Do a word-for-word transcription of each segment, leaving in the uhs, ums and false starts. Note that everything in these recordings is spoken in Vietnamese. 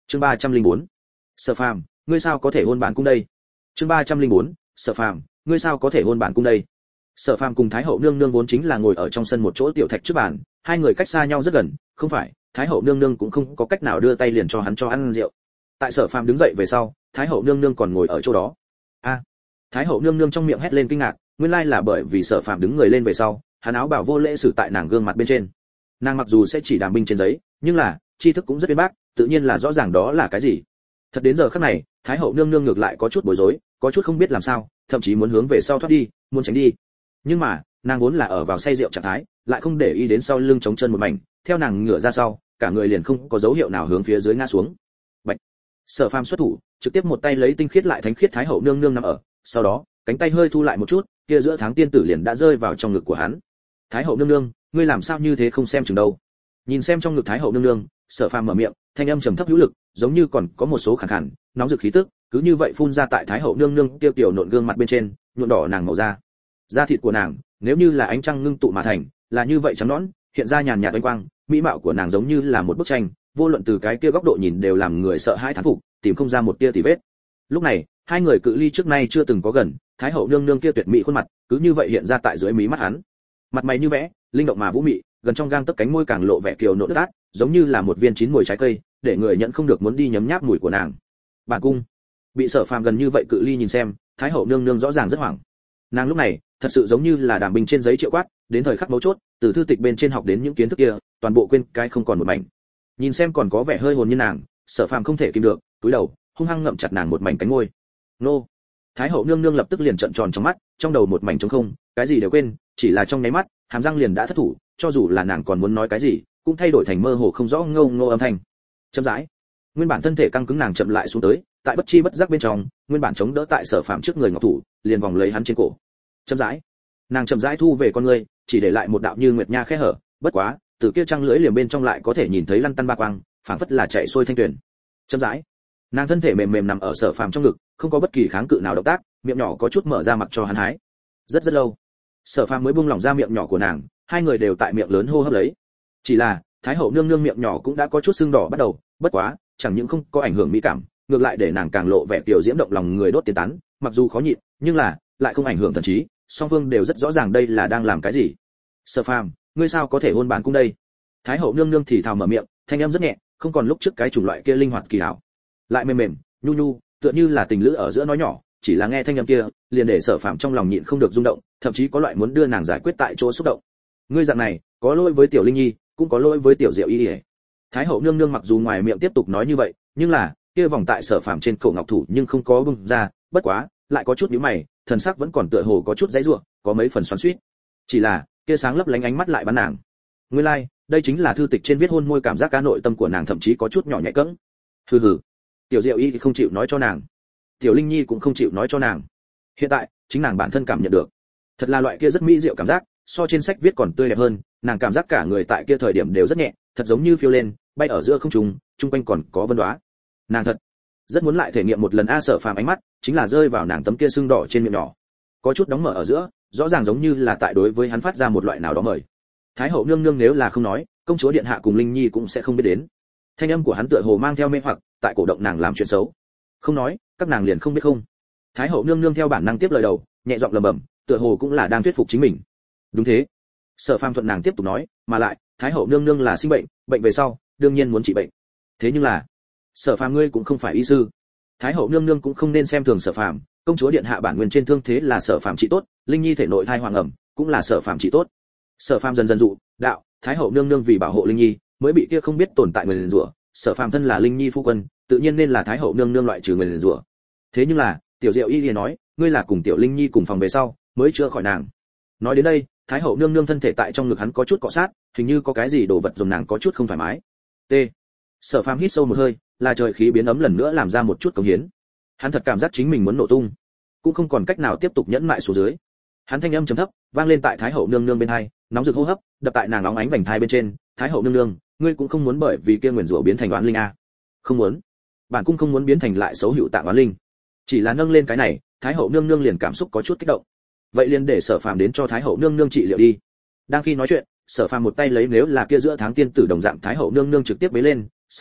Chương ba trăm linh bốn. Sở Phàm, ngươi sao có thể hôn bản cung đây? Chương ba trăm linh bốn. Sở Phàm, ngươi sao có thể hôn bản cung đây? Sở Phàm cùng Thái hậu nương nương vốn chính là ngồi ở trong sân một chỗ tiểu thạch trước bàn, hai người cách xa nhau rất gần, không phải, Thái hậu nương nương cũng không có cách nào đưa tay liền cho hắn cho ăn rượu. Tại Sở Phàm đứng dậy về sau, Thái hậu nương nương còn ngồi ở chỗ đó. A! Thái hậu nương nương trong miệng hét lên kinh ngạc, nguyên lai là bởi vì Sở Phàm đứng người lên về sau, hắn áo bào vô lễ xử tại nàng gương mặt bên trên. Nàng mặc dù sẽ chỉ đàm binh trên giấy, nhưng là tri thức cũng rất uyên bác, tự nhiên là rõ ràng đó là cái gì. Thật đến giờ khắc này, Thái hậu nương nương ngược lại có chút bối rối, có chút không biết làm sao, thậm chí muốn hướng về sau thoát đi, muốn tránh đi. Nhưng mà, nàng vốn là ở vào say rượu trạng thái, lại không để ý đến sau lưng chống chân một mảnh, theo nàng ngửa ra sau, cả người liền không có dấu hiệu nào hướng phía dưới ngã xuống. Bạch. Sở Phàm xuất thủ, trực tiếp một tay lấy tinh khiết lại thánh khiết Thái hậu nương nương nằm ở, sau đó, cánh tay hơi thu lại một chút, kia giữa tháng tiên tử liền đã rơi vào trong ngực của hắn. Thái hậu nương nương, ngươi làm sao như thế không xem chừng đâu? Nhìn xem trong ngực Thái hậu nương nương, Sở Phàm mở miệng, thanh âm trầm thấp hữu lực, giống như còn có một số khàn khàn, nóng rực khí tức, cứ như vậy phun ra tại Thái hậu nương nương tiêu tiểu nộn gương mặt bên trên, nhuộm đỏ nàng màu da. Da thịt của nàng, nếu như là ánh trăng ngưng tụ mà thành, là như vậy trắng nõn, hiện ra nhàn nhạt ánh quang, mỹ mạo của nàng giống như là một bức tranh, vô luận từ cái kia góc độ nhìn đều làm người sợ hãi thán phục, tìm không ra một tia tì vết. Lúc này, hai người cự ly trước nay chưa từng có gần, Thái hậu nương nương kia tuyệt mỹ khuôn mặt, cứ như vậy hiện ra tại dưới mí mắt hắn. Mặt mày như vẽ, linh động mà vũ mị, gần trong gang tấc cánh môi càng lộ vẻ kiều nộn át, giống như là một viên chín mùi trái cây, để người nhận không được muốn đi nhấm nháp mùi của nàng. Bản cung bị Sở Phàm gần như vậy cự ly nhìn xem, Thái hậu nương nương rõ ràng rất hoảng. Nàng lúc này, thật sự giống như là đàm binh trên giấy triệu quát, đến thời khắc mấu chốt, từ thư tịch bên trên học đến những kiến thức kia, toàn bộ quên cái không còn một mảnh. Nhìn xem còn có vẻ hơi hồn như nàng, Sở Phàm không thể kìm được, cúi đầu, hung hăng ngậm chặt nàng một mảnh cánh môi. Nô! Thái hậu nương nương lập tức liền trợn tròn trong mắt, trong đầu một mảnh trống không, cái gì đều quên, chỉ là trong nháy mắt, hàm răng liền đã thất thủ, cho dù là nàng còn muốn nói cái gì, cũng thay đổi thành mơ hồ không rõ ngâu ngô âm thanh. Chậm rãi, nguyên bản thân thể căng cứng nàng chậm lại xuống tới, tại bất chi bất giác bên trong, nguyên bản chống đỡ tại Sở Phàm trước người ngọc thủ, liền vòng lấy hắn trên cổ. Chậm rãi, nàng chậm rãi thu về con ngươi, chỉ để lại một đạo như nguyệt nha khe hở, bất quá, từ kia trăng lưỡi liềm bên trong lại có thể nhìn thấy lăn tăn ba quang, phảng phất là chạy xuôi thanh tuyền. Chậm rãi, nàng thân thể mềm mềm nằm ở Sở Phàm trong ngực, không có bất kỳ kháng cự nào động tác, miệng nhỏ có chút mở ra mặc cho hắn hái. Rất rất lâu, Sở Phàm mới buông lỏng ra miệng nhỏ của nàng, hai người đều tại miệng lớn hô hấp lấy. Chỉ là, Thái hậu nương nương miệng nhỏ cũng đã có chút sưng đỏ bắt đầu, bất quá, chẳng những không có ảnh hưởng mỹ cảm, ngược lại để nàng càng lộ vẻ tiểu diễm động lòng người đốt tiến tán, mặc dù khó nhịn, nhưng là lại không ảnh hưởng thần trí, song phương đều rất rõ ràng đây là đang làm cái gì. Sở Phàm, ngươi sao có thể hôn bản cung đây? Thái hậu nương nương thì thào mở miệng, thanh âm rất nhẹ, không còn lúc trước cái chủng loại kia linh hoạt kỳ hảo, lại mềm mềm, nhu nhu, tựa như là tình lữ ở giữa nói nhỏ, chỉ là nghe thanh âm kia, liền để Sở Phàm trong lòng nhịn không được rung động, thậm chí có loại muốn đưa nàng giải quyết tại chỗ xúc động. Ngươi dạng này, có lỗi với tiểu Linh Nhi, cũng có lỗi với tiểu Diệu Y. Thái hậu nương nương mặc dù ngoài miệng tiếp tục nói như vậy, nhưng là kia vòng tại Sở Phàm trên cổ ngọc thủ nhưng không có bung ra, bất quá, lại có chút nhíu mày, thần sắc vẫn còn tựa hồ có chút dãy rủa, có mấy phần xoắn xuýt. Chỉ là, kia sáng lấp lánh ánh mắt lại bắn nàng. Nguyên lai, like, đây chính là thư tịch trên viết hôn môi cảm giác cá nội tâm của nàng thậm chí có chút nhỏ nhạy cẫng. Hừ hừ. Tiểu Diệu Y không chịu nói cho nàng, tiểu Linh Nhi cũng không chịu nói cho nàng. Hiện tại, chính nàng bản thân cảm nhận được. Thật là loại kia rất mỹ diệu cảm giác, so trên sách viết còn tươi đẹp hơn, nàng cảm giác cả người tại kia thời điểm đều rất nhẹ, thật giống như phiêu lên, bay ở giữa không trung, trung quanh còn có vân đóa. Nàng thật rất muốn lại thể nghiệm một lần a. Sở Phàm ánh mắt chính là rơi vào nàng tấm kia sưng đỏ trên miệng nhỏ, có chút đóng mở ở giữa, rõ ràng giống như là tại đối với hắn phát ra một loại nào đó mời. Thái hậu nương nương nếu là không nói, công chúa điện hạ cùng Linh Nhi cũng sẽ không biết đến. Thanh âm của hắn tựa hồ mang theo mê hoặc, tại cổ động nàng làm chuyện xấu. Không nói, các nàng liền không biết không. Thái hậu nương nương theo bản năng tiếp lời đầu, nhẹ giọng lẩm bẩm, tựa hồ cũng là đang thuyết phục chính mình. Đúng thế. Sở Phàm thuận nàng tiếp tục nói, mà lại, Thái hậu nương nương là sinh bệnh, bệnh về sau, đương nhiên muốn trị bệnh. Thế nhưng là, Sở Phàm ngươi cũng không phải y sư. Thái hậu nương nương cũng không nên xem thường Sở Phàm, công chúa điện hạ bản nguyên trên thương thế là Sở Phàm trị tốt, Linh Nhi thể nội thai hoàng ẩm, cũng là Sở Phàm trị tốt. Sở Phàm dần dần dụ, đạo, Thái hậu nương nương vì bảo hộ Linh Nhi, mới bị kia không biết tồn tại người liền rủa, Sở Phàm thân là Linh Nhi phu quân, tự nhiên nên là Thái hậu nương nương loại trừ người liền rủa. Thế nhưng là, tiểu Diệu Y liền nói, ngươi là cùng tiểu Linh Nhi cùng phòng về sau, mới chữa khỏi nàng. Nói đến đây, Thái hậu nương nương thân thể tại trong ngực hắn có chút cọ sát, hình như có cái gì đồ vật dùng nàng có chút không thoải mái. T. Sở Phàm hít sâu một hơi, là trời khí biến ấm lần nữa làm ra một chút cống hiến. Hắn thật cảm giác chính mình muốn nổ tung, cũng không còn cách nào tiếp tục nhẫn nại xuống dưới. Hắn thanh âm trầm thấp, vang lên tại Thái hậu nương nương bên hai, nóng rực hô hấp, đập tại nàng óng ánh vành thai bên trên. Thái hậu nương nương, ngươi cũng không muốn bởi vì kia nguyền rủa biến thành oán linh a? Không muốn. Bản cung không muốn biến thành lại xấu hữu tạng oán linh. Chỉ là nâng lên cái này, Thái hậu nương nương liền cảm xúc có chút kích động. Vậy liền để Sở Phàm đến cho Thái hậu nương nương trị liệu đi. Đang khi nói chuyện, Sở Phàm một tay lấy nếu là kia giữa tháng tiên tử đồng dạng Thái hậu nương nương trực tiếp bế lên, sau đó,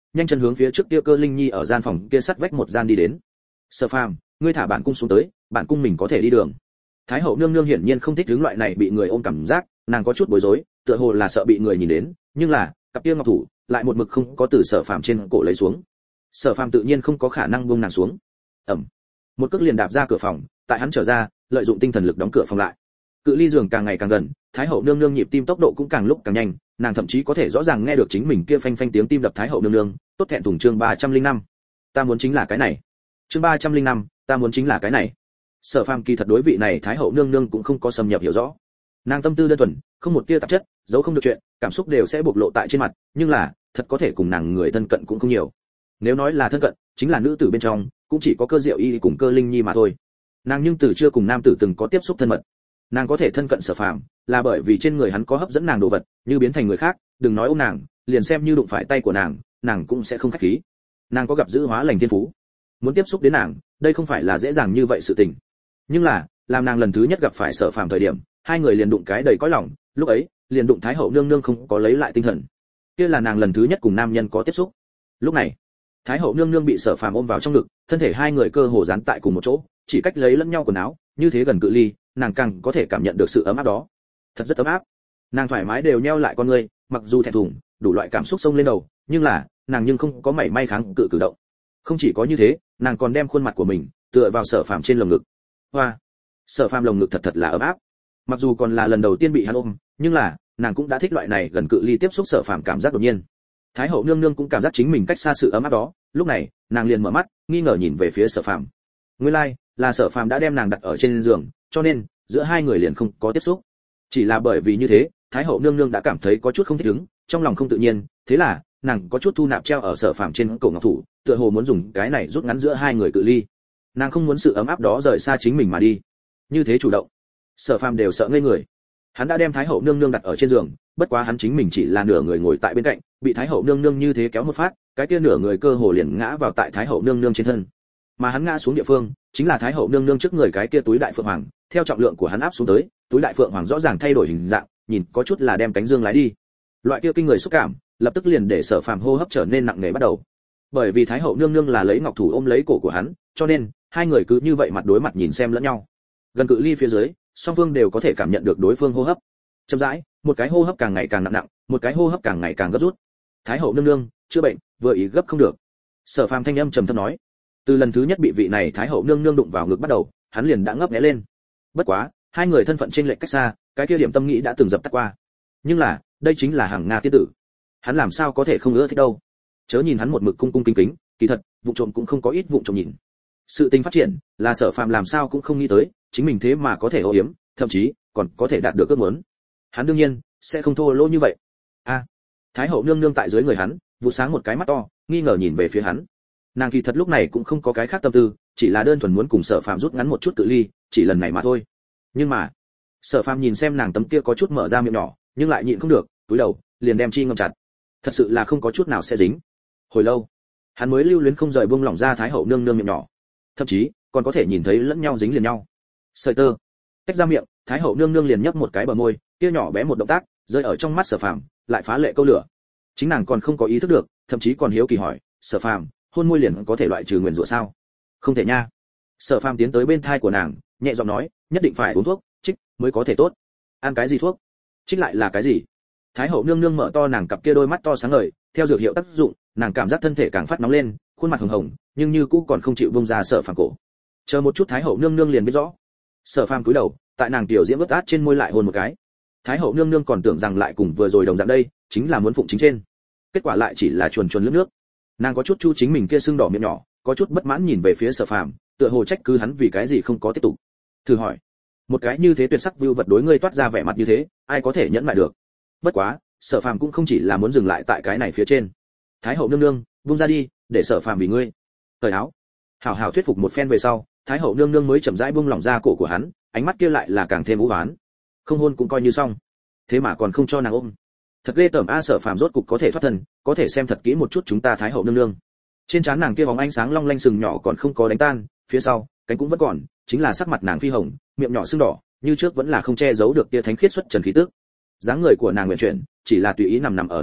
nhanh chân hướng phía trước kia Cơ Linh Nhi ở gian phòng kia sắt vách một gian đi đến. Sở Phàm, ngươi thả bản cung xuống tới, bản cung mình có thể đi đường. Thái hậu nương nương hiển nhiên không thích hướng loại này bị người ôm cảm giác, nàng có chút bối rối, tựa hồ là sợ bị người nhìn đến, nhưng là cặp kia ngọc thủ lại một mực không có từ Sở Phàm trên cổ lấy xuống. Sở Phàm tự nhiên không có khả năng buông nàng xuống. Ầm, một cước liền đạp ra cửa phòng, tại hắn trở ra, lợi dụng tinh thần lực đóng cửa phòng lại. Cự ly giường càng ngày càng gần, Thái hậu nương nương nhịp tim tốc độ cũng càng lúc càng nhanh, nàng thậm chí có thể rõ ràng nghe được chính mình kia phanh phanh tiếng tim đập. Thái hậu nương nương, tốt thẹn thùng. Chương ba trăm linh năm, ta muốn chính là cái này. Chương ba trăm linh năm, ta muốn chính là cái này. Sở Phàm kỳ thật đối vị này Thái hậu nương nương cũng không có xâm nhập hiểu rõ. Nàng tâm tư đơn thuần, không một tia tạp chất, giấu không được chuyện, cảm xúc đều sẽ bộc lộ tại trên mặt, nhưng là, thật có thể cùng nàng người thân cận cũng không nhiều. Nếu nói là thân cận, chính là nữ tử bên trong, cũng chỉ có Cơ Diệu Y cùng Cơ Linh Nhi mà thôi. Nàng nhưng từ chưa cùng nam tử từng có tiếp xúc thân mật. Nàng có thể thân cận Sở Phàm, là bởi vì trên người hắn có hấp dẫn nàng đồ vật, như biến thành người khác, đừng nói ôm nàng, liền xem như đụng phải tay của nàng, nàng cũng sẽ không khách khí. Nàng có gặp giữ hóa lành thiên phú, muốn tiếp xúc đến nàng, đây không phải là dễ dàng như vậy sự tình. Nhưng là, làm nàng lần thứ nhất gặp phải Sở Phàm thời điểm, hai người liền đụng cái đầy cõi lòng, lúc ấy, liền đụng Thái hậu nương nương không có lấy lại tinh thần. Kia là nàng lần thứ nhất cùng nam nhân có tiếp xúc. Lúc này, Thái hậu nương nương bị Sở Phàm ôm vào trong ngực, thân thể hai người cơ hồ dán tại cùng một chỗ, chỉ cách lấy lẫn nhau quần áo, như thế gần cự ly, nàng càng có thể cảm nhận được sự ấm áp đó. Thật rất ấm áp. Nàng thoải mái đều nheo lại con ngươi, mặc dù thẹn thùng, đủ loại cảm xúc xông lên đầu, nhưng là, nàng nhưng không có mảy may kháng cự cử động. Không chỉ có như thế, nàng còn đem khuôn mặt của mình tựa vào Sở Phàm trên lồng ngực. Hoa, Sở Phàm lồng ngực thật thật là ấm áp. Mặc dù còn là lần đầu tiên bị hắn ôm, nhưng là, nàng cũng đã thích loại này gần cự ly tiếp xúc Sở Phàm cảm giác đột nhiên. Thái hậu nương nương cũng cảm giác chính mình cách xa sự ấm áp đó, lúc này, nàng liền mở mắt, nghi ngờ nhìn về phía Sở Phàm. Nguyên lai, like, là Sở Phàm đã đem nàng đặt ở trên giường, cho nên giữa hai người liền không có tiếp xúc. Chỉ là bởi vì như thế, Thái hậu nương nương đã cảm thấy có chút không thích ứng, trong lòng không tự nhiên, thế là, nàng có chút thu nạp treo ở Sở Phàm trên cổ ngọc thủ, tựa hồ muốn dùng cái này rút ngắn giữa hai người cự ly. Nàng không muốn sự ấm áp đó rời xa chính mình mà đi. Như thế chủ động, Sở Phàm đều sợ ngây người. Hắn đã đem Thái hậu nương nương đặt ở trên giường, bất quá hắn chính mình chỉ là nửa người ngồi tại bên cạnh, bị Thái hậu nương nương như thế kéo một phát, cái kia nửa người cơ hồ liền ngã vào tại Thái hậu nương nương trên thân. Mà hắn ngã xuống địa phương, chính là Thái hậu nương nương trước người cái kia túi đại phượng hoàng, theo trọng lượng của hắn áp xuống tới, túi đại phượng hoàng rõ ràng thay đổi hình dạng, nhìn có chút là đem cánh dương lái đi. Loại kia kinh người xúc cảm, lập tức liền để Sở Phàm hô hấp trở nên nặng nề bắt đầu. Bởi vì Thái hậu nương nương là lấy ngọc thủ ôm lấy cổ của hắn, cho nên hai người cứ như vậy mặt đối mặt nhìn xem lẫn nhau. Gần cự ly phía dưới, song phương đều có thể cảm nhận được đối phương hô hấp. Chậm rãi, một cái hô hấp càng ngày càng nặng nặng, một cái hô hấp càng ngày càng gấp rút. Thái hậu nương nương, chữa bệnh, vừa ý gấp không được. Sở Phàm thanh âm trầm thấp nói. Từ lần thứ nhất bị vị này Thái hậu nương nương đụng vào ngực bắt đầu, hắn liền đã ngấp nghé lên. Bất quá, hai người thân phận chênh lệch cách xa, cái kia điểm tâm nghĩ đã từng dập tắt qua. Nhưng là, đây chính là hàng Nga tiên tử. Hắn làm sao có thể không ưa thích đâu? Chớ nhìn hắn một mực cung cung kính kính, kỳ thật, vụng trộm cũng không có ít vụng trộm nhìn. Sự tình phát triển, là Sở Phàm làm sao cũng không nghĩ tới, chính mình thế mà có thể ô yếm, thậm chí còn có thể đạt được ước muốn. Hắn đương nhiên sẽ không thô lỗ như vậy. A, à, Thái hậu nương nương tại dưới người hắn, vụ sáng một cái mắt to, nghi ngờ nhìn về phía hắn. Nàng kỳ thật lúc này cũng không có cái khác tâm tư, chỉ là đơn thuần muốn cùng Sở Phàm rút ngắn một chút cự ly, chỉ lần này mà thôi. Nhưng mà, Sở Phàm nhìn xem nàng tấm kia có chút mở ra miệng nhỏ, nhưng lại nhịn không được, túi đầu, liền đem chi ngậm chặt. Thật sự là không có chút nào sẽ dính. Hồi lâu, hắn mới lưu luyến không rời buông lỏng ra Thái hậu nương nương miệng nhỏ, thậm chí còn có thể nhìn thấy lẫn nhau dính liền nhau. Sợi tơ tách ra miệng, Thái hậu nương nương liền nhấp một cái bờ môi, kia nhỏ bé một động tác, rơi ở trong mắt Sở Phàm, lại phá lệ câu lửa. Chính nàng còn không có ý thức được, thậm chí còn hiếu kỳ hỏi, Sở Phàm, hôn môi liền có thể loại trừ nguyền rủa sao? Không thể nha. Sở Phàm tiến tới bên thai của nàng, nhẹ giọng nói, nhất định phải uống thuốc, trích mới có thể tốt. Ăn cái gì thuốc? Trích lại là cái gì? Thái hậu nương nương mở to nàng cặp kia đôi mắt to sáng ngời, theo dược hiệu tác dụng, nàng cảm giác thân thể càng phát nóng lên, khuôn mặt hồng hồng, nhưng như cũ còn không chịu buông ra Sở Phàm cổ. Chờ một chút, Thái hậu nương nương liền biết rõ. Sở Phàm cúi đầu, tại nàng tiểu diễm ướt át trên môi lại hôn một cái. Thái hậu nương nương còn tưởng rằng lại cùng vừa rồi đồng dạng đây, chính là muốn phụng chính trên. Kết quả lại chỉ là chuồn chuồn lướt nước. Nàng có chút chu chính mình kia sưng đỏ miệng nhỏ, có chút bất mãn nhìn về phía Sở Phàm, tựa hồ trách cứ hắn vì cái gì không có tiếp tục. Thử hỏi, một cái như thế tuyệt sắc vưu vật đối ngươi toát ra vẻ mặt như thế, ai có thể nhẫn lại được? Bất quá, Sở Phàm cũng không chỉ là muốn dừng lại tại cái này phía trên. Thái hậu nương nương, buông ra đi, để Sở Phàm vì ngươi. Cởi áo. Hảo hảo thuyết phục một phen về sau, Thái hậu nương nương mới chậm rãi buông lỏng ra cổ của hắn, ánh mắt kia lại là càng thêm u uất. Không hôn cũng coi như xong, thế mà còn không cho nàng ôm. Thật ghê tởm a. Sở Phàm rốt cục có thể thoát thân, có thể xem thật kỹ một chút chúng ta Thái hậu nương nương. Trên trán nàng kia vòng ánh sáng long lanh sừng nhỏ còn không có đánh tan, phía sau, cánh cũng vẫn còn, chính là sắc mặt nàng phi hồng, miệng nhỏ sưng đỏ, như trước vẫn là không che giấu được kia thánh khiết xuất trần khí tức. Dáng người của nàng nguyện chuyển, chỉ là tùy ý nằm nằm ở nơi đó,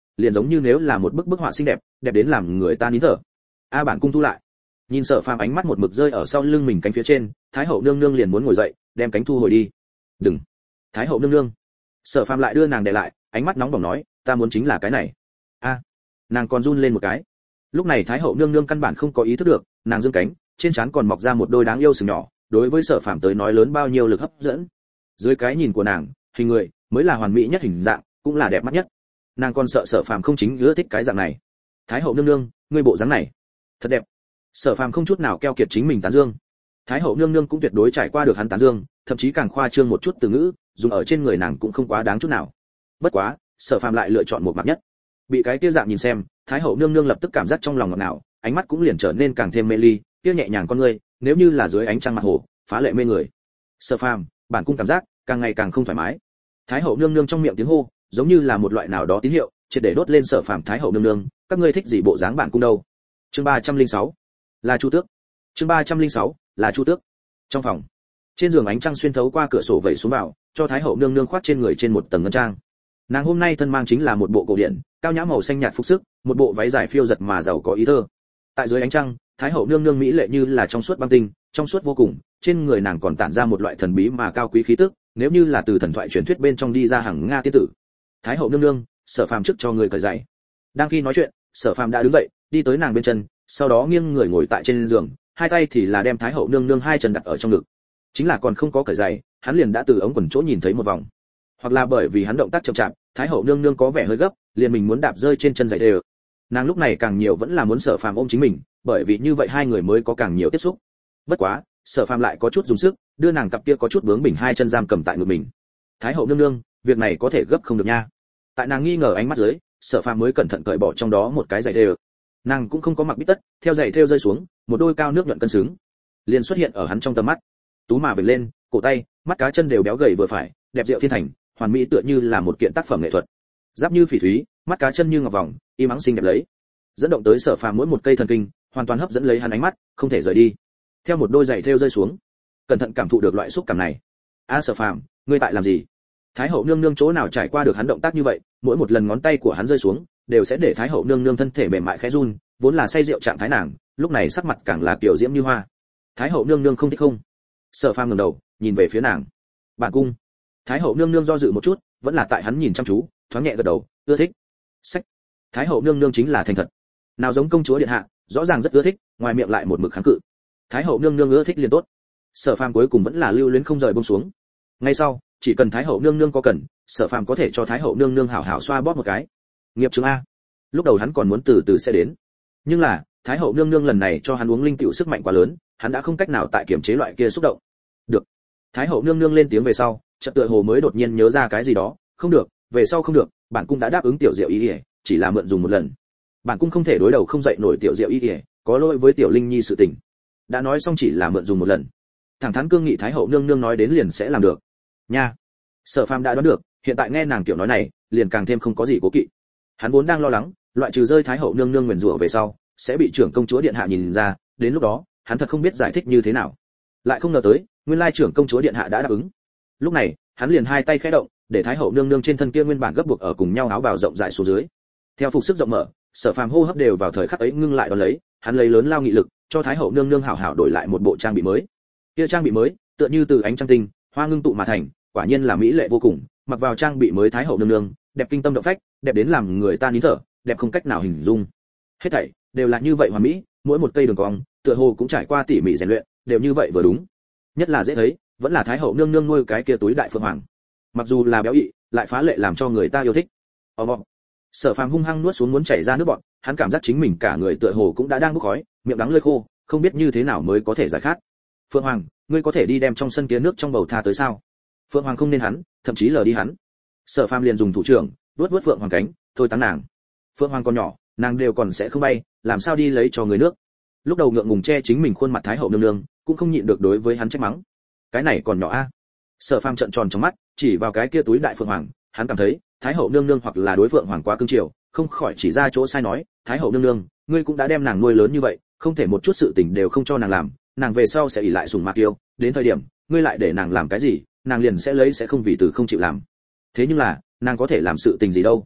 liền giống như nếu là một bức bức họa xinh đẹp, đẹp đến làm người ta nín thở. A bản cung thu lại. Nhìn Sở Phàm ánh mắt một mực rơi ở sau lưng mình cánh phía trên, Thái hậu nương nương liền muốn ngồi dậy, đem cánh thu hồi đi. Đừng. Thái hậu nương nương. Sở Phàm lại đưa nàng để lại, ánh mắt nóng bỏng nói, ta muốn chính là cái này. A. Nàng còn run lên một cái. Lúc này Thái hậu nương nương căn bản không có ý thức được, nàng giương cánh, trên trán còn mọc ra một đôi đáng yêu sừng nhỏ, đối với Sở Phàm tới nói lớn bao nhiêu lực hấp dẫn. Dưới cái nhìn của nàng, hình người mới là hoàn mỹ nhất hình dạng, cũng là đẹp mắt nhất. Nàng còn sợ Sở Phàm không chính ưa thích cái dạng này. Thái hậu nương nương, ngươi bộ dáng này thật đẹp. Sở Phàm không chút nào keo kiệt chính mình tán dương. Thái hậu nương nương cũng tuyệt đối trải qua được hắn tán dương, thậm chí càng khoa trương một chút từ ngữ, dùng ở trên người nàng cũng không quá đáng chút nào. Bất quá, Sở Phàm lại lựa chọn một mặt nhất. Bị cái kia dạng nhìn xem, Thái hậu nương nương lập tức cảm giác trong lòng ngọt ngào, ánh mắt cũng liền trở nên càng thêm mê ly, kia nhẹ nhàng con ngươi, nếu như là dưới ánh trăng mặt hồ, phá lệ mê người. Sở Phàm, bản cung cảm giác càng ngày càng không thoải mái. Thái hậu nương nương trong miệng tiếng hô, giống như là một loại nào đó tín hiệu, triệt để đốt lên Sở Phàm. Thái hậu nương nương, các ngươi thích gì bộ dáng bản cung đâu? Chương ba trăm lẻ sáu là Chu Tước. Chương ba trăm lẻ sáu là Chu Tước. Trong phòng, trên giường ánh trăng xuyên thấu qua cửa sổ vẩy xuống vào, cho Thái hậu nương nương khoác trên người trên một tầng ngân trang. Nàng hôm nay thân mang chính là một bộ cổ điển, cao nhã màu xanh nhạt phục sức, một bộ váy dài phiêu giật mà giàu có ý thơ. Tại dưới ánh trăng, Thái hậu nương nương mỹ lệ như là trong suốt băng tinh, trong suốt vô cùng, trên người nàng còn tản ra một loại thần bí mà cao quý khí tức, nếu như là từ thần thoại truyền thuyết bên trong đi ra hàng Nga tiên tử. Thái hậu nương nương, Sở Phàm trước cho người cởi giày. Đang khi nói chuyện, Sở Phàm đã đứng dậy, đi tới nàng bên chân, sau đó nghiêng người ngồi tại trên giường, hai tay thì là đem Thái hậu nương nương hai chân đặt ở trong ngực. Chính là còn không có cởi giày, hắn liền đã từ ống quần chỗ nhìn thấy một vòng. Hoặc là bởi vì hắn động tác chậm chạp, Thái hậu nương nương có vẻ hơi gấp, liền mình muốn đạp rơi trên chân giày đều. Nàng lúc này càng nhiều vẫn là muốn Sở Phàm ôm chính mình, bởi vì như vậy hai người mới có càng nhiều tiếp xúc. Bất quá, Sở Phàm lại có chút dùng sức, đưa nàng cặp kia có chút bướng bỉnh hai chân giam cầm tại ngực mình. Thái hậu nương nương, việc này có thể gấp không được nha. Tại nàng nghi ngờ ánh mắt dưới, Sở Phàm mới cẩn thận cởi bỏ trong đó một cái giày thêu. Nàng cũng không có mặc bít tất, theo giày thêu rơi xuống, một đôi cao nước nhuận cân xứng, liền xuất hiện ở hắn trong tầm mắt. Tú mà vểnh lên, cổ tay, mắt cá chân đều béo gầy vừa phải, đẹp diệu thiên thành, hoàn mỹ tựa như là một kiện tác phẩm nghệ thuật. Giáp như phỉ thúy, mắt cá chân như ngọc vòng, im ắng xinh đẹp lấy, dẫn động tới Sở Phàm mỗi một cây thần kinh, hoàn toàn hấp dẫn lấy hắn ánh mắt, không thể rời đi. Theo một đôi giày thêu rơi xuống, cẩn thận cảm thụ được loại xúc cảm này. A Sở Phàm, ngươi tại làm gì? Thái hậu nương nương chỗ nào trải qua được hắn động tác như vậy, mỗi một lần ngón tay của hắn rơi xuống, đều sẽ để Thái hậu nương nương thân thể mềm mại khẽ run, vốn là say rượu trạng thái nàng, lúc này sắc mặt càng là kiểu diễm như hoa. Thái hậu nương nương không thích không? Sở Phàm ngẩng đầu, nhìn về phía nàng. Bản cung. Thái hậu nương nương do dự một chút, vẫn là tại hắn nhìn chăm chú, thoáng nhẹ gật đầu, ưa thích. Sách. Thái hậu nương nương chính là thành thật. Nào giống công chúa điện hạ, rõ ràng rất ưa thích, ngoài miệng lại một mực kháng cự. Thái hậu nương nương ưa thích liền tốt. Sở Phàm cuối cùng vẫn là lưu luyến không rời buông xuống. Ngay sau, chỉ cần Thái hậu nương nương có cần, Sở Phàm có thể cho Thái hậu nương nương hảo hảo xoa bóp một cái. Nghiệp chứng a. Lúc đầu hắn còn muốn từ từ sẽ đến, nhưng là Thái hậu nương nương lần này cho hắn uống linh tiểu sức mạnh quá lớn, hắn đã không cách nào tại kiểm chế loại kia xúc động. Được. Thái hậu nương nương lên tiếng về sau, chợt tựa hồ mới đột nhiên nhớ ra cái gì đó, không được, về sau không được, bản cung đã đáp ứng tiểu diệu y y, chỉ là mượn dùng một lần. Bản cung không thể đối đầu không dậy nổi tiểu diệu y y, có lỗi với tiểu linh nhi sự tình. Đã nói xong chỉ là mượn dùng một lần. Thẳng thắn cương nghị Thái hậu nương nương nói đến liền sẽ làm được. Nha. Sở Phàm đã đoán được, hiện tại nghe nàng kiểu nói này, liền càng thêm không có gì cố kỵ. Hắn vốn đang lo lắng, loại trừ rơi Thái hậu nương nương nguyền rủa về sau, sẽ bị trưởng công chúa điện hạ nhìn ra, đến lúc đó, hắn thật không biết giải thích như thế nào. Lại không ngờ tới, nguyên lai trưởng công chúa điện hạ đã đáp ứng. Lúc này, hắn liền hai tay khẽ động, để Thái hậu nương nương trên thân kia nguyên bản gấp buộc ở cùng nhau áo bào rộng rãi xuống dưới. Theo phục sức rộng mở, Sở Phàm hô hấp đều vào thời khắc ấy ngưng lại đó lấy, hắn lấy lớn lao nghị lực, cho Thái hậu nương nương hảo hảo đổi lại một bộ trang bị mới. Kia trang bị mới, tựa như từ ánh trăng tinh, hoa ngưng tụ mà thành, quả nhiên là mỹ lệ vô cùng, mặc vào trang bị mới Thái hậu nương nương, đẹp kinh tâm động phách, đẹp đến làm người ta nín thở, đẹp không cách nào hình dung. Hết thảy đều là như vậy hoàn mỹ, mỗi một cây đường cong, tựa hồ cũng trải qua tỉ mỉ rèn luyện, đều như vậy vừa đúng. Nhất là dễ thấy, vẫn là Thái hậu nương nương nuôi cái kia túi đại phượng hoàng. Mặc dù là béo ị, lại phá lệ làm cho người ta yêu thích. Ầm ầm. Sở Phàm hung hăng nuốt xuống muốn chảy ra nước bọt, hắn cảm giác chính mình cả người tựa hồ cũng đã đang bốc khói, miệng đắng lưỡi khô, không biết như thế nào mới có thể giải khát. Phượng Hoàng, ngươi có thể đi đem trong sân kia nước trong bầu tha tới sao? Phượng Hoàng không nên hắn, thậm chí lờ đi hắn. Sở Phàm liền dùng thủ trưởng, vuốt vuốt Phượng Hoàng cánh, thôi táng nàng. Phượng Hoàng còn nhỏ, nàng đều còn sẽ không bay, làm sao đi lấy cho người nước? Lúc đầu ngượng ngùng che chính mình khuôn mặt Thái hậu nương nương, cũng không nhịn được đối với hắn trách mắng. Cái này còn nhỏ a. Sở Phàm trợn tròn trong mắt, chỉ vào cái kia túi đại Phượng Hoàng, hắn cảm thấy, Thái hậu nương nương hoặc là đối Phượng Hoàng quá cương triều, không khỏi chỉ ra chỗ sai nói, Thái hậu nương nương, ngươi cũng đã đem nàng nuôi lớn như vậy, không thể một chút sự tình đều không cho nàng làm, nàng về sau sẽ ỷ lại sủng mạc yêu, đến thời điểm, ngươi lại để nàng làm cái gì, nàng liền sẽ lấy sẽ không vì từ không chịu làm. Thế nhưng là, nàng có thể làm sự tình gì đâu?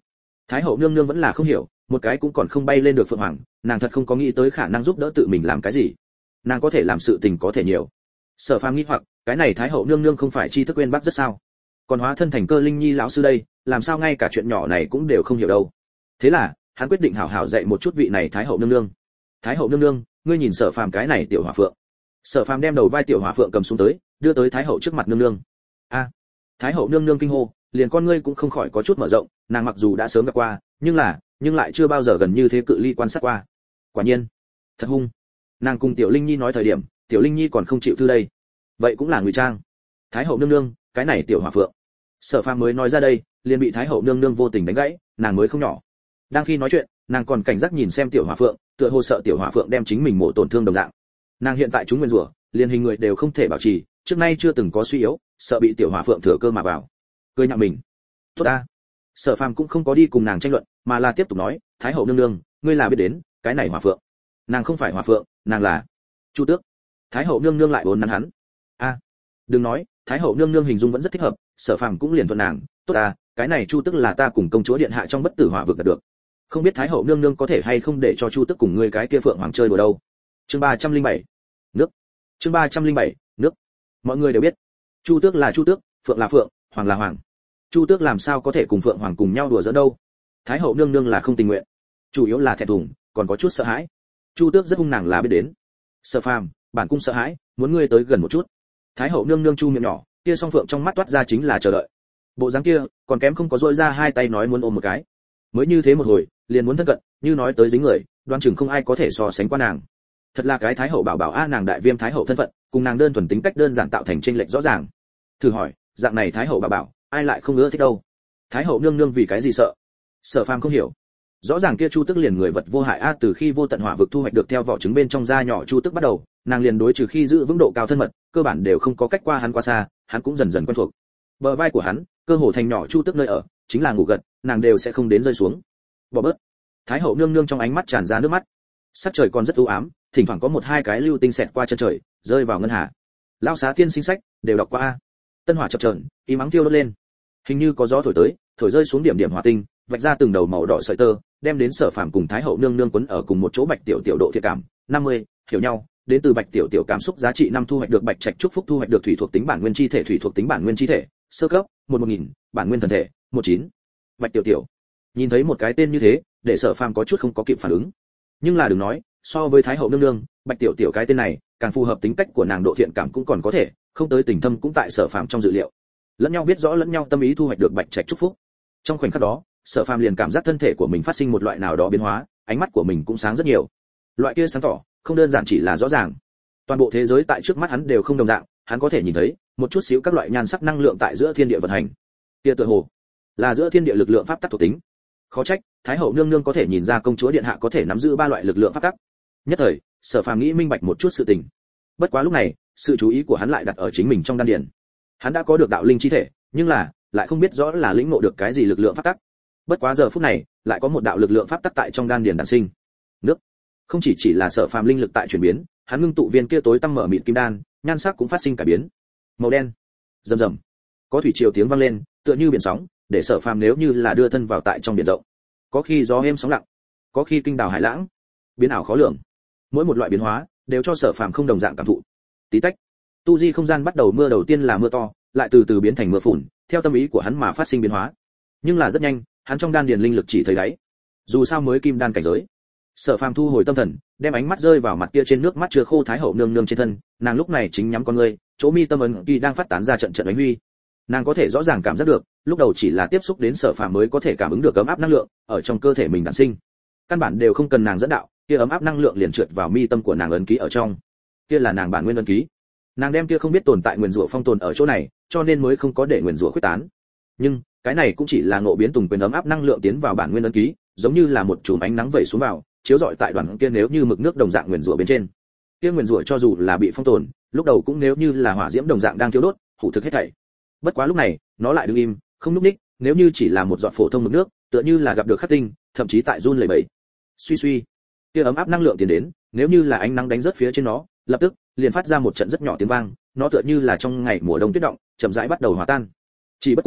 Thái hậu nương nương vẫn là không hiểu, một cái cũng còn không bay lên được phượng hoàng, nàng thật không có nghĩ tới khả năng giúp đỡ tự mình làm cái gì. Nàng có thể làm sự tình có thể nhiều. Sở Phàm nghĩ hoặc, cái này Thái hậu nương nương không phải tri thức quên bác rất sao? Còn hóa thân thành Cơ Linh Nhi lão sư đây, làm sao ngay cả chuyện nhỏ này cũng đều không hiểu đâu. Thế là, hắn quyết định hảo hảo dạy một chút vị này Thái hậu nương nương. Thái hậu nương nương, ngươi nhìn Sở Phàm cái này tiểu hỏa phượng. Sở Phàm đem đầu vai tiểu hỏa phượng cầm xuống tới, đưa tới Thái hậu trước mặt nương nương. A! Thái hậu nương nương kinh hô, liền con ngươi cũng không khỏi có chút mở rộng, nàng mặc dù đã sớm gặp qua, nhưng là, nhưng lại chưa bao giờ gần như thế cự ly quan sát qua. Quả nhiên, thật hung. Nàng cùng Tiểu Linh Nhi nói thời điểm, Tiểu Linh Nhi còn không chịu thư đây. Vậy cũng là ngụy trang. Thái hậu nương nương, cái này tiểu hỏa phượng. Sở Phàm mới nói ra đây, liền bị Thái hậu nương nương vô tình đánh gãy, nàng mới không nhỏ. Đang khi nói chuyện, nàng còn cảnh giác nhìn xem tiểu hỏa phượng, tựa hồ sợ tiểu hỏa phượng đem chính mình mổ tổn thương đồng dạng. Nàng hiện tại chúng nguyên rủa, liền hình người đều không thể bảo trì, trước nay chưa từng có suy yếu, sợ bị tiểu hỏa phượng thừa cơ mà vào. Cười nhạo mình. Tốt a. Sở Phàm cũng không có đi cùng nàng tranh luận, mà là tiếp tục nói, Thái hậu nương nương, ngươi là biết đến, cái này hỏa phượng. Nàng không phải hỏa phượng, nàng là Chu Tước. Thái hậu nương nương lại uốn nắn hắn. A. Đừng nói, Thái hậu nương nương hình dung vẫn rất thích hợp, Sở Phàm cũng liền thuận nàng, tốt a, cái này Chu Tước là ta cùng công chúa điện hạ trong bất tử hỏa vực đạt được. Không biết Thái hậu nương nương có thể hay không để cho Chu Tước cùng ngươi cái kia phượng hoàng chơi đùa đâu. Chương ba trăm linh bảy nước. Chương ba trăm linh bảy nước. Mọi người đều biết, Chu Tước là Chu Tước, phượng là phượng, hoàng là hoàng. Chu Tước làm sao có thể cùng phượng hoàng cùng nhau đùa giỡn đâu. Thái hậu nương nương là không tình nguyện, chủ yếu là thẹn thùng, còn có chút sợ hãi. Chu Tước rất hung, nàng là biết đến. Sở Phàm, bản cung sợ hãi, muốn ngươi tới gần một chút. Thái hậu nương nương chu miệng nhỏ, kia song phượng trong mắt toát ra chính là chờ đợi. Bộ dáng kia, còn kém không có dỗi ra hai tay nói muốn ôm một cái. Mới như thế một hồi, liền muốn thân cận, như nói tới dính người, đoan chừng không ai có thể so sánh qua nàng. Thật là cái Thái hậu bảo bảo a, nàng đại viêm Thái hậu thân phận, cùng nàng đơn thuần tính cách đơn giản tạo thành chênh lệch rõ ràng. Thử hỏi, dạng này Thái hậu bảo bảo, ai lại không ưa thích đâu? Thái hậu nương nương vì cái gì sợ? Sở Phàm không hiểu. Rõ ràng kia Chu Tước liền người vật vô hại a, từ khi vô tận hỏa vực thu hoạch được theo vỏ trứng bên trong da nhỏ Chu Tước bắt đầu, nàng liền đối trừ khi giữ vững độ cao thân mật, cơ bản đều không có cách qua hắn qua xa, hắn cũng dần dần quen thuộc. Bờ vai của hắn, cơ hồ thành nhỏ Chu Tước nơi ở, chính là ngủ gật, nàng đều sẽ không đến rơi xuống. Bỏ bớt. Thái hậu nương nương trong ánh mắt tràn ra nước mắt. Sắc trời còn rất u ám, thỉnh thoảng có một hai cái lưu tinh xẹt qua chân trời, rơi vào ngân hà. Lão xá tiên sinh sách đều đọc qua a. Tân hỏa chập chờn, im ắng thiêu đốt lên. Hình như có gió thổi tới, thổi rơi xuống điểm điểm hỏa tinh, vạch ra từng đầu màu đỏ sợi tơ, đem đến Sở Phàm cùng Thái hậu nương nương quấn ở cùng một chỗ. Bạch tiểu tiểu độ thiệt cảm năm mươi, hiểu nhau, đến từ Bạch tiểu tiểu cảm xúc giá trị năm thu hoạch được Bạch trạch chúc phúc thu hoạch được thủy thuộc tính bản nguyên chi thể thủy thuộc tính bản nguyên chi thể, sơ cấp, một một nghìn, bản nguyên thần thể, một chín. Bạch tiểu tiểu. Nhìn thấy một cái tên như thế, để Sở Phàm có chút không có kịp phản ứng. Nhưng là đừng nói, so với Thái hậu nương nương, Bạch tiểu tiểu cái tên này, càng phù hợp tính cách của nàng, độ thiện cảm cũng còn có thể, không tới tình thâm cũng tại Sở Phàm trong dự liệu. Lẫn nhau biết rõ lẫn nhau tâm ý thu hoạch được Bạch trạch chúc phúc. Trong khoảnh khắc đó, Sở Phàm liền cảm giác thân thể của mình phát sinh một loại nào đó biến hóa, ánh mắt của mình cũng sáng rất nhiều. Loại kia sáng tỏ, không đơn giản chỉ là rõ ràng. Toàn bộ thế giới tại trước mắt hắn đều không đồng dạng, hắn có thể nhìn thấy một chút xíu các loại nhan sắc năng lượng tại giữa thiên địa vận hành. Kia tựa hồ là giữa thiên địa lực lượng pháp tắc thuộc tính. Khó trách, Thái hậu nương nương có thể nhìn ra công chúa điện hạ có thể nắm giữ ba loại lực lượng pháp tắc. Nhất thời, Sở Phàm nghĩ minh bạch một chút sự tình. Bất quá lúc này, sự chú ý của hắn lại đặt ở chính mình trong đan điền. Hắn đã có được đạo linh chi thể, nhưng là lại không biết rõ là lĩnh ngộ được cái gì lực lượng pháp tắc. Bất quá giờ phút này, lại có một đạo lực lượng pháp tắc tại trong đan điền đản sinh. Nước. Không chỉ chỉ là Sở Phàm linh lực tại chuyển biến, hắn ngưng tụ viên kia tối tăm mở mịt kim đan, nhan sắc cũng phát sinh cải biến. Màu đen. Rầm rầm. Có thủy triều tiếng vang lên, tựa như biển sóng, để Sở Phàm nếu như là đưa thân vào tại trong biển rộng. Có khi gió êm sóng lặng, có khi kinh đào hải lãng, biến ảo khó lường. Mỗi một loại biến hóa đều cho Sở Phàm không đồng dạng cảm thụ. Tí tách. Tu di không gian bắt đầu mưa, đầu tiên là mưa to, lại từ từ biến thành mưa phùn, theo tâm ý của hắn mà phát sinh biến hóa. Nhưng là rất nhanh, hắn trong đan điền linh lực chỉ thấy đáy. Dù sao mới kim đan cảnh giới. Sở Phàm thu hồi tâm thần, đem ánh mắt rơi vào mặt kia trên nước mắt chưa khô Thái hậu nương nương trên thân, nàng lúc này chính nhắm con ngươi, chỗ mi tâm ấn kỳ đang phát tán ra trận trận ánh huy. Nàng có thể rõ ràng cảm giác được, lúc đầu chỉ là tiếp xúc đến Sở Phàm mới có thể cảm ứng được ấm áp năng lượng ở trong cơ thể mình đản sinh. Căn bản đều không cần nàng dẫn đạo, kia ấm áp năng lượng liền trượt vào mi tâm của nàng ấn ký ở trong. Kia là nàng bản nguyên ấn ký. Nàng đem kia không biết tồn tại nguyên rủa phong tồn ở chỗ này, cho nên mới không có để nguyên rủa khuếch tán. Nhưng, cái này cũng chỉ là ngộ biến tùng quyền ấm áp năng lượng tiến vào bản nguyên ấn ký, giống như là một chùm ánh nắng vẩy xuống vào, chiếu rọi tại đoàn kia nếu như mực nước đồng dạng nguyên rủa bên trên. Kia nguyên rủa cho dù là bị phong tồn, lúc đầu cũng nếu như là hỏa diễm đồng dạng đang thiêu đốt, hủ thực hết thảy. Bất quá lúc này, nó lại đứng im, không nhúc nhích, nếu như chỉ là một giọt phổ thông mực nước, tựa như là gặp được khắc tinh, thậm chí tại run lẩy bẩy. Suy suy, kia ấm áp năng lượng tiến đến, nếu như là ánh nắng đánh rớt phía trên nó, lập tức liền phát ra một trận rất nhỏ tiếng vang, nó tựa như là trong ngày mùa đông tuyết động, chậm rãi bắt đầu hòa tan. Chỉ bất quá,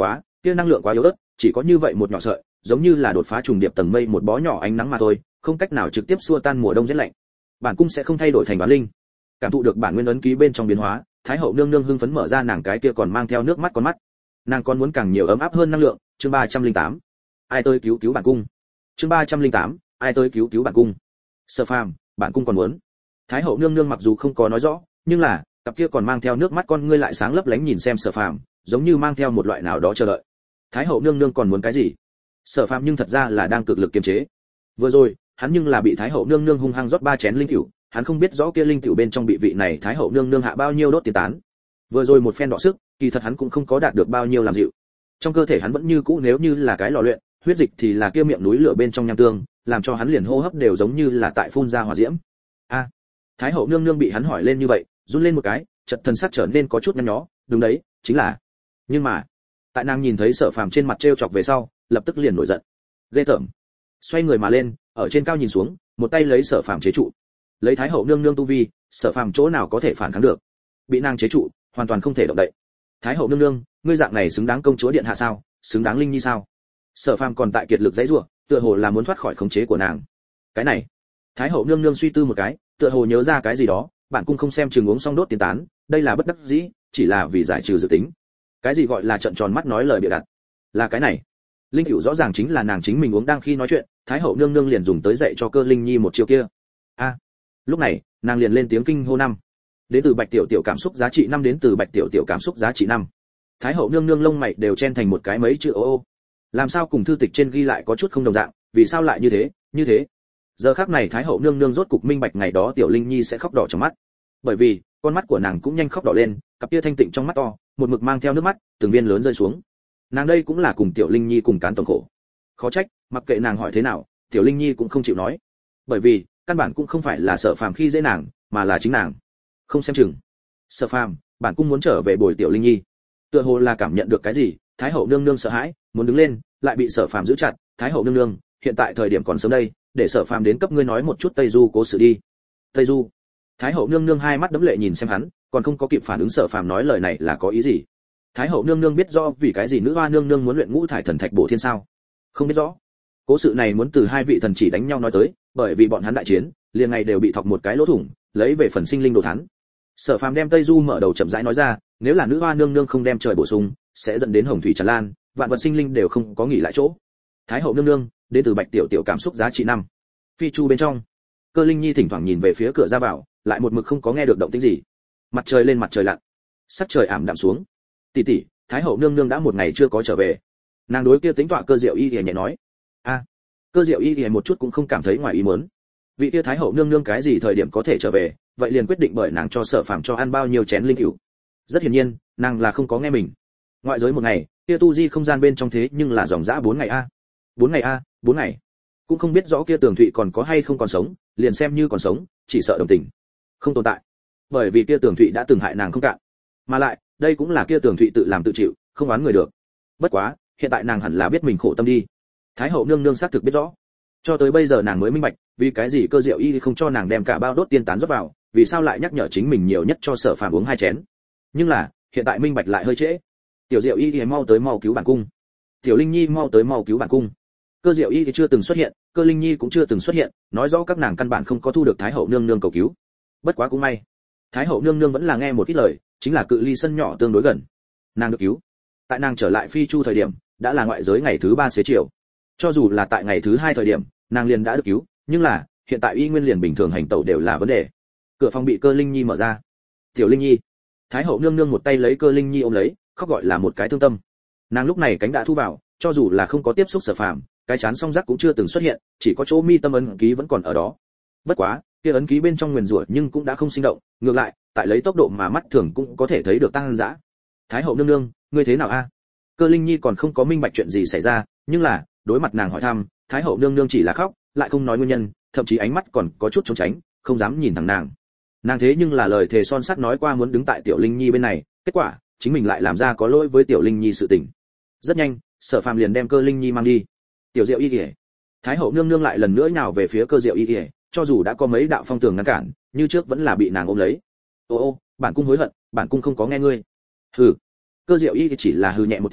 kia năng lượng quá yếu ớt, chỉ có như vậy một nhỏ sợi, giống như là đột phá trùng điệp tầng mây một bó nhỏ ánh nắng mà thôi, không cách nào trực tiếp xua tan mùa đông rét lạnh. Bản cung sẽ không thay đổi thành bán linh. Cảm thụ được bản nguyên ấn ký bên trong biến hóa, Thái hậu nương nương hưng phấn mở ra nàng cái kia còn mang theo nước mắt con mắt. Nàng còn muốn càng nhiều ấm áp hơn năng lượng. Chương ba trăm lẻ tám. Ai tới cứu cứu bản cung. Chương ba trăm lẻ tám. Ai tới cứu cứu bản cung. Sở Phàm, bản cung còn muốn. Thái hậu nương nương mặc dù không có nói rõ, nhưng là cặp kia còn mang theo nước mắt con ngươi lại sáng lấp lánh nhìn xem Sở Phàm, giống như mang theo một loại nào đó chờ đợi. Thái hậu nương nương còn muốn cái gì? Sở Phàm nhưng thật ra là đang cực lực kiềm chế. Vừa rồi, hắn nhưng là bị Thái hậu nương nương hung hăng rót ba chén linh tiểu, hắn không biết rõ kia linh tiểu bên trong bị vị này Thái hậu nương nương hạ bao nhiêu đốt tiền tán. Vừa rồi một phen đọ sức, kỳ thật hắn cũng không có đạt được bao nhiêu làm dịu. Trong cơ thể hắn vẫn như cũ nếu như là cái lò luyện, huyết dịch thì là kia miệng núi lửa bên trong nham tương, làm cho hắn liền hô hấp đều giống như là tại phun ra hỏa diễm. A, Thái hậu nương nương bị hắn hỏi lên như vậy, run lên một cái, chợt thần sắc trở nên có chút nhăn nhó, đúng đấy, chính là. Nhưng mà, tại nàng nhìn thấy Sở Phàm trên mặt trêu chọc về sau, lập tức liền nổi giận. Ghê tởm. Xoay người mà lên, ở trên cao nhìn xuống, một tay lấy Sở Phàm chế trụ. Lấy Thái hậu nương nương tu vi, Sở Phàm chỗ nào có thể phản kháng được? Bị nàng chế trụ, hoàn toàn không thể động đậy. Thái hậu nương nương, ngươi dạng này xứng đáng công chúa điện hạ sao? Xứng đáng linh nhi sao? Sở Phàm còn tại kiệt lực giãy giụa, tựa hồ là muốn thoát khỏi khống chế của nàng. Cái này, Thái hậu nương nương suy tư một cái, tựa hồ nhớ ra cái gì đó, bản cung không xem chừng uống xong đốt tiền tán, đây là bất đắc dĩ, chỉ là vì giải trừ dự tính. Cái gì gọi là trợn tròn mắt nói lời bịa đặt? Là cái này. Linh cửu rõ ràng chính là nàng chính mình uống đang khi nói chuyện, Thái hậu nương nương liền dùng tới dạy cho Cơ Linh Nhi một chiêu kia. A. Lúc này, nàng liền lên tiếng kinh hô năm. Đến từ Bạch tiểu tiểu cảm xúc giá trị năm đến từ Bạch tiểu tiểu cảm xúc giá trị năm. Thái hậu nương nương lông mày đều chen thành một cái mấy chữ ô ô. Làm sao cùng thư tịch trên ghi lại có chút không đồng dạng, vì sao lại như thế, như thế? Giờ khắc này Thái hậu nương nương rốt cục minh bạch ngày đó tiểu Linh Nhi sẽ khóc đỏ trong mắt. Bởi vì, con mắt của nàng cũng nhanh khóc đỏ lên, cặp kia thanh tịnh trong mắt to, một mực mang theo nước mắt, từng viên lớn rơi xuống. Nàng đây cũng là cùng tiểu Linh Nhi cùng cán tổng khổ. Khó trách, mặc kệ nàng hỏi thế nào, tiểu Linh Nhi cũng không chịu nói. Bởi vì, căn bản cũng không phải là Sở Phàm khi dễ nàng, mà là chính nàng. Không xem chừng. Sở Phàm, bản cung muốn trở về bồi tiểu Linh Nhi. Tựa hồ là cảm nhận được cái gì, Thái hậu nương nương sợ hãi, muốn đứng lên, lại bị Sở Phàm giữ chặt. Thái hậu nương nương, hiện tại thời điểm còn sớm đây, để Sở Phàm đến cấp ngươi nói một chút Tây Du cố sự đi. Tây Du. Thái hậu nương nương hai mắt đẫm lệ nhìn xem hắn, còn không có kịp phản ứng Sở Phàm nói lời này là có ý gì. Thái hậu nương nương biết rõ vì cái gì nữ hoa nương nương muốn luyện ngũ thải thần thạch bổ thiên sao? Không biết rõ. Cố sự này muốn từ hai vị thần chỉ đánh nhau nói tới, bởi vì bọn hắn đại chiến, liền ngày đều bị thọc một cái lỗ thủng, lấy về phần sinh linh đồ thán. Sở Phàm đem Tây Du mở đầu chậm rãi nói ra, nếu là nữ hoa nương nương không đem trời bổ sung, sẽ dẫn đến hồng thủy tràn lan, vạn vật sinh linh đều không có nghỉ lại chỗ. Thái hậu nương nương, đến từ Bạch tiểu tiểu cảm xúc giá trị năm. Phi chu bên trong, Cơ Linh Nhi thỉnh thoảng nhìn về phía cửa ra vào, lại một mực không có nghe được động tĩnh gì. Mặt trời lên mặt trời lặn, sắc trời ảm đạm xuống. Tỷ tỷ, Thái hậu nương nương đã một ngày chưa có trở về. Nàng đối kia tính tọa Cơ Diệu Y Y nhẹ nói. A. Cơ Diệu Y Y một chút cũng không cảm thấy ngoài ý muốn. Vị kia Thái hậu nương nương cái gì thời điểm có thể trở về, vậy liền quyết định bởi nàng cho Sở Phàm cho ăn bao nhiêu chén linh cửu. Rất hiển nhiên, nàng là không có nghe mình. Ngoại giới một ngày, kia tu di không gian bên trong thế nhưng là dòng dã bốn ngày a. bốn ngày a, bốn ngày. Cũng không biết rõ kia Tường Thụy còn có hay không còn sống, liền xem như còn sống, chỉ sợ đồng tình không tồn tại. Bởi vì kia Tường Thụy đã từng hại nàng không cạn. Mà lại, đây cũng là kia Tường Thụy tự làm tự chịu, không oán người được. Bất quá, hiện tại nàng hẳn là biết mình khổ tâm đi. Thái hậu nương nương xác thực biết rõ. Cho tới bây giờ nàng mới minh bạch, vì cái gì Cơ Diệu Y không cho nàng đem cả bao đốt tiên tán rót vào, vì sao lại nhắc nhở chính mình nhiều nhất cho Sở Phàm uống hai chén. Nhưng là, hiện tại minh bạch lại hơi trễ. Tiểu Diệu Y thì mau tới mau cứu bản cung. Tiểu Linh Nhi mau tới mau cứu bản cung. Cơ Diệu Y thì chưa từng xuất hiện, Cơ Linh Nhi cũng chưa từng xuất hiện, nói rõ các nàng căn bản không có thu được Thái hậu nương nương cầu cứu. Bất quá cũng may, Thái hậu nương nương vẫn là nghe một ít lời, chính là cự ly sân nhỏ tương đối gần. Nàng được cứu. Tại nàng trở lại Phi Chu thời điểm, đã là ngoại giới ngày thứ ba xế chiều. Cho dù là tại ngày thứ hai thời điểm, nàng liền đã được cứu, nhưng là, hiện tại y nguyên liền bình thường hành tẩu đều là vấn đề. Cửa phòng bị Cơ Linh Nhi mở ra. Tiểu Linh Nhi. Thái hậu nương nương một tay lấy Cơ Linh Nhi ôm lấy, khóc gọi là một cái thương tâm. Nàng lúc này cánh đã thu vào, cho dù là không có tiếp xúc Sở Phàm, cái chán song giác cũng chưa từng xuất hiện, chỉ có chỗ mi tâm ấn ký vẫn còn ở đó. Bất quá, kia ấn ký bên trong nguyền rủa nhưng cũng đã không sinh động, ngược lại, tại lấy tốc độ mà mắt thường cũng có thể thấy được tăng dã. Thái hậu nương nương, ngươi thế nào a? Cơ Linh Nhi còn không có minh bạch chuyện gì xảy ra, nhưng là, đối mặt nàng hỏi thăm, Thái hậu nương nương chỉ là khóc, lại không nói nguyên nhân, thậm chí ánh mắt còn có chút trốn tránh, không dám nhìn thẳng nàng. Nàng thế nhưng là lời thề son sắt nói qua muốn đứng tại tiểu Linh Nhi bên này, kết quả, chính mình lại làm ra có lỗi với tiểu Linh Nhi sự tình. Rất nhanh, Sở Phàm liền đem Cơ Linh Nhi mang đi. Tiểu Diệu Y Y. Thái hậu nương nương lại lần nữa nhào về phía Cơ Diệu Y Y, cho dù đã có mấy đạo phong tường ngăn cản, như trước vẫn là bị nàng ôm lấy. Ô ô, bản cung hối hận, bản cung không có nghe ngươi. Hừ. Cơ Diệu Y chỉ là hừ nhẹ một tiếng,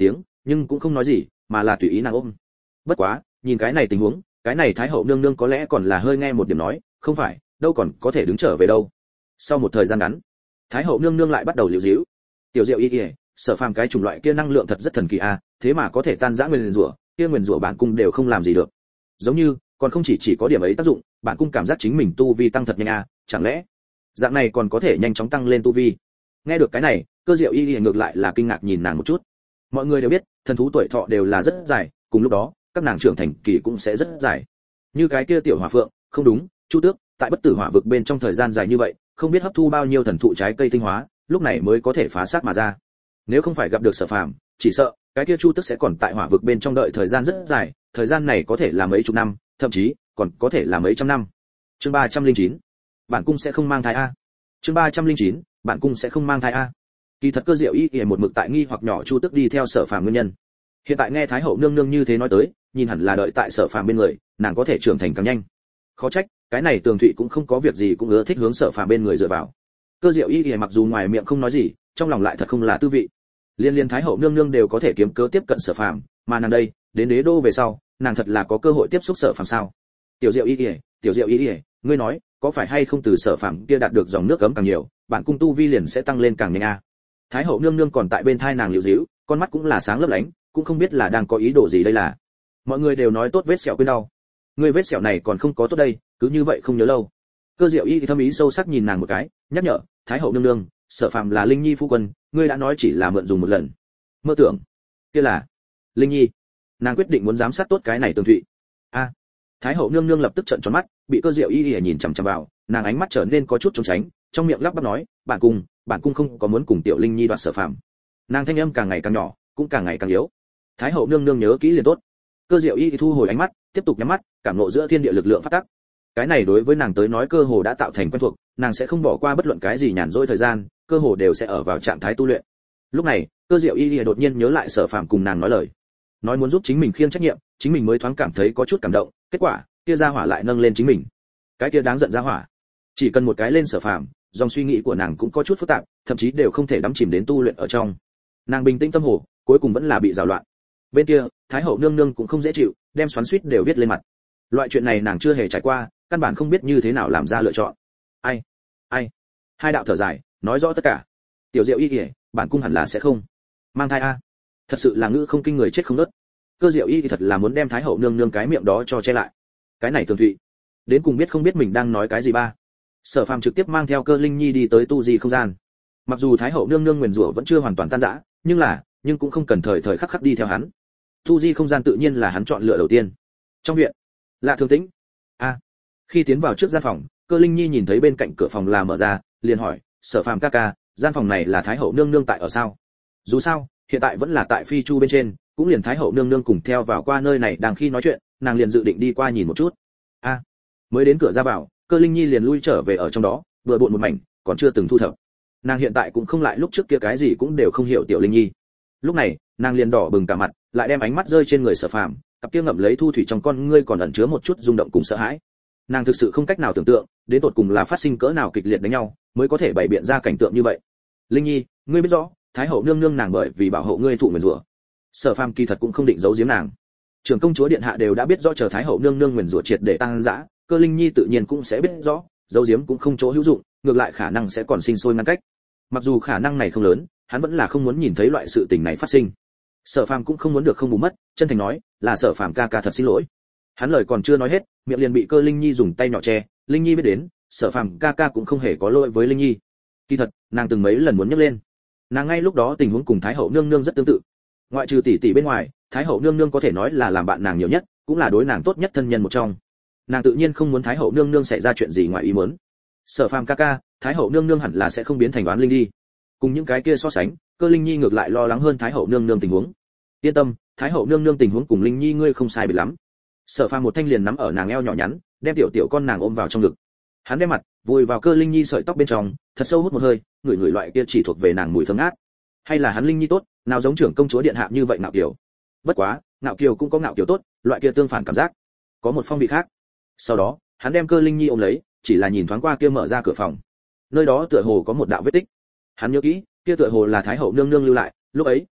nhưng cũng không nói gì, mà là tùy ý nàng ôm. Bất quá, nhìn cái này tình huống, cái này thái hậu nương nương có lẽ còn là hơi nghe một điểm nói, không phải, đâu còn có thể đứng trở về đâu. Sau một thời gian ngắn, thái hậu nương nương lại bắt đầu liễu díu. Tiểu Diệu y y, Sở Phàm cái chủng loại kia năng lượng thật rất thần kỳ a, thế mà có thể tan rã nguyên rủa, kia nguyên rủa bản cung đều không làm gì được. Giống như, còn không chỉ chỉ có điểm ấy tác dụng, bản cung cảm giác chính mình tu vi tăng thật nhanh a, chẳng lẽ dạng này còn có thể nhanh chóng tăng lên tu vi. Nghe được cái này, Cơ Diệu y y ngược lại là kinh ngạc nhìn nàng một chút. Mọi người đều biết, thần thú tuổi thọ đều là rất dài, cùng lúc đó, các nàng trưởng thành kỳ cũng sẽ rất dài. Như cái kia tiểu hỏa phượng, không đúng, Chu Tước, tại bất tử hỏa vực bên trong thời gian dài như vậy, không biết hấp thu bao nhiêu thần thụ trái cây tinh hóa, lúc này mới có thể phá xác mà ra. Nếu không phải gặp được Sở Phàm, chỉ sợ cái kia Chu Tước sẽ còn tại hỏa vực bên trong đợi thời gian rất dài, thời gian này có thể là mấy chục năm, thậm chí còn có thể là mấy trăm năm. Chương ba trăm lẻ chín, bản cung sẽ không mang thai a. Chương ba trăm lẻ chín, bản cung sẽ không mang thai a. Kỳ thật Cơ Diệu y y một mực tại nghi hoặc nhỏ Chu Tước đi theo Sở Phàm nguyên nhân. Hiện tại nghe Thái hậu nương nương như thế nói tới, nhìn hẳn là đợi tại Sở Phàm bên người, nàng có thể trưởng thành càng nhanh. Khó trách, cái này Tường Thụy cũng không có việc gì cũng ưa thích hướng Sở Phàm bên người dựa vào. Cơ Diệu y y mặc dù ngoài miệng không nói gì, trong lòng lại thật không là tư vị. Liên liên Thái hậu nương nương đều có thể kiếm cớ tiếp cận Sở Phàm, mà nàng đây, đến đế đô về sau, nàng thật là có cơ hội tiếp xúc Sở Phàm sao? Tiểu Diệu y y, Tiểu Diệu y y, ngươi nói, có phải hay không từ Sở Phàm kia đạt được dòng nước cấm càng nhiều, bản cung tu vi liền sẽ tăng lên càng nhanh a. Thái hậu nương nương còn tại bên thai nàng liễu díu, con mắt cũng là sáng lấp lánh, cũng không biết là đang có ý đồ gì đây là. Mọi người đều nói tốt vết sẹo quên đau, người vết sẹo này còn không có tốt đây, cứ như vậy không nhớ lâu. Cơ Diệu y thì thâm ý sâu sắc nhìn nàng một cái, nhắc nhở, Thái hậu nương nương, Sở Phàm là Linh Nhi phu quân, ngươi đã nói chỉ là mượn dùng một lần. Mơ tưởng, kia là Linh Nhi. Nàng quyết định muốn giám sát tốt cái này Tường Thụy. A. Thái hậu nương nương lập tức trợn tròn mắt, bị Cơ Diệu y y nhìn chằm chằm vào, nàng ánh mắt trở nên có chút trốn tránh, trong miệng lắp bắp nói, bản cung, bản cung không có muốn cùng tiểu Linh Nhi đoạt Sở Phàm. Nàng thanh âm càng ngày càng nhỏ, cũng càng ngày càng yếu. Thái hậu nương nương nhớ kỹ liền tốt. Cơ Diệu y thì thu hồi ánh mắt, tiếp tục nhắm mắt, cảm ngộ giữa thiên địa lực lượng phát tắc. Cái này đối với nàng tới nói cơ hồ đã tạo thành quen thuộc, nàng sẽ không bỏ qua bất luận cái gì nhàn rỗi thời gian, cơ hồ đều sẽ ở vào trạng thái tu luyện. Lúc này, Cơ Diệu y đột nhiên nhớ lại Sở Phàm cùng nàng nói lời, nói muốn giúp chính mình khiêng trách nhiệm, chính mình mới thoáng cảm thấy có chút cảm động, kết quả, kia gia hỏa lại nâng lên chính mình. Cái kia đáng giận gia hỏa. Chỉ cần một cái lên Sở Phàm, dòng suy nghĩ của nàng cũng có chút phức tạp, thậm chí đều không thể đắm chìm đến tu luyện ở trong. Nàng bình tĩnh tâm hồ, cuối cùng vẫn là bị rào loạn. Bên kia, Thái hậu nương nương cũng không dễ chịu, đem xoắn xuýt đều viết lên mặt. Loại chuyện này nàng chưa hề trải qua, căn bản không biết như thế nào làm ra lựa chọn. Ai? Ai? Hai đạo thở dài, nói rõ tất cả. Tiểu Diệu y y, bản cung hẳn là sẽ không mang thai a. Thật sự là ngữ không kinh người chết không nớt. Cơ Diệu y thì thật là muốn đem Thái hậu nương nương cái miệng đó cho che lại. Cái này Tường Thụy, đến cùng biết không biết mình đang nói cái gì ba. Sở Phàm trực tiếp mang theo Cơ Linh Nhi đi tới tu di không gian. Mặc dù Thái hậu nương nương nguyền rủa vẫn chưa hoàn toàn tan rã, nhưng là, nhưng cũng không cần thời thời khắc khắc đi theo hắn. Tu di không gian tự nhiên là hắn chọn lựa đầu tiên. Trong viện, lạ thường tĩnh. A. Khi tiến vào trước gian phòng, Cơ Linh Nhi nhìn thấy bên cạnh cửa phòng là mở ra, liền hỏi, Sở Phàm ca ca, gian phòng này là Thái hậu nương nương tại ở sao? Dù sao, hiện tại vẫn là tại Phi Chu bên trên, cũng liền Thái hậu nương nương cùng theo vào qua nơi này, đang khi nói chuyện, nàng liền dự định đi qua nhìn một chút. A. Mới đến cửa ra vào, Cơ Linh Nhi liền lui trở về ở trong đó, vừa bộn một mảnh, còn chưa từng thu thập. Nàng hiện tại cũng không lại lúc trước kia cái gì cũng đều không hiểu tiểu Linh Nhi. Lúc này, nàng liền đỏ bừng cả mặt, lại đem ánh mắt rơi trên người Sở Phàm, cặp kia ngậm lấy thu thủy trong con ngươi còn ẩn chứa một chút rung động cùng sợ hãi. Nàng thực sự không cách nào tưởng tượng, đến tột cùng là phát sinh cỡ nào kịch liệt đánh nhau, mới có thể bày biện ra cảnh tượng như vậy. Linh Nhi, ngươi biết rõ, Thái hậu nương nương nàng bởi vì bảo hộ ngươi thụ nguyền rủa. Sở Phàm kỳ thật cũng không định giấu giếm nàng. Trưởng công chúa điện hạ đều đã biết rõ chờ Thái hậu nương nương nguyền rủa triệt để tăng dã, Cơ Linh Nhi tự nhiên cũng sẽ biết rõ, giấu giếm cũng không chỗ hữu dụng, ngược lại khả năng sẽ còn sinh sôi ngăn cách. Mặc dù khả năng này không lớn, hắn vẫn là không muốn nhìn thấy loại sự tình này phát sinh. Sở Phàm cũng không muốn được không bù mất, chân thành nói, là Sở Phàm ca ca thật xin lỗi. Hắn lời còn chưa nói hết, miệng liền bị Cơ Linh Nhi dùng tay nhỏ che. Linh Nhi biết đến, Sở Phàm ca ca cũng không hề có lỗi với Linh Nhi. Kỳ thật, nàng từng mấy lần muốn nhấc lên. Nàng ngay lúc đó tình huống cùng Thái hậu nương nương rất tương tự. Ngoại trừ tỷ tỷ bên ngoài, Thái hậu nương nương có thể nói là làm bạn nàng nhiều nhất, cũng là đối nàng tốt nhất thân nhân một trong. Nàng tự nhiên không muốn Thái hậu nương nương xảy ra chuyện gì ngoài ý muốn. Sở Phàm ca ca, Thái hậu nương nương hẳn là sẽ không biến thành oán linh đi. Cùng những cái kia so sánh, Cơ Linh Nhi ngược lại lo lắng hơn Thái hậu nương nương tình huống. Yên tâm, Thái hậu nương nương tình huống cùng Linh Nhi ngươi không sai biệt lắm. Sở Phàm một thanh liền nắm ở nàng eo nhỏ nhắn, đem tiểu tiểu con nàng ôm vào trong ngực. Hắn đem mặt vùi vào Cơ Linh Nhi sợi tóc bên trong, thật sâu hút một hơi, ngửi ngửi loại kia chỉ thuộc về nàng mùi thơm ngát. Hay là hắn Linh Nhi tốt, nào giống trưởng công chúa điện hạ như vậy ngạo kiều. Bất quá, ngạo kiều cũng có ngạo kiều tốt, loại kia tương phản cảm giác, có một phong vị khác. Sau đó, hắn đem Cơ Linh Nhi ôm lấy, chỉ là nhìn thoáng qua kia mở ra cửa phòng. Nơi đó tựa hồ có một đạo vết tích. Hắn nhớ kỹ, kia tựa hồ là Thái hậu nương nương lưu lại, lúc ấy,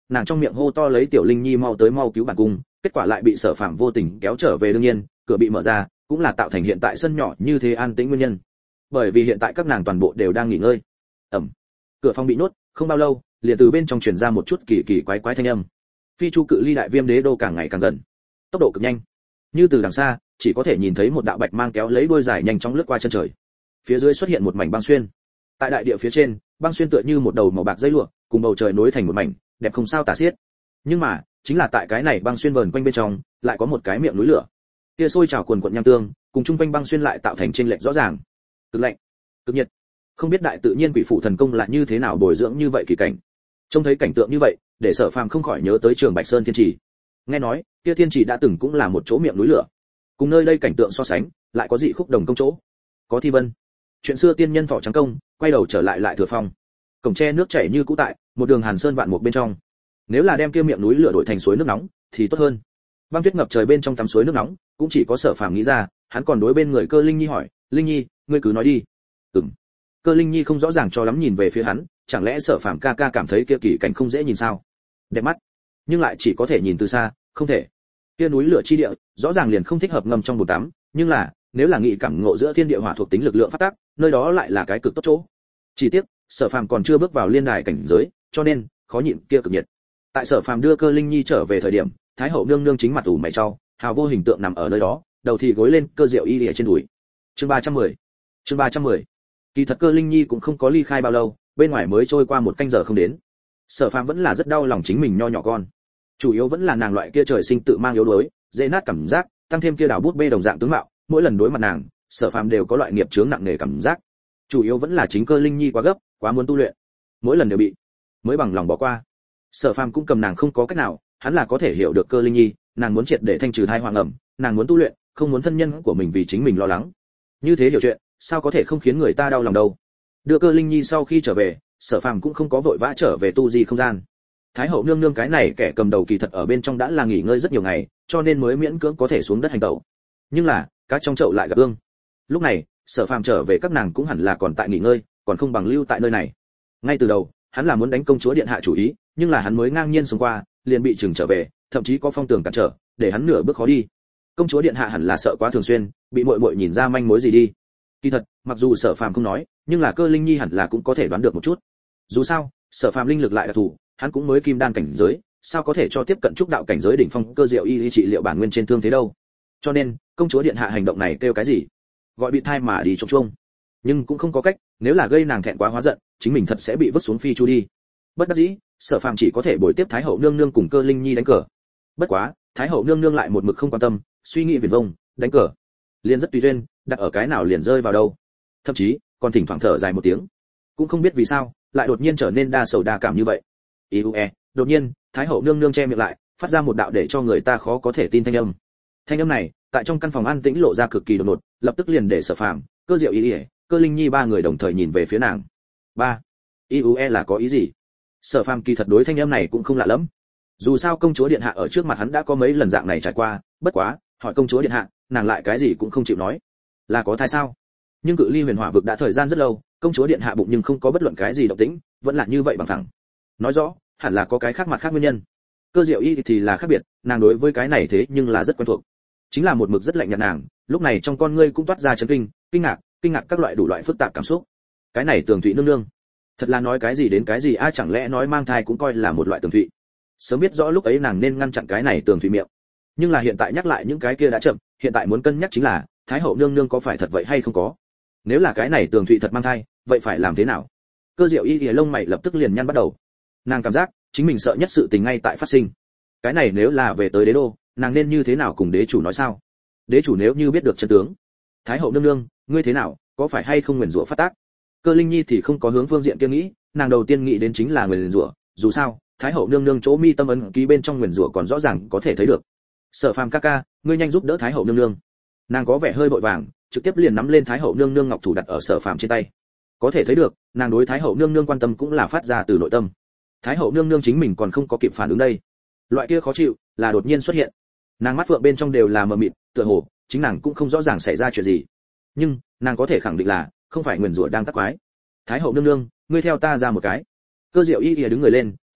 nàng trong miệng hô to lấy tiểu linh nhi mau tới mau cứu bản cung, kết quả lại bị Sở Phàm vô tình kéo trở về. đương nhiên cửa bị mở ra cũng là tạo thành hiện tại sân nhỏ như thế an tĩnh nguyên nhân, bởi vì hiện tại các nàng toàn bộ đều đang nghỉ ngơi. ẩm Cửa phòng bị nhốt, không bao lâu liền từ bên trong truyền ra một chút kỳ kỳ quái quái thanh âm. Phi chu cự ly đại viêm đế đô càng ngày càng gần, tốc độ cực nhanh, như từ đằng xa chỉ có thể nhìn thấy một đạo bạch mang kéo lấy đuôi dài nhanh chóng lướt qua chân trời. Phía dưới xuất hiện một mảnh băng xuyên, tại đại địa phía trên, băng xuyên tựa như một đầu màu bạc dây lụa, cùng bầu trời nối thành một mảnh, đẹp không sao tả xiết. Nhưng mà, chính là tại cái này băng xuyên vờn quanh bên trong, lại có một cái miệng núi lửa. Kia sôi trào cuồn cuộn nham tương, cùng chung quanh băng xuyên lại tạo thành chênh lệch rõ ràng. Cực lạnh, cực nhiệt. Không biết đại tự nhiên quỷ phụ thần công là như thế nào bồi dưỡng như vậy kỳ cảnh. Trông thấy cảnh tượng như vậy, để Sở Phàm không khỏi nhớ tới Trường Bạch Sơn Thiên Trì. Nghe nói, kia Thiên Trì đã từng cũng là một chỗ miệng núi lửa. Cùng nơi đây cảnh tượng so sánh, lại có dị khúc đồng công chỗ. Có thi vân. Chuyện xưa tiên nhân thọ trắng công, quay đầu trở lại lại thừa phong. Cổng tre nước chảy như cũ tại, một đường hàn sơn vạn mục bên trong. Nếu là đem kia miệng núi lửa đổi thành suối nước nóng thì tốt hơn. Băng tuyết ngập trời bên trong tắm suối nước nóng, cũng chỉ có Sở Phàm nghĩ ra. Hắn còn đối bên người Cơ Linh Nhi hỏi, Linh Nhi, ngươi cứ nói đi. Ừm. Cơ Linh Nhi không rõ ràng cho lắm nhìn về phía hắn, chẳng lẽ Sở Phàm ca ca cảm thấy kia kỳ cảnh không dễ nhìn sao? Đẹp mắt, nhưng lại chỉ có thể nhìn từ xa, không thể. Kia núi lửa chi địa, rõ ràng liền không thích hợp ngâm trong bồn tắm, nhưng là, nếu là nghị cảm ngộ giữa thiên địa hỏa thuộc tính lực lượng phát tác, nơi đó lại là cái cực tốt chỗ. Chỉ tiếc, Sở Phàm còn chưa bước vào liên đài cảnh giới, cho nên khó nhịn kia cực nhiệt. Tại Sở Phàm đưa Cơ Linh Nhi trở về thời điểm, Thái hậu nương nương chính mặt ủ mày chau, hào vô hình tượng nằm ở nơi đó, đầu thì gối lên Cơ Diệu Y lìa trên đùi. Chương ba trăm mười. Chương ba trăm mười. Kỳ thật Cơ Linh Nhi cũng không có ly khai bao lâu, bên ngoài mới trôi qua một canh giờ không đến. Sở Phàm vẫn là rất đau lòng chính mình nho nhỏ con. Chủ yếu vẫn là nàng loại kia trời sinh tự mang yếu đuối, dễ nát cảm giác, tăng thêm kia đào bút bê đồng dạng tướng mạo, mỗi lần đối mặt nàng, Sở Phàm đều có loại nghiệp chướng nặng nề cảm giác. Chủ yếu vẫn là chính Cơ Linh Nhi quá gấp, quá muốn tu luyện, mỗi lần đều bị, mới bằng lòng bỏ qua. Sở Phàm cũng cầm nàng không có cách nào, hắn là có thể hiểu được Cơ Linh Nhi, nàng muốn triệt để thanh trừ thai hoàng ẩm, nàng muốn tu luyện, không muốn thân nhân của mình vì chính mình lo lắng. Như thế hiểu chuyện, sao có thể không khiến người ta đau lòng đâu. Đưa Cơ Linh Nhi sau khi trở về, Sở Phàm cũng không có vội vã trở về tu di không gian. Thái hậu nương nương cái này kẻ cầm đầu kỳ thật ở bên trong đã là nghỉ ngơi rất nhiều ngày, cho nên mới miễn cưỡng có thể xuống đất hành tẩu. Nhưng là, cá trong chậu lại gặp ương. Lúc này, Sở Phàm trở về các nàng cũng hẳn là còn tại nghỉ ngơi, còn không bằng lưu tại nơi này. Ngay từ đầu, hắn là muốn đánh công chúa điện hạ chủ ý, nhưng là hắn mới ngang nhiên xông qua, liền bị trừng trở về, thậm chí có phong tường cản trở, để hắn nửa bước khó đi. Công chúa điện hạ hẳn là sợ quá thường xuyên, bị muội muội nhìn ra manh mối gì đi. Kỳ thật, mặc dù Sở Phàm không nói, nhưng là Cơ Linh Nhi hẳn là cũng có thể đoán được một chút. Dù sao, Sở Phàm linh lực lại đặc thù, hắn cũng mới kim đan cảnh giới, sao có thể cho tiếp cận trúc đạo cảnh giới đỉnh phong Cơ Diệu Y y trị liệu bản nguyên trên thương thế đâu. Cho nên, công chúa điện hạ hành động này kêu cái gì? Gọi bị thai mà đi trống chuông. Nhưng cũng không có cách, nếu là gây nàng thẹn quá hóa giận, chính mình thật sẽ bị vứt xuống phi chu đi. Bất đắc dĩ, Sở Phàm chỉ có thể bồi tiếp Thái hậu nương nương cùng Cơ Linh Nhi đánh cờ. Bất quá, Thái hậu nương nương lại một mực không quan tâm, suy nghĩ viển vông, đánh cờ liền rất tùy duyên, đặt ở cái nào liền rơi vào đâu. Thậm chí, còn thỉnh thoảng thở dài một tiếng. Cũng không biết vì sao, lại đột nhiên trở nên đa sầu đa cảm như vậy. Iue, đột nhiên, Thái hậu nương nương che miệng lại, phát ra một đạo để cho người ta khó có thể tin thanh âm. Thanh âm này, tại trong căn phòng an tĩnh lộ ra cực kỳ đột ngột, lập tức liền để Sở Phàm, Cơ Diệu Y, Cơ Linh Nhi ba người đồng thời nhìn về phía nàng. Ba, Iue là có ý gì? Sở Phàm kỳ thật đối thanh âm này cũng không lạ lắm. Dù sao công chúa điện hạ ở trước mặt hắn đã có mấy lần dạng này trải qua, bất quá, hỏi công chúa điện hạ, nàng lại cái gì cũng không chịu nói. Là có thai sao? Nhưng cự ly huyền hỏa vực đã thời gian rất lâu, công chúa điện hạ bụng nhưng không có bất luận cái gì động tĩnh, vẫn là như vậy bằng phẳng. Nói rõ, hẳn là có cái khác mặt khác nguyên nhân. Cơ Diệu Y thì là khác biệt, nàng đối với cái này thế nhưng là rất quen thuộc. Chính là một mực rất lạnh nhạt nàng, lúc này trong con ngươi cũng toát ra chấn kinh, kinh ngạc, kinh ngạc các loại đủ loại phức tạp cảm xúc. Cái này Tường Thụy nương nương, thật là nói cái gì đến cái gì a, chẳng lẽ nói mang thai cũng coi là một loại Tường Thụy. Sớm biết rõ lúc ấy nàng nên ngăn chặn cái này Tường Thụy miệng. Nhưng là hiện tại nhắc lại những cái kia đã chậm, hiện tại muốn cân nhắc chính là, Thái hậu nương nương có phải thật vậy hay không có. Nếu là cái này Tường Thụy thật mang thai, vậy phải làm thế nào? Cơ Diệu Y lìa lông mày lập tức liền nhăn bắt đầu. Nàng cảm giác, chính mình sợ nhất sự tình ngay tại phát sinh. Cái này nếu là về tới đế đô, nàng nên như thế nào cùng đế chủ nói sao? Đế chủ nếu như biết được chân tướng, Thái hậu nương nương, ngươi thế nào, có phải hay không nguyền rủa phát tác? Cơ Linh Nhi thì không có hướng phương diện kia nghĩ, nàng đầu tiên nghĩ đến chính là nguyền rủa, dù sao, Thái hậu nương nương chỗ mi tâm ấn ký bên trong nguyền rủa còn rõ ràng có thể thấy được. Sở Phàm ca ca, ngươi nhanh giúp đỡ Thái hậu nương nương. Nàng có vẻ hơi vội vàng, trực tiếp liền nắm lên Thái hậu nương nương ngọc thủ đặt ở Sở Phàm trên tay. Có thể thấy được, nàng đối Thái hậu nương nương quan tâm cũng là phát ra từ nội tâm. Thái hậu nương nương chính mình còn không có kịp phản ứng đây. Loại kia khó chịu là đột nhiên xuất hiện. Nàng mắt phượng bên trong đều là mờ mịt, tựa hồ chính nàng cũng không rõ ràng xảy ra chuyện gì. Nhưng, nàng có thể khẳng định là không phải nguyền rủa đang tác quái. Thái hậu nương nương, ngươi theo ta ra một cái. Cơ Diệu Y lìa đứng người lên,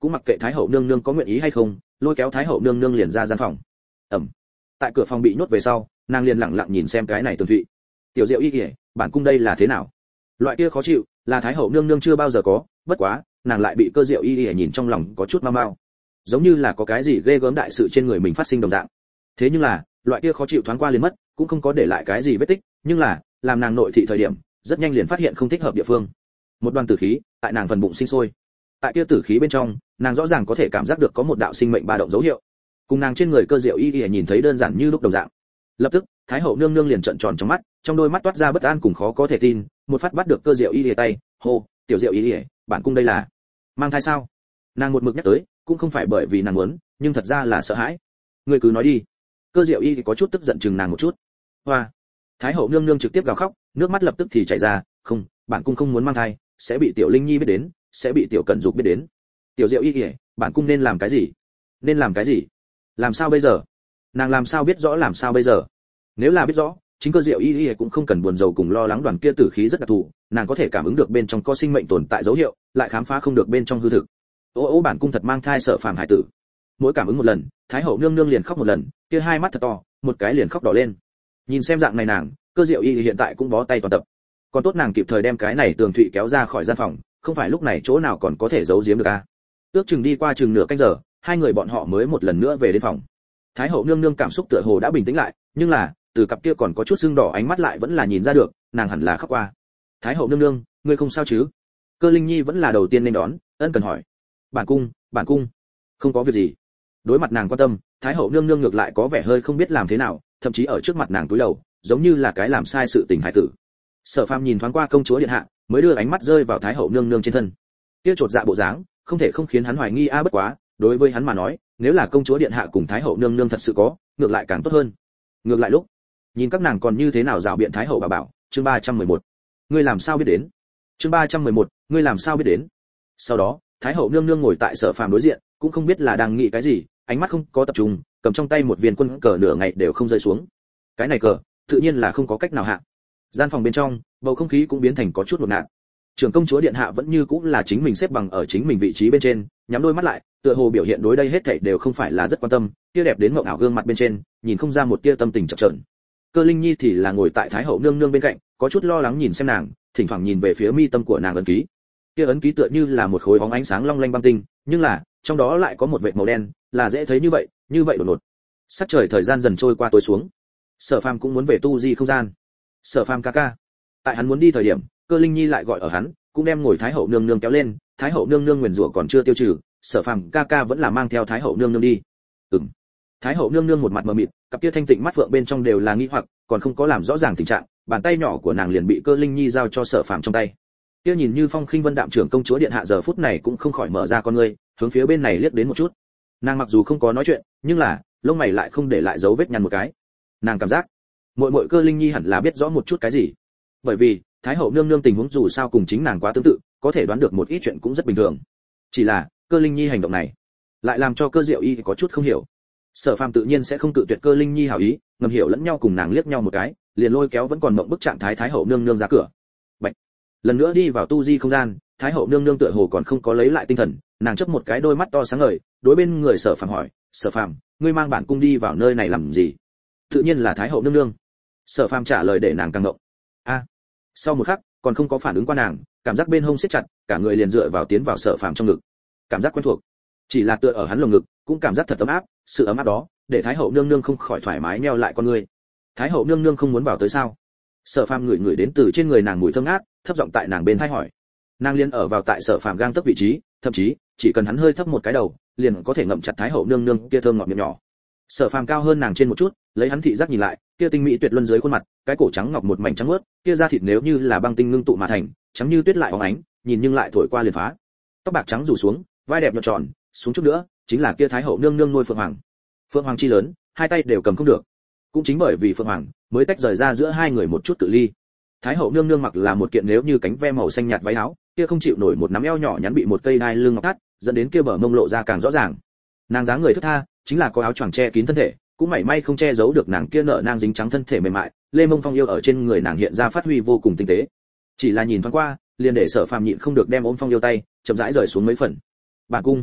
cũng mặc kệ thái hậu nương nương có nguyện ý hay không, lôi kéo thái hậu nương nương liền ra gian phòng. ẩm Tại cửa phòng bị nhốt về sau, nàng liền lặng lặng nhìn xem cái này tường thụy. Tiểu Diệu y y, bản cung đây là thế nào? Loại kia khó chịu, là thái hậu nương nương chưa bao giờ có, bất quá, nàng lại bị Cơ Diệu y y nhìn trong lòng có chút mau mau, giống như là có cái gì ghê gớm đại sự trên người mình phát sinh đồng dạng. Thế nhưng là, loại kia khó chịu thoáng qua liền mất, cũng không có để lại cái gì vết tích, nhưng là, làm nàng nội thị thời điểm, rất nhanh liền phát hiện không thích hợp địa phương. Một đoàn tử khí tại nàng phần bụng sinh sôi. Tại kia tử khí bên trong, nàng rõ ràng có thể cảm giác được có một đạo sinh mệnh ba động dấu hiệu. Cùng nàng trên người Cơ Diệu y y nhìn thấy đơn giản như lúc đồng dạng. Lập tức, thái hậu nương nương liền trợn tròn trong mắt, trong đôi mắt toát ra bất an cùng khó có thể tin, một phát bắt được Cơ Diệu y y tay, hô, tiểu Diệu y y, bản cung đây là mang thai sao? Nàng một mực nhắc tới, cũng không phải bởi vì nàng muốn, nhưng thật ra là sợ hãi. Ngươi cứ nói đi. Cơ Diệu y thì có chút tức giận chừng nàng một chút. Hoa. Thái hậu nương nương trực tiếp gào khóc, nước mắt lập tức thì chảy ra, không, bản cung không muốn mang thai, sẽ bị tiểu Linh Nhi biết đến, sẽ bị tiểu Cẩn Dục biết đến. Tiểu Diệu y y, bản cung nên làm cái gì? Nên làm cái gì? Làm sao bây giờ? Nàng làm sao biết rõ làm sao bây giờ? Nếu là biết rõ, chính Cơ Diệu y y cũng không cần buồn rầu cùng lo lắng đoàn kia tử khí rất đặc thù, nàng có thể cảm ứng được bên trong có sinh mệnh tồn tại dấu hiệu, lại khám phá không được bên trong hư thực. Ô ô bản cung thật mang thai Sở Phàm hải tử. Mỗi cảm ứng một lần, thái hậu nương nương liền khóc một lần, kia hai mắt thật to, một cái liền khóc đỏ lên. Nhìn xem dạng này nàng, Cơ Diệu y hiện tại cũng bó tay toàn tập. Còn tốt nàng kịp thời đem cái này tường thụy kéo ra khỏi gian phòng, không phải lúc này chỗ nào còn có thể giấu giếm được a. Ước chừng đi qua chừng nửa canh giờ, hai người bọn họ mới một lần nữa về đến phòng. Thái hậu nương nương cảm xúc tựa hồ đã bình tĩnh lại, nhưng là, từ cặp kia còn có chút sưng đỏ ánh mắt lại vẫn là nhìn ra được, nàng hẳn là khóc qua. Thái hậu nương nương, ngươi không sao chứ? Cơ Linh Nhi vẫn là đầu tiên nên đón, ân cần hỏi. Bản cung, bản cung, không có việc gì. Đối mặt nàng quan tâm, thái hậu nương nương ngược lại có vẻ hơi không biết làm thế nào, thậm chí ở trước mặt nàng cúi đầu, giống như là cái làm sai sự tình hải tử. Sở Phàm nhìn thoáng qua công chúa điện hạ, mới đưa ánh mắt rơi vào thái hậu nương nương trên thân. Kia chột dạ bộ dáng, không thể không khiến hắn hoài nghi a bất quá, đối với hắn mà nói, nếu là công chúa điện hạ cùng thái hậu nương nương thật sự có, ngược lại càng tốt hơn. Ngược lại lúc, nhìn các nàng còn như thế nào dạo biện thái hậu bà bảo, chương ba trăm mười một. Ngươi làm sao biết đến? Chương ba trăm mười một, ngươi làm sao biết đến? Sau đó, thái hậu nương nương ngồi tại Sở Phàm đối diện, cũng không biết là đang nghĩ cái gì, ánh mắt không có tập trung, cầm trong tay một viên quân cờ nửa ngày đều không rơi xuống. Cái này cờ, tự nhiên là không có cách nào hạ. Gian phòng bên trong, bầu không khí cũng biến thành có chút hỗn loạn. Trưởng công chúa điện hạ vẫn như cũng là chính mình xếp bằng ở chính mình vị trí bên trên, nhắm đôi mắt lại, tựa hồ biểu hiện đối đây hết thảy đều không phải là rất quan tâm, kia đẹp đến mộng ảo gương mặt bên trên, nhìn không ra một tia tâm tình chập chờn. Cơ Linh Nhi thì là ngồi tại thái hậu nương nương bên cạnh, có chút lo lắng nhìn xem nàng, thỉnh thoảng nhìn về phía mi tâm của nàng ấn ký. Kia ấn ký tựa như là một khối bóng ánh sáng long lanh băng tinh, nhưng là, trong đó lại có một vệt màu đen, là dễ thấy như vậy, như vậy đột ngột. Sắc trời thời gian dần trôi qua tối xuống. Sở Phàm cũng muốn về tu di không gian. Sở Phàm ca ca. Tại hắn muốn đi thời điểm, Cơ Linh Nhi lại gọi ở hắn, cũng đem ngồi thái hậu nương nương kéo lên, thái hậu nương nương nguyền rủa còn chưa tiêu trừ, Sở Phàm ca ca vẫn là mang theo thái hậu nương nương đi. Ừm. Thái hậu nương nương một mặt mờ mịt, cặp kia thanh tịnh mắt phượng bên trong đều là nghi hoặc, còn không có làm rõ ràng tình trạng, bàn tay nhỏ của nàng liền bị Cơ Linh Nhi giao cho Sở Phàm trong tay. Kia nhìn như phong khinh vân đạm trưởng công chúa điện hạ giờ phút này cũng không khỏi mở ra con ngươi, hướng phía bên này liếc đến một chút. Nàng mặc dù không có nói chuyện, nhưng là lông mày lại không để lại dấu vết nhăn một cái. Nàng cảm giác, muội muội Cơ Linh Nhi hẳn là biết rõ một chút cái gì. Bởi vì, thái hậu nương nương tình huống dù sao cùng chính nàng quá tương tự, có thể đoán được một ít chuyện cũng rất bình thường. Chỉ là, Cơ Linh Nhi hành động này, lại làm cho Cơ Diệu Y có chút không hiểu. Sở Phàm tự nhiên sẽ không cự tuyệt Cơ Linh Nhi hảo ý, ngầm hiểu lẫn nhau cùng nàng liếc nhau một cái, liền lôi kéo vẫn còn mộng bức trạng thái thái hậu nương nương ra cửa. Bạch. Lần nữa đi vào tu di không gian, thái hậu nương nương tựa hồ còn không có lấy lại tinh thần, nàng chớp một cái đôi mắt to sáng ngời, đối bên người Sở Phàm hỏi, "Sở Phàm, ngươi mang bản cung đi vào nơi này làm gì?" Tự nhiên là thái hậu nương nương. Sở Phàm trả lời để nàng càng ngộng. A. Sau một khắc, còn không có phản ứng qua nàng, cảm giác bên hông siết chặt, cả người liền dựa vào tiến vào Sở Phàm trong ngực. Cảm giác quen thuộc, chỉ là tựa ở hắn lồng ngực, cũng cảm giác thật ấm áp, sự ấm áp đó, để thái hậu nương nương không khỏi thoải mái nheo lại con người. Thái hậu nương nương không muốn vào tới sao? Sở Phàm ngửi ngửi đến từ trên người nàng mùi thơm ngát, thấp giọng tại nàng bên tai hỏi. Nàng liền ở vào tại Sở Phàm gang tấc vị trí, thậm chí chỉ cần hắn hơi thấp một cái đầu, liền có thể ngậm chặt thái hậu nương nương kia thơm ngọt miệng nhỏ. Sở Phàm cao hơn nàng trên một chút, lấy hắn thị giác nhìn lại, kia tinh mỹ tuyệt luân dưới khuôn mặt, cái cổ trắng ngọc một mảnh trắng muốt, kia da thịt nếu như là băng tinh ngưng tụ mà thành, trắng như tuyết lại óng ánh, nhìn nhưng lại thổi qua liền phá. Tóc bạc trắng rủ xuống, vai đẹp nhọn tròn, xuống chút nữa, chính là kia thái hậu nương nương nuôi phượng hoàng. Phượng hoàng chi lớn, hai tay đều cầm không được. Cũng chính bởi vì phượng hoàng, mới tách rời ra giữa hai người một chút cự ly. Thái hậu nương nương mặc là một kiện nếu như cánh ve màu xanh nhạt váy áo, kia không chịu nổi một nắm eo nhỏ nhắn bị một cây đai lưng ngọc thắt, dẫn đến kia bờ mông lộ ra càng rõ ràng. Nàng dáng người thướt tha, chính là có áo choàng che kín thân thể, cũng mảy may không che giấu được nàng kia nở nang dính trắng thân thể mềm mại, lê mông phong yêu ở trên người nàng hiện ra phát huy vô cùng tinh tế. Chỉ là nhìn thoáng qua, liền để Sở Phàm nhịn không được đem ôm phong yêu tay, chậm rãi rời xuống mấy phần. Bản cung,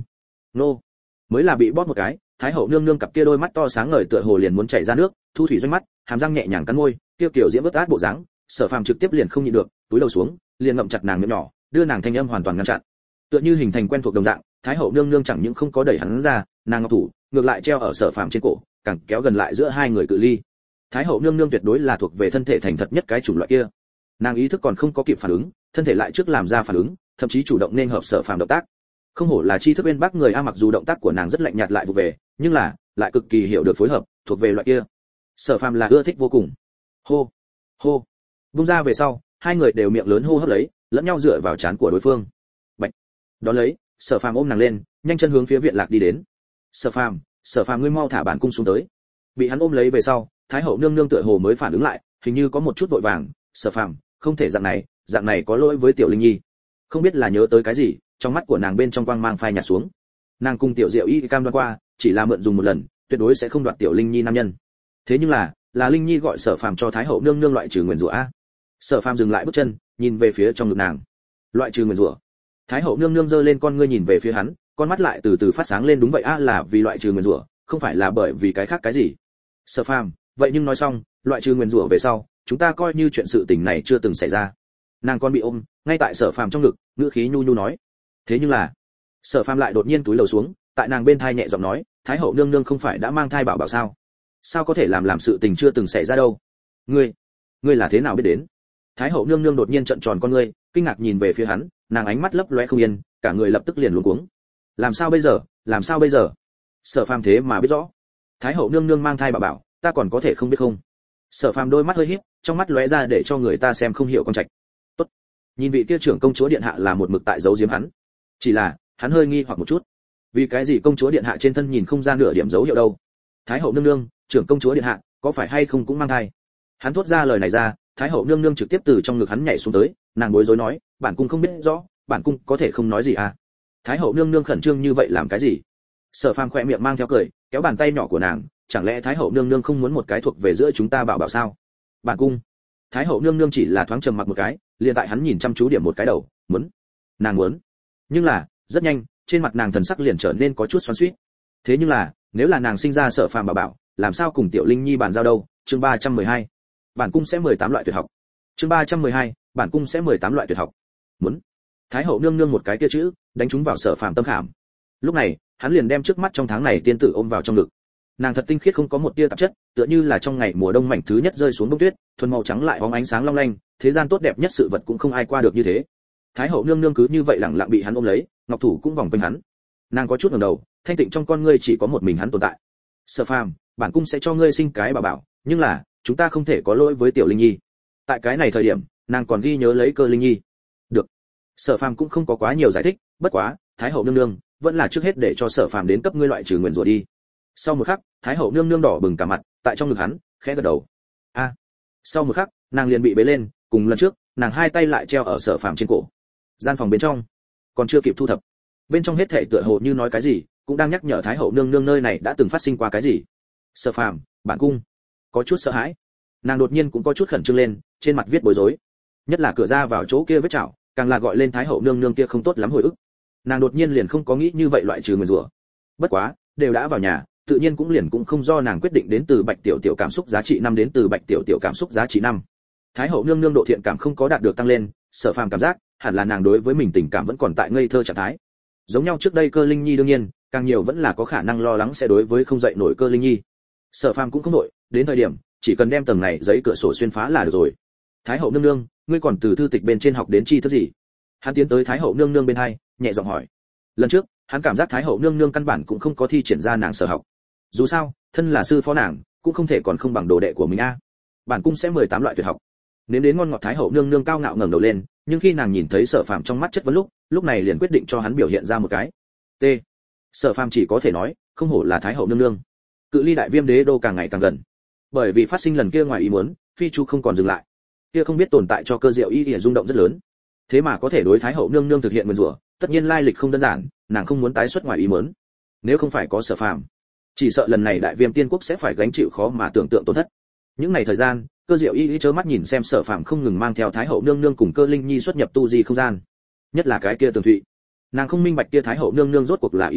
nô mới là bị bóp một cái, thái hậu nương nương cặp kia đôi mắt to sáng ngời tựa hồ liền muốn chảy ra nước, thu thủy doanh mắt, hàm răng nhẹ nhàng cắn môi, kia kiểu diễm bất át bộ dáng, Sở Phàm trực tiếp liền không nhịn được, túi đầu xuống, liền ngậm chặt nàng miệng nhỏ, đưa nàng thanh âm hoàn toàn ngăn chặn. Tựa như hình thành quen thuộc đồng dạng, thái hậu nương nương chẳng những không có đẩy hắn ra, nàng ngọc thủ, ngược lại treo ở Sở Phàm trên cổ, càng kéo gần lại giữa hai người cự ly. Thái hậu nương nương tuyệt đối là thuộc về thân thể thành thật nhất cái chủng loại kia. Nàng ý thức còn không có kịp phản ứng, thân thể lại trước làm ra phản ứng, thậm chí chủ động nên hợp Sở Phàm động tác. Không hổ là tri thức bên bác người a, mặc dù động tác của nàng rất lạnh nhạt lại vụ về, nhưng là lại cực kỳ hiểu được phối hợp, thuộc về loại kia. Sở Phàm là ưa thích vô cùng. Hô, hô. Vung ra về sau, hai người đều miệng lớn hô hấp lấy, lẫn nhau dựa vào trán của đối phương. Bạch. Đón lấy, Sở Phàm ôm nàng lên, nhanh chân hướng phía viện lạc đi đến. Sở Phàm, Sở Phàm ngươi mau thả bản cung xuống tới. Bị hắn ôm lấy về sau, thái hậu nương nương tựa hồ mới phản ứng lại, hình như có một chút vội vàng. Sở Phàm, không thể dạng này, dạng này có lỗi với tiểu linh nhi. Không biết là nhớ tới cái gì, trong mắt của nàng bên trong quang mang phai nhạt xuống. Nàng cùng tiểu diệu y cam đoan qua, chỉ là mượn dùng một lần, tuyệt đối sẽ không đoạt tiểu linh nhi nam nhân. Thế nhưng là, là linh nhi gọi Sở Phàm cho thái hậu nương nương loại trừ nguyền rủa a. Sở Phàm dừng lại bước chân, nhìn về phía trong ngực nàng. Loại trừ nguyền rủa. Thái hậu nương nương giơ lên con ngươi nhìn về phía hắn, con mắt lại từ từ phát sáng lên, đúng vậy a, là vì loại trừ nguyền rủa, không phải là bởi vì cái khác cái gì. Sở Phàm, vậy nhưng nói xong, loại trừ nguyền rủa về sau, chúng ta coi như chuyện sự tình này chưa từng xảy ra. Nàng con bị ôm, ngay tại Sở Phàm trong ngực, ngữ khí nhu nhu nói. Thế nhưng là, Sở Phàm lại đột nhiên túi lầu xuống, tại nàng bên thai nhẹ giọng nói, thái hậu nương nương không phải đã mang thai bảo bảo sao? Sao có thể làm làm sự tình chưa từng xảy ra đâu? Ngươi, ngươi là thế nào biết đến? Thái hậu nương nương đột nhiên trợn tròn con ngươi, kinh ngạc nhìn về phía hắn, nàng ánh mắt lấp lóe không yên, cả người lập tức liền luống cuống. Làm sao bây giờ? Làm sao bây giờ? Sở Phàm thế mà biết rõ. Thái hậu nương nương mang thai bảo bảo, ta còn có thể không biết không? Sở Phàm đôi mắt hơi híp, trong mắt lóe ra để cho người ta xem không hiểu con trạch. Tốt. Nhìn vị kia trưởng công chúa điện hạ là một mực tại giấu giếm hắn. Chỉ là, hắn hơi nghi hoặc một chút. Vì cái gì công chúa điện hạ trên thân nhìn không ra nửa điểm dấu hiệu đâu? Thái hậu nương nương, trưởng công chúa điện hạ, có phải hay không cũng mang thai? Hắn thốt ra lời này ra, thái hậu nương nương trực tiếp từ trong ngực hắn nhảy xuống tới, nàng bối rối nói, bản cung không biết rõ, bản cung có thể không nói gì à? Thái hậu nương nương khẩn trương như vậy làm cái gì? Sở Phàm khỏe miệng mang theo cười, kéo bàn tay nhỏ của nàng, chẳng lẽ thái hậu nương nương không muốn một cái thuộc về giữa chúng ta bảo bảo sao? Bản cung. Thái hậu nương nương chỉ là thoáng trầm mặc một cái, liền tại hắn nhìn chăm chú điểm một cái đầu, muốn, nàng muốn. Nhưng là, rất nhanh, trên mặt nàng thần sắc liền trở nên có chút xoắn xuýt. Thế nhưng là, nếu là nàng sinh ra Sở Phàm bảo bảo, làm sao cùng tiểu linh nhi bàn giao đâu? Chương ba trăm mười hai. Bản cung sẽ mười tám loại tuyệt học. Chương ba trăm mười hai, bản cung sẽ mười tám loại tuyệt học. Muốn. Thái hậu nương nương một cái kia chữ, đánh trúng vào Sở Phàm tâm khảm. Lúc này, hắn liền đem trước mắt trong tháng này tiên tử ôm vào trong ngực. Nàng thật tinh khiết không có một tia tạp chất, tựa như là trong ngày mùa đông mảnh thứ nhất rơi xuống bông tuyết, thuần màu trắng lại bóng ánh sáng long lanh, thế gian tốt đẹp nhất sự vật cũng không ai qua được như thế. Thái hậu nương nương cứ như vậy lặng lặng bị hắn ôm lấy, ngọc thủ cũng vòng quanh hắn. Nàng có chút ngẩng đầu, thanh tịnh trong con ngươi chỉ có một mình hắn tồn tại. Sở Phàm, bản cung sẽ cho ngươi sinh cái bảo bảo, nhưng là, chúng ta không thể có lỗi với tiểu linh nhi. Tại cái này thời điểm, nàng còn ghi nhớ lấy Cơ Linh nhi. Được. Sở Phàm cũng không có quá nhiều giải thích, bất quá, thái hậu nương nương vẫn là trước hết để cho Sở Phàm đến cấp ngươi loại trừ nguyền rủa đi. Sau một khắc, thái hậu nương nương đỏ bừng cả mặt, tại trong ngực hắn, khẽ gật đầu. A. À. Sau một khắc, nàng liền bị bế lên, cùng lần trước, nàng hai tay lại treo ở Sở Phàm trên cổ. Gian phòng bên trong, còn chưa kịp thu thập. Bên trong hết thảy tựa hồ như nói cái gì, cũng đang nhắc nhở thái hậu nương nương nơi này đã từng phát sinh qua cái gì. Sở Phàm, bản cung có chút sợ hãi. Nàng đột nhiên cũng có chút khẩn trương lên, trên mặt viết bối rối. Nhất là cửa ra vào chỗ kia vết chảo, càng là gọi lên thái hậu nương nương kia không tốt lắm hồi ức. Nàng đột nhiên liền không có nghĩ như vậy loại trừ nguyền rủa. Bất quá, đều đã vào nhà, tự nhiên cũng liền cũng không do nàng quyết định đến từ Bạch tiểu tiểu cảm xúc giá trị năm đến từ Bạch tiểu tiểu cảm xúc giá trị năm. Thái hậu nương nương độ thiện cảm không có đạt được tăng lên, Sở Phàm cảm giác, hẳn là nàng đối với mình tình cảm vẫn còn tại ngây thơ trạng thái. Giống nhau trước đây Cơ Linh nhi đương nhiên, càng nhiều vẫn là có khả năng lo lắng sẽ đối với không dậy nổi Cơ Linh nhi. Sở Phàm cũng không nổi, đến thời điểm chỉ cần đem tầng này giấy cửa sổ xuyên phá là được rồi. Thái hậu nương nương, ngươi còn từ thư tịch bên trên học đến chi thức gì? Hắn tiến tới thái hậu nương nương bên hai, nhẹ giọng hỏi. Lần trước, hắn cảm giác thái hậu nương nương căn bản cũng không có thi triển ra nàng sở học. Dù sao, thân là sư phó nàng, cũng không thể còn không bằng đồ đệ của mình a. Bản cung sẽ mười tám loại tuyệt học. Nếm đến ngon ngọt thái hậu nương nương cao ngạo ngẩng đầu lên, nhưng khi nàng nhìn thấy Sở Phàm trong mắt chất vấn lúc, lúc này liền quyết định cho hắn biểu hiện ra một cái. T. Sở Phàm chỉ có thể nói, không hổ là thái hậu nương nương. Cự ly đại viêm đế đô càng ngày càng gần. Bởi vì phát sinh lần kia ngoài ý muốn, phi chu không còn dừng lại. Kia không biết tồn tại cho Cơ Diệu y y rung động rất lớn. Thế mà có thể đối thái hậu nương nương thực hiện nguyên rủa, tất nhiên lai lịch không đơn giản, nàng không muốn tái xuất ngoài ý muốn. Nếu không phải có Sở Phàm, chỉ sợ lần này đại viêm tiên quốc sẽ phải gánh chịu khó mà tưởng tượng tổn thất. Những ngày thời gian, Cơ Diệu y y chớ mắt nhìn xem Sở Phàm không ngừng mang theo thái hậu nương nương cùng Cơ Linh nhi xuất nhập tu di không gian, nhất là cái kia Tường Thụy. Nàng không minh bạch kia thái hậu nương nương rốt cuộc là ý gì,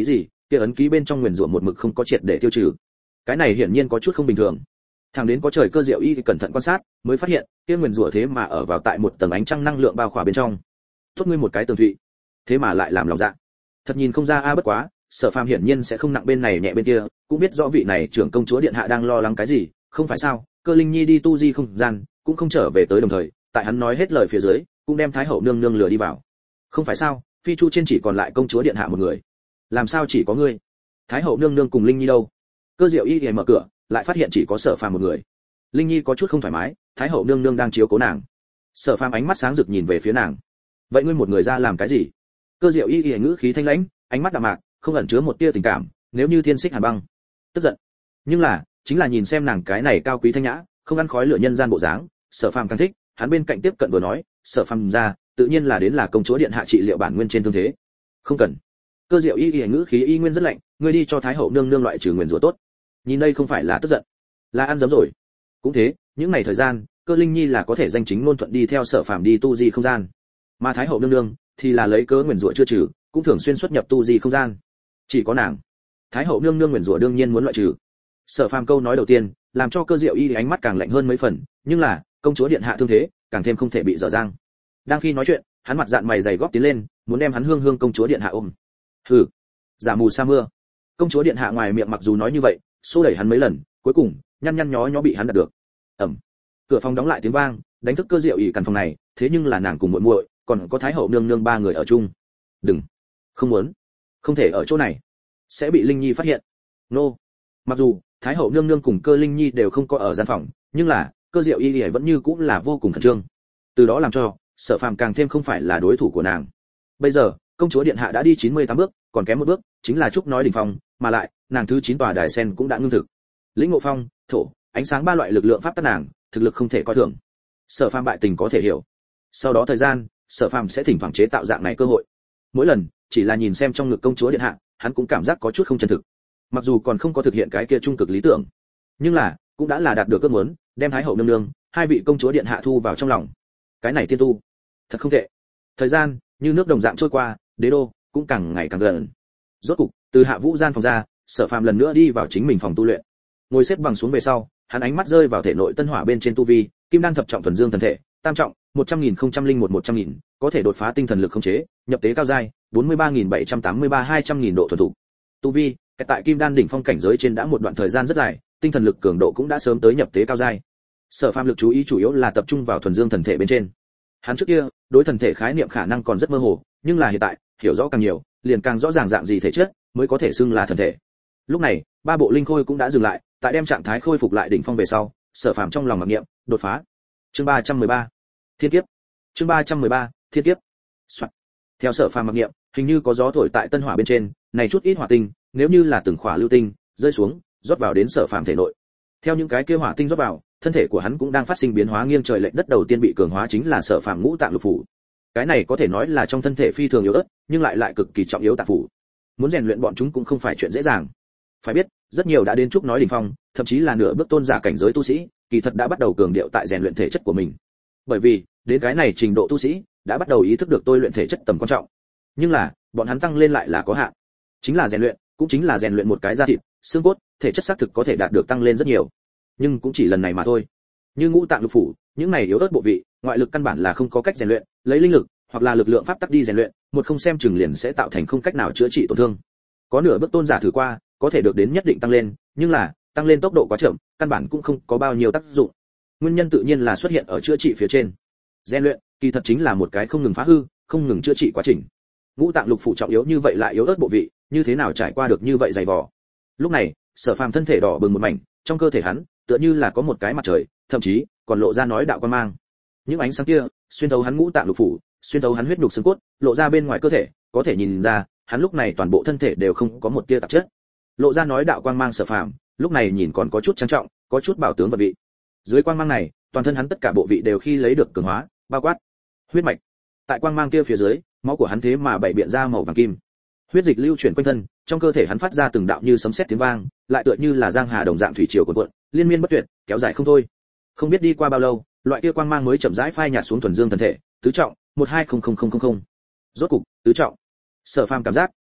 kia ấn ký bên trong nguyền rủa một mực không có triệt để tiêu trừ. Cái này hiển nhiên có chút không bình thường. Thẳng đến có trời cơ diệu y cẩn thận quan sát, mới phát hiện, kia nguyền rủa thế mà ở vào tại một tầng ánh trăng năng lượng bao khỏa bên trong. Tốt ngươi một cái tường thụy, thế mà lại làm lòng dạ. Thật nhìn không ra a bất quá, Sở Phàm hiển nhiên sẽ không nặng bên này nhẹ bên kia, cũng biết rõ vị này trưởng công chúa điện hạ đang lo lắng cái gì, không phải sao? Cơ Linh Nhi đi tu di không gian, cũng không trở về tới đồng thời, tại hắn nói hết lời phía dưới, cũng đem Thái hậu nương nương lừa đi vào. Không phải sao? Phi Chu trên chỉ còn lại công chúa điện hạ một người. Làm sao chỉ có ngươi? Thái hậu nương nương cùng Linh Nhi đâu? Cơ Diệu Y thì mở cửa, lại phát hiện chỉ có Sở Phàm một người. Linh Nhi có chút không thoải mái, Thái hậu nương nương đang chiếu cố nàng. Sở Phàm ánh mắt sáng rực nhìn về phía nàng. Vậy ngươi một người ra làm cái gì? Cơ Diệu Y y ngữ khí thanh lãnh, ánh mắt đạm mạc, không ẩn chứa một tia tình cảm, nếu như thiên xích hàn băng. Tức giận. Nhưng là, chính là nhìn xem nàng cái này cao quý thanh nhã, không ăn khói lửa nhân gian bộ dáng, Sở Phàm càng thích, hắn bên cạnh tiếp cận vừa nói, Sở Phàm ra, tự nhiên là đến là công chúa điện hạ trị liệu bản nguyên trên thương thế. Không cần. Cơ Diệu Y y ngữ khí y nguyên rất lạnh, ngươi đi cho Thái hậu nương nương loại trừ nguyền rủa tốt. Nhìn đây không phải là tức giận, là ăn dấm rồi. Cũng thế, những ngày thời gian, Cơ Linh Nhi là có thể danh chính ngôn thuận đi theo Sở Phàm đi tu di không gian, mà Thái hậu nương nương thì là lấy cớ nguyền rủa chưa trừ, cũng thường xuyên xuất nhập tu di không gian. Chỉ có nàng, Thái hậu nương nương nguyền rủa đương nhiên muốn loại trừ. Sở Phàm câu nói đầu tiên, làm cho Cơ Diệu Y ánh mắt càng lạnh hơn mấy phần, nhưng là, công chúa điện hạ thương thế, càng thêm không thể bị dở dang. Đang khi nói chuyện, hắn mặt dạn mày dày góp tiến lên, muốn đem hắn hương hương công chúa điện hạ ôm. Hừ, giả mù sa mưa. Công chúa điện hạ ngoài miệng mặc dù nói như vậy, xô đẩy hắn mấy lần, cuối cùng, nhăn nhăn nhó nhó bị hắn đạt được. Ầm. Cửa phòng đóng lại tiếng vang, đánh thức Cơ Diệu Y căn phòng này, thế nhưng là nàng cùng muội muội, còn có Thái hậu nương nương ba người ở chung. Đừng, không muốn, không thể ở chỗ này, sẽ bị Linh Nhi phát hiện. Nô. Mặc dù Thái hậu nương nương cùng Cơ Linh Nhi đều không có ở gian phòng, nhưng là Cơ Diệu Y vẫn như cũng là vô cùng khẩn trương. Từ đó làm cho Sở Phàm càng thêm không phải là đối thủ của nàng. Bây giờ, công chúa điện hạ đã đi chín mươi tám bước, còn kém một bước, chính là trúc nói đỉnh phong, mà lại, nàng thứ chín tòa đài sen cũng đã ngưng thực. Lĩnh ngộ phong, thổ, ánh sáng ba loại lực lượng pháp tắc nàng, thực lực không thể coi thường. Sở Phàm bại tình có thể hiểu. Sau đó thời gian, Sở Phàm sẽ thỉnh thoảng chế tạo dạng này cơ hội. Mỗi lần, chỉ là nhìn xem trong ngực công chúa điện hạ, hắn cũng cảm giác có chút không chân thực. Mặc dù còn không có thực hiện cái kia trung cực lý tưởng, nhưng là cũng đã là đạt được ước muốn, đem Thái hậu nương nương, hai vị công chúa điện hạ thu vào trong lòng. Cái này tiên tu, thật không tệ. Thời gian như nước đồng dạng trôi qua, đế đô cũng càng ngày càng gần. Rốt cục, từ Hạ Vũ gian phòng ra, Sở Phàm lần nữa đi vào chính mình phòng tu luyện. Ngồi xếp bằng xuống về sau, hắn ánh mắt rơi vào thể nội tân hỏa bên trên tu vi, kim đan thập trọng thuần dương thần thể, tam trọng, một trăm nghìn không trăm linh một một trăm nghìn, có thể đột phá tinh thần lực khống chế, nhập tế cao giai, bốn mươi ba nghìn bảy trăm tám mươi ba hai trăm nghìn độ thuần thục. Tu vi, tại kim đan đỉnh phong cảnh giới trên đã một đoạn thời gian rất dài, tinh thần lực cường độ cũng đã sớm tới nhập tế cao giai. Sở Phàm lực chú ý chủ yếu là tập trung vào thuần dương thần thể bên trên. Hắn trước kia, đối thần thể khái niệm khả năng còn rất mơ hồ, nhưng là hiện tại, hiểu rõ càng nhiều, liền càng rõ ràng dạng gì thể chất mới có thể xưng là thần thể. Lúc này, ba bộ linh khôi cũng đã dừng lại, tại đem trạng thái khôi phục lại đỉnh phong về sau, Sở Phàm trong lòng mặc niệm, đột phá. Chương ba trăm mười ba, Thiên kiếp. Chương ba trăm mười ba, Thiên kiếp. Soạn. Theo Sở Phàm mặc niệm, hình như có gió thổi tại tân hỏa bên trên, này chút ít hỏa tinh, nếu như là từng khỏa lưu tinh, rơi xuống, rót vào đến Sở Phàm thể nội. Theo những cái kia hỏa tinh rót vào, thân thể của hắn cũng đang phát sinh biến hóa nghiêng trời lệch đất, đầu tiên bị cường hóa chính là Sở Phàm ngũ tạng lục phủ. Cái này có thể nói là trong thân thể phi thường yếu ớt, nhưng lại lại cực kỳ trọng yếu tạng phủ. Muốn rèn luyện bọn chúng cũng không phải chuyện dễ dàng. Phải biết, rất nhiều đã đến trúc nói đỉnh phong, thậm chí là nửa bước tôn giả cảnh giới tu sĩ, kỳ thật đã bắt đầu cường điệu tại rèn luyện thể chất của mình. Bởi vì, đến cái này trình độ tu sĩ, đã bắt đầu ý thức được tôi luyện thể chất tầm quan trọng. Nhưng là, bọn hắn tăng lên lại là có hạn. Chính là rèn luyện, cũng chính là rèn luyện một cái da thịt, xương cốt, thể chất xác thực có thể đạt được tăng lên rất nhiều. Nhưng cũng chỉ lần này mà thôi. Như ngũ tạng lục phủ, những này yếu ớt bộ vị, ngoại lực căn bản là không có cách rèn luyện, lấy linh lực hoặc là lực lượng pháp tắc đi rèn luyện, một không xem chừng liền sẽ tạo thành không cách nào chữa trị tổn thương. Có nửa bước tôn giả thử qua, có thể được đến nhất định tăng lên, nhưng là, tăng lên tốc độ quá chậm, căn bản cũng không có bao nhiêu tác dụng. Nguyên nhân tự nhiên là xuất hiện ở chữa trị phía trên. Rèn luyện, kỳ thật chính là một cái không ngừng phá hư, không ngừng chữa trị quá trình. Ngũ tạng lục phủ trọng yếu như vậy lại yếu ớt bộ vị, như thế nào trải qua được như vậy dày vò. Lúc này, Sở Phàm thân thể đỏ bừng một mảnh, trong cơ thể hắn, tựa như là có một cái mặt trời, thậm chí còn lộ ra nói đạo quan mang. Những ánh sáng kia, xuyên thấu hắn ngũ tạng lục phủ, xuyên thấu hắn huyết nhục xương cốt, lộ ra bên ngoài cơ thể, có thể nhìn ra, hắn lúc này toàn bộ thân thể đều không có một tia tạp chất. Lộ ra nói đạo quang mang Sở Phàm, lúc này nhìn còn có chút trang trọng, có chút bảo tướng vật vị. Dưới quang mang này, toàn thân hắn tất cả bộ vị đều khi lấy được cường hóa, bao quát huyết mạch. Tại quang mang kia phía dưới, máu của hắn thế mà bảy biện ra màu vàng kim. Huyết dịch lưu chuyển quanh thân, trong cơ thể hắn phát ra từng đạo như sấm sét tiếng vang, lại tựa như là giang hà đồng dạng thủy triều cuộn cuộn, liên miên bất tuyệt, kéo dài không thôi. Không biết đi qua bao lâu, loại kia quang mang mới chậm rãi phai nhạt xuống thuần dương thần thể, tứ trọng, một hai không không không không không. Rốt cục, tứ trọng. Sở Phàm cảm giác,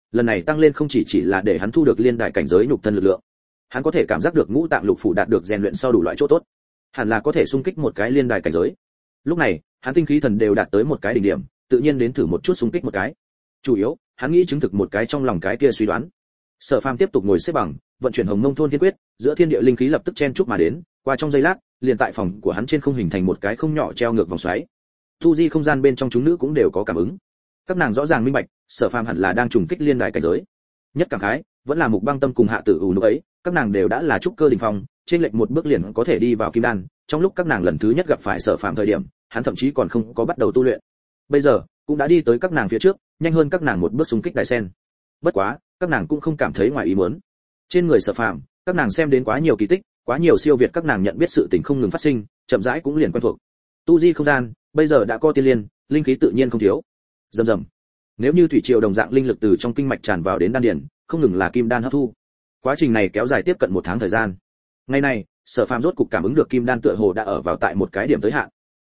lần này tăng lên không chỉ chỉ là để hắn thu được liên đại cảnh giới nhục thân lực lượng, hắn có thể cảm giác được ngũ tạng lục phủ đạt được rèn luyện sau đủ loại chỗ tốt, hẳn là có thể xung kích một cái liên đại cảnh giới. Lúc này hắn tinh khí thần đều đạt tới một cái đỉnh điểm, tự nhiên đến thử một chút xung kích một cái. Chủ yếu hắn nghĩ chứng thực một cái trong lòng cái kia suy đoán. Sở Phàm tiếp tục ngồi xếp bằng, vận chuyển Hồng Mông Thôn Thiên Quyết, giữa thiên địa linh khí lập tức chen chúc mà đến, qua trong giây lát, liền tại phòng của hắn trên không hình thành một cái không nhỏ treo ngược vòng xoáy. Tu di không gian bên trong chúng nữ cũng đều có cảm ứng. Các nàng rõ ràng minh bạch, Sở Phàm hẳn là đang trùng kích liên đại cảnh giới. Nhất cảm khái, vẫn là Mục Băng Tâm cùng Hạ Tử U lúc ấy, các nàng đều đã là trúc cơ đỉnh phong, trên lệch một bước liền có thể đi vào kim đan, trong lúc các nàng lần thứ nhất gặp phải Sở Phàm thời điểm, hắn thậm chí còn không có bắt đầu tu luyện. Bây giờ, cũng đã đi tới các nàng phía trước, nhanh hơn các nàng một bước xung kích đại sen. Bất quá, các nàng cũng không cảm thấy ngoài ý muốn. Trên người Sở Phàm, các nàng xem đến quá nhiều kỳ tích, quá nhiều siêu việt các nàng nhận biết sự tình không ngừng phát sinh, chậm rãi cũng liền quen thuộc. Tu di không gian, bây giờ đã có tiên liên, linh khí tự nhiên không thiếu. Rầm rầm. Nếu như thủy triều đồng dạng linh lực từ trong kinh mạch tràn vào đến đan điền, không ngừng là kim đan hấp thu. Quá trình này kéo dài tiếp cận một tháng thời gian. Ngày này, Sở Phàm rốt cục cảm ứng được kim đan tựa hồ đã ở vào tại một cái điểm tới hạn.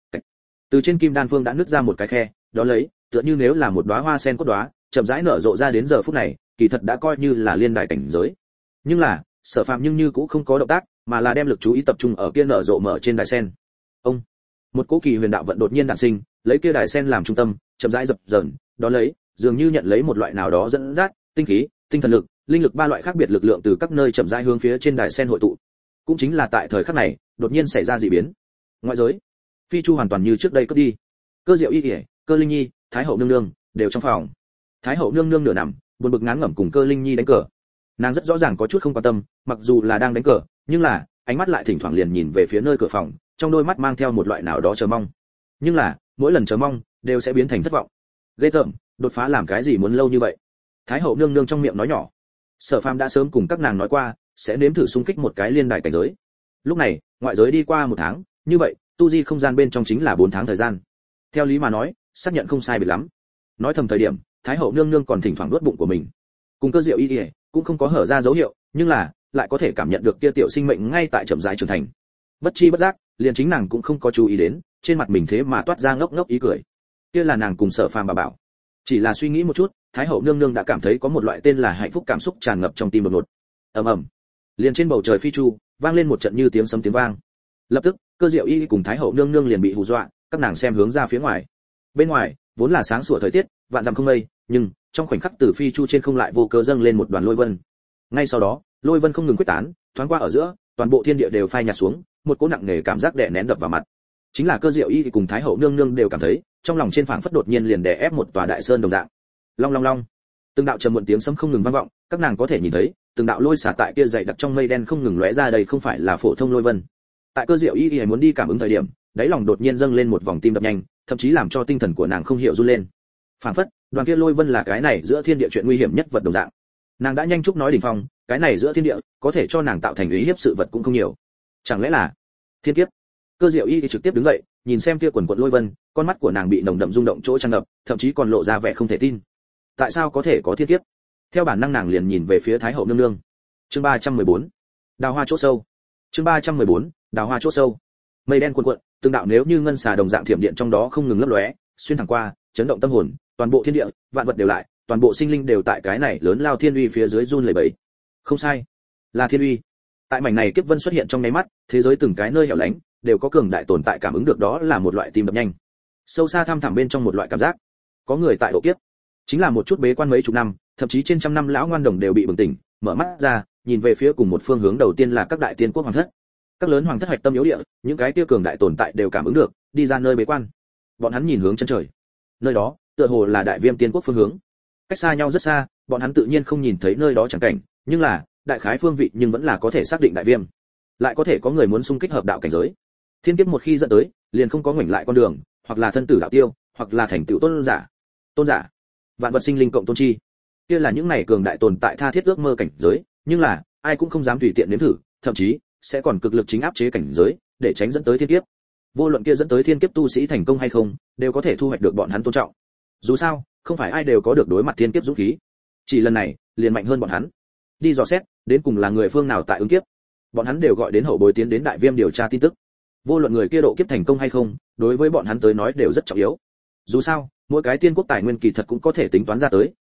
Từ trên kim đan phương đã nứt ra một cái khe, đó lấy, tựa như nếu là một đóa hoa sen cốt đóa, chậm rãi nở rộ ra đến giờ phút này, kỳ thật đã coi như là liên đại cảnh giới. Nhưng là, Sở Phàm nhưng như cũng không có động tác, mà là đem lực chú ý tập trung ở kia nở rộ mở trên đài sen. Ông, một cỗ kỳ huyền đạo vận đột nhiên đản sinh, lấy kia đài sen làm trung tâm, chậm rãi dập dờn, đó lấy, dường như nhận lấy một loại nào đó dẫn dắt, tinh khí, tinh thần lực, linh lực ba loại khác biệt lực lượng từ các nơi chậm rãi hướng phía trên đài sen hội tụ. Cũng chính là tại thời khắc này, đột nhiên xảy ra dị biến. Ngoại giới, Phi Chu hoàn toàn như trước đây cất đi. Cơ Diệu Y Y, Cơ Linh Nhi, Thái hậu nương nương đều trong phòng. Thái hậu nương nương nửa nằm, buồn bực ngán ngẩm cùng Cơ Linh Nhi đánh cờ. Nàng rất rõ ràng có chút không quan tâm, mặc dù là đang đánh cờ, nhưng là ánh mắt lại thỉnh thoảng liền nhìn về phía nơi cửa phòng, trong đôi mắt mang theo một loại nào đó chờ mong. Nhưng là mỗi lần chờ mong đều sẽ biến thành thất vọng. Ghê tởm, đột phá làm cái gì muốn lâu như vậy? Thái hậu nương nương trong miệng nói nhỏ. Sở Phàm đã sớm cùng các nàng nói qua, sẽ nếm thử xung kích một cái liên đại cảnh giới. Lúc này, ngoại giới đi qua một tháng, như vậy, tu di không gian bên trong chính là bốn tháng thời gian. Theo lý mà nói, xác nhận không sai biệt lắm. Nói thầm thời điểm, Thái hậu nương nương còn thỉnh thoảng nuốt bụng của mình. Cùng Cơ Diệu Y Y cũng không có hở ra dấu hiệu, nhưng là lại có thể cảm nhận được kia tiểu sinh mệnh ngay tại chậm rãi trưởng thành. Bất chi bất giác, liền chính nàng cũng không có chú ý đến, trên mặt mình thế mà toát ra ngốc ngốc ý cười. Kia là nàng cùng Sở Phàm bà bảo. Chỉ là suy nghĩ một chút, Thái hậu nương nương đã cảm thấy có một loại tên là hạnh phúc cảm xúc tràn ngập trong tim đột ngột. Ầm ầm. Liền trên bầu trời Phi Chu, vang lên một trận như tiếng sấm tiếng vang. Lập tức, Cơ Diệu Y cùng Thái hậu nương nương liền bị hù dọa, các nàng xem hướng ra phía ngoài. Bên ngoài, vốn là sáng sủa thời tiết, vạn dặm không mây, nhưng trong khoảnh khắc từ Phi Chu trên không lại vô cớ dâng lên một đoàn lôi vân. Ngay sau đó, lôi vân không ngừng quyết tán, thoáng qua ở giữa, toàn bộ thiên địa đều phai nhạt xuống, một cỗ nặng nề cảm giác đè nén đập vào mặt. Chính là Cơ Diệu Y cùng Thái hậu nương nương đều cảm thấy, trong lòng trên phảng phất đột nhiên liền đè ép một tòa đại sơn đồng dạng. Long long long. Từng đạo trầm muộn tiếng sấm không ngừng vang vọng, các nàng có thể nhìn thấy, từng đạo lôi xả tại kia dày đặc trong mây đen không ngừng lóe ra, đây không phải là phổ thông lôi vân. Tại Cơ Diệu Y Y muốn đi cảm ứng thời điểm, đáy lòng đột nhiên dâng lên một vòng tim đập nhanh, thậm chí làm cho tinh thần của nàng không hiểu run lên. Phảng phất, đoàn kia lôi vân là cái này giữa thiên địa chuyện nguy hiểm nhất vật đồng dạng. Nàng đã nhanh chúc nói đỉnh phong, cái này giữa thiên địa, có thể cho nàng tạo thành uy hiếp sự vật cũng không nhiều. Chẳng lẽ là thiên kiếp? Cơ Diệu Y thì trực tiếp đứng dậy, nhìn xem kia quần quần lôi vân, con mắt của nàng bị nồng đậm rung động chỗ tràn ngập, thậm chí còn lộ ra vẻ không thể tin. Tại sao có thể có thiên kiếp? Theo bản năng nàng liền nhìn về phía Thái hậu nương nương. Chương ba trăm mười bốn, Đào hoa chỗ sâu. Chương ba trăm mười bốn, Đào hoa chỗ sâu. Mây đen cuồn cuộn, từng đạo nếu như ngân xà đồng dạng thiểm điện trong đó không ngừng lấp lóe, xuyên thẳng qua, chấn động tâm hồn, toàn bộ thiên địa, vạn vật đều lại, toàn bộ sinh linh đều tại cái này lớn lao thiên uy phía dưới run lẩy bẩy. Không sai, là thiên uy. Tại mảnh này kiếp vân xuất hiện trong nháy mắt, thế giới từng cái nơi hẻo lánh đều có cường đại tồn tại cảm ứng được đó là một loại tim đập nhanh. Sâu xa thăm thẳm bên trong một loại cảm giác, có người tại độ kiếp. Chính là một chút bế quan mấy chục năm, thậm chí trên trăm năm lão ngoan đồng đều bị bừng tỉnh, mở mắt ra, nhìn về phía cùng một phương hướng, đầu tiên là các đại tiên quốc hoàng thất. Các lớn hoàng thất hoạch tâm yếu địa, những cái kia cường đại tồn tại đều cảm ứng được, đi ra nơi bế quan. Bọn hắn nhìn hướng chân trời. Nơi đó, tựa hồ là đại viêm tiên quốc phương hướng. Cách xa nhau rất xa, bọn hắn tự nhiên không nhìn thấy nơi đó chẳng cảnh, nhưng là, đại khái phương vị nhưng vẫn là có thể xác định đại viêm. Lại có thể có người muốn xung kích hợp đạo cảnh giới. Thiên kiếp một khi dẫn tới, liền không có ngoảnh lại con đường, hoặc là thân tử đạo tiêu, hoặc là thành tựu tôn giả. Tôn giả, vạn vật sinh linh cộng tôn chi. Kia là những này cường đại tồn tại tha thiết ước mơ cảnh giới, nhưng là, ai cũng không dám tùy tiện nếm thử, thậm chí sẽ còn cực lực chính áp chế cảnh giới, để tránh dẫn tới thiên kiếp. Vô luận kia dẫn tới thiên kiếp tu sĩ thành công hay không, đều có thể thu hoạch được bọn hắn tôn trọng. Dù sao, không phải ai đều có được đối mặt thiên kiếp dũng khí. Chỉ lần này, liền mạnh hơn bọn hắn. Đi dò xét, đến cùng là người phương nào tại ứng kiếp. Bọn hắn đều gọi đến hậu bối tiến đến đại viêm điều tra tin tức. Vô luận người kia độ kiếp thành công hay không, đối với bọn hắn tới nói đều rất trọng yếu. Dù sao, mỗi cái tiên quốc tài nguyên kỳ thật cũng có thể tính toán ra tới,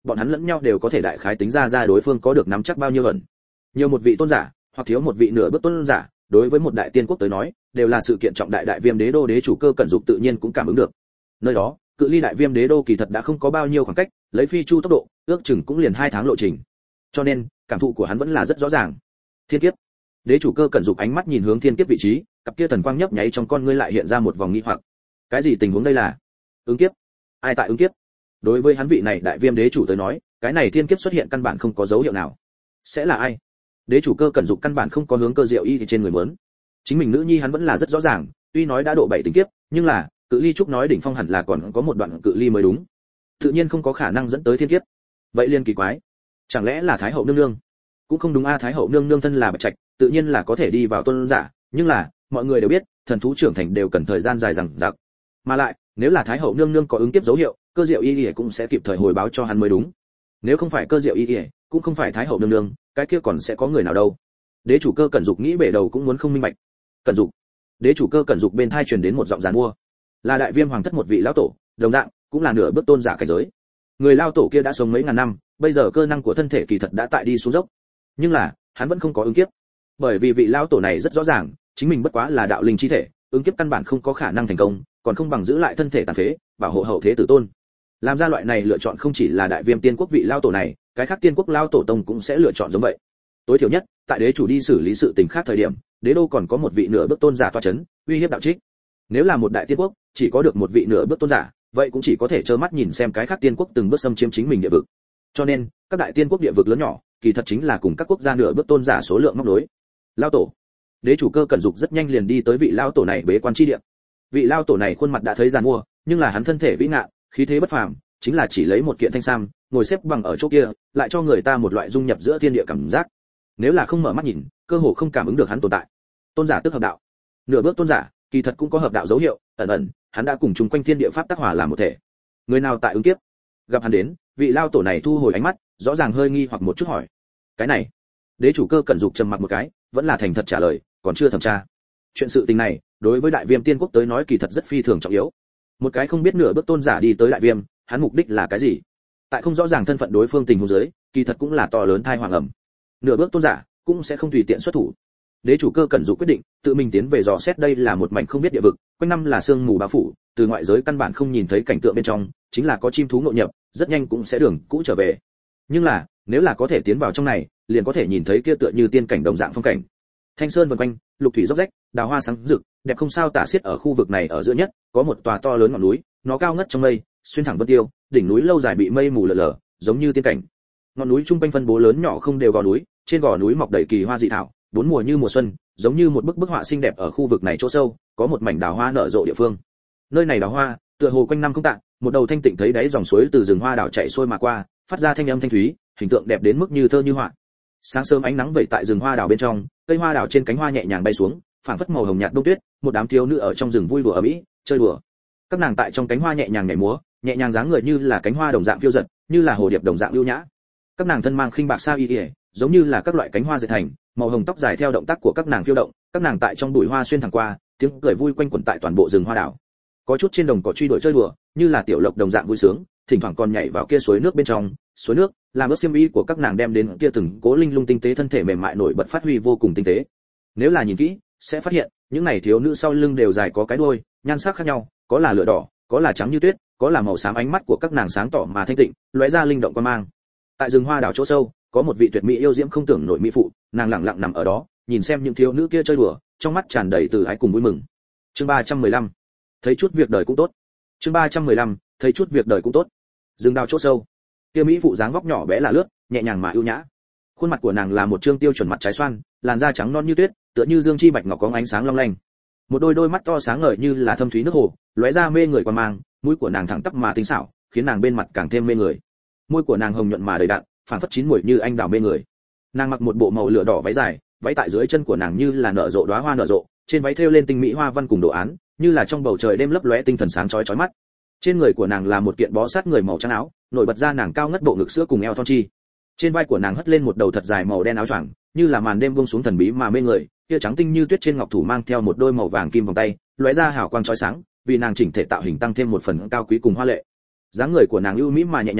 bọn hắn lẫn nhau đều có thể đại khái tính ra ra đối phương có được nắm chắc bao nhiêu ẩn. Nhiều một vị tôn giả, hoặc thiếu một vị nửa bước tôn giả, đối với một đại tiên quốc tới nói, đều là sự kiện trọng đại. Đại Viêm Đế đô đế chủ Cơ Cẩn Dục tự nhiên cũng cảm ứng được. Nơi đó, cự ly Đại Viêm Đế đô kỳ thật đã không có bao nhiêu khoảng cách, lấy phi chu tốc độ, ước chừng cũng liền hai tháng lộ trình. Cho nên, cảm thụ của hắn vẫn là rất rõ ràng. Thiên kiếp. Đế chủ Cơ Cẩn Dục ánh mắt nhìn hướng thiên kiếp vị trí, cặp kia thần quang nhấp nháy trong con ngươi lại hiện ra một vòng nghi hoặc. Cái gì tình huống đây là? Ứng kiếp? Ai tại ứng kiếp? Đối với hắn vị này Đại Viêm Đế chủ tới nói, cái này thiên kiếp xuất hiện căn bản không có dấu hiệu nào. Sẽ là ai? Đế chủ Cơ Cẩn Dục căn bản không có hướng Cơ Diệu Y thì trên người muốn. Chính mình nữ nhi hắn vẫn là rất rõ ràng, tuy nói đã độ bảy tình kiếp, nhưng là, cự ly trúc nói đỉnh phong hẳn là còn có một đoạn cự ly mới đúng. Tự nhiên không có khả năng dẫn tới thiên kiếp. Vậy liên kỳ quái, chẳng lẽ là Thái hậu nương nương? Cũng không đúng a, Thái hậu nương nương thân là bạch trạch, tự nhiên là có thể đi vào tôn giả, nhưng là, mọi người đều biết, thần thú trưởng thành đều cần thời gian dài dằng dặc. Mà lại, nếu là Thái hậu nương nương có ứng kiếp dấu hiệu, Cơ Diệu Y Y cũng sẽ kịp thời hồi báo cho hắn mới đúng. Nếu không phải Cơ Diệu Y Y, cũng không phải Thái hậu nương nương, cái kia còn sẽ có người nào đâu? Đế chủ Cơ Cẩn Dục nghĩ bể đầu cũng muốn không minh bạch. Cẩn Dục. Đế chủ Cơ Cẩn Dục bên tai truyền đến một giọng giàn mua. Là Đại Viêm hoàng thất một vị lão tổ, đồng dạng cũng là nửa bước tôn giả cảnh giới. Người lão tổ kia đã sống mấy ngàn năm, bây giờ cơ năng của thân thể kỳ thật đã tại đi xuống dốc. Nhưng là, hắn vẫn không có ứng kiếp. Bởi vì vị lão tổ này rất rõ ràng, chính mình bất quá là đạo linh chi thể, ứng kiếp căn bản không có khả năng thành công, còn không bằng giữ lại thân thể tàn phế, bảo hộ hậu thế tử tôn. Làm ra loại này lựa chọn không chỉ là Đại Viêm tiên quốc vị lão tổ này, cái khác tiên quốc lão tổ tông cũng sẽ lựa chọn giống vậy. Tối thiểu nhất, tại đế chủ đi xử lý sự tình khác thời điểm, đế đô còn có một vị nửa bước tôn giả tọa chấn, uy hiếp đạo trích. Nếu là một đại tiên quốc, chỉ có được một vị nửa bước tôn giả, vậy cũng chỉ có thể trơ mắt nhìn xem cái khác tiên quốc từng bước xâm chiếm chính mình địa vực. Cho nên, các đại tiên quốc địa vực lớn nhỏ, kỳ thật chính là cùng các quốc gia nửa bước tôn giả số lượng móc đối. Lão tổ. Đế chủ Cơ Cẩn Dục rất nhanh liền đi tới vị lão tổ này bế quan chi địa. Vị lão tổ này khuôn mặt đã thấy giàn mua, nhưng là hắn thân thể vĩ ngạn, khí thế bất phàm, chính là chỉ lấy một kiện thanh sam, ngồi xếp bằng ở chỗ kia, lại cho người ta một loại dung nhập giữa thiên địa cảm giác. Nếu là không mở mắt nhìn, cơ hồ không cảm ứng được hắn tồn tại. Tôn giả tức hợp đạo. Nửa bước tôn giả, kỳ thật cũng có hợp đạo dấu hiệu, ẩn ẩn, hắn đã cùng chung quanh thiên địa pháp tác hòa làm một thể. Người nào tại ứng kiếp? Gặp hắn đến, vị lao tổ này thu hồi ánh mắt, rõ ràng hơi nghi hoặc một chút hỏi. Cái này, đế chủ Cơ Cẩn Dục trầm mặc một cái, vẫn là thành thật trả lời, còn chưa thẩm tra. Chuyện sự tình này, đối với Đại Viêm tiên quốc tới nói kỳ thật rất phi thường trọng yếu. Một cái không biết nửa bước tôn giả đi tới Đại Viêm, hắn mục đích là cái gì? Tại không rõ ràng thân phận đối phương tình huống dưới, kỳ thật cũng là to lớn tai hoàng ẩm. Nửa bước tôn giả cũng sẽ không tùy tiện xuất thủ. Đế chủ Cơ Cẩn Dục quyết định tự mình tiến về dò xét đây là một mảnh không biết địa vực, quanh năm là sương mù bao phủ, từ ngoại giới căn bản không nhìn thấy cảnh tượng bên trong, chính là có chim thú ngộ nhập, rất nhanh cũng sẽ đường cũ trở về. Nhưng là, nếu là có thể tiến vào trong này, liền có thể nhìn thấy kia tựa như tiên cảnh đồng dạng phong cảnh. Thanh sơn vần quanh, lục thủy róc rách, đào hoa sáng rực, đẹp không sao tả xiết. Ở khu vực này ở giữa nhất, có một tòa to lớn ngọn núi, nó cao ngất trong mây, xuyên thẳng vân tiêu, đỉnh núi lâu dài bị mây mù lờ lờ, giống như tiên cảnh. Ngọn núi trung quanh phân bố lớn nhỏ không đều gò núi, trên gò núi mọc đầy kỳ hoa dị thảo, bốn mùa như mùa xuân, giống như một bức bức họa xinh đẹp. Ở khu vực này chỗ sâu, có một mảnh đào hoa nở rộ địa phương. Nơi này đào hoa, tựa hồ quanh năm không tạng, một đầu thanh tịnh thấy đáy dòng suối từ rừng hoa đào chảy xuôi mà qua, phát ra thanh âm thanh thúy, hình tượng đẹp đến mức như thơ như họa. Sáng sớm ánh nắng vẩy tại rừng hoa đào bên trong, cây hoa đào trên cánh hoa nhẹ nhàng bay xuống, phảng phất màu hồng nhạt đông tuyết. Một đám thiếu nữ ở trong rừng vui đùa ở mỹ, chơi đùa. Các nàng tại trong cánh hoa nhẹ nhàng nhảy múa, nhẹ nhàng dáng người như là cánh hoa đồng dạng phiêu dật, như là hồ điệp đồng dạng ưu nhã. Các nàng thân mang khinh bạc sa y y, giống như là các loại cánh hoa dệt thành, màu hồng tóc dài theo động tác của các nàng phiêu động. Các nàng tại trong bụi hoa xuyên thẳng qua, tiếng cười vui quanh quẩn tại toàn bộ rừng hoa đào. Có chút trên đồng cỏ truy đuổi chơi đùa, như là tiểu lộc đồng dạng vui sướng, thỉnh thoảng còn nhảy vào kia suối nước bên trong. Suối nước làm ướt xiêm y của các nàng, đem đến kia từng cố linh lung tinh tế thân thể mềm mại nổi bật phát huy vô cùng tinh tế. Nếu là nhìn kỹ, sẽ phát hiện những này thiếu nữ sau lưng đều dài có cái đuôi, nhan sắc khác nhau, có là lửa đỏ, có là trắng như tuyết, có là màu xám. Ánh mắt của các nàng sáng tỏ mà thanh tịnh, lóe ra linh động quan mang. Tại rừng hoa đào chỗ sâu, có một vị tuyệt mỹ yêu diễm không tưởng nổi mỹ phụ, nàng lặng lặng nằm ở đó, nhìn xem những thiếu nữ kia chơi đùa, trong mắt tràn đầy từ ái cùng vui mừng. Chương ba trăm mười lăm, thấy chút việc đời cũng tốt. Chương ba trăm mười lăm, thấy chút việc đời cũng tốt. Rừng đào chỗ sâu, kia mỹ phụ dáng vóc nhỏ bé là lướt, nhẹ nhàng mà ưu nhã. Khuôn mặt của nàng là một trương tiêu chuẩn mặt trái xoan, làn da trắng non như tuyết, tựa như dương chi bạch ngọc có ánh sáng long lanh. Một đôi đôi mắt to sáng ngời như là thâm thúy nước hồ, lóe ra mê người quan mang. Mũi của nàng thẳng tắp mà tinh xảo, khiến nàng bên mặt càng thêm mê người. Môi của nàng hồng nhuận mà đầy đặn, phảng phất chín muồi như anh đào mê người. Nàng mặc một bộ màu lửa đỏ váy dài, váy tại dưới chân của nàng như là nở rộ đóa hoa nở rộ, trên váy thêu lên tinh mỹ hoa văn cùng đồ án, như là trong bầu trời đêm lấp lóe tinh thần sáng chói chói mắt. Trên người của nàng là một kiện bó sát người màu trắng áo, nổi bật ra nàng cao ngất bộ ngực sữa cùng eo thon chi. Trên vai của nàng hất lên một đầu thật dài màu đen áo choàng, như là màn đêm buông xuống thần bí mà mê người. Kia trắng tinh như tuyết trên ngọc thủ mang theo một đôi màu vàng kim vòng tay, lóe ra hào quang chói sáng, vì nàng chỉnh thể tạo hình tăng thêm một phần cao quý cùng hoa lệ. Dáng người của nàng ưu mỹ mà nhẹ nhàng,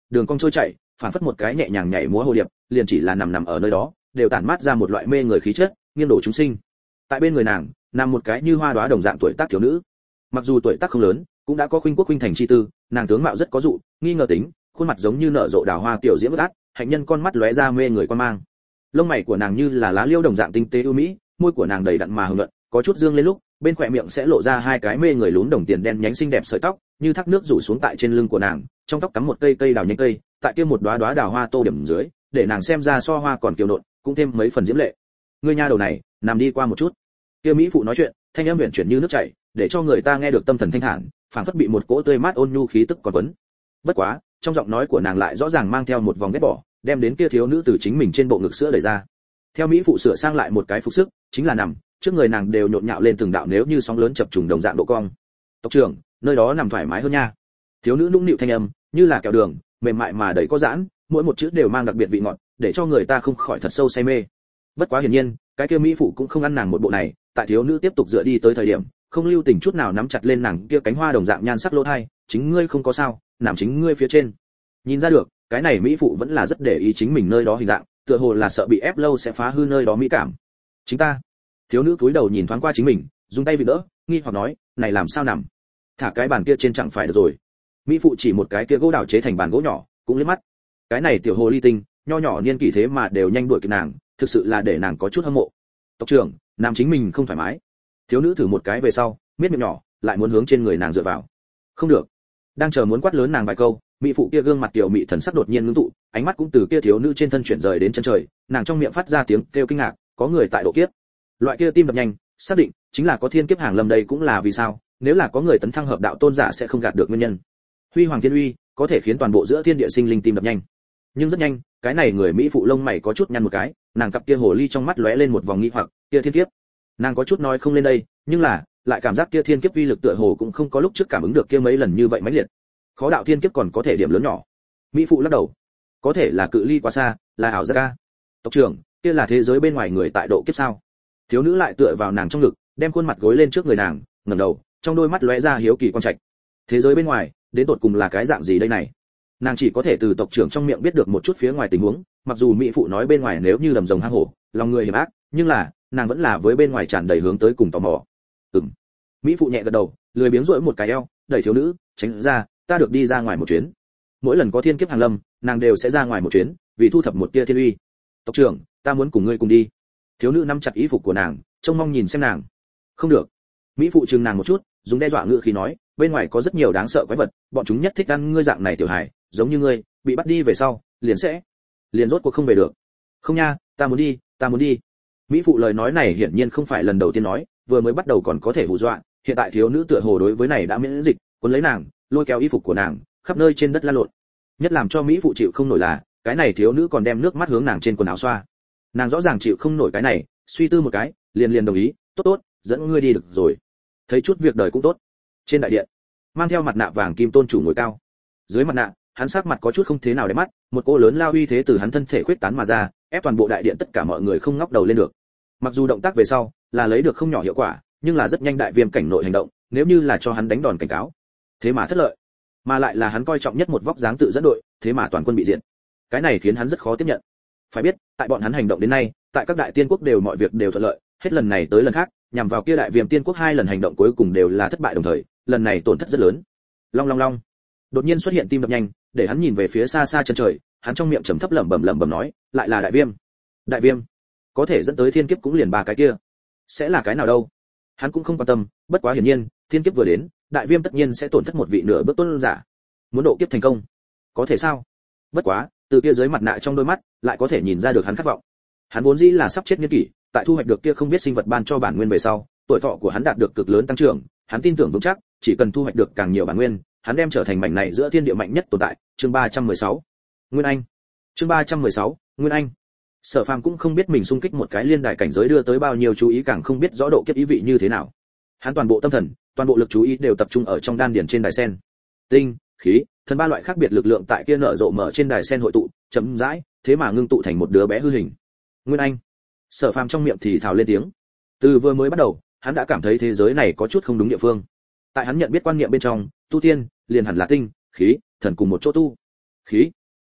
đường cong trôi chảy, phản phất một cái nhẹ nhàng nhảy múa hồ điệp, liền chỉ là nằm nằm ở nơi đó, đều tản mát ra một loại mê người khí chất, nghiêng đổ chúng sinh. Tại bên người nàng, nằm một cái như hoa đóa đồng dạng tuổi tác thiếu nữ. Mặc dù tuổi tác không lớn, cũng đã có khuynh quốc khuynh thành chi tư, nàng tướng mạo rất có dụ, nghi ngờ tính, khuôn mặt giống như nở rộ đào hoa tiểu diễm ướt át, hạnh nhân con mắt lóe ra mê người quan mang. Lông mày của nàng như là lá liễu đồng dạng tinh tế ưu mỹ, môi của nàng đầy đặn mà hồng nhuận, có chút dương lên lúc, bên khóe miệng sẽ lộ ra hai cái mê người lún đồng tiền đen nhánh xinh đẹp sợi tóc, như thác nước rủ xuống tại trên lưng của nàng, trong tóc cắm một cây cây đào nhánh cây, tại kia một đóa đóa đào hoa tô điểm dưới, để nàng xem ra so hoa còn kiều nộn, cũng thêm mấy phần diễm lệ. Ngươi nha đầu này, nằm đi qua một chút. Kia mỹ phụ nói chuyện, thanh âm huyền chuyển như nước chảy, để cho người ta nghe được tâm thần thanh thản, phảng phất bị một cỗ tươi mát ôn nhu khí tức còn quấn. Bất quá, trong giọng nói của nàng lại rõ ràng mang theo một vòng ghét bỏ, đem đến kia thiếu nữ từ chính mình trên bộ ngực sữa đẩy ra. Theo mỹ phụ sửa sang lại một cái phục sức, chính là nằm, trước người nàng đều nhộn nhạo lên từng đạo nếu như sóng lớn chập trùng đồng dạng độ cong. Tộc trưởng, nơi đó nằm thoải mái hơn nha. Thiếu nữ nũng nịu thanh âm, như là kẹo đường, mềm mại mà đầy có giãn, mỗi một chữ đều mang đặc biệt vị ngọt, để cho người ta không khỏi thật sâu say mê. Bất quá hiển nhiên, cái kia mỹ phụ cũng không ăn nàng một bộ này, tại thiếu nữ tiếp tục dựa đi tới thời điểm, không lưu tình chút nào nắm chặt lên nàng kia cánh hoa đồng dạng nhan sắc lỗ thai, chính ngươi không có sao, nằm chính ngươi phía trên. Nhìn ra được, cái này mỹ phụ vẫn là rất để ý chính mình nơi đó hình dạng, tựa hồ là sợ bị ép lâu sẽ phá hư nơi đó mỹ cảm. Chính ta. Thiếu nữ cúi đầu nhìn thoáng qua chính mình, dùng tay vị đỡ, nghi hoặc nói, này làm sao nằm? Thả cái bàn kia trên chẳng phải được rồi. Mỹ phụ chỉ một cái kia gỗ đào chế thành bàn gỗ nhỏ, cũng liếc mắt. Cái này tiểu hồ ly tinh, nho nhỏ niên kỷ thế mà đều nhanh đuổi kịp nàng, thực sự là để nàng có chút hâm mộ. Tộc trưởng, nam chính mình không thoải mái. Thiếu nữ thử một cái về sau, miết miệng nhỏ, lại muốn hướng trên người nàng dựa vào. Không được. Đang chờ muốn quát lớn nàng vài câu, mỹ phụ kia gương mặt tiểu mị thần sắc đột nhiên ngưng tụ, ánh mắt cũng từ kia thiếu nữ trên thân chuyển rời đến chân trời, nàng trong miệng phát ra tiếng kêu kinh ngạc, có người tại độ kiếp. Loại kia tim đập nhanh, xác định chính là có thiên kiếp hàng lâm đây cũng là vì sao, nếu là có người tấn thăng hợp đạo tôn giả sẽ không gạt được nguyên nhân. Huy hoàng thiên uy, có thể khiến toàn bộ giữa thiên địa sinh linh tim đập nhanh. Nhưng rất nhanh, cái này người mỹ phụ lông mày có chút nhăn một cái, nàng cặp kia hồ ly trong mắt lóe lên một vòng nghi hoặc, kia thiên kiếp. Nàng có chút nói không lên đây, nhưng là, lại cảm giác kia thiên kiếp uy lực tựa hồ cũng không có lúc trước cảm ứng được kia mấy lần như vậy mãnh liệt. Khó đạo thiên kiếp còn có thể điểm lớn nhỏ. Mỹ phụ lắc đầu, có thể là cự ly quá xa, là ảo giác ca. Tộc trưởng, kia là thế giới bên ngoài người tại độ kiếp sao? Thiếu nữ lại tựa vào nàng trong ngực, đem khuôn mặt gối lên trước người nàng, ngẩng đầu, trong đôi mắt lóe ra hiếu kỳ quan trạch. Thế giới bên ngoài, đến tột cùng là cái dạng gì đây này? Nàng chỉ có thể từ tộc trưởng trong miệng biết được một chút phía ngoài tình huống, mặc dù mỹ phụ nói bên ngoài nếu như đầm rồng hang hổ, lòng người hiểm ác, nhưng là, nàng vẫn là với bên ngoài tràn đầy hướng tới cùng tò mò. Ừm. Mỹ phụ nhẹ gật đầu, lười biếng duỗi một cái eo, đẩy thiếu nữ, tránh ra, ta được đi ra ngoài một chuyến. Mỗi lần có thiên kiếp hàng lâm, nàng đều sẽ ra ngoài một chuyến, vì thu thập một tia thiên uy. Tộc trưởng, ta muốn cùng ngươi cùng đi. Thiếu nữ nắm chặt y phục của nàng, trông mong nhìn xem nàng. Không được. Mỹ phụ chừng nàng một chút, dùng đe dọa ngữ khí nói, bên ngoài có rất nhiều đáng sợ quái vật, bọn chúng nhất thích ăn ngươi dạng này tiểu hài, giống như ngươi, bị bắt đi về sau, liền sẽ, liền rốt cuộc không về được. Không nha, ta muốn đi, ta muốn đi. Mỹ phụ lời nói này hiển nhiên không phải lần đầu tiên nói, vừa mới bắt đầu còn có thể hù dọa, hiện tại thiếu nữ tựa hồ đối với này đã miễn dịch, cuốn lấy nàng, lôi kéo y phục của nàng, khắp nơi trên đất la lộn. Nhất làm cho Mỹ phụ chịu không nổi là, cái này thiếu nữ còn đem nước mắt hướng nàng trên quần áo xoa. Nàng rõ ràng chịu không nổi cái này, suy tư một cái, liền liền đồng ý, tốt tốt, dẫn ngươi đi được rồi. Thấy chút việc đời cũng tốt. Trên đại điện, mang theo mặt nạ vàng kim tôn chủ ngồi cao. Dưới mặt nạ, hắn sắc mặt có chút không thế nào đẹp mắt, một cô lớn lao uy thế từ hắn thân thể khuyết tán mà ra, ép toàn bộ đại điện tất cả mọi người không ngóc đầu lên được. Mặc dù động tác về sau là lấy được không nhỏ hiệu quả, nhưng là rất nhanh đại viêm cảnh nội hành động, nếu như là cho hắn đánh đòn cảnh cáo, thế mà thất lợi, mà lại là hắn coi trọng nhất một vóc dáng tự dẫn đội, thế mà toàn quân bị diệt. Cái này khiến hắn rất khó tiếp nhận. Phải biết, tại bọn hắn hành động đến nay, tại các đại tiên quốc đều mọi việc đều thuận lợi, hết lần này tới lần khác, nhằm vào kia đại viêm tiên quốc hai lần hành động cuối cùng đều là thất bại đồng thời, lần này tổn thất rất lớn. Long long long. Đột nhiên xuất hiện tim đập nhanh, để hắn nhìn về phía xa xa chân trời, hắn trong miệng trầm thấp lẩm bẩm lẩm bẩm nói, lại là đại viêm. Đại viêm, có thể dẫn tới thiên kiếp cũng liền ba cái kia, sẽ là cái nào đâu? Hắn cũng không quan tâm, bất quá hiển nhiên, thiên kiếp vừa đến, đại viêm tất nhiên sẽ tổn thất một vị nửa bước tôn giả. Muốn độ kiếp thành công, có thể sao? Bất quá, từ kia dưới mặt nạ trong đôi mắt, lại có thể nhìn ra được hắn khát vọng. Hắn vốn dĩ là sắp chết niên kỷ, tại thu hoạch được kia không biết sinh vật ban cho bản nguyên về sau, tuổi thọ của hắn đạt được cực lớn tăng trưởng, hắn tin tưởng vững chắc, chỉ cần thu hoạch được càng nhiều bản nguyên, hắn đem trở thành mảnh này giữa thiên địa mạnh nhất tồn tại. Chương ba trăm mười sáu, Nguyên Anh. Chương ba trăm mười sáu, Nguyên Anh. Sở Phàm cũng không biết mình xung kích một cái liên đài cảnh giới đưa tới bao nhiêu chú ý, càng không biết rõ độ kiếp ý vị như thế nào. Hắn toàn bộ tâm thần, toàn bộ lực chú ý đều tập trung ở trong đan điển trên đài sen. Tinh, khí, thần ba loại khác biệt lực lượng tại kia nở rộ mở trên đài sen hội tụ, chấm dãi, thế mà ngưng tụ thành một đứa bé hư hình. Nguyên Anh. Sở Phàm trong miệng thì thào lên tiếng. Từ vừa mới bắt đầu, hắn đã cảm thấy thế giới này có chút không đúng địa phương. Tại hắn nhận biết quan niệm bên trong, tu tiên liền hẳn là tinh, khí, thần cùng một chỗ tu. Khí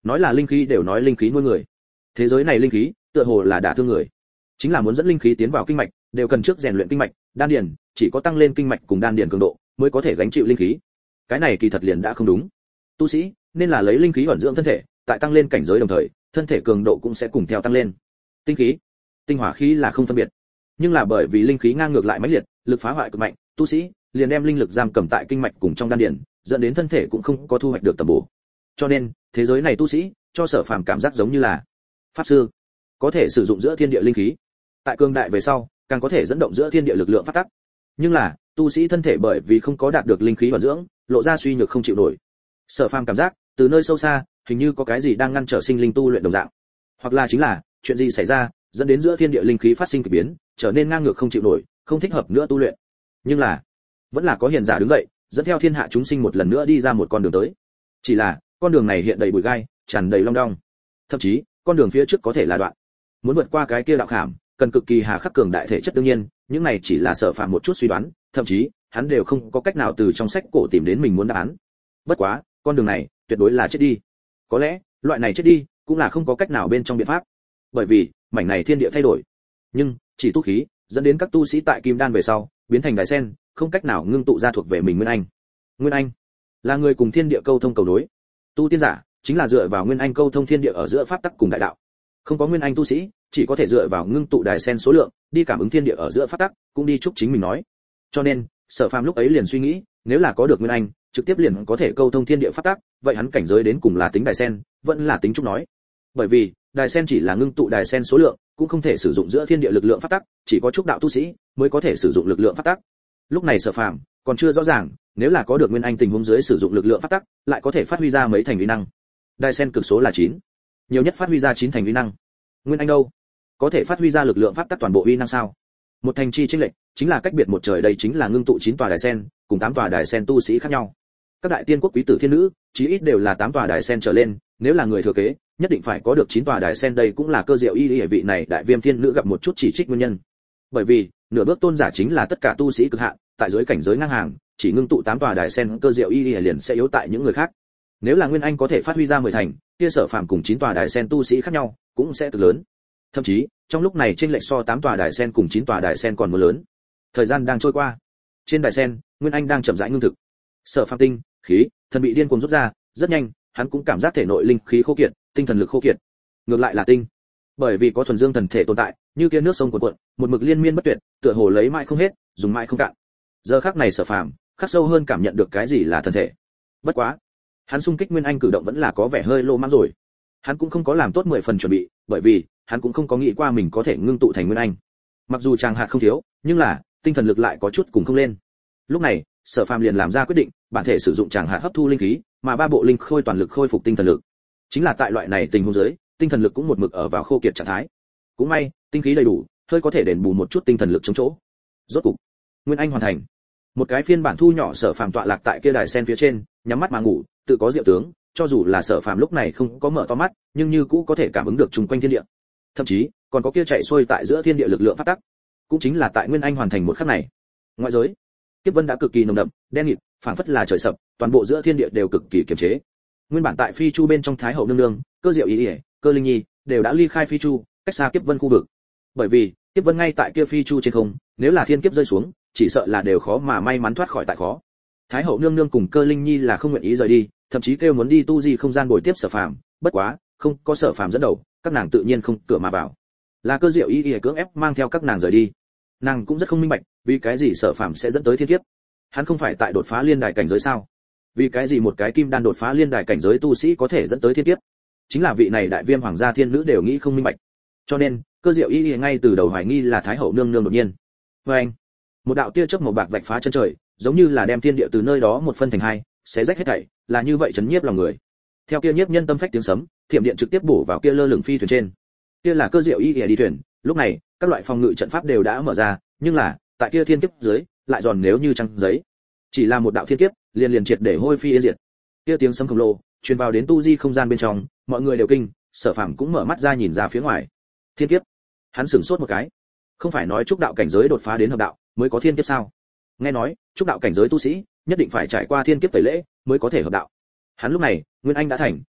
nói là linh khí đều nói linh khí nuôi người. Thế giới này linh khí tựa hồ là đả thương người, chính là muốn dẫn linh khí tiến vào kinh mạch, đều cần trước rèn luyện kinh mạch, đan điền, chỉ có tăng lên kinh mạch cùng đan điền cường độ mới có thể gánh chịu linh khí. Cái này kỳ thật liền đã không đúng. Tu sĩ nên là lấy linh khí ẩn dưỡng thân thể, tại tăng lên cảnh giới đồng thời, thân thể cường độ cũng sẽ cùng theo tăng lên. Tinh khí, tinh hỏa khí là không phân biệt, nhưng là bởi vì linh khí ngang ngược lại mãnh liệt, lực phá hoại cực mạnh, tu sĩ liền đem linh lực giam cầm tại kinh mạch cùng trong đan điền, dẫn đến thân thể cũng không có thu hoạch được tầm bổ. Cho nên, thế giới này tu sĩ cho Sở Phàm cảm giác giống như là pháp sư, có thể sử dụng giữa thiên địa linh khí. Tại cường đại về sau, càng có thể dẫn động giữa thiên địa lực lượng phát tắc. Nhưng là, tu sĩ thân thể bởi vì không có đạt được linh khí ẩn dưỡng, lộ ra suy nhược không chịu nổi. Sở Phàm cảm giác, từ nơi sâu xa, hình như có cái gì đang ngăn trở sinh linh tu luyện đồng dạng. Hoặc là chính là, chuyện gì xảy ra, dẫn đến giữa thiên địa linh khí phát sinh kỳ biến, trở nên ngang ngược không chịu nổi, không thích hợp nữa tu luyện. Nhưng là, vẫn là có hiền giả đứng dậy, dẫn theo thiên hạ chúng sinh một lần nữa đi ra một con đường tới. Chỉ là, con đường này hiện đầy bụi gai, tràn đầy long đong. Thậm chí, con đường phía trước có thể là đoạn. Muốn vượt qua cái kia đạo khảm, cần cực kỳ hà khắc cường đại thể chất đương nhiên, những này chỉ là Sở Phàm một chút suy đoán, thậm chí, hắn đều không có cách nào từ trong sách cổ tìm đến mình muốn đáp án. Bất quá, con đường này, tuyệt đối là chết đi. Có lẽ, loại này chết đi, cũng là không có cách nào bên trong biện pháp. Bởi vì, mảnh này thiên địa thay đổi. Nhưng, chỉ tu khí, dẫn đến các tu sĩ tại Kim Đan về sau, biến thành đài sen, không cách nào ngưng tụ ra thuộc về mình Nguyên Anh. Nguyên Anh là người cùng thiên địa câu thông cầu nối. Tu tiên giả chính là dựa vào Nguyên Anh câu thông thiên địa ở giữa pháp tắc cùng đại đạo. Không có Nguyên Anh tu sĩ, chỉ có thể dựa vào ngưng tụ đài sen số lượng, đi cảm ứng thiên địa ở giữa pháp tắc, cũng đi chúc chính mình nói. Cho nên, Sở Phàm lúc ấy liền suy nghĩ, nếu là có được Nguyên Anh, trực tiếp liền có thể câu thông thiên địa pháp tắc, vậy hắn cảnh giới đến cùng là tính đài sen, vẫn là tính chúc nói. Bởi vì, đài sen chỉ là ngưng tụ đài sen số lượng, cũng không thể sử dụng giữa thiên địa lực lượng pháp tắc, chỉ có chúc đạo tu sĩ mới có thể sử dụng lực lượng pháp tắc. Lúc này Sở Phàm còn chưa rõ ràng, nếu là có được Nguyên Anh tình huống dưới sử dụng lực lượng pháp tắc, lại có thể phát huy ra mấy thành uy năng. Đài sen cực số là chín, nhiều nhất phát huy ra chín thành uy năng. Nguyên Anh đâu? Có thể phát huy ra lực lượng pháp tắc toàn bộ uy năng sao? Một thành chi chênh lệch, chính là cách biệt một trời, đây chính là ngưng tụ chín tòa đài sen, cùng tám tòa đài sen tu sĩ khác nhau. Các đại tiên quốc quý tử thiên nữ, chí ít đều là tám tòa đài sen trở lên, nếu là người thừa kế, nhất định phải có được chín tòa đài sen, đây cũng là Cơ Diệu Y Y vị này đại viêm thiên nữ gặp một chút chỉ trích nguyên nhân. Bởi vì, nửa bước tôn giả chính là tất cả tu sĩ cực hạn, tại dưới cảnh giới ngang hàng, chỉ ngưng tụ tám tòa đài sen, Cơ Diệu Y Y liền sẽ yếu tại những người khác. Nếu là Nguyên Anh có thể phát huy ra mười thành, kia Sở Phàm cùng chín tòa đài sen tu sĩ khác nhau, cũng sẽ cực lớn. Thậm chí, trong lúc này chênh lệch so tám tòa đài sen cùng chín tòa đài sen còn muốn lớn. Thời gian đang trôi qua. Trên đài sen, Nguyên Anh đang chậm rãi ngưng thực. Sở Phàm tinh, khí, thần bị điên cuồng rút ra, rất nhanh, hắn cũng cảm giác thể nội linh khí khô kiệt, tinh thần lực khô kiệt. Ngược lại là tinh, bởi vì có thuần dương thần thể tồn tại, như kia nước sông cuồn cuộn, một mực liên miên bất tuyệt, tựa hồ lấy mãi không hết, dùng mãi không cạn. Giờ khắc này Sở Phàm khắc sâu hơn cảm nhận được cái gì là thần thể. Bất quá, hắn xung kích Nguyên Anh cử động vẫn là có vẻ hơi lô mãng rồi. Hắn cũng không có làm tốt mười phần chuẩn bị, bởi vì hắn cũng không có nghĩ qua mình có thể ngưng tụ thành Nguyên Anh. Mặc dù chàng hạt không thiếu, nhưng là tinh thần lực lại có chút cùng không lên. Lúc này, Sở Phàm liền làm ra quyết định, bản thể sử dụng chàng hạt hấp thu linh khí, mà ba bộ linh khôi toàn lực khôi phục tinh thần lực. Chính là tại loại này tình huống dưới, tinh thần lực cũng một mực ở vào khô kiệt trạng thái. Cũng may, tinh khí đầy đủ, hơi có thể đền bù một chút tinh thần lực chống chỗ. Rốt cục, Nguyên Anh hoàn thành. Một cái phiên bản thu nhỏ Sở Phàm tọa lạc tại kia đài sen phía trên, nhắm mắt mà ngủ, tự có diệu tướng, cho dù là Sở Phàm lúc này không có mở to mắt, nhưng như cũ có thể cảm ứng được xung quanh thiên địa. Thậm chí, còn có kia chạy xuôi tại giữa thiên địa lực lượng phát tắc. Cũng chính là tại Nguyên Anh hoàn thành một khắc này. Ngoại giới, kiếp vân đã cực kỳ nồng đậm, đen nghịt, phảng phất là trời sập, toàn bộ giữa thiên địa đều cực kỳ kiềm chế. Nguyên bản tại Phi Chu bên trong Thái Hậu nương nương, Cơ Diệu Y Y, Cơ Linh Nhi đều đã ly khai Phi Chu, cách xa kiếp vân khu vực. Bởi vì, kiếp vân ngay tại kia Phi Chu trên không, nếu là thiên kiếp rơi xuống, chỉ sợ là đều khó mà may mắn thoát khỏi tại khó. Thái Hậu nương nương cùng Cơ Linh Nhi là không nguyện ý rời đi, thậm chí kêu muốn đi tu di không gian bồi tiếp Sở Phàm, bất quá, không có Sở Phàm dẫn đầu, các nàng tự nhiên không cửa mà vào. Là Cơ Diệu Y Y cưỡng ép mang theo các nàng rời đi. Nàng cũng rất không minh bạch, vì cái gì Sở Phàm sẽ dẫn tới thiên kiếp. Hắn không phải tại đột phá liên đài cảnh giới sao? Vì cái gì một cái kim đan đột phá liên đài cảnh giới tu sĩ có thể dẫn tới thiên kiếp? Chính là vị này đại viêm hoàng gia thiên nữ đều nghĩ không minh bạch. Cho nên, Cơ Diệu Y Y ngay từ đầu hoài nghi là Thái Hậu nương nương đột nhiên. Và anh, một đạo tia chớp màu bạc vạch phá chân trời, giống như là đem thiên địa từ nơi đó một phân thành hai, xé rách hết thảy, là như vậy chấn nhiếp lòng người. Theo kia nhiếp nhân tâm phách tiếng sấm, thiểm điện trực tiếp bổ vào kia lơ lửng phi thuyền trên. Kia là Cơ Diệu Y Y đi thuyền, lúc này, các loại phòng ngự trận pháp đều đã mở ra, nhưng là, tại kia thiên kiếp dưới, lại giòn nếu như trăng giấy. Chỉ là một đạo thiên kiếp, liền liền triệt để hôi phi yên diệt. Kia tiếng sấm khổng lồ, truyền vào đến tu di không gian bên trong, mọi người đều kinh, Sở Phàm cũng mở mắt ra nhìn ra phía ngoài. Thiên kiếp? Hắn sửng sốt một cái. Không phải nói trúc đạo cảnh giới đột phá đến hợp đạo mới có thiên kiếp sao? Nghe nói, trúc đạo cảnh giới tu sĩ nhất định phải trải qua thiên kiếp tẩy lễ mới có thể hợp đạo. Hắn lúc này, Nguyên Anh đã thành,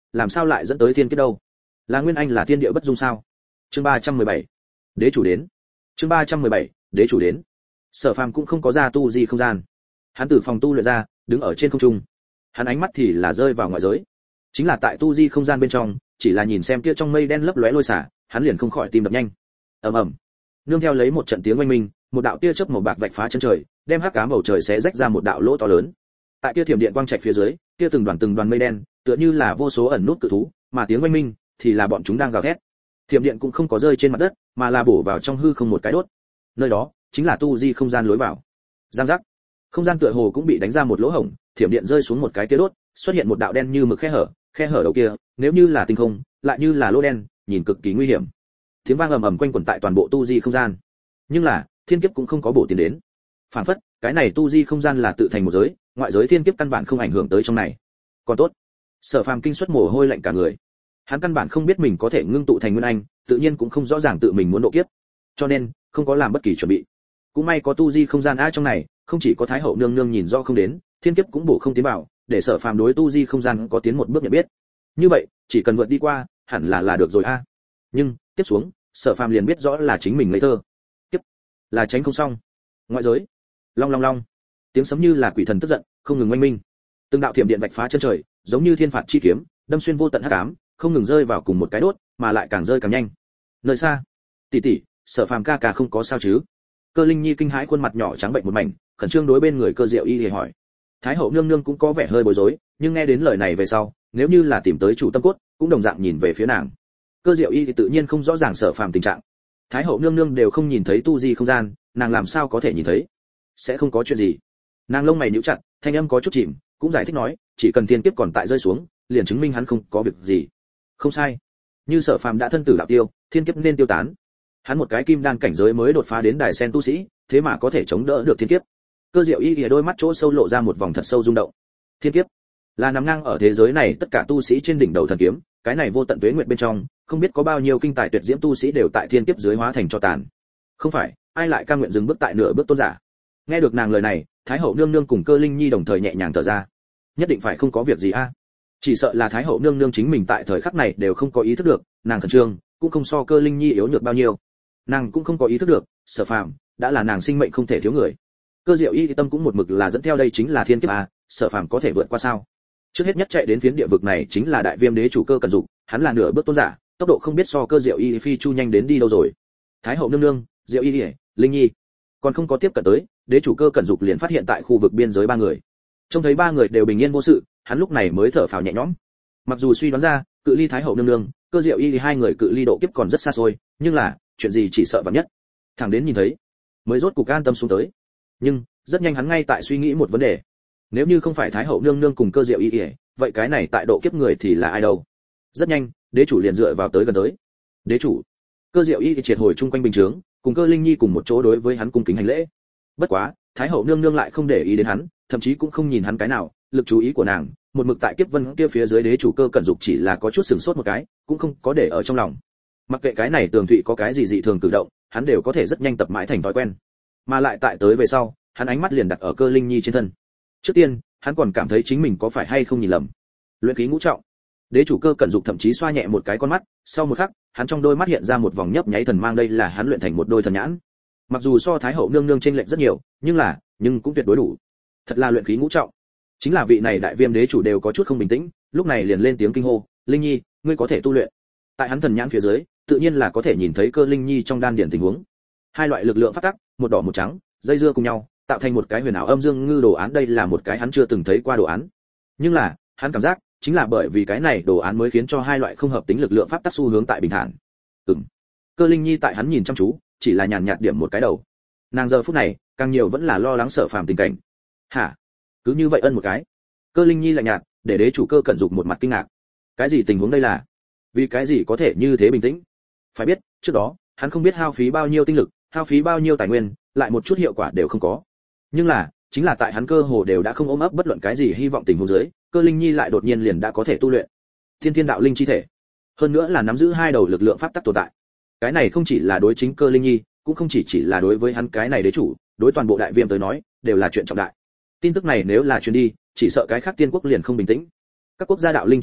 làm sao lại dẫn tới thiên kiếp đâu? Là nguyên anh là thiên địa bất dung sao? Chương ba trăm mười bảy, đế chủ đến. Chương ba trăm mười bảy, đế chủ đến. Sở Phàm cũng không có ra tu di không gian. Hắn từ phòng tu luyện ra, đứng ở trên không trung. Hắn ánh mắt thì là rơi vào ngoại giới. Chính là tại tu di không gian bên trong, chỉ là nhìn xem kia trong mây đen lấp lóe lôi xả, hắn liền không khỏi tim đập nhanh. Ầm ầm. Nương theo lấy một trận tiếng oanh minh, một đạo tia chớp màu bạc vạch phá chân trời, đem hắc ám bầu trời xé rách ra một đạo lỗ to lớn. Tại kia thiểm điện quang trạch phía dưới, kia từng đoàn từng đoàn mây đen, tựa như là vô số ẩn nút cự thú, mà tiếng oanh minh thì là bọn chúng đang gào thét. Thiểm điện cũng không có rơi trên mặt đất, mà là bổ vào trong hư không một cái đốt. Nơi đó chính là tu di không gian lối vào. Giang giác. Không gian tựa hồ cũng bị đánh ra một lỗ hổng, thiểm điện rơi xuống một cái kia đốt, xuất hiện một đạo đen như mực khe hở, khe hở đầu kia, nếu như là tinh không, lại như là lỗ đen, nhìn cực kỳ nguy hiểm. Tiếng vang ầm ầm quanh quẩn tại toàn bộ tu di không gian. Nhưng là, thiên kiếp cũng không có bổ tiền đến. Phản phất, cái này tu di không gian là tự thành một giới, ngoại giới thiên kiếp căn bản không ảnh hưởng tới trong này. Còn tốt, Sở Phàm kinh suất mồ hôi lạnh cả người. Hắn căn bản không biết mình có thể ngưng tụ thành nguyên anh, tự nhiên cũng không rõ ràng tự mình muốn độ kiếp, cho nên không có làm bất kỳ chuẩn bị. Cũng may có tu di không gian a trong này, không chỉ có Thái hậu nương nương nhìn rõ không đến, thiên kiếp cũng bổ không tiến vào, để Sở Phàm đối tu di không gian có tiến một bước nhận biết. Như vậy, chỉ cần vượt đi qua, hẳn là là được rồi a. Nhưng, tiếp xuống, Sở Phàm liền biết rõ là chính mình ngây thơ. Kiếp là tránh không xong. Ngoại giới, long long long, tiếng sấm như là quỷ thần tức giận, không ngừng oanh minh. Từng đạo thiểm điện vạch phá chân trời, giống như thiên phạt chi kiếm, đâm xuyên vô tận hắc ám, không ngừng rơi vào cùng một cái đốt, mà lại càng rơi càng nhanh. Nơi xa, tỷ tỷ, Sở Phàm ca ca không có sao chứ? Cơ Linh Nhi kinh hãi khuôn mặt nhỏ trắng bệnh một mảnh, khẩn trương đối bên người Cơ Diệu Y để hỏi. Thái hậu nương nương cũng có vẻ hơi bối rối, nhưng nghe đến lời này về sau, nếu như là tìm tới chủ tâm cốt, cũng đồng dạng nhìn về phía nàng. Cơ Diệu Y thì tự nhiên không rõ ràng Sở Phàm tình trạng. Thái hậu nương nương đều không nhìn thấy tu di không gian, nàng làm sao có thể nhìn thấy? Sẽ không có chuyện gì. Nàng lông mày nhíu chặt, thanh âm có chút chìm, cũng giải thích nói, chỉ cần thiên kiếp còn tại rơi xuống, liền chứng minh hắn không có việc gì. Không sai. Như Sở Phàm đã thân tử đạo tiêu, thiên kiếp nên tiêu tán. Hắn một cái kim đan cảnh giới mới đột phá đến đài sen tu sĩ, thế mà có thể chống đỡ được thiên kiếp. Cơ Diệu Y lìa đôi mắt chỗ sâu lộ ra một vòng thật sâu rung động. Thiên kiếp là nằm ngang ở thế giới này tất cả tu sĩ trên đỉnh đầu thần kiếm, cái này vô tận tuế nguyệt bên trong, không biết có bao nhiêu kinh tài tuyệt diễm tu sĩ đều tại thiên kiếp dưới hóa thành tro tàn. Không phải, ai lại cam nguyện dừng bước tại nửa bước tôn giả. Nghe được nàng lời này, Thái hậu nương nương cùng Cơ Linh Nhi đồng thời nhẹ nhàng thở ra. Nhất định phải không có việc gì a. Chỉ sợ là Thái hậu nương nương chính mình tại thời khắc này đều không có ý thức được, nàng khẩn trương, cũng không so Cơ Linh Nhi yếu nhược bao nhiêu. Nàng cũng không có ý thức được, Sở Phàm đã là nàng sinh mệnh không thể thiếu người. Cơ Diệu Y tâm cũng một mực là dẫn theo đây chính là thiên kiếp a, Sở Phàm có thể vượt qua sao? Trước hết nhất chạy đến phiến địa vực này chính là Đại Viêm Đế chủ Cơ Cẩn Dục, hắn là nửa bước tôn giả, tốc độ không biết so Cơ Diệu Y phi chu nhanh đến đi đâu rồi. Thái hậu nương nương, Diệu Y, Linh Nhi còn không có tiếp cận tới, Đế chủ Cơ Cẩn Dục liền phát hiện tại khu vực biên giới ba người. Trông thấy ba người đều bình yên vô sự, hắn lúc này mới thở phào nhẹ nhõm. Mặc dù suy đoán ra, cự ly Thái hậu nương nương, Cơ Diệu Y hai người cự ly độ kiếp còn rất xa xôi, nhưng là, chuyện gì chỉ sợ vạn nhất. Thẳng đến nhìn thấy, mới rốt cục an tâm xuống tới. Nhưng, rất nhanh hắn ngay tại suy nghĩ một vấn đề. Nếu như không phải Thái hậu nương nương cùng Cơ Diệu Y, vậy cái này tại độ kiếp người thì là ai đâu? Rất nhanh, đế chủ liền dựa vào tới gần tới. Đế chủ. Cơ Diệu Y thì triệt hồi chung quanh bình chướng, cùng Cơ Linh Nhi cùng một chỗ đối với hắn cung kính hành lễ. Bất quá, Thái hậu nương nương lại không để ý đến hắn, thậm chí cũng không nhìn hắn cái nào, lực chú ý của nàng một mực tại kiếp vân kia phía dưới. Đế chủ Cơ Cẩn Dục chỉ là có chút sửng sốt một cái, cũng không có để ở trong lòng. Mặc kệ cái này tường thụy có cái gì dị thường cử động, hắn đều có thể rất nhanh tập mãi thành thói quen. Mà lại tại tới về sau, hắn ánh mắt liền đặt ở Cơ Linh Nhi trên thân. Trước tiên, hắn còn cảm thấy chính mình có phải hay không nhìn lầm. Luyện khí ngũ trọng. Đế chủ Cơ Cẩn Dục thậm chí xoa nhẹ một cái con mắt, sau một khắc, hắn trong đôi mắt hiện ra một vòng nhấp nháy thần mang, đây là hắn luyện thành một đôi thần nhãn. Mặc dù so Thái hậu nương nương chênh lệch rất nhiều, nhưng là, nhưng cũng tuyệt đối đủ. Thật là luyện khí ngũ trọng. Chính là vị này Đại Viêm Đế chủ đều có chút không bình tĩnh, lúc này liền lên tiếng kinh hô, "Linh Nhi, ngươi có thể tu luyện." Tại hắn thần nhãn phía dưới, tự nhiên là có thể nhìn thấy Cơ Linh Nhi trong đan điển tình huống. Hai loại lực lượng phát tắc, một đỏ một trắng, dây dưa cùng nhau, tạo thành một cái huyền ảo âm dương ngư đồ án, đây là một cái hắn chưa từng thấy qua đồ án. Nhưng là, hắn cảm giác, chính là bởi vì cái này đồ án mới khiến cho hai loại không hợp tính lực lượng pháp tắc xu hướng tại bình thản. Ừm. Cơ Linh Nhi tại hắn nhìn chăm chú, chỉ là nhàn nhạt điểm một cái đầu. Nàng giờ phút này, càng nhiều vẫn là lo lắng Sở Phàm tình cảnh. Hả? Cứ như vậy ân một cái. Cơ Linh Nhi lạnh nhạt, để đế chủ Cơ Cẩn Dục một mặt kinh ngạc. Cái gì tình huống đây là? Vì cái gì có thể như thế bình tĩnh? Phải biết, trước đó, hắn không biết hao phí bao nhiêu tinh lực, hao phí bao nhiêu tài nguyên, lại một chút hiệu quả đều không có. Nhưng là, chính là tại hắn cơ hồ đều đã không ôm ấp bất luận cái gì hy vọng tình huống dưới, Cơ Linh Nhi lại đột nhiên liền đã có thể tu luyện Thiên Thiên Đạo Linh chi thể. Hơn nữa là nắm giữ hai đầu lực lượng pháp tắc tồn tại. Cái này không chỉ là đối chính Cơ Linh Nhi, cũng không chỉ chỉ là đối với hắn cái này đế chủ, đối toàn bộ Đại Viêm tới nói, đều là chuyện trọng đại. Tin tức này nếu là truyền đi, chỉ sợ cái khác tiên quốc liền không bình tĩnh. Các quốc gia đạo linh chi thể,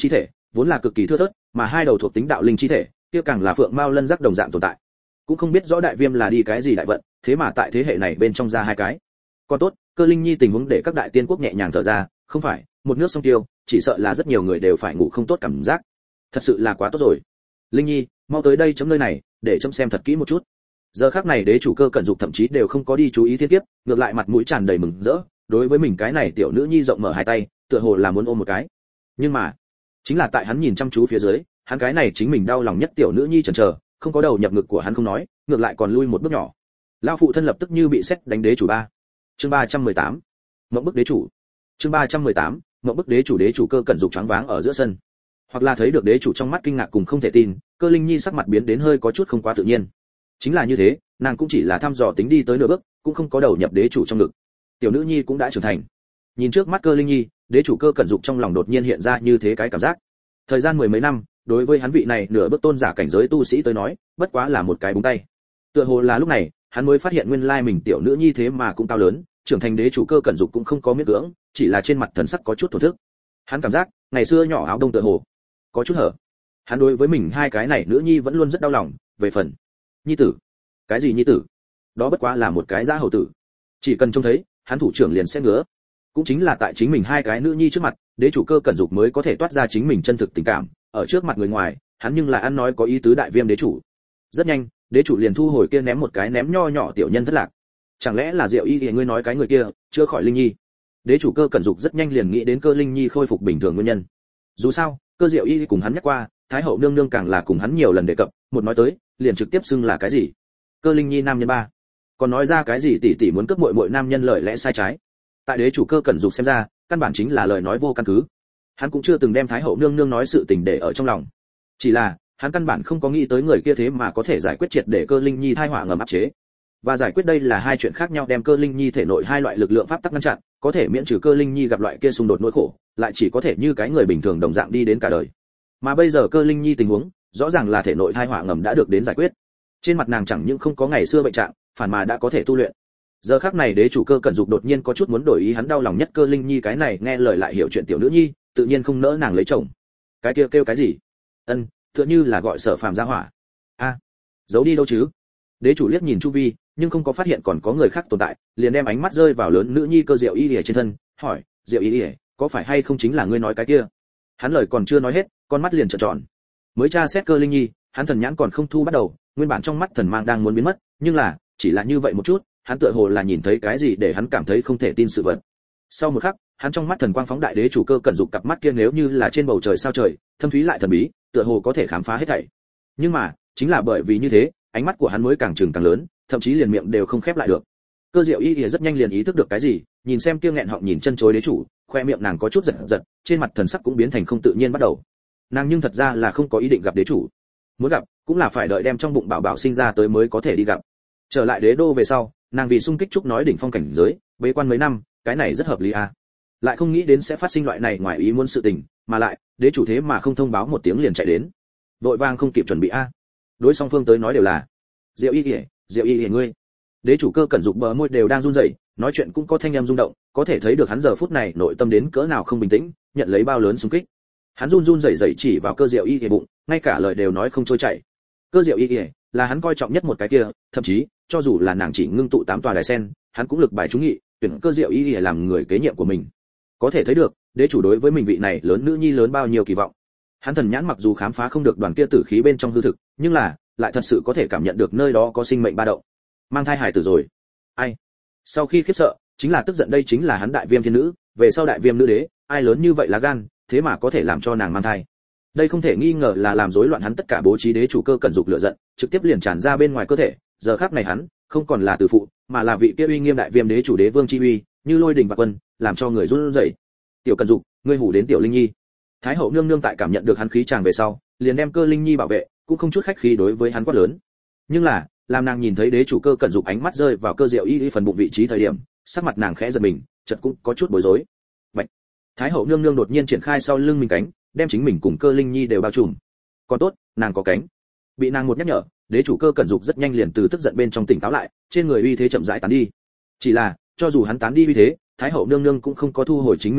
vốn là cực kỳ thưa thớt, mà hai đầu thuộc tính đạo linh chi thể, kia càng là phượng mao lân giác đồng dạng tồn tại. Cũng không biết rõ đại viêm là đi cái gì đại vận, thế mà tại thế hệ này bên trong ra hai cái. Còn tốt, Cơ Linh Nhi tình huống để các đại tiên quốc nhẹ nhàng thở ra, không phải, một nước sông tiêu, chỉ sợ là rất nhiều người đều phải ngủ không tốt cảm giác. Thật sự là quá tốt rồi. Linh Nhi, mau tới đây chấm nơi này, để chấm xem thật kỹ một chút. Giờ khắc này đế chủ Cơ Cẩn Dục thậm chí đều không có đi chú ý thiên kiếp, ngược lại mặt mũi tràn đầy mừng rỡ, đối với mình cái này tiểu nữ nhi rộng mở hai tay, tựa hồ là muốn ôm một cái. Nhưng mà, chính là tại hắn nhìn chăm chú phía dưới, hắn cái này chính mình đau lòng nhất tiểu nữ nhi chần chờ, không có đầu nhập ngực của hắn không nói, ngược lại còn lui một bước nhỏ. Lão phụ thân lập tức như bị sét đánh đế chủ ba. Chương ba trăm mười tám. Mộng bức đế chủ. Chương ba trăm mười tám. Mộng bức đế chủ đế chủ Cơ Cẩn Dục choáng váng ở giữa sân. Hoặc là thấy được đế chủ trong mắt kinh ngạc cùng không thể tin, Cơ Linh Nhi sắc mặt biến đến hơi có chút không quá tự nhiên. Chính là như thế, nàng cũng chỉ là thăm dò tính đi tới nửa bước, cũng không có đầu nhập đế chủ trong ngực. Tiểu nữ nhi cũng đã trưởng thành. Nhìn trước mắt Cơ Linh Nhi, đế chủ Cơ Cẩn Dục trong lòng đột nhiên hiện ra như thế cái cảm giác. Thời gian mười mấy năm, đối với hắn vị này nửa bước tôn giả cảnh giới tu sĩ tới nói, bất quá là một cái búng tay. Tựa hồ là lúc này, hắn mới phát hiện nguyên lai mình tiểu nữ nhi thế mà cũng cao lớn, trưởng thành đế chủ Cơ Cẩn Dục cũng không có miễn cưỡng, chỉ là trên mặt thần sắc có chút thổ thức. Hắn cảm giác, ngày xưa nhỏ áo đông tựa hồ có chút hở. Hắn đối với mình hai cái này nữ nhi vẫn luôn rất đau lòng, về phần nhi tử, cái gì nhi tử? Đó bất quá là một cái dã hầu tử. Chỉ cần trông thấy, hắn thủ trưởng liền sẽ ngứa. Cũng chính là tại chính mình hai cái nữ nhi trước mặt, đế chủ Cơ Cẩn Dục mới có thể toát ra chính mình chân thực tình cảm, ở trước mặt người ngoài, hắn nhưng là ăn nói có ý tứ đại viêm đế chủ. Rất nhanh, đế chủ liền thu hồi kia ném một cái ném nho nhỏ tiểu nhân thất lạc. Chẳng lẽ là Diệu Y thì ngươi nói cái người kia chưa khỏi Linh Nhi? Đế chủ Cơ Cẩn Dục rất nhanh liền nghĩ đến Cơ Linh Nhi khôi phục bình thường nguyên nhân. Dù sao, Cơ Diệu Y cùng hắn nhắc qua, Thái hậu nương nương càng là cùng hắn nhiều lần đề cập, một nói tới, liền trực tiếp xưng là cái gì? Cơ Linh Nhi nam nhân ba. Còn nói ra cái gì tỷ tỷ muốn cướp muội muội nam nhân lời lẽ sai trái. Tại đế chủ Cơ Cẩn Dục xem ra, căn bản chính là lời nói vô căn cứ. Hắn cũng chưa từng đem Thái hậu nương nương nói sự tình để ở trong lòng. Chỉ là, hắn căn bản không có nghĩ tới người kia thế mà có thể giải quyết triệt để Cơ Linh Nhi thai họa ngầm áp chế. Và giải quyết đây là hai chuyện khác nhau, đem Cơ Linh Nhi thể nội hai loại lực lượng pháp tắc ngăn chặn, có thể miễn trừ Cơ Linh Nhi gặp loại kia xung đột nỗi khổ, lại chỉ có thể như cái người bình thường đồng dạng đi đến cả đời. Mà bây giờ Cơ Linh Nhi tình huống, rõ ràng là thể nội thai họa ngầm đã được đến giải quyết. Trên mặt nàng chẳng những không có ngày xưa bệnh trạng, phản mà đã có thể tu luyện. Giờ khắc này đế chủ Cơ Cẩn Dục đột nhiên có chút muốn đổi ý, hắn đau lòng nhất Cơ Linh Nhi cái này nghe lời lại hiểu chuyện tiểu nữ nhi, tự nhiên không nỡ nàng lấy chồng. Cái kia kêu cái gì? Ân, tựa như là gọi Sở Phàm ra hỏa. A, à, giấu đi đâu chứ? Đế chủ liếc nhìn chu vi, nhưng không có phát hiện còn có người khác tồn tại, liền đem ánh mắt rơi vào lớn nữ nhi Cơ Diệu Y Lìa trên thân, hỏi, Diệu Y Lìa, có phải hay không chính là ngươi nói cái kia? Hắn lời còn chưa nói hết, con mắt liền trợn tròn. Mới tra xét Cơ Linh Nhi, hắn thần nhãn còn không thu bắt đầu, nguyên bản trong mắt thần mang đang muốn biến mất, nhưng là, chỉ là như vậy một chút, hắn tựa hồ là nhìn thấy cái gì để hắn cảm thấy không thể tin sự vật. Sau một khắc, hắn trong mắt thần quang phóng đại, đế chủ Cơ Cẩn Dục cặp mắt kia nếu như là trên bầu trời sao trời, thâm thúy lại thần bí, tựa hồ có thể khám phá hết thảy. Nhưng mà, chính là bởi vì như thế, ánh mắt của hắn mới càng trừng càng lớn, thậm chí liền miệng đều không khép lại được. Cơ Diệu Y thì rất nhanh liền ý thức được cái gì, nhìn xem kia nghẹn họng nhìn chân chối đế chủ, khoe miệng nàng có chút giật giật, trên mặt thần sắc cũng biến thành không tự nhiên bắt đầu. Nàng nhưng thật ra là không có ý định gặp đế chủ, muốn gặp cũng là phải đợi đem trong bụng bảo bảo sinh ra tới mới có thể đi gặp. Trở lại đế đô về sau, nàng vì sung kích trúc nói đỉnh phong cảnh giới, bế quan mấy năm, cái này rất hợp lý à. Lại không nghĩ đến sẽ phát sinh loại này ngoài ý muốn sự tình, mà lại, đế chủ thế mà không thông báo một tiếng liền chạy đến. Vội vàng không kịp chuẩn bị a. À. Đối song phương tới nói đều là, Diệu Y Lìa, Diệu Y Lìa ngươi. Đế chủ Cơ Cẩn Dục bờ môi đều đang run rẩy, nói chuyện cũng có thanh âm rung động, có thể thấy được hắn giờ phút này nội tâm đến cỡ nào không bình tĩnh, nhận lấy bao lớn xung kích. Hắn run run rẩy rẩy chỉ vào Cơ Diệu Y Lìa bụng, ngay cả lời đều nói không trôi chảy. Cơ Diệu Y Lìa là hắn coi trọng nhất một cái kia, thậm chí, cho dù là nàng chỉ ngưng tụ tám tòa đài sen, hắn cũng lực bài trúng nghị, tuyển Cơ Diệu Y Lìa làm người kế nhiệm của mình. Có thể thấy được, đế chủ đối với mình vị này lớn nữ nhi lớn bao nhiêu kỳ vọng. Hắn thần nhãn mặc dù khám phá không được đoàn kia tử khí bên trong hư thực, nhưng là, lại thật sự có thể cảm nhận được nơi đó có sinh mệnh ba động. Mang thai hài tử rồi. Ai? Sau khi khiếp sợ, chính là tức giận, đây chính là hắn đại viêm thiên nữ, về sau đại viêm nữ đế, ai lớn như vậy lá gan, thế mà có thể làm cho nàng mang thai. Đây không thể nghi ngờ là làm rối loạn hắn tất cả bố trí, đế chủ Cơ Cẩn Dục lửa giận, trực tiếp liền tràn ra bên ngoài cơ thể, giờ khắc này hắn, không còn là tử phụ, mà là vị kia uy nghiêm đại viêm đế chủ đế vương chi uy, như lôi đình và quân, làm cho người run rẩy. Tiểu Cẩn Dục, ngươi hủ đến tiểu Linh Nhi. Thái hậu nương nương tại cảm nhận được hắn khí tràng về sau, liền đem Cơ Linh Nhi bảo vệ, cũng không chút khách khí đối với hắn quát lớn. Nhưng là, làm nàng nhìn thấy đế chủ Cơ Cẩn Dục ánh mắt rơi vào Cơ Diệu Y Y phần bụng vị trí thời điểm, sắc mặt nàng khẽ giật mình, chợt cũng có chút bối rối. Bạch. Thái hậu nương nương đột nhiên triển khai sau lưng mình cánh, đem chính mình cùng Cơ Linh Nhi đều bao trùm. Còn tốt, nàng có cánh. Bị nàng một nhắc nhở, đế chủ Cơ Cẩn Dục rất nhanh liền từ tức giận bên trong tỉnh táo lại, trên người uy thế chậm rãi tán đi. Chỉ là, cho dù hắn tán đi uy thế, Thái hậu nương nương cũng không có thu hồi chính mình cánh,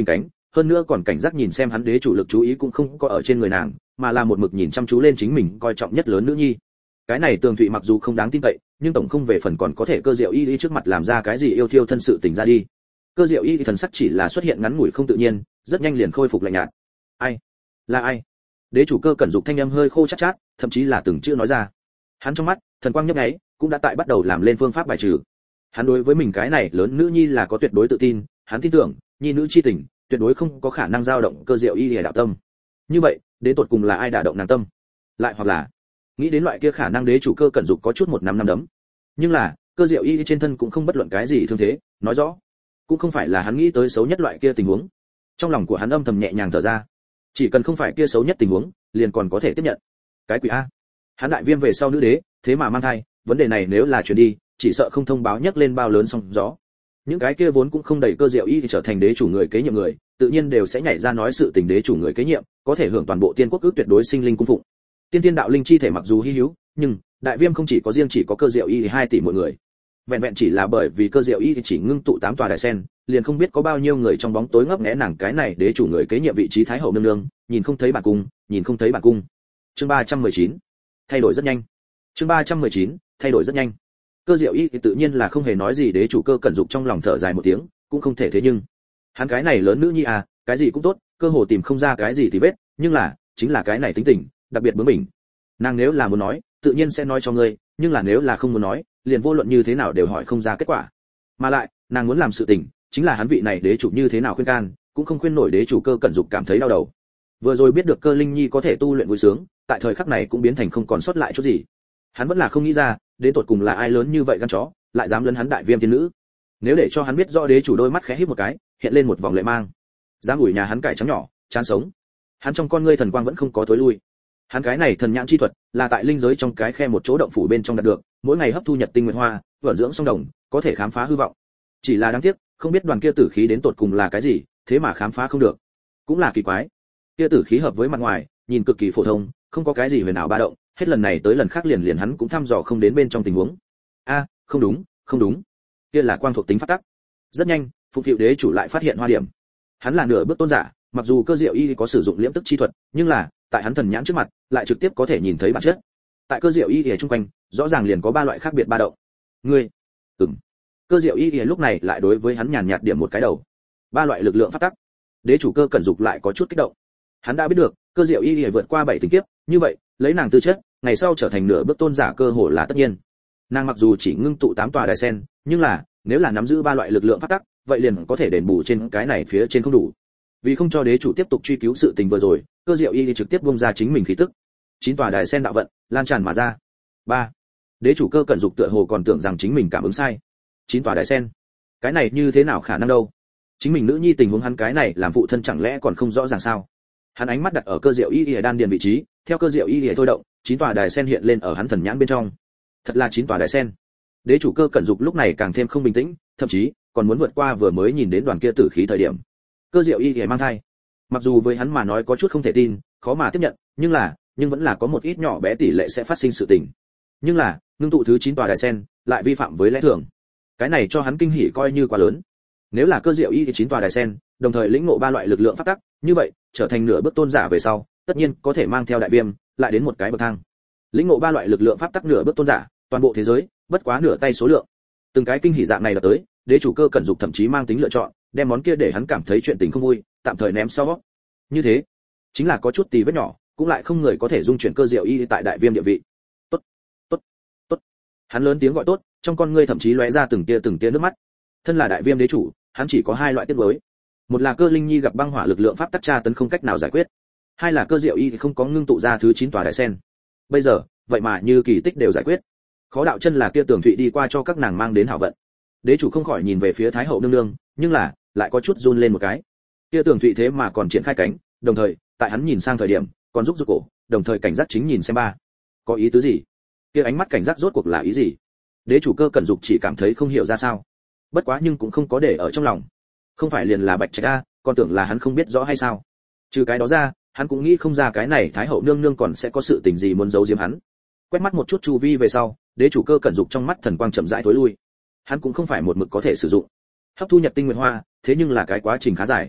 hơn nữa còn cảnh giác nhìn xem hắn đế chủ lực chú ý cũng không có ở trên người nàng, mà là một mực nhìn chăm chú lên chính mình coi trọng nhất lớn nữ nhi. Cái này Tường Thụy mặc dù không đáng tin cậy, nhưng tổng không về phần còn có thể Cơ Diệu Y Y trước mặt làm ra cái gì yêu thiêu thân sự tình ra đi. Cơ Diệu Y Y thần sắc chỉ là xuất hiện ngắn ngủi không tự nhiên, rất nhanh liền khôi phục lạnh nhạt. Ai? Là ai? Đế chủ Cơ Cẩn Dục thanh âm hơi khô chát chát, thậm chí là từng chữ nói ra. Hắn trong mắt, thần quang nhấp nháy, cũng đã tại bắt đầu làm lên phương pháp bài trừ. Hắn đối với mình cái này lớn nữ nhi là có tuyệt đối tự tin, hắn tin tưởng, nhi nữ chi tình, tuyệt đối không có khả năng dao động Cơ Diệu Y Y đạo tâm. Như vậy, đến tột cùng là ai đả động nàng tâm? Lại hoặc là, nghĩ đến loại kia khả năng đế chủ Cơ Cẩn Dục có chút một năm năm đấm. Nhưng là, Cơ Diệu Y Y trên thân cũng không bất luận cái gì thương thế, nói rõ, cũng không phải là hắn nghĩ tới xấu nhất loại kia tình huống. Trong lòng của hắn âm thầm nhẹ nhàng thở ra, chỉ cần không phải kia xấu nhất tình huống, liền còn có thể tiếp nhận. Cái quỷ a, hắn đại viêm về sau nữ đế, thế mà mang thai, vấn đề này nếu là truyền đi, chỉ sợ không thông báo nhắc lên bao lớn sóng gió. Những cái kia vốn cũng không đầy Cơ Diệu Y thì trở thành đế chủ người kế nhiệm người, tự nhiên đều sẽ nhảy ra nói sự tình đế chủ người kế nhiệm, có thể hưởng toàn bộ tiên quốc ước tuyệt đối sinh linh cung phụng. Tiên tiên đạo linh chi thể mặc dù hi hữu, nhưng đại viêm không chỉ có riêng chỉ có Cơ Diệu Y thì hai tỷ mỗi người. Vẹn vẹn chỉ là bởi vì Cơ Diệu Y thì chỉ ngưng tụ tám tòa đài sen, liền không biết có bao nhiêu người trong bóng tối ngấp nghé nàng cái này đế chủ người kế nhiệm vị trí thái hậu nương nương, nhìn không thấy bản cung, nhìn không thấy bản cung. Chương ba trăm mười chín, thay đổi rất nhanh. Chương ba trăm mười chín, thay đổi rất nhanh. Cơ Diệu Y thì tự nhiên là không hề nói gì, đế chủ Cơ Cẩn Dục trong lòng thở dài một tiếng, cũng không thể thế nhưng, hắn cái này lớn nữ nhi à, cái gì cũng tốt, cơ hồ tìm không ra cái gì thì vết, nhưng là, chính là cái này tính tình, đặc biệt bướng bỉnh. Nàng nếu là muốn nói, tự nhiên sẽ nói cho ngươi, nhưng là nếu là không muốn nói, liền vô luận như thế nào đều hỏi không ra kết quả. Mà lại, nàng muốn làm sự tình, chính là hắn vị này đế chủ như thế nào khuyên can, cũng không khuyên nổi đế chủ Cơ Cẩn Dục cảm thấy đau đầu. Vừa rồi biết được Cơ Linh Nhi có thể tu luyện vui sướng, tại thời khắc này cũng biến thành không còn sót lại chút gì. Hắn vẫn là không nghĩ ra, đến tột cùng là ai lớn như vậy gan chó, lại dám lấn hắn đại viêm tiên nữ. Nếu để cho hắn biết rõ, đế chủ đôi mắt khẽ híp một cái, hiện lên một vòng lệ mang. Dám ủi nhà hắn cải trắng nhỏ, chán sống. Hắn trong con ngươi thần quang vẫn không có tối lui. Hắn cái này thần nhãn chi thuật, là tại linh giới trong cái khe một chỗ động phủ bên trong đạt được, mỗi ngày hấp thu nhật tinh nguyệt hoa, vận dưỡng song đồng, có thể khám phá hư vọng. Chỉ là đáng tiếc, không biết đoàn kia tử khí đến tột cùng là cái gì, thế mà khám phá không được. Cũng là kỳ quái. Kia tử khí hợp với mặt ngoài, nhìn cực kỳ phổ thông, không có cái gì huyền ảo ba động, hết lần này tới lần khác liền liền hắn cũng thăm dò không đến bên trong tình huống. A, không đúng, không đúng. Kia là quang thuộc tính pháp tắc. Rất nhanh, Phục Hiệu đế chủ lại phát hiện hoa điểm. Hắn là nửa bước tôn giả, mặc dù Cơ Diệu Y có sử dụng liễm tức chi thuật, nhưng là, tại hắn thần nhãn trước mặt, lại trực tiếp có thể nhìn thấy bản chất. Tại Cơ Diệu Y ở chung quanh, rõ ràng liền có ba loại khác biệt ba động. Ngươi, ừm. Cơ Diệu Y lúc này lại đối với hắn nhàn nhạt điểm một cái đầu. Ba loại lực lượng pháp tắc. Đế chủ Cơ Cẩn Dục lại có chút kích động. Hắn đã biết được, Cơ Diệu Y vượt qua bảy tình kiếp, như vậy, lấy nàng tư chất, ngày sau trở thành nửa bước tôn giả cơ hồ là tất nhiên. Nàng mặc dù chỉ ngưng tụ tám tòa đài sen, nhưng là, nếu là nắm giữ ba loại lực lượng pháp tắc, vậy liền có thể đền bù trên cái này phía trên không đủ. Vì không cho đế chủ tiếp tục truy cứu sự tình vừa rồi, Cơ Diệu Y trực tiếp buông ra chính mình khí tức. Chín tòa đài sen đạo vận lan tràn mà ra. Ba. Đế chủ Cơ Cẩn Dục tựa hồ còn tưởng rằng chính mình cảm ứng sai. Chín tòa đài sen, cái này như thế nào khả năng đâu? Chính mình nữ nhi tình huống hắn cái này làm phụ thân chẳng lẽ còn không rõ ràng sao? Hắn ánh mắt đặt ở Cơ Diệu Y ở đan điền vị trí, theo Cơ Diệu Y thôi động, chín tòa đài sen hiện lên ở hắn thần nhãn bên trong. Thật là chín tòa đài sen. Đế chủ Cơ Cẩn Dục lúc này càng thêm không bình tĩnh, thậm chí còn muốn vượt qua vừa mới nhìn đến đoàn kia tử khí thời điểm. Cơ Diệu Y mang thai. Mặc dù với hắn mà nói có chút không thể tin, khó mà tiếp nhận, nhưng là, nhưng vẫn là có một ít nhỏ bé tỷ lệ sẽ phát sinh sự tình. Nhưng là, ngưng tụ thứ chín tòa đài sen, lại vi phạm với lẽ thường. Cái này cho hắn kinh hỉ coi như quá lớn. Nếu là Cơ Diệu Y thì chín tòa đài sen, đồng thời lĩnh ngộ ba loại lực lượng pháp tắc, như vậy, trở thành nửa bước tôn giả về sau, tất nhiên có thể mang theo đại viêm, lại đến một cái bậc thang. Lĩnh ngộ ba loại lực lượng pháp tắc nửa bước tôn giả, toàn bộ thế giới, bất quá nửa tay số lượng. Từng cái kinh hỉ dạng này là tới, đế chủ Cơ Cẩn Dục thậm chí mang tính lựa chọn, đem món kia để hắn cảm thấy chuyện tình không vui, tạm thời ném sau. Như thế, chính là có chút tì vết nhỏ, cũng lại không người có thể dung chuyển Cơ Diệu Y tại đại viêm địa vị. Tốt, tốt, tốt. Hắn lớn tiếng gọi tốt, trong con ngươi thậm chí lóe ra từng tia từng tia nước mắt. Thân là đại viêm đế chủ, hắn chỉ có hai loại tiếc nuối. Một là Cơ Linh Nhi gặp băng hỏa lực lượng pháp tắc tra tấn không cách nào giải quyết. Hai là Cơ Diệu Y thì không có ngưng tụ ra thứ chín tòa đại sen. Bây giờ, vậy mà như kỳ tích đều giải quyết. Khó đạo chân là kia Tường Thụy đi qua cho các nàng mang đến hảo vận. Đế chủ không khỏi nhìn về phía Thái hậu nương nương, nhưng là lại có chút run lên một cái. Kia Tường Thụy thế mà còn triển khai cánh, đồng thời, tại hắn nhìn sang thời điểm, còn rúc rúc cổ, đồng thời cảnh giác chính nhìn xem ba. Có ý tứ gì? Kia ánh mắt cảnh giác rốt cuộc là ý gì? Đế chủ Cơ Cẩn Dục chỉ cảm thấy không hiểu ra sao. Bất quá nhưng cũng không có để ở trong lòng. Không phải liền là Bạch Trạch a, còn tưởng là hắn không biết rõ hay sao? Trừ cái đó ra, hắn cũng nghĩ không ra cái này Thái hậu nương nương còn sẽ có sự tình gì muốn giấu giếm hắn. Quét mắt một chút chu vi về sau, đế chủ Cơ Cẩn Dục trong mắt thần quang chậm rãi thối lui. Hắn cũng không phải một mực có thể sử dụng. Hấp thu nhật tinh nguyệt hoa, thế nhưng là cái quá trình khá dài.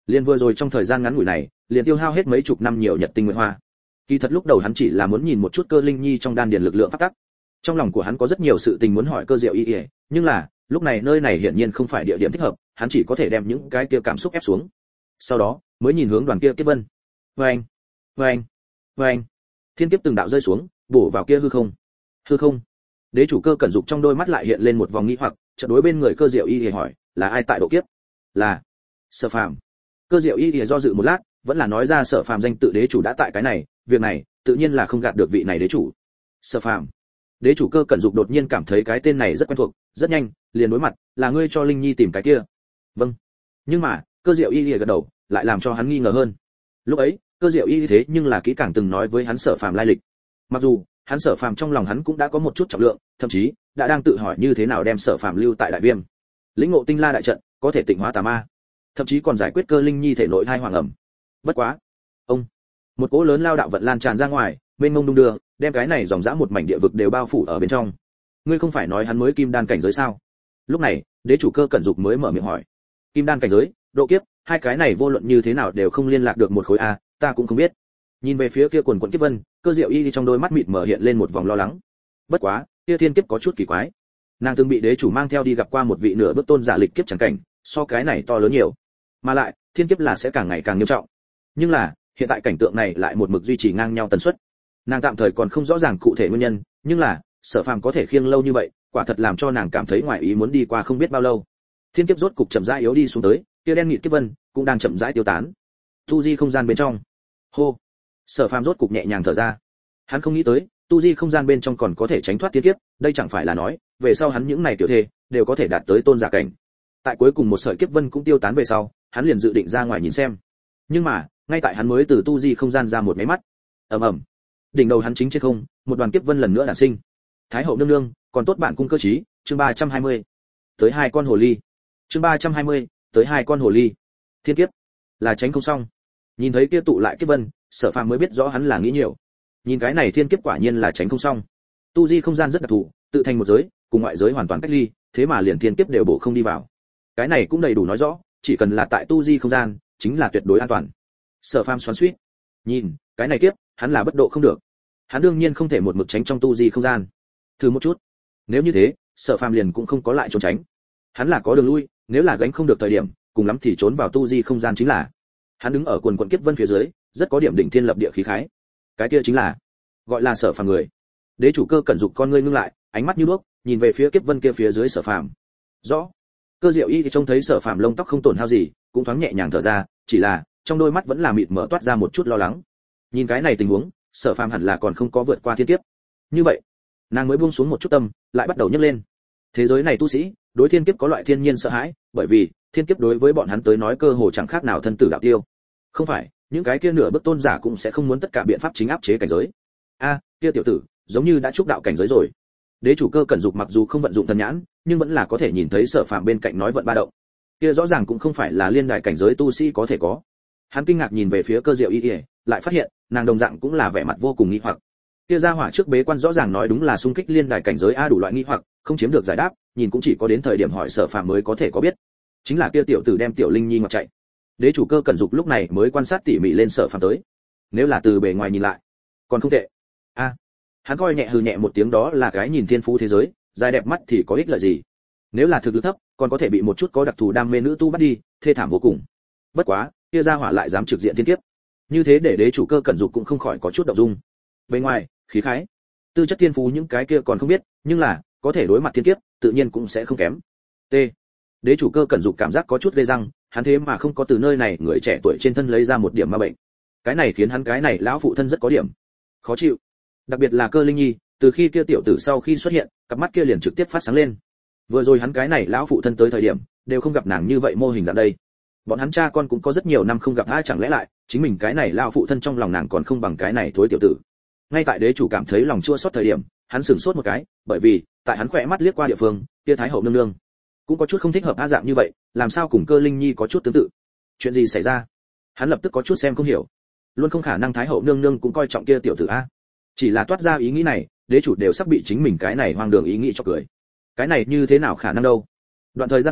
Liên vừa rồi trong thời gian ngắn ngủi này, liền tiêu hao hết mấy chục năm nhiều nhật tinh nguyệt hoa. Kỳ thật lúc đầu hắn chỉ là muốn nhìn một chút Cơ Linh Nhi trong đan điền lực lượng phát tắc. Trong lòng của hắn có rất nhiều sự tình muốn hỏi Cơ Diệu Y Y, nhưng là, lúc này nơi này hiển nhiên không phải địa điểm thích hợp, hắn chỉ có thể đem những cái kia cảm xúc ép xuống. Sau đó, mới nhìn hướng đoàn kia kiếp vân. Oeng, oeng, oeng. Thiên kiếp từng đạo rơi xuống, bổ vào kia hư không. Hư không. Đế chủ Cơ Cẩn Dục trong đôi mắt lại hiện lên một vòng nghi hoặc, chợt đối bên người Cơ Diệu Y Y hỏi, là ai tại độ kiếp? Là Sở Phàm. Cơ Diệu Y Y do dự một lát, vẫn là nói ra Sở Phàm danh tự đế chủ đã tại cái này, việc này tự nhiên là không gạt được vị này đế chủ. Sở Phàm. Đế chủ Cơ Cẩn Dục đột nhiên cảm thấy cái tên này rất quen thuộc, rất nhanh, liền đối mặt, là ngươi cho Linh Nhi tìm cái kia. Vâng. Nhưng mà, Cơ Diệu Y Y gật đầu, lại làm cho hắn nghi ngờ hơn. Lúc ấy, Cơ Diệu Y thế nhưng là kỹ càng từng nói với hắn Sở Phàm lai lịch. Mặc dù, hắn Sở Phàm trong lòng hắn cũng đã có một chút trọng lượng, thậm chí đã đang tự hỏi như thế nào đem Sở Phàm lưu tại Đại Viêm. Lĩnh ngộ Tinh La đại trận, có thể tịnh hóa tà ma, thậm chí còn giải quyết Cơ Linh Nhi thể nội thai hoàng ẩm. Bất quá, ông, một cỗ lớn lao đạo vận lan tràn ra ngoài, mênh mông đung đưa, đem cái này dòng dã một mảnh địa vực đều bao phủ ở bên trong. Ngươi không phải nói hắn mới kim đan cảnh giới sao? Lúc này, đế chủ Cơ Cẩn Dục mới mở miệng hỏi. Kim đan cảnh giới, độ kiếp, hai cái này vô luận như thế nào đều không liên lạc được một khối a, ta cũng không biết. Nhìn về phía kia quần quần kiếp vân, Cơ Diệu Y trong đôi mắt mịt mở hiện lên một vòng lo lắng. Bất quá, kia thiên kiếp có chút kỳ quái. Nàng từng bị đế chủ mang theo đi gặp qua một vị nửa bước tôn giả lịch kiếp chẳng cảnh, so cái này to lớn nhiều. Mà lại, thiên kiếp là sẽ càng ngày càng nghiêm trọng. Nhưng là, hiện tại cảnh tượng này lại một mực duy trì ngang nhau tần suất. Nàng tạm thời còn không rõ ràng cụ thể nguyên nhân, nhưng là, Sở Phàm có thể khiêng lâu như vậy, quả thật làm cho nàng cảm thấy ngoài ý muốn đi qua không biết bao lâu. Thiên kiếp rốt cục chậm rãi yếu đi xuống tới, kia đen nghịt kiếp vân cũng đang chậm rãi tiêu tán. Tu di không gian bên trong. Hô. Sở Phàm rốt cục nhẹ nhàng thở ra. Hắn không nghĩ tới, tu di không gian bên trong còn có thể tránh thoát thiên kiếp, đây chẳng phải là nói, về sau hắn những này tiểu thê đều có thể đạt tới tôn giả cảnh. Tại cuối cùng một sợi kiếp vân cũng tiêu tán về sau, hắn liền dự định ra ngoài nhìn xem. Nhưng mà, ngay tại hắn mới từ tu di không gian ra một máy mắt, ầm ầm, đỉnh đầu hắn chính trên không, một đoàn kiếp vân lần nữa đản sinh. Thái hậu nương nương, còn tốt bạn cung cơ trí, chương ba trăm hai mươi. Tới hai con hồ ly. Chương ba trăm hai mươi, tới hai con hồ ly. Thiên kiếp, là tránh không xong. Nhìn thấy kia tụ lại kiếp vân, Sở Phàm mới biết rõ hắn là nghĩ nhiều. Nhìn cái này thiên kiếp quả nhiên là tránh không xong. Tu di không gian rất đặc thù, tự thành một giới, cùng ngoại giới hoàn toàn cách ly, thế mà liền thiên kiếp đều bổ không đi vào. Cái này cũng đầy đủ nói rõ, chỉ cần là tại tu di không gian, chính là tuyệt đối an toàn. Sở Phàm xoắn xuýt. Nhìn, cái này kiếp, hắn là bất độ không được. Hắn đương nhiên không thể một mực tránh trong tu di không gian. Thử một chút. Nếu như thế, Sở Phàm liền cũng không có lại trốn tránh. Hắn là có đường lui, nếu là gánh không được thời điểm, cùng lắm thì trốn vào tu di không gian chính là. Hắn đứng ở quần quần kiếp vân phía dưới, rất có điểm đỉnh thiên lập địa khí khái. Cái kia chính là gọi là Sở Phàm người. Đế chủ Cơ Cẩn Dục con ngươi ngưng lại, ánh mắt như đuốc, nhìn về phía kiếp vân kia phía dưới Sở Phàm. Rõ. Cơ Diệu Y thì trông thấy Sở Phàm lông tóc không tổn hao gì, cũng thoáng nhẹ nhàng thở ra, chỉ là trong đôi mắt vẫn là mịt mở toát ra một chút lo lắng. Nhìn cái này tình huống, Sở Phàm hẳn là còn không có vượt qua thiên kiếp. Như vậy, nàng mới buông xuống một chút tâm, lại bắt đầu nhấc lên. Thế giới này tu sĩ, đối thiên kiếp có loại thiên nhiên sợ hãi, bởi vì thiên kiếp đối với bọn hắn tới nói cơ hồ chẳng khác nào thân tử đạo tiêu. Không phải, những cái kia nửa bước tôn giả cũng sẽ không muốn tất cả biện pháp chính áp chế cảnh giới. A, kia tiểu tử, giống như đã trúc đạo cảnh giới rồi. Đế chủ Cơ Cẩn Dục mặc dù không vận dụng thần nhãn, nhưng vẫn là có thể nhìn thấy Sở Phàm bên cạnh nói vận ba động. Kia rõ ràng cũng không phải là liên đài cảnh giới tu sĩ có thể có. Hắn kinh ngạc nhìn về phía Cơ Diệu Y, lại phát hiện, nàng đồng dạng cũng là vẻ mặt vô cùng nghi hoặc. Kia gia hỏa trước bế quan rõ ràng nói đúng là xung kích liên đài cảnh giới a đủ loại nghi hoặc, không chiếm được giải đáp, nhìn cũng chỉ có đến thời điểm hỏi Sở Phàm mới có thể có biết. Chính là kia tiểu tử đem tiểu Linh Nhi ngoặt chạy. Đế chủ Cơ Cẩn Dục lúc này mới quan sát tỉ mỉ lên Sở Phàm tới. Nếu là từ bề ngoài nhìn lại, còn không tệ. A, hắn coi nhẹ hừ nhẹ một tiếng, đó là cái nhìn thiên phú thế giới, dài đẹp mắt thì có ích lợi gì? Nếu là thực lực thấp, còn có thể bị một chút có đặc thù đam mê nữ tu bắt đi, thê thảm vô cùng. Bất quá, kia gia hỏa lại dám trực diện thiên kiếp. Như thế để đế chủ Cơ Cẩn Dục cũng không khỏi có chút động dung. Bên ngoài, khí khái, tư chất thiên phú những cái kia còn không biết, nhưng là có thể đối mặt thiên kiếp, tự nhiên cũng sẽ không kém. T. Đế chủ Cơ Cẩn Dục cảm giác có chút lê răng, hắn thế mà không có từ nơi này người trẻ tuổi trên thân lấy ra một điểm ma bệnh. Cái này khiến hắn cái này lão phụ thân rất có điểm khó chịu. Đặc biệt là Cơ Linh Nhi, từ khi kia tiểu tử sau khi xuất hiện, cặp mắt kia liền trực tiếp phát sáng lên. Vừa rồi hắn cái này lão phụ thân tới thời điểm, đều không gặp nàng như vậy mô hình dạng đây. Bọn hắn cha con cũng có rất nhiều năm không gặp, ai chẳng lẽ lại chính mình cái này lão phụ thân trong lòng nàng còn không bằng cái này thối tiểu tử. Ngay tại đế chủ cảm thấy lòng chua xót thời điểm, hắn sửng sốt một cái, bởi vì tại hắn khỏe mắt liếc qua địa phương, kia Thái hậu nương nương cũng có chút không thích hợp a dạng như vậy, làm sao cùng Cơ Linh Nhi có chút tương tự. Chuyện gì xảy ra? Hắn lập tức có chút xem không hiểu. Luôn không khả năng Thái hậu nương nương cũng coi trọng kia tiểu tử a. Chỉ là toát ra ý nghĩ này, đế chủ đều sắp bị chính mình cái này hoang đường ý nghĩ cho cười. Cái này như thế nào khả năng đâu? Đoạn thời gian kia,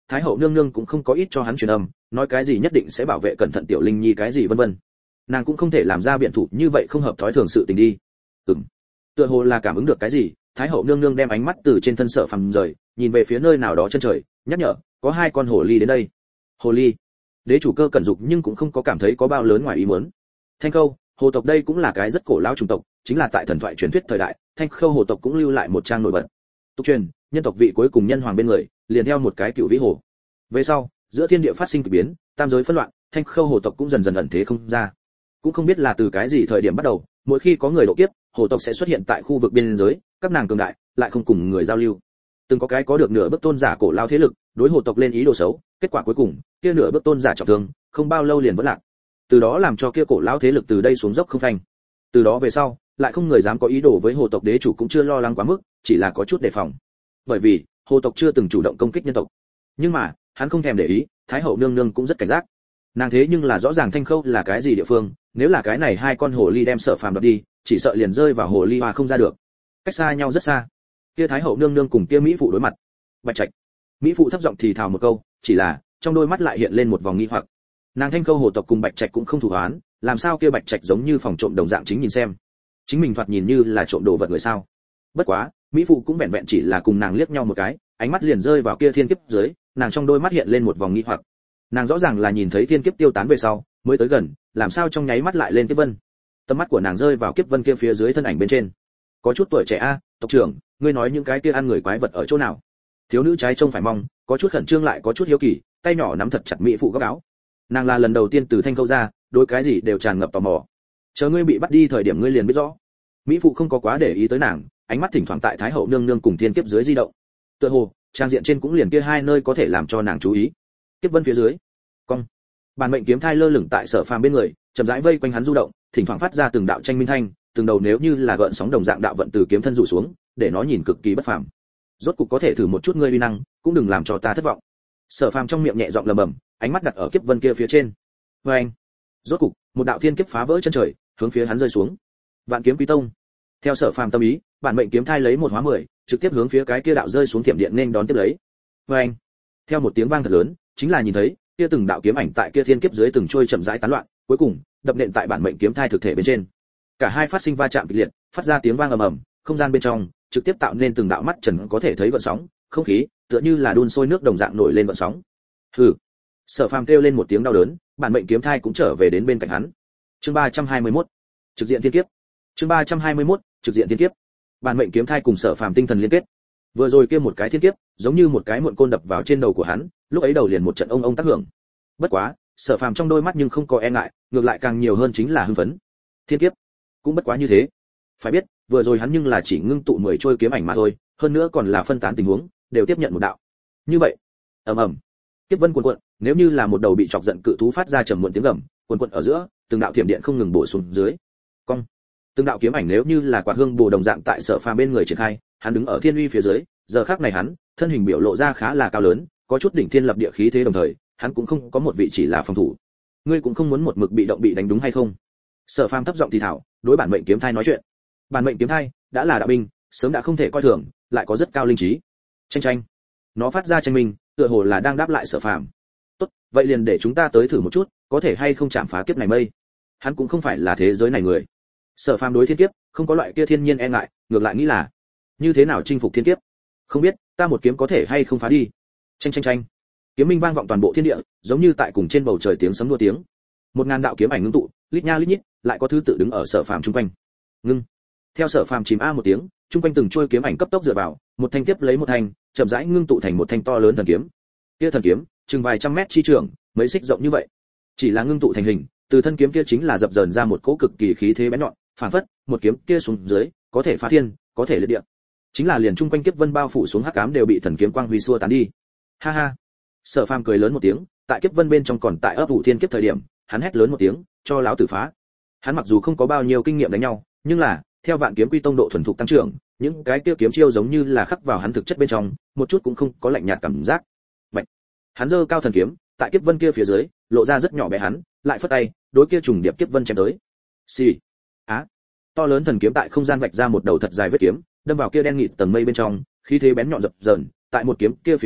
thái hậu nương nương cũng không có ít cho hắn truyền âm, nói cái gì nhất định sẽ bảo vệ cẩn thận tiểu linh nhi cái gì vân vân. Nàng cũng không thể làm ra biện thủ như vậy không hợp thói thường sự tình đi. Ừm. Tựa hồ là cảm ứng được cái gì, thái hậu nương nương đem ánh mắt từ trên thân Sở Phàm rời, nhìn về phía nơi nào đó chân trời, nhắc nhở, có hai con hồ ly đến đây. Hồ ly? Đế chủ Cơ Cẩn Dục nhưng cũng không có cảm thấy có bao lớn ngoài ý muốn. Thanh Khâu, hồ tộc đây cũng là cái rất cổ lão chủng tộc, chính là tại thần thoại truyền thuyết thời đại, Thanh Khâu hồ tộc cũng lưu lại một trang nổi bật. Tục truyền, nhân tộc vị cuối cùng nhân hoàng bên người, liền theo một cái cựu vĩ hồ. Về sau, giữa thiên địa phát sinh kỳ biến, tam giới phân loạn, Thanh Khâu hồ tộc cũng dần dần ẩn thế không ra. Cũng không biết là từ cái gì thời điểm bắt đầu, mỗi khi có người độ kiếp, hồ tộc sẽ xuất hiện tại khu vực biên giới, các nàng cường đại, lại không cùng người giao lưu. Từng có cái có được nửa bước tôn giả cổ lao thế lực, đối hồ tộc lên ý đồ xấu, kết quả cuối cùng, kia nửa bước tôn giả trọng thương, không bao lâu liền vẫn lạc. Từ đó làm cho kia cổ lao thế lực từ đây xuống dốc không phanh. Từ đó về sau, lại không người dám có ý đồ với hồ tộc, đế chủ cũng chưa lo lắng quá mức, chỉ là có chút đề phòng. Bởi vì, hồ tộc chưa từng chủ động công kích nhân tộc. Nhưng mà, hắn không thèm để ý, thái hậu nương nương cũng rất cảnh giác. Nàng thế nhưng là rõ ràng Thanh Khâu là cái gì địa phương, nếu là cái này hai con hồ ly đem Sở Phàm đoạt đi, chỉ sợ liền rơi vào hồ ly hoa không ra được. Cách xa nhau rất xa. Kia thái hậu nương nương cùng kia mỹ phụ đối mặt. Bạch Trạch. Mỹ phụ thấp giọng thì thào một câu, chỉ là trong đôi mắt lại hiện lên một vòng nghi hoặc. Nàng Thanh Khâu hồ tộc cùng Bạch Trạch cũng không thù oán, làm sao kia Bạch Trạch giống như phòng trộm đồng dạng chính nhìn xem. Chính mình thoạt nhìn như là trộm đồ vật người sao? Bất quá, mỹ phụ cũng vẹn vẹn chỉ là cùng nàng liếc nhau một cái, ánh mắt liền rơi vào kia thiên kiếp dưới, nàng trong đôi mắt hiện lên một vòng nghi hoặc. Nàng rõ ràng là nhìn thấy thiên kiếp tiêu tán về sau, mới tới gần, làm sao trong nháy mắt lại lên kiếp vân. Tầm mắt của nàng rơi vào kiếp vân kia phía dưới thân ảnh bên trên. Có chút tuổi trẻ a, tộc trưởng, ngươi nói những cái kia ăn người quái vật ở chỗ nào? Thiếu nữ trái trông phải mong, có chút khẩn trương lại có chút hiếu kỳ, tay nhỏ nắm thật chặt mỹ phụ góc áo. Nàng là lần đầu tiên từ Thanh Khâu ra, đối cái gì đều tràn ngập tò mò. Chờ ngươi bị bắt đi thời điểm ngươi liền biết rõ. Mỹ phụ không có quá để ý tới nàng, ánh mắt thỉnh thoảng tại thái hậu nương nương cùng thiên kiếp dưới di động. Tựa hồ, trang diện trên cũng liền kia hai nơi có thể làm cho nàng chú ý. Kiếp vân phía dưới, cong, bản mệnh kiếm thai lơ lửng tại Sở Phàm bên người, chậm rãi vây quanh hắn du động, thỉnh thoảng phát ra từng đạo tranh minh thanh, từng đầu nếu như là gợn sóng đồng dạng đạo vận từ kiếm thân rủ xuống, để nó nhìn cực kỳ bất phàm. Rốt cục có thể thử một chút ngươi uy năng, cũng đừng làm cho ta thất vọng. Sở Phàm trong miệng nhẹ giọng lẩm bẩm, ánh mắt đặt ở kiếp vân kia phía trên. Và anh, rốt cục, một đạo thiên kiếp phá vỡ chân trời, hướng phía hắn rơi xuống. Vạn Kiếm Quý Tông. Theo Sở Phàm tâm ý, bản mệnh kiếm thai lấy một hóa mười, trực tiếp hướng phía cái kia đạo rơi xuống thiểm điện nên đón tiếp lấy. Và anh, theo một tiếng vang thật lớn, chính là nhìn thấy kia từng đạo kiếm ảnh tại kia thiên kiếp dưới từng trôi chậm rãi tán loạn, cuối cùng đập nện tại bản mệnh kiếm thai thực thể bên trên. Cả hai phát sinh va chạm kịch liệt, phát ra tiếng vang ầm ầm, không gian bên trong trực tiếp tạo nên từng đạo mắt trần có thể thấy gợn sóng, không khí tựa như là đun sôi nước đồng dạng nổi lên gợn sóng. Hừ. Sở Phàm kêu lên một tiếng đau đớn, bản mệnh kiếm thai cũng trở về đến bên cạnh hắn. Chương ba trăm hai mươi mốt, trực diện thiên kiếp. Chương ba trăm hai mươi mốt, trực diện thiên kiếp. Bản mệnh kiếm thai cùng Sở Phàm tinh thần liên kết. Vừa rồi kia một cái thiên kiếp, giống như một cái muộn côn đập vào trên đầu của hắn, lúc ấy đầu liền một trận ông ông tác hưởng. Bất quá, Sở Phàm trong đôi mắt nhưng không có e ngại, ngược lại càng nhiều hơn chính là hưng phấn. Thiên kiếp, cũng bất quá như thế. Phải biết, vừa rồi hắn nhưng là chỉ ngưng tụ mười trôi kiếm ảnh mà thôi, hơn nữa còn là phân tán tình huống, đều tiếp nhận một đạo. Như vậy, ầm ầm, kiếp vân cuồn cuộn, nếu như là một đầu bị chọc giận cự thú phát ra trầm muộn tiếng gầm, cuồn cuộn ở giữa, từng đạo thiểm điện không ngừng bổ xuống dưới. Cong, từng đạo kiếm ảnh nếu như là quạt hương bổ đồng dạng tại Sở Phàm bên người triển khai, hắn đứng ở thiên uy phía dưới, giờ khắc này hắn, thân hình biểu lộ ra khá là cao lớn, có chút đỉnh thiên lập địa khí thế đồng thời, hắn cũng không có một vị chỉ là phòng thủ. Ngươi cũng không muốn một mực bị động bị đánh đúng hay không? Sở Phàm thấp giọng thì thảo, đối bản mệnh kiếm thai nói chuyện. Bản mệnh kiếm thai đã là đạo binh, sớm đã không thể coi thường, lại có rất cao linh trí. Tranh tranh, nó phát ra tranh minh, tựa hồ là đang đáp lại Sở Phàm. Tốt, vậy liền để chúng ta tới thử một chút, có thể hay không chạm phá kiếp này mây. Hắn cũng không phải là thế giới này người. Sở Phàm đối thiên kiếp, không có loại kia thiên nhiên e ngại, ngược lại nghĩ là như thế nào chinh phục thiên kiếp. Không biết, ta một kiếm có thể hay không phá đi. Tranh tranh tranh. Kiếm minh vang vọng toàn bộ thiên địa, giống như tại cùng trên bầu trời tiếng sấm đua tiếng. Một ngàn đạo kiếm ảnh ngưng tụ, lít nha lít nhít, lại có thứ tự đứng ở Sở Phàm trung quanh. Ngưng. Theo Sở Phàm chìm a một tiếng, trung quanh từng chuôi kiếm ảnh cấp tốc dựa vào, một thanh tiếp lấy một thanh, chậm rãi ngưng tụ thành một thanh to lớn thần kiếm. Kia thần kiếm, chừng vài trăm mét chi trường, mấy xích rộng như vậy. Chỉ là ngưng tụ thành hình, từ thân kiếm kia chính là dập dờn ra một cỗ cực kỳ khí thế bén nhọn, phản phất, một kiếm kia xuống dưới, có thể phá thiên, có thể liệt địa. Chính là liền trung quanh kiếp vân bao phủ xuống hắc ám đều bị thần kiếm quang huy xua tán đi. Ha ha. Sở Phàm cười lớn một tiếng, tại kiếp vân bên trong còn tại ấp ủ thiên kiếp thời điểm, hắn hét lớn một tiếng, cho lão tử phá. Hắn mặc dù không có bao nhiêu kinh nghiệm đánh nhau, nhưng là, theo Vạn Kiếm Quy Tông độ thuần thục tăng trưởng, những cái kia kiếm chiêu giống như là khắc vào hắn thực chất bên trong, một chút cũng không có lạnh nhạt cảm giác. Bạch. Hắn giơ cao thần kiếm, tại kiếp vân kia phía dưới, lộ ra rất nhỏ bé hắn, lại phất tay, đối kia trùng điệp kiếp vân chém tới. Xì. Á. To lớn thần kiếm tại không gian vạch ra một đầu thật dài vết kiếm, đâm vào kia đen nghịt tầng mây bên trong, khí thế bén nhọn dập dờn, tại một kiếm kia phía dưới,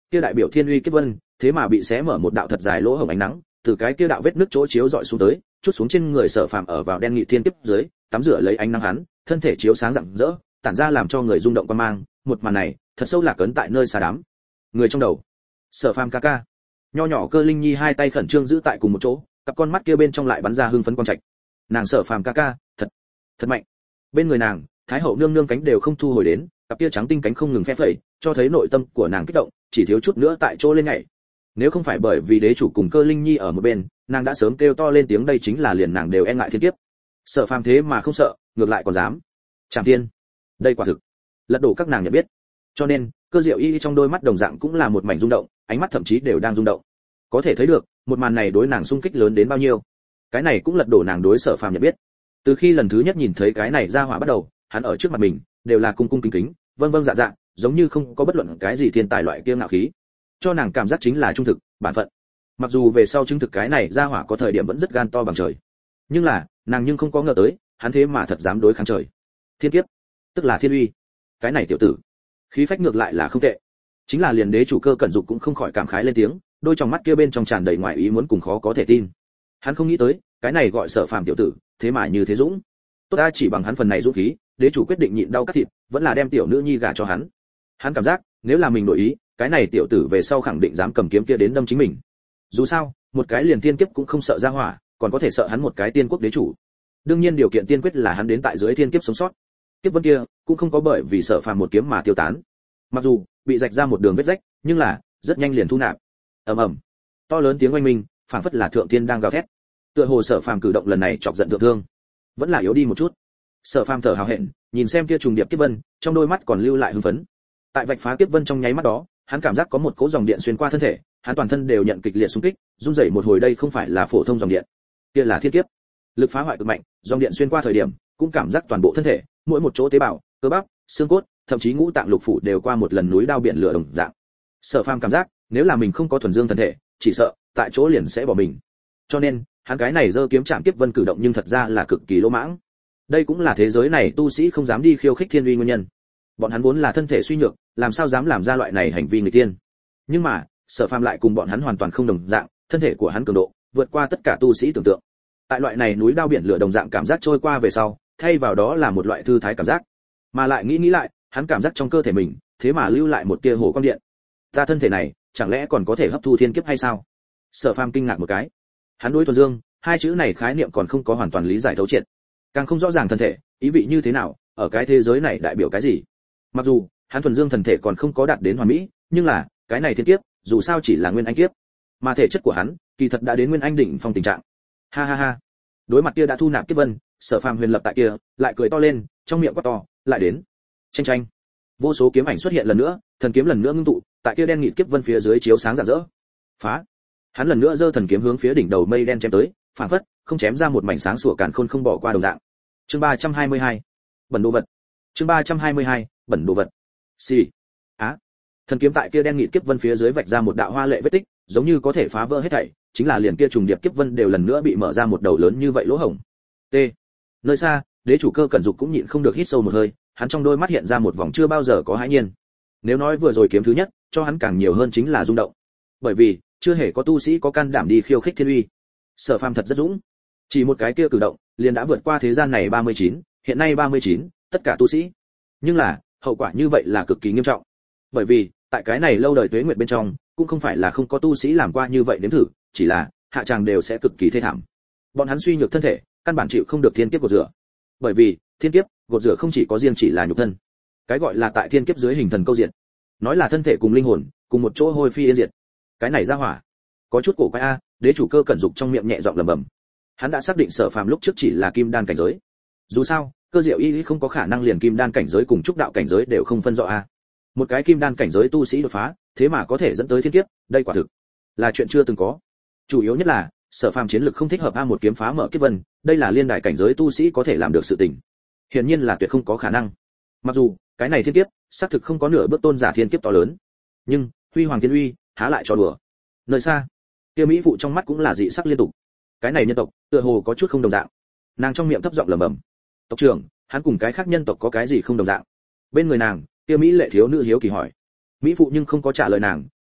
kia đại biểu thiên uy kiếp vân thế mà bị xé mở một đạo thật dài lỗ hổng ánh nắng, từ cái kia đạo vết nước chỗ chiếu dọi xuống tới, chút xuống trên người Sở Phàm ở vào đen nghị thiên kiếp dưới, tắm rửa lấy ánh nắng hắn, thân thể chiếu sáng rạng rỡ, tản ra làm cho người rung động quan mang, một màn này, thật sâu lạc ấn tại nơi xa đám người trong đầu. Sở Phàm ca ca. Nho nhỏ Cơ Linh Nhi hai tay khẩn trương giữ tại cùng một chỗ, cặp con mắt kia bên trong lại bắn ra hưng phấn quang trạch. Nàng Sở Phàm ca ca, thật, thật mạnh. Bên người nàng, Thái hậu nương nương cánh đều không thu hồi đến, cặp kia trắng tinh cánh không ngừng phe phẩy, cho thấy nội tâm của nàng kích động, chỉ thiếu chút nữa tại chỗ lên nhảy. Nếu không phải bởi vì đế chủ cùng Cơ Linh Nhi ở một bên, nàng đã sớm kêu to lên tiếng, đây chính là liền nàng đều e ngại thiên kiếp. Sở Phàm thế mà không sợ, ngược lại còn dám. Trảm thiên, đây quả thực lật đổ các nàng nhận biết. Cho nên, Cơ Diệu Y trong đôi mắt đồng dạng cũng là một mảnh rung động, ánh mắt thậm chí đều đang rung động. Có thể thấy được, một màn này đối nàng xung kích lớn đến bao nhiêu. Cái này cũng lật đổ nàng đối Sở Phàm nhận biết. Từ khi lần thứ nhất nhìn thấy cái này ra hỏa bắt đầu, hắn ở trước mặt mình đều là cung cung kính kính, vâng vâng dạ dạ, giống như không có bất luận cái gì thiên tài loại kia ngạo khí. Cho nàng cảm giác chính là trung thực, bản phận. Mặc dù về sau chứng thực cái này ra hỏa có thời điểm vẫn rất gan to bằng trời, nhưng là nàng nhưng không có ngờ tới, hắn thế mà thật dám đối kháng trời. Thiên kiếp, tức là thiên uy. Cái này tiểu tử, khí phách ngược lại là không tệ. Chính là liền đế chủ Cơ Cẩn Dục cũng không khỏi cảm khái lên tiếng, đôi tròng mắt kia bên trong tràn đầy ngoài ý muốn cùng khó có thể tin. Hắn không nghĩ tới, cái này gọi Sở Phàm tiểu tử, thế mà như thế dũng. Tốt ta chỉ bằng hắn phần này dũng khí, đế chủ quyết định nhịn đau cắt thịt, vẫn là đem tiểu nữ nhi gả cho hắn. Hắn cảm giác, nếu là mình đổi ý, cái này tiểu tử về sau khẳng định dám cầm kiếm kia đến đâm chính mình. Dù sao, một cái liền tiên kiếp cũng không sợ ra hỏa, còn có thể sợ hắn một cái tiên quốc đế chủ. Đương nhiên điều kiện tiên quyết là hắn đến tại dưới thiên kiếp sống sót. Kiếp vân kia cũng không có bởi vì Sở Phàm một kiếm mà tiêu tán. Mặc dù bị rạch ra một đường vết rách, nhưng là rất nhanh liền thu nạp. Ầm ầm, to lớn tiếng oanh minh, phảng phất là thượng tiên đang gào thét. Tựa hồ Sở Phàm cử động lần này chọc giận thượng thương, vẫn là yếu đi một chút. Sở Phàm thở hào hẹn, nhìn xem kia trùng điệp kiếp vân, trong đôi mắt còn lưu lại hưng phấn. Tại vạch phá kiếp vân trong nháy mắt đó, hắn cảm giác có một cỗ dòng điện xuyên qua thân thể, hắn toàn thân đều nhận kịch liệt xung kích, run rẩy một hồi, đây không phải là phổ thông dòng điện, kia là thiên kiếp. Lực phá hoại cực mạnh, dòng điện xuyên qua thời điểm, cũng cảm giác toàn bộ thân thể, mỗi một chỗ tế bào, cơ bắp, xương cốt, thậm chí ngũ tạng lục phủ đều qua một lần núi đao biển lửa đồng dạng. Sở Phàm cảm giác, nếu là mình không có thuần dương thân thể, chỉ sợ tại chỗ liền sẽ bỏ mình. Cho nên, hắn cái này giơ kiếm chạm kiếp vân cử động nhưng thật ra là cực kỳ lỗ mãng. Đây cũng là thế giới này tu sĩ không dám đi khiêu khích thiên uy nguyên nhân. Bọn hắn vốn là thân thể suy nhược, làm sao dám làm ra loại này hành vi người tiên. Nhưng mà, Sở Phàm lại cùng bọn hắn hoàn toàn không đồng dạng, thân thể của hắn cường độ vượt qua tất cả tu sĩ tưởng tượng. Tại loại này núi đao biển lửa đồng dạng cảm giác trôi qua về sau, thay vào đó là một loại thư thái cảm giác. Mà lại nghĩ nghĩ lại, hắn cảm giác trong cơ thể mình, thế mà lưu lại một tia hồ quang điện. Ta thân thể này, chẳng lẽ còn có thể hấp thu thiên kiếp hay sao? Sở Phàm kinh ngạc một cái. Hắn đối thuần dương, hai chữ này khái niệm còn không có hoàn toàn lý giải thấu triệt. Càng không rõ ràng thân thể, ý vị như thế nào, ở cái thế giới này đại biểu cái gì. Mặc dù, hắn thuần dương thần thể còn không có đạt đến hoàn mỹ, nhưng là, cái này thiên kiếp, dù sao chỉ là nguyên anh kiếp. Mà thể chất của hắn, kỳ thật đã đến nguyên anh đỉnh phong tình trạng. Ha ha ha. Đối mặt kia đã thu nạp kiếp vân, Sở Phàm huyền lập tại kia, lại cười to lên, trong miệng quát to, lại đến. Chênh chênh. Vô số kiếm ảnh xuất hiện lần nữa, thần kiếm lần nữa ngưng tụ, tại kia đen nghịt kiếp vân phía dưới chiếu sáng rạng rỡ. Phá. Hắn lần nữa giơ thần kiếm hướng phía đỉnh đầu mây đen chém tới, phản phất không chém ra một mảnh sáng sủa càn khôn không bỏ qua đồng dạng. Chương ba trăm hai mươi hai, bẩn đồ vật. Chương ba trăm hai mươi hai, bẩn đồ vật. Xì. Á. Thần kiếm tại kia đen nghịt kiếp vân phía dưới vạch ra một đạo hoa lệ vết tích, giống như có thể phá vỡ hết thảy, chính là liền kia trùng điệp kiếp vân đều lần nữa bị mở ra một đầu lớn như vậy lỗ hổng. T. Nơi xa, đế chủ Cơ Cẩn Dục cũng nhịn không được hít sâu một hơi, hắn trong đôi mắt hiện ra một vòng chưa bao giờ có hãi nhiên. Nếu nói vừa rồi kiếm thứ nhất, cho hắn càng nhiều hơn chính là rung động. Bởi vì, chưa hề có tu sĩ có can đảm đi khiêu khích thiên uy. Sở Phàm thật rất dũng. Chỉ một cái kia cử động, liền đã vượt qua thế gian này ba mươi chín, hiện nay ba mươi chín, tất cả tu sĩ. Nhưng là, hậu quả như vậy là cực kỳ nghiêm trọng. Bởi vì, tại cái này lâu đời tuế nguyệt bên trong, cũng không phải là không có tu sĩ làm qua như vậy nếm thử, chỉ là hạ tràng đều sẽ cực kỳ thê thảm. Bọn hắn suy nhược thân thể, căn bản chịu không được thiên kiếp gột rửa. Bởi vì, thiên kiếp gột rửa không chỉ có riêng chỉ là nhục thân. Cái gọi là tại thiên kiếp dưới hình thần câu diện, nói là thân thể cùng linh hồn cùng một chỗ hôi phi yên diệt. Cái này ra hỏa, có chút cổ quái a. Đế chủ Cơ Cẩn Dục trong miệng nhẹ giọng lẩm bẩm. Hắn đã xác định Sở Phàm lúc trước chỉ là kim đan cảnh giới. Dù sao, Cơ Diệu Y không có khả năng liền kim đan cảnh giới cùng trúc đạo cảnh giới đều không phân rõ a. Một cái kim đan cảnh giới tu sĩ đột phá, thế mà có thể dẫn tới thiên kiếp, đây quả thực là chuyện chưa từng có. Chủ yếu nhất là, Sở Phàm chiến lực không thích hợp a, một kiếm phá mở kiếp vân, đây là liên đài cảnh giới tu sĩ có thể làm được sự tình. Hiển nhiên là tuyệt không có khả năng. Mặc dù, cái này thiên kiếp, xác thực không có nửa bước tôn giả thiên kiếp to lớn, nhưng huy hoàng thiên uy, há lại cho đùa. Nơi xa, kia mỹ phụ trong mắt cũng là dị sắc liên tục. Cái này nhân tộc, tựa hồ có chút không đồng dạng. Nàng trong miệng thấp giọng lẩm bẩm. Tộc trưởng, hắn cùng cái khác nhân tộc có cái gì không đồng dạng? Bên người nàng, kia mỹ lệ thiếu nữ hiếu kỳ hỏi. Mỹ phụ nhưng không có trả lời nàng,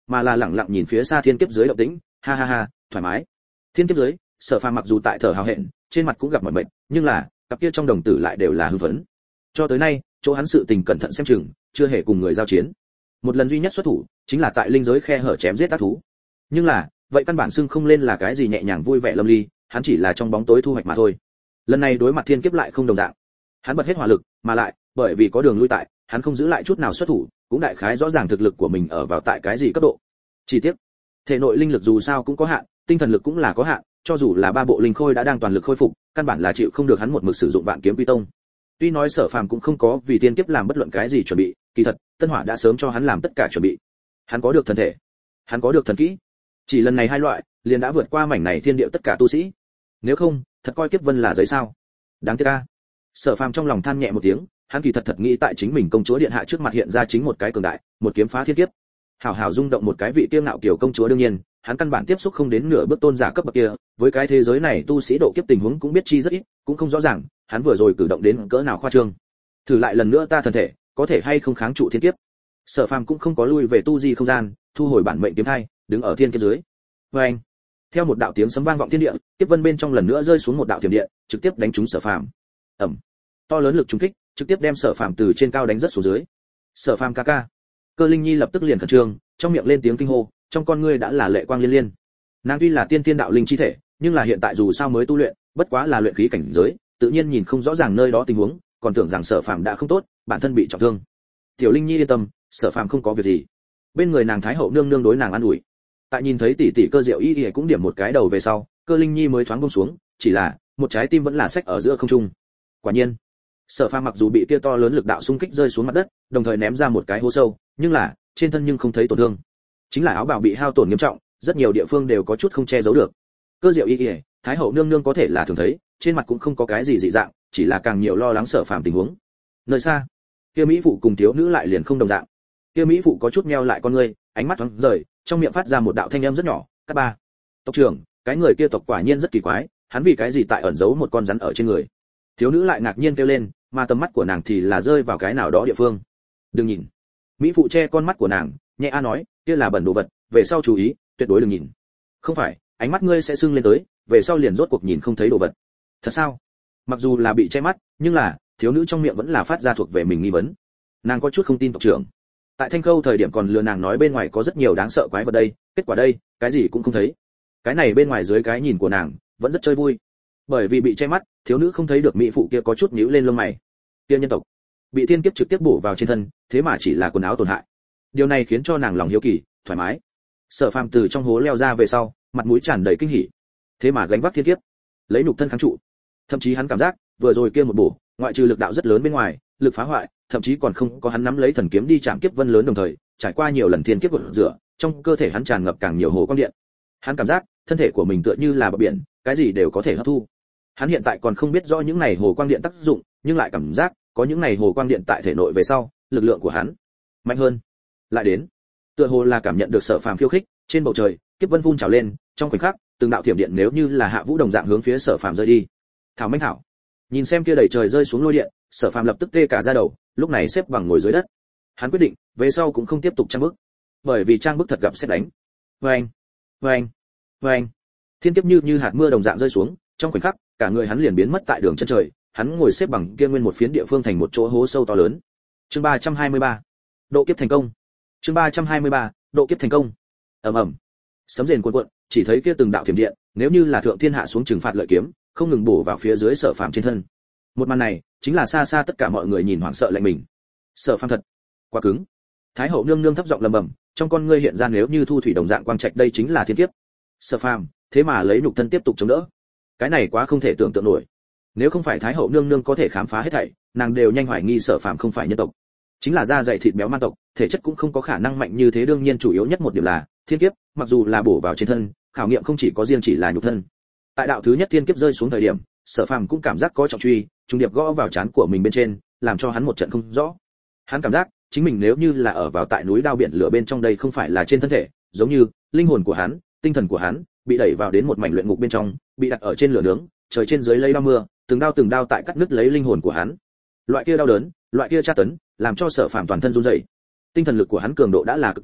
mà là lẳng lặng nhìn phía xa thiên kiếp dưới động tĩnh. Ha ha ha, thoải mái. Thiên kiếp dưới, Sở Phàm mặc dù tại thở hào hẹn, trên mặt cũng gặp mỏi mệt, nhưng là cặp kia trong đồng tử lại đều là hưng phấn. Cho tới nay, chỗ hắn sự tình cẩn thận xem chừng, chưa hề cùng người giao chiến. Một lần duy nhất xuất thủ, chính là tại linh giới khe hở chém giết ác thú. Nhưng là, vậy căn bản xưng không lên là cái gì nhẹ nhàng vui vẻ lâm ly, hắn chỉ là trong bóng tối thu hoạch mà thôi. Lần này đối mặt thiên kiếp lại không đồng dạng. Hắn bật hết hỏa lực, mà lại, bởi vì có đường lui tại, hắn không giữ lại chút nào xuất thủ, cũng đại khái rõ ràng thực lực của mình ở vào tại cái gì cấp độ. Chi tiết, thể nội linh lực dù sao cũng có hạn, tinh thần lực cũng là có hạn, cho dù là ba bộ linh khôi đã đang toàn lực khôi phục, căn bản là chịu không được hắn một mực sử dụng vạn kiếm quy tông. Tuy nói Sở Phàm cũng không có vì tiên kiếp làm bất luận cái gì chuẩn bị, kỳ thật, Tân Hỏa đã sớm cho hắn làm tất cả chuẩn bị. Hắn có được thần thể, hắn có được thần kỹ. Chỉ lần này hai loại, liền đã vượt qua mảnh này thiên địa tất cả tu sĩ. Nếu không, thật coi kiếp vân là giấy sao? Đáng tiếc a. Sở Phàm trong lòng than nhẹ một tiếng, hắn kỳ thật thật nghĩ tại chính mình công chúa điện hạ trước mặt hiện ra chính một cái cường đại, một kiếm phá thiên kiếp. Hảo hảo rung động một cái vị kiêu ngạo kiểu công chúa đương nhiên, hắn căn bản tiếp xúc không đến nửa bước tôn giả cấp bậc kia, với cái thế giới này tu sĩ độ kiếp tình huống cũng biết chi rất ít, cũng không rõ ràng, hắn vừa rồi cử động đến cỡ nào khoa trương. Thử lại lần nữa ta thần thể, có thể hay không kháng trụ thiên kiếp. Sở Phàm cũng không có lui về tu di không gian, thu hồi bản mệnh kiếm thai, đứng ở thiên kiếp dưới. Và anh, theo một đạo tiếng sấm vang vọng thiên địa, kiếp vân bên trong lần nữa rơi xuống một đạo thiểm điện, trực tiếp đánh trúng Sở Phàm. Ầm. To lớn lực trúng kích, trực tiếp đem Sở Phàm từ trên cao đánh rất xuống dưới. Sở Phàm ca ca. Cơ Linh Nhi lập tức liền khẩn trương, trong miệng lên tiếng kinh hô, trong con ngươi đã là lệ quang liên liên. Nàng tuy là tiên tiên đạo linh chi thể, nhưng là hiện tại dù sao mới tu luyện, bất quá là luyện khí cảnh giới, tự nhiên nhìn không rõ ràng nơi đó tình huống, còn tưởng rằng Sở Phàm đã không tốt, bản thân bị trọng thương. Tiểu Linh Nhi yên tâm, Sở Phàm không có việc gì. Bên người nàng Thái hậu nương nương đối nàng an ủi. Tại nhìn thấy tỷ tỷ Cơ Diệu Y Y cũng điểm một cái đầu về sau, Cơ Linh Nhi mới thoáng buông xuống, chỉ là một trái tim vẫn là xách ở giữa không trung. Quả nhiên, Sở Phàm mặc dù bị kia to lớn lực đạo xung kích rơi xuống mặt đất, đồng thời ném ra một cái hố sâu, nhưng là trên thân nhưng không thấy tổn thương. Chính là áo bào bị hao tổn nghiêm trọng, rất nhiều địa phương đều có chút không che giấu được. Cơ Diệu Y Y, Thái hậu nương nương có thể là thường thấy, trên mặt cũng không có cái gì dị dạng, chỉ là càng nhiều lo lắng Sở Phàm tình huống. Nơi xa, kia mỹ phụ cùng thiếu nữ lại liền không đồng dạng. Kia mỹ phụ có chút meo lại con ngươi, ánh mắt thoáng rời, trong miệng phát ra một đạo thanh âm rất nhỏ, "Các ba." "Tộc trưởng, cái người kia tộc quả nhiên rất kỳ quái, hắn vì cái gì tại ẩn giấu một con rắn ở trên người?" Thiếu nữ lại ngạc nhiên kêu lên, mà tầm mắt của nàng thì là rơi vào cái nào đó địa phương. "Đừng nhìn." Mỹ phụ che con mắt của nàng, nhẹ a nói, "Kia là bẩn đồ vật, về sau chú ý, tuyệt đối đừng nhìn." "Không phải, ánh mắt ngươi sẽ sưng lên tới, về sau liền rốt cuộc nhìn không thấy đồ vật." "Thật sao?" Mặc dù là bị che mắt, nhưng là thiếu nữ trong miệng vẫn là phát ra thuộc về mình nghi vấn. Nàng có chút không tin tộc trưởng. Tại Thanh Khâu thời điểm còn lừa nàng nói bên ngoài có rất nhiều đáng sợ quái vật đây, kết quả đây, cái gì cũng không thấy. Cái này bên ngoài dưới cái nhìn của nàng, vẫn rất chơi vui. Bởi vì bị che mắt, thiếu nữ không thấy được mỹ phụ kia có chút nhíu lên lông mày. Kia nhân tộc bị thiên kiếp trực tiếp bổ vào trên thân, thế mà chỉ là quần áo tổn hại. Điều này khiến cho nàng lòng hiếu kỳ, thoải mái. Sở Phàm từ trong hố leo ra về sau, mặt mũi tràn đầy kinh hỉ. Thế mà gánh vác thiên kiếp, lấy nhục thân kháng trụ. Thậm chí hắn cảm giác, vừa rồi kia một bổ, ngoại trừ lực đạo rất lớn bên ngoài, lực phá hoại, thậm chí còn không có hắn nắm lấy thần kiếm đi chạm kiếp vân lớn đồng thời, trải qua nhiều lần thiên kiếp gột rửa, trong cơ thể hắn tràn ngập càng nhiều hồ quang điện. Hắn cảm giác, thân thể của mình tựa như là bờ biển, cái gì đều có thể hấp thu. Hắn hiện tại còn không biết rõ những này hồ quang điện tác dụng, nhưng lại cảm giác, có những này hồ quang điện tại thể nội về sau, lực lượng của hắn mạnh hơn. Lại đến, tựa hồ là cảm nhận được Sở Phàm khiêu khích, trên bầu trời, kiếp vân phun trào lên, trong khoảnh khắc, từng đạo thiểm điện nếu như là hạ vũ đồng dạng hướng phía Sở Phàm rơi đi. Thảo Minh Thảo, nhìn xem kia đầy trời rơi xuống lôi điện, Sở Phàm lập tức tê cả da đầu, lúc này xếp bằng ngồi dưới đất. Hắn quyết định, về sau cũng không tiếp tục trang bức, bởi vì trang bức thật gặp sét đánh. Oeng, oeng, oeng. Thiên kiếp như như hạt mưa đồng dạng rơi xuống, trong khoảnh khắc, cả người hắn liền biến mất tại đường chân trời, hắn ngồi xếp bằng kia nguyên một phiến địa phương thành một chỗ hố sâu to lớn. Chương ba trăm hai mươi ba, độ kiếp thành công. Chương ba trăm hai mươi ba, độ kiếp thành công. Ầm ầm. Sấm rền cuộn cuộn, chỉ thấy kia từng đạo thiểm điện, nếu như là thượng thiên hạ xuống trừng phạt lợi kiếm, không ngừng bổ vào phía dưới Sở Phàm trên thân. Một màn này, chính là xa xa tất cả mọi người nhìn hoảng sợ lạnh mình. Sở Phàm thật quá cứng. Thái hậu nương nương thấp giọng lẩm bẩm, trong con ngươi hiện ra nếu như thu thủy đồng dạng quang trạch, đây chính là thiên kiếp. Sở Phàm, thế mà lấy nhục thân tiếp tục chống đỡ. Cái này quá không thể tưởng tượng nổi. Nếu không phải Thái hậu nương nương có thể khám phá hết thảy, nàng đều nhanh hoài nghi Sở Phàm không phải nhân tộc, chính là da dày thịt béo man tộc, thể chất cũng không có khả năng mạnh như thế. Đương nhiên chủ yếu nhất một điểm là thiên kiếp, mặc dù là bổ vào trên thân, khảo nghiệm không chỉ có riêng chỉ là nhục thân. Tại đạo thứ nhất thiên kiếp rơi xuống thời điểm, Sở Phàm cũng cảm giác có trọng truy, trùng điệp gõ vào trán của mình bên trên, làm cho hắn một trận không rõ. Hắn cảm giác, chính mình nếu như là ở vào tại núi đao biển lửa bên trong đây không phải là trên thân thể, giống như linh hồn của hắn, tinh thần của hắn bị đẩy vào đến một mảnh luyện ngục bên trong, bị đặt ở trên lửa nướng, trời trên dưới lấy đao mưa, từng đao từng đao tại cắt nứt lấy linh hồn của hắn. Loại kia đau đớn, loại kia tra tấn, làm cho Sở Phàm toàn thân run rẩy. Tinh thần lực của hắn cường độ đã là cực cao,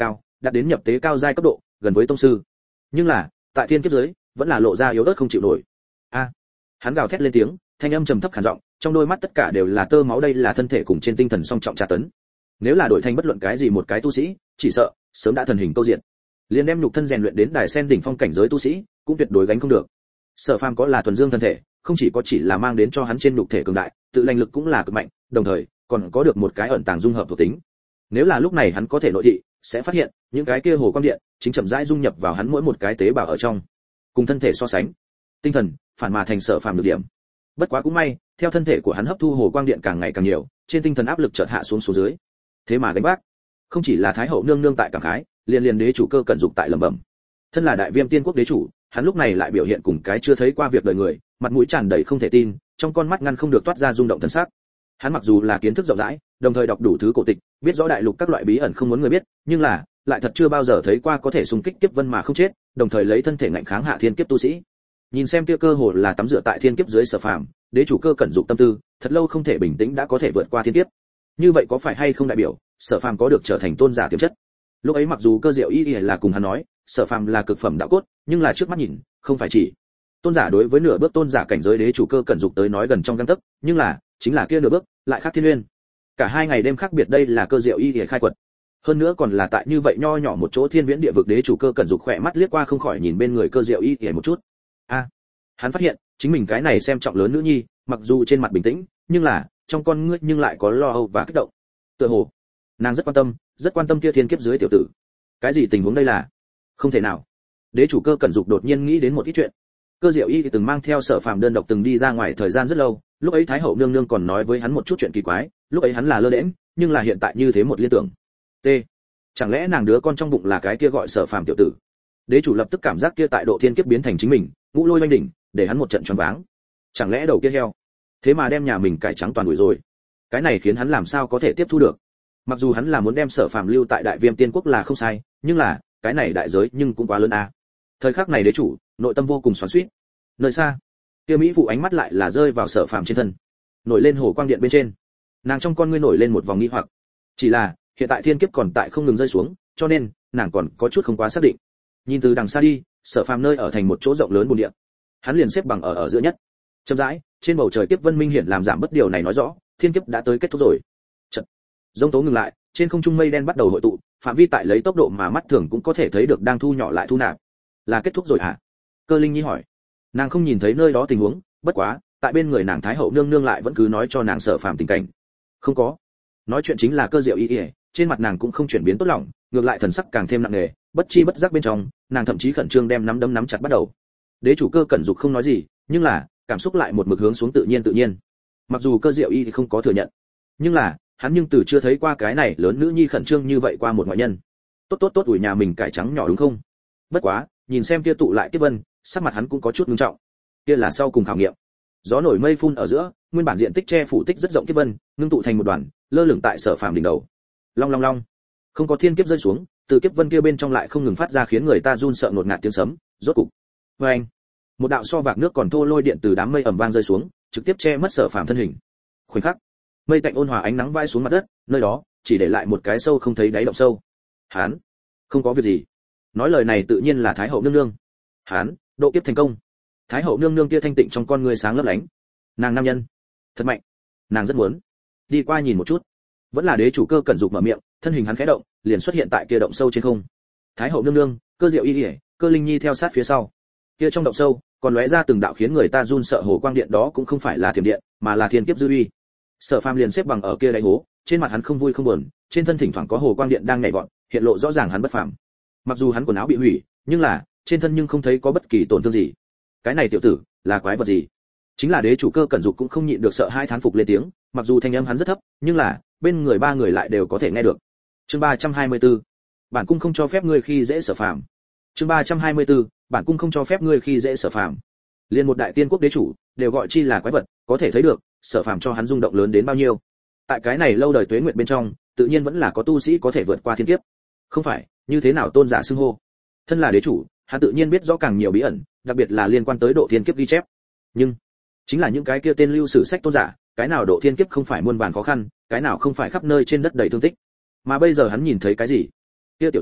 đạt đến nhập tế cao giai cấp độ, gần với tông sư. Nhưng là, tại thiên kiếp dưới, vẫn là lộ ra yếu ớt không chịu nổi. A! Hắn gào thét lên tiếng, thanh âm trầm thấp khàn giọng, trong đôi mắt tất cả đều là tơ máu, đây là thân thể cùng trên tinh thần song trọng tra tấn. Nếu là đổi thành bất luận cái gì một cái tu sĩ, chỉ sợ sớm đã thần hình câu diện. Liền đem nhục thân rèn luyện đến đài sen đỉnh phong cảnh giới tu sĩ, cũng tuyệt đối gánh không được. Sở Phàm có là thuần dương thân thể, không chỉ có chỉ là mang đến cho hắn trên nhục thể cường đại, tự lành lực cũng là cực mạnh, đồng thời còn có được một cái ẩn tàng dung hợp thuộc tính. Nếu là lúc này hắn có thể nội thị, sẽ phát hiện những cái kia hồ quang điện chính chậm rãi dung nhập vào hắn mỗi một cái tế bào ở trong, cùng thân thể so sánh, tinh thần phản mà thành Sở Phàm được điểm. Bất quá cũng may, theo thân thể của hắn hấp thu hồ quang điện càng ngày càng nhiều, trên tinh thần áp lực chợt hạ xuống xuống dưới. Thế mà gánh vác, không chỉ là Thái hậu nương nương tại cảm khái, liền liền đế chủ Cơ Cẩn Dục tại lẩm bẩm. Thân là Đại Viêm Tiên quốc đế chủ, hắn lúc này lại biểu hiện cùng cái chưa thấy qua việc đời người, mặt mũi tràn đầy không thể tin, trong con mắt ngăn không được toát ra rung động thần sắc. Hắn mặc dù là kiến thức rộng rãi, đồng thời đọc đủ thứ cổ tịch, biết rõ đại lục các loại bí ẩn không muốn người biết, nhưng là lại thật chưa bao giờ thấy qua có thể xung kích kiếp vân mà không chết, đồng thời lấy thân thể ngạnh kháng hạ thiên kiếp tu sĩ. Nhìn xem kia cơ hồ là tắm rửa tại thiên kiếp dưới Sở Phàm, đế chủ Cơ Cẩn Dục tâm tư, thật lâu không thể bình tĩnh đã có thể vượt qua thiên kiếp. Như vậy có phải hay không đại biểu Sở Phàm có được trở thành tôn giả tiềm chất? Lúc ấy mặc dù Cơ Diệu Y Y là cùng hắn nói, Sở Phàm là cực phẩm đạo cốt, nhưng là trước mắt nhìn, không phải chỉ tôn giả đối với nửa bước tôn giả cảnh giới đế chủ Cơ Cẩn Dục tới nói gần trong gang tấc, nhưng là chính là kia nửa bước, lại khác thiên nguyên. Cả hai ngày đêm khác biệt, đây là Cơ Diệu Y Y khai quật. Hơn nữa còn là tại như vậy nho nhỏ một chỗ thiên viễn địa vực, đế chủ Cơ Cẩn Dục khỏe mắt liếc qua không khỏi nhìn bên người Cơ Diệu Y Y một chút. A, hắn phát hiện, chính mình cái này xem trọng lớn nữ nhi, mặc dù trên mặt bình tĩnh, nhưng là trong con ngươi nhưng lại có lo âu và kích động. Tựa hồ, nàng rất quan tâm, rất quan tâm kia thiên kiếp dưới tiểu tử. Cái gì tình huống đây là? Không thể nào. Đế chủ Cơ Cẩn Dục đột nhiên nghĩ đến một ít chuyện. Cơ Diệu Y thì từng mang theo Sở Phàm đơn độc từng đi ra ngoài thời gian rất lâu, lúc ấy Thái hậu nương nương còn nói với hắn một chút chuyện kỳ quái, lúc ấy hắn là lơ đễnh, nhưng là hiện tại như thế một liên tưởng. T. Chẳng lẽ nàng đứa con trong bụng là cái kia gọi Sở Phàm tiểu tử? Đế chủ lập tức cảm giác kia tại độ thiên kiếp biến thành chính mình, ngũ lôi oanh đỉnh, để hắn một trận choáng váng. Chẳng lẽ đầu kia heo, thế mà đem nhà mình cải trắng toàn đuổi rồi? Cái này khiến hắn làm sao có thể tiếp thu được? Mặc dù hắn là muốn đem Sở Phàm lưu tại Đại Viêm Tiên quốc là không sai, nhưng là cái này đại giới nhưng cũng quá lớn a. Thời khắc này đế chủ nội tâm vô cùng xoắn xuýt. Nơi xa, kia mỹ phụ ánh mắt lại là rơi vào Sở Phàm trên thân, nổi lên hồ quang điện bên trên. Nàng trong con ngươi nổi lên một vòng nghi hoặc. Chỉ là hiện tại thiên kiếp còn tại không ngừng rơi xuống, cho nên nàng còn có chút không quá xác định. Nhìn từ đằng xa đi, Sở Phàm nơi ở thành một chỗ rộng lớn bồn địa. Hắn liền xếp bằng ở ở giữa nhất. Chậm rãi, trên bầu trời kiếp vân minh hiển làm giảm bất, điều này nói rõ, thiên kiếp đã tới kết thúc rồi. Chợt, giông tố ngừng lại, trên không trung mây đen bắt đầu hội tụ, phạm vi tại lấy tốc độ mà mắt thường cũng có thể thấy được đang thu nhỏ lại thu nạp. Là kết thúc rồi hả? Cơ Linh Nhi hỏi. Nàng không nhìn thấy nơi đó tình huống, bất quá, tại bên người nàng Thái hậu nương nương lại vẫn cứ nói cho nàng Sở Phàm tình cảnh. Không có. Nói chuyện chính là Cơ Diệu Y Y, trên mặt nàng cũng không chuyển biến tốt lòng, ngược lại thần sắc càng thêm nặng nề, bất chi bất giác bên trong, nàng thậm chí khẩn trương đem nắm đấm nắm chặt bắt đầu. Đế chủ Cơ Cẩn Dục không nói gì, nhưng là cảm xúc lại một mực hướng xuống tự nhiên tự nhiên. Mặc dù Cơ Diệu Y thì không có thừa nhận, nhưng là hắn nhưng từ chưa thấy qua cái này lớn nữ nhi khẩn trương như vậy qua một ngoại nhân. Tốt tốt tốt, ủi nhà mình cải trắng nhỏ đúng không? Bất quá, nhìn xem kia tụ lại kiếp vân, sắc mặt hắn cũng có chút nghiêm trọng. Kia là sau cùng khảo nghiệm. Gió nổi mây phun ở giữa, nguyên bản diện tích che phủ tích rất rộng kiếp vân, ngưng tụ thành một đoàn, lơ lửng tại Sở Phàm đỉnh đầu. Long long long. Không có thiên kiếp rơi xuống, từ kiếp vân kia bên trong lại không ngừng phát ra khiến người ta run sợ ngột ngạt tiếng sấm, rốt cục. Oeng. Một đạo so vạc nước còn thô lôi điện từ đám mây ầm vang rơi xuống, trực tiếp che mất Sở Phàm thân hình. Khoảnh khắc, mây tạnh ôn hòa ánh nắng vãi xuống mặt đất, nơi đó chỉ để lại một cái sâu không thấy đáy động sâu. Hán, không có việc gì. Nói lời này tự nhiên là Thái hậu nương nương. Hán, độ kiếp thành công. Thái hậu nương nương kia thanh tịnh trong con người sáng lấp lánh. Nàng nam nhân, thật mạnh. Nàng rất muốn đi qua nhìn một chút. Vẫn là đế chủ Cơ Cẩn Dục mở miệng, thân hình hắn khẽ động, liền xuất hiện tại kia động sâu trên không. Thái hậu nương nương, Cơ Diệu Y Y, Cơ Linh Nhi theo sát phía sau. Kia trong động sâu còn lóe ra từng đạo khiến người ta run sợ hồ quang điện, đó cũng không phải là thiểm điện, mà là thiên kiếp dư uy. Sở Phàm liền xếp bằng ở kia đáy hố, trên mặt hắn không vui không buồn, trên thân thỉnh thoảng có hồ quang điện đang nhảy vọt, hiện lộ rõ ràng hắn bất phàm. Mặc dù hắn quần áo bị hủy, nhưng là trên thân nhưng không thấy có bất kỳ tổn thương gì. Cái này tiểu tử là quái vật gì? Chính là đế chủ Cơ Cẩn Dục cũng không nhịn được sợ hai thán phục lên tiếng, mặc dù thanh âm hắn rất thấp, nhưng là bên người ba người lại đều có thể nghe được. Chương ba trăm hai mươi tư, bản cung không cho phép ngươi khi dễ Sở Phàm. Chương ba trăm hai mươi tư, bản cung không cho phép ngươi khi dễ Sở Phàm. Liên một đại tiên quốc đế chủ đều gọi chi là quái vật, có thể thấy được Sở Phàm cho hắn rung động lớn đến bao nhiêu. Tại cái này lâu đời tuế nguyệt bên trong, tự nhiên vẫn là có tu sĩ có thể vượt qua thiên kiếp. Không phải, như thế nào tôn giả xưng hô. Thân là đế chủ, hắn tự nhiên biết rõ càng nhiều bí ẩn, đặc biệt là liên quan tới độ thiên kiếp ghi chép. Nhưng chính là những cái kia tên lưu sử sách tôn giả, cái nào độ thiên kiếp không phải muôn vàn khó khăn, cái nào không phải khắp nơi trên đất đầy thương tích. Mà bây giờ hắn nhìn thấy cái gì? Kia tiểu tử,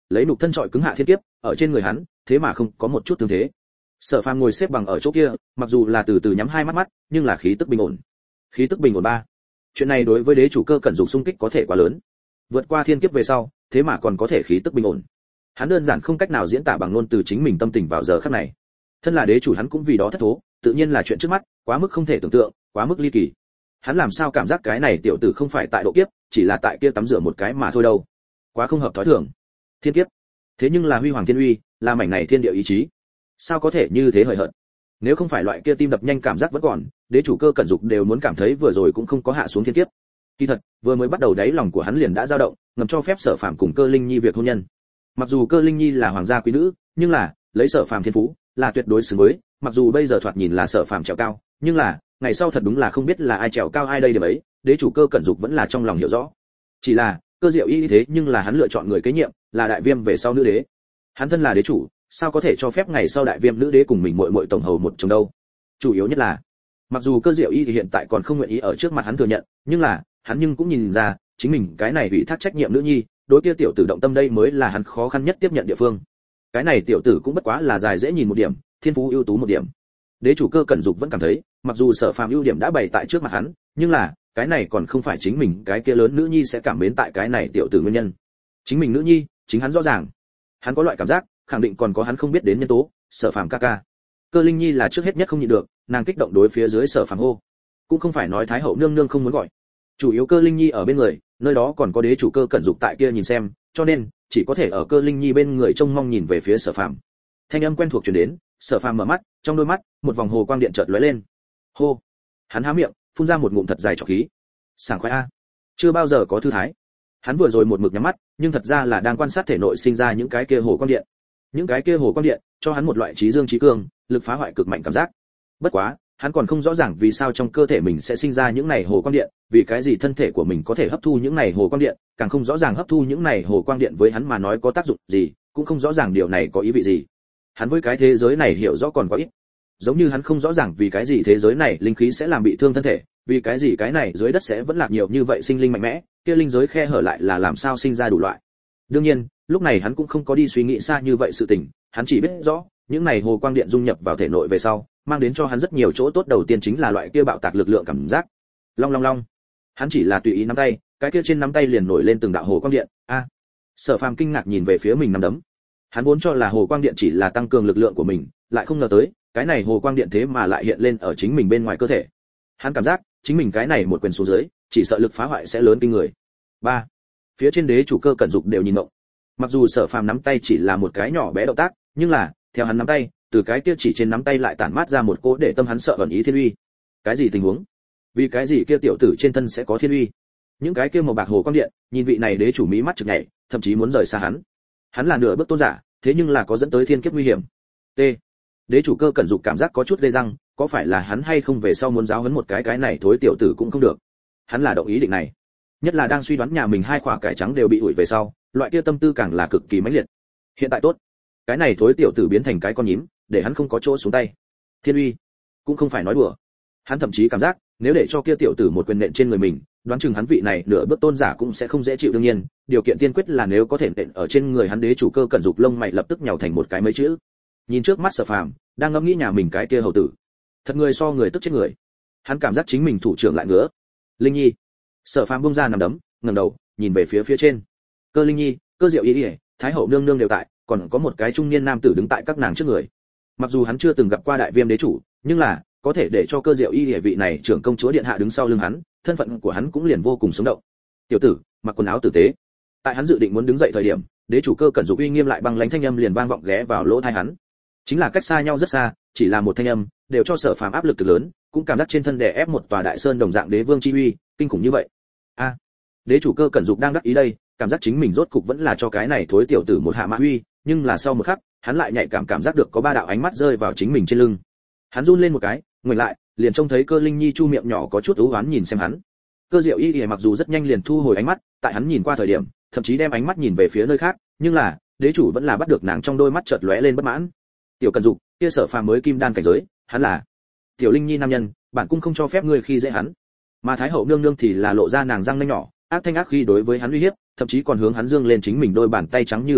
lấy nục thân trọi cứng hạ thiên kiếp, ở trên người hắn, thế mà không có một chút tương thế. Sở Phàm ngồi xếp bằng ở chỗ kia, mặc dù là từ từ nhắm hai mắt mắt, nhưng là khí tức bình ổn. Khí tức bình ổn ba. Chuyện này đối với đế chủ cơ cẩn dục xung kích có thể quá lớn. Vượt qua thiên kiếp về sau, thế mà còn có thể khí tức bình ổn. Hắn đơn giản không cách nào diễn tả bằng ngôn từ chính mình tâm tình vào giờ khắc này. Thân là đế chủ hắn cũng vì đó thất thố, tự nhiên là chuyện trước mắt, quá mức không thể tưởng tượng, quá mức ly kỳ. Hắn làm sao cảm giác cái này tiểu tử không phải tại độ kiếp, chỉ là tại kia tắm rửa một cái mà thôi đâu. Quá không hợp thói thường. Thiên kiếp. Thế nhưng là huy hoàng thiên uy, là mảnh này thiên địa ý chí. Sao có thể như thế hời hợt? Nếu không phải loại kia tim đập nhanh cảm giác vẫn còn, đế chủ cơ cẩn dục đều muốn cảm thấy vừa rồi cũng không có hạ xuống thiên kiếp. Kỳ thật, vừa mới bắt đầu đáy lòng của hắn liền đã dao động, ngầm cho phép Sở Phàm cùng Cơ Linh Nhi việc hôn nhân. Mặc dù Cơ Linh Nhi là hoàng gia quý nữ, nhưng là lấy Sở Phàm thiên phú, là tuyệt đối xứng với, mặc dù bây giờ thoạt nhìn là Sở Phàm trèo cao, nhưng là, ngày sau thật đúng là không biết là ai trèo cao ai đây điểm ấy, đế chủ cơ cẩn dục vẫn là trong lòng hiểu rõ. Chỉ là, Cơ Diệu Y thế nhưng là hắn lựa chọn người kế nhiệm, là đại viêm về sau nữ đế. Hắn thân là đế chủ, sao có thể cho phép ngày sau đại viêm nữ đế cùng mình muội muội tổng hầu một chồng đâu? Chủ yếu nhất là, mặc dù Cơ Diệu Y thì hiện tại còn không nguyện ý ở trước mặt hắn thừa nhận, nhưng là, hắn nhưng cũng nhìn ra, chính mình cái này ủy thác trách nhiệm nữ nhi, đối kia tiểu tử động tâm đây mới là hắn khó khăn nhất tiếp nhận địa phương. Cái này tiểu tử cũng bất quá là dài dễ nhìn một điểm, thiên phú ưu tú một điểm. Đế chủ cơ cẩn dục vẫn cảm thấy, mặc dù Sở Phàm ưu điểm đã bày tại trước mặt hắn, nhưng là, cái này còn không phải chính mình cái kia lớn nữ nhi sẽ cảm mến tại cái này tiểu tử nguyên nhân. Chính mình nữ nhi, chính hắn rõ ràng. Hắn có loại cảm giác, khẳng định còn có hắn không biết đến nhân tố, Sở Phàm ca ca. Cơ Linh Nhi là trước hết nhất không nhịn được, nàng kích động đối phía dưới Sở Phàm hô. Cũng không phải nói Thái hậu nương nương không muốn gọi, chủ yếu Cơ Linh Nhi ở bên người, nơi đó còn có đế chủ cơ cẩn dục tại kia nhìn xem, cho nên chỉ có thể ở Cơ Linh Nhi bên người trông mong nhìn về phía Sở Phàm. Thanh âm quen thuộc truyền đến, Sở Phàm mở mắt, trong đôi mắt, một vòng hồ quang điện chợt lóe lên. Hô. Hắn há miệng, phun ra một ngụm thật dài trọc khí. Sảng khoái a. Chưa bao giờ có thư thái. Hắn vừa rồi một mực nhắm mắt, nhưng thật ra là đang quan sát thể nội sinh ra những cái kia hồ quang điện. Những cái kia hồ quang điện cho hắn một loại trí dương trí cường, lực phá hoại cực mạnh cảm giác. Bất quá, hắn còn không rõ ràng vì sao trong cơ thể mình sẽ sinh ra những này hồ quang điện, vì cái gì thân thể của mình có thể hấp thu những này hồ quang điện, càng không rõ ràng hấp thu những này hồ quang điện với hắn mà nói có tác dụng gì, cũng không rõ ràng điều này có ý vị gì. Hắn với cái thế giới này hiểu rõ còn quá ít. Giống như hắn không rõ ràng vì cái gì thế giới này linh khí sẽ làm bị thương thân thể, vì cái gì cái này dưới đất sẽ vẫn lạc nhiều như vậy sinh linh mạnh mẽ, kia linh giới khe hở lại là làm sao sinh ra đủ loại. Đương nhiên, lúc này hắn cũng không có đi suy nghĩ xa như vậy sự tình, hắn chỉ biết rõ, những này hồ quang điện dung nhập vào thể nội về sau, mang đến cho hắn rất nhiều chỗ tốt, đầu tiên chính là loại kia bạo tạc lực lượng cảm giác. Long long long. Hắn chỉ là tùy ý nắm tay, cái kia trên nắm tay liền nổi lên từng đạo hồ quang điện. A. Sở Phàm kinh ngạc nhìn về phía mình nắm đấm. Hắn vốn cho là hồ quang điện chỉ là tăng cường lực lượng của mình, lại không ngờ tới, cái này hồ quang điện thế mà lại hiện lên ở chính mình bên ngoài cơ thể. Hắn cảm giác, chính mình cái này một quyền xuống dưới, chỉ sợ lực phá hoại sẽ lớn kinh người. Ba. Phía trên đế chủ cơ cẩn dục đều nhìn động. Mặc dù Sở Phàm nắm tay chỉ là một cái nhỏ bé động tác, nhưng là, theo hắn nắm tay, từ cái kia chỉ trên nắm tay lại tản mát ra một cỗ để tâm hắn sợ ẩn ý thiên uy. Cái gì tình huống? Vì cái gì kia tiểu tử trên thân sẽ có thiên uy? Những cái kia màu bạc hồ quang điện, nhìn vị này đế chủ mí mắt chực nhảy, thậm chí muốn rời xa hắn. Hắn là nửa bước tôn giả, thế nhưng là có dẫn tới thiên kiếp nguy hiểm. T. Đế chủ cơ cẩn dục cảm giác có chút lê răng, có phải là hắn hay không về sau muốn giáo huấn một cái cái này thối tiểu tử cũng không được. Hắn là động ý định này, nhất là đang suy đoán nhà mình hai quả cải trắng đều bị ủi về sau, loại kia tâm tư càng là cực kỳ mãnh liệt. Hiện tại tốt, cái này thối tiểu tử biến thành cái con nhím, để hắn không có chỗ xuống tay. Thiên uy, cũng không phải nói đùa. Hắn thậm chí cảm giác, nếu để cho kia tiểu tử một quyền nện trên người mình, đoán chừng hắn vị này nửa bước tôn giả cũng sẽ không dễ chịu. Đương nhiên, điều kiện tiên quyết là nếu có thể nện ở trên người hắn, đế chủ cơ cẩn dục lông mày lập tức nhàu thành một cái mấy chữ. Nhìn trước mắt Sở Phàm, đang ngẫm nghĩ nhà mình cái kia hầu tử, thật người so người tức chết người. Hắn cảm giác chính mình thủ trưởng lại ngứa. Linh Nhi. Sở Phàm bung ra nằm đấm, ngẩng đầu, nhìn về phía phía trên. Cơ Linh Nhi, Cơ Diệu Y, Thái hậu nương nương đều tại, còn có một cái trung niên nam tử đứng tại các nàng trước người. Mặc dù hắn chưa từng gặp qua đại viêm đế chủ, nhưng là có thể để cho Cơ Diệu Y địa vị này trưởng công chúa điện hạ đứng sau lưng hắn, thân phận của hắn cũng liền vô cùng sống động. Tiểu tử, mặc quần áo tử tế. Tại hắn dự định muốn đứng dậy thời điểm, đế chủ Cơ cẩn dục uy nghiêm lại băng lãnh thanh âm liền vang vọng ghé vào lỗ tai hắn. Chính là cách xa nhau rất xa, chỉ là một thanh âm, đều cho Sở Phàm áp lực từ lớn, cũng cảm giác trên thân đè ép một tòa đại sơn đồng dạng đế vương chi uy, kinh khủng như vậy. A, đế chủ Cơ cẩn dục đang đắc ý đây, cảm giác chính mình rốt cục vẫn là cho cái này thối tiểu tử một hạ mã uy, nhưng là sau một khắc, hắn lại nhạy cảm cảm giác được có ba đạo ánh mắt rơi vào chính mình trên lưng. Hắn run lên một cái, ngoảnh lại, liền trông thấy Cơ Linh Nhi chu miệng nhỏ có chút ú oán nhìn xem hắn. Cơ Diệu Y thì mặc dù rất nhanh liền thu hồi ánh mắt, tại hắn nhìn qua thời điểm, thậm chí đem ánh mắt nhìn về phía nơi khác, nhưng là, đế chủ vẫn là bắt được nàng trong đôi mắt chợt lóe lên bất mãn. Tiểu Cẩn Dục, kia Sở Phàm mới kim đan cảnh giới, hắn là Tiểu Linh Nhi nam nhân, bản cung không cho phép ngươi khi dễ hắn. Mà Thái hậu nương nương thì là lộ ra nàng răng nanh nhỏ, ác thanh ác khí đối với hắn uy hiếp, thậm chí còn hướng hắn dương lên chính mình đôi bàn tay trắng như phấn ba,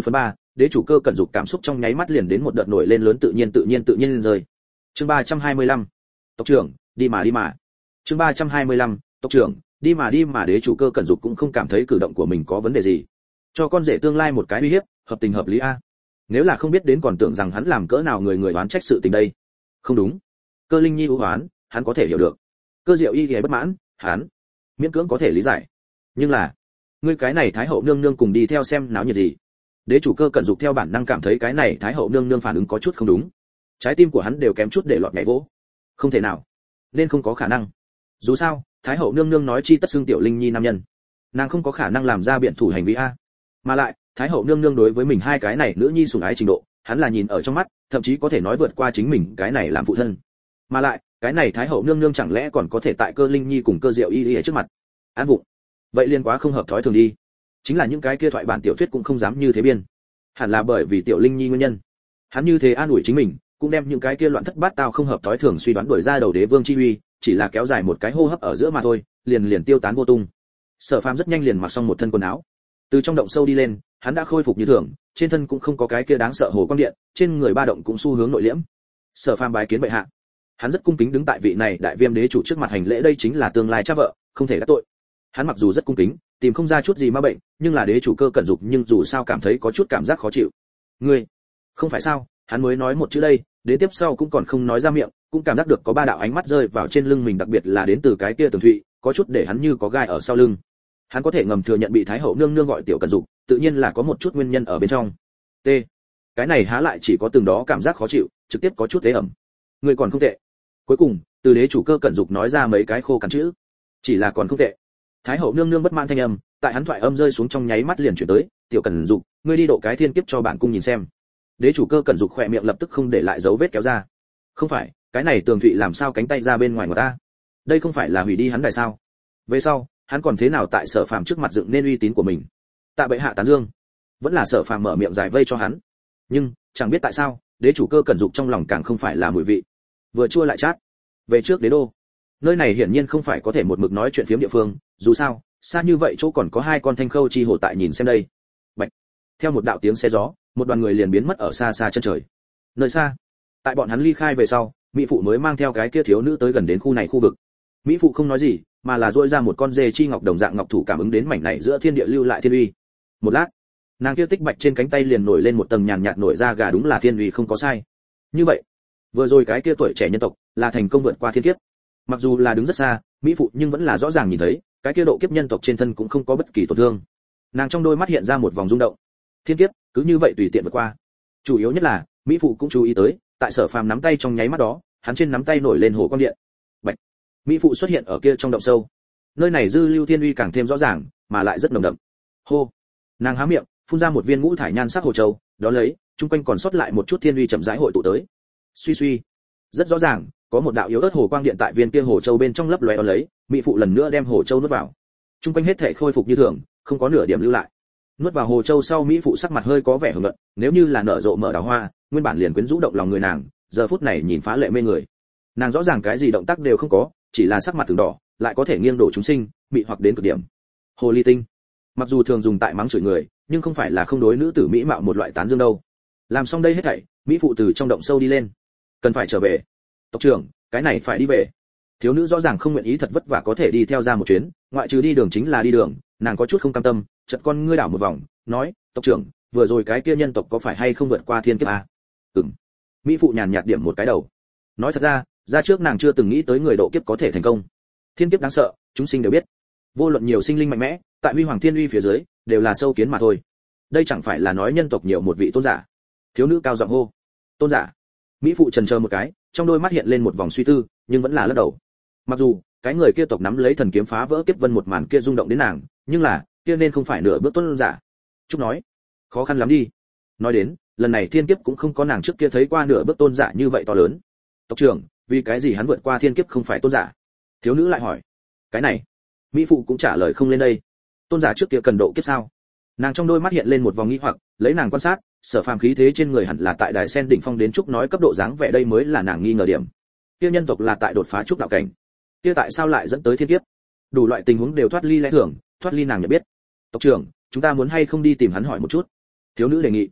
đế chủ cơ cẩn dục cảm xúc trong nháy mắt liền đến một đợt nổi lên lớn, tự nhiên tự nhiên tự nhiên lên rơi. Chương ba trăm hai mươi lăm, tộc trưởng, đi mà đi mà. Chương ba trăm hai mươi lăm, tộc trưởng, đi mà đi mà. Đế chủ cơ cẩn dục cũng không cảm thấy cử động của mình có vấn đề gì. Cho con rể tương lai một cái uy hiếp, hợp tình hợp lý a. Nếu là không biết đến còn tưởng rằng hắn làm cỡ nào người người oán trách sự tình đây. Không đúng. Cơ Linh Nhi ưu oán, hắn có thể hiểu được. Cơ Diệu Y thì bất mãn, hắn miễn cưỡng có thể lý giải. Nhưng là, ngươi cái này thái hậu nương nương cùng đi theo xem náo nhiệt gì? Đế chủ cơ cẩn dục theo bản năng cảm thấy cái này thái hậu nương nương phản ứng có chút không đúng. Trái tim của hắn đều kém chút để lọt nhảy vỗ. Không thể nào, nên không có khả năng. Dù sao, thái hậu nương nương nói chi tất xưng tiểu Linh Nhi nam nhân, nàng không có khả năng làm ra biện thủ hành vi a. Mà lại, thái hậu nương nương đối với mình hai cái này nữ nhi sủng ái trình độ, hắn là nhìn ở trong mắt, thậm chí có thể nói vượt qua chính mình cái này làm phụ thân. Mà lại, cái này thái hậu nương nương chẳng lẽ còn có thể tại Cơ Linh Nhi cùng Cơ Diệu Y ở trước mặt án vụng? Vậy liên quá không hợp thói thường đi. Chính là những cái kia thoại bản tiểu thuyết cũng không dám như thế biên. Hẳn là bởi vì tiểu Linh Nhi nguyên nhân. Hắn như thế an ủi chính mình, cũng đem những cái kia loạn thất bát tao không hợp thói thường suy đoán đuổi ra đầu đế vương chi uy, chỉ là kéo dài một cái hô hấp ở giữa mà thôi, liền liền tiêu tán vô tung. Sở Phàm rất nhanh liền mặc xong một thân quần áo, từ trong động sâu đi lên, hắn đã khôi phục như thường, trên thân cũng không có cái kia đáng sợ hồ quang điện, trên người ba động cũng xu hướng nội liễm. Sở Phàm bái kiến bệ hạ. Hắn rất cung kính đứng tại vị này đại viêm đế chủ trước mặt hành lễ, đây chính là tương lai cha vợ, không thể đắc tội. Hắn mặc dù rất cung kính, tìm không ra chút gì ma bệnh, nhưng là đế chủ cơ cẩn dục nhưng dù sao cảm thấy có chút cảm giác khó chịu. Ngươi, không phải sao? Hắn mới nói một chữ đây, đến tiếp sau cũng còn không nói ra miệng, cũng cảm giác được có ba đạo ánh mắt rơi vào trên lưng mình, đặc biệt là đến từ cái kia Tường Thụy, có chút để hắn như có gai ở sau lưng. Hắn có thể ngầm thừa nhận bị thái hậu nương nương gọi tiểu cẩn dục, tự nhiên là có một chút nguyên nhân ở bên trong. T. Cái này há lại chỉ có từng đó cảm giác khó chịu, trực tiếp có chút tế ẩm. Ngươi còn không tệ. Cuối cùng, từ đế chủ cơ cẩn dục nói ra mấy cái khô cằn chữ. Chỉ là còn không tệ. Thái hậu nương nương bất mãn thanh âm, tại hắn thoại âm rơi xuống trong nháy mắt liền chuyển tới, tiểu cẩn dục, ngươi đi độ cái thiên kiếp cho bản cung nhìn xem. Đế chủ cơ cẩn dục khỏe miệng lập tức không để lại dấu vết kéo ra. Không phải, cái này Tường Thụy làm sao cánh tay ra bên ngoài của ta? Đây không phải là hủy đi hắn đài sao? Về sau, hắn còn thế nào tại Sở Phàm trước mặt dựng nên uy tín của mình? Tạ bệ hạ tán dương, vẫn là Sở Phàm mở miệng giải vây cho hắn. Nhưng, chẳng biết tại sao, đế chủ cơ cẩn dục trong lòng càng không phải là mùi vị. Vừa chua lại chát. Về trước đế đô. Nơi này hiển nhiên không phải có thể một mực nói chuyện phiếm địa phương, dù sao, xa như vậy chỗ còn có hai con thanh khâu chi hổ tại nhìn xem đây. Bạch. Theo một đạo tiếng xe gió, một đoàn người liền biến mất ở xa xa chân trời. Nơi xa, tại bọn hắn ly khai về sau, mỹ phụ mới mang theo cái kia thiếu nữ tới gần đến khu này khu vực. Mỹ phụ không nói gì, mà là duỗi ra một con dê chi ngọc đồng dạng ngọc thủ cảm ứng đến mảnh này giữa thiên địa lưu lại thiên uy. Một lát, nàng kia tích bạch trên cánh tay liền nổi lên một tầng nhàn nhạt nổi ra gà, đúng là thiên uy không có sai. Như vậy, vừa rồi cái kia tuổi trẻ nhân tộc là thành công vượt qua thiên kiếp. Mặc dù là đứng rất xa, mỹ phụ nhưng vẫn là rõ ràng nhìn thấy, cái kia độ kiếp nhân tộc trên thân cũng không có bất kỳ tổn thương. Nàng trong đôi mắt hiện ra một vòng rung động. Thiên kiếp cứ như vậy tùy tiện vượt qua. Chủ yếu nhất là, mỹ phụ cũng chú ý tới, tại Sở Phàm nắm tay trong nháy mắt đó, hắn trên nắm tay nổi lên hồ quang điện. Bạch. Mỹ phụ xuất hiện ở kia trong động sâu. Nơi này dư lưu thiên uy càng thêm rõ ràng, mà lại rất nồng đậm. Hô. Nàng há miệng, phun ra một viên ngũ thải nhan sắc hồ châu, đó lấy, chung quanh còn sót lại một chút thiên uy chậm rãi hội tụ tới. Suy suy. Rất rõ ràng, có một đạo yếu ớt hồ quang điện tại viên kia hồ châu bên trong lấp lóe, đó lấy, mỹ phụ lần nữa đem hồ châu nuốt vào. Chung quanh hết thể khôi phục như thường, không có nửa điểm lưu lại. Nuốt vào hồ châu sau, mỹ phụ sắc mặt hơi có vẻ hưởng luận, nếu như là nở rộ mở đào hoa, nguyên bản liền quyến rũ động lòng người nàng, giờ phút này nhìn phá lệ mê người. Nàng rõ ràng cái gì động tác đều không có, chỉ là sắc mặt từng đỏ, lại có thể nghiêng đổ chúng sinh, bị hoặc đến cực điểm. Hồ ly tinh, mặc dù thường dùng tại mắng chửi người, nhưng không phải là không đối nữ tử mỹ mạo một loại tán dương đâu. Làm xong đây hết thảy, mỹ phụ từ trong động sâu đi lên. Cần phải trở về. Tộc trưởng, cái này phải đi về. Thiếu nữ rõ ràng không nguyện ý thật vất vả có thể đi theo ra một chuyến, ngoại trừ đi đường chính là đi đường, nàng có chút không cam tâm, chợt con ngươi đảo một vòng, nói, tộc trưởng, vừa rồi cái kia nhân tộc có phải hay không vượt qua thiên kiếp à? Ừm. Mỹ phụ nhàn nhạt điểm một cái đầu. Nói thật ra, ra trước nàng chưa từng nghĩ tới người độ kiếp có thể thành công. Thiên kiếp đáng sợ, chúng sinh đều biết. Vô luận nhiều sinh linh mạnh mẽ, tại huy hoàng thiên uy phía dưới, đều là sâu kiến mà thôi. Đây chẳng phải là nói nhân tộc nhiều một vị tôn giả. Thiếu nữ cao giọng hô, tôn giả. Mỹ phụ trần chờ một cái, trong đôi mắt hiện lên một vòng suy tư, nhưng vẫn là lắc đầu. Mặc dù cái người kia tộc nắm lấy thần kiếm phá vỡ kiếp vân một màn kia rung động đến nàng, nhưng là kia nên không phải nửa bước tôn giả. Trúc nói, khó khăn lắm đi. Nói đến, lần này thiên kiếp cũng không có nàng trước kia thấy qua nửa bước tôn giả như vậy to lớn. Tộc trưởng, vì cái gì hắn vượt qua thiên kiếp không phải tôn giả? Thiếu nữ lại hỏi. Cái này, mỹ phụ cũng trả lời không lên đây. Tôn giả trước kia cần độ kiếp sao? Nàng trong đôi mắt hiện lên một vòng nghi hoặc, lấy nàng quan sát, Sở Phàm khí thế trên người hẳn là tại đài sen đỉnh phong đến Trúc nói cấp độ dáng vẻ, đây mới là nàng nghi ngờ điểm. Kia nhân tộc là tại đột phá Trúc đạo cảnh, kia tại sao lại dẫn tới thiên kiếp? Đủ loại tình huống đều thoát ly lẽ thường, thoát ly nàng nhận biết. Tộc trưởng, chúng ta muốn hay không đi tìm hắn hỏi một chút? Thiếu nữ đề nghị.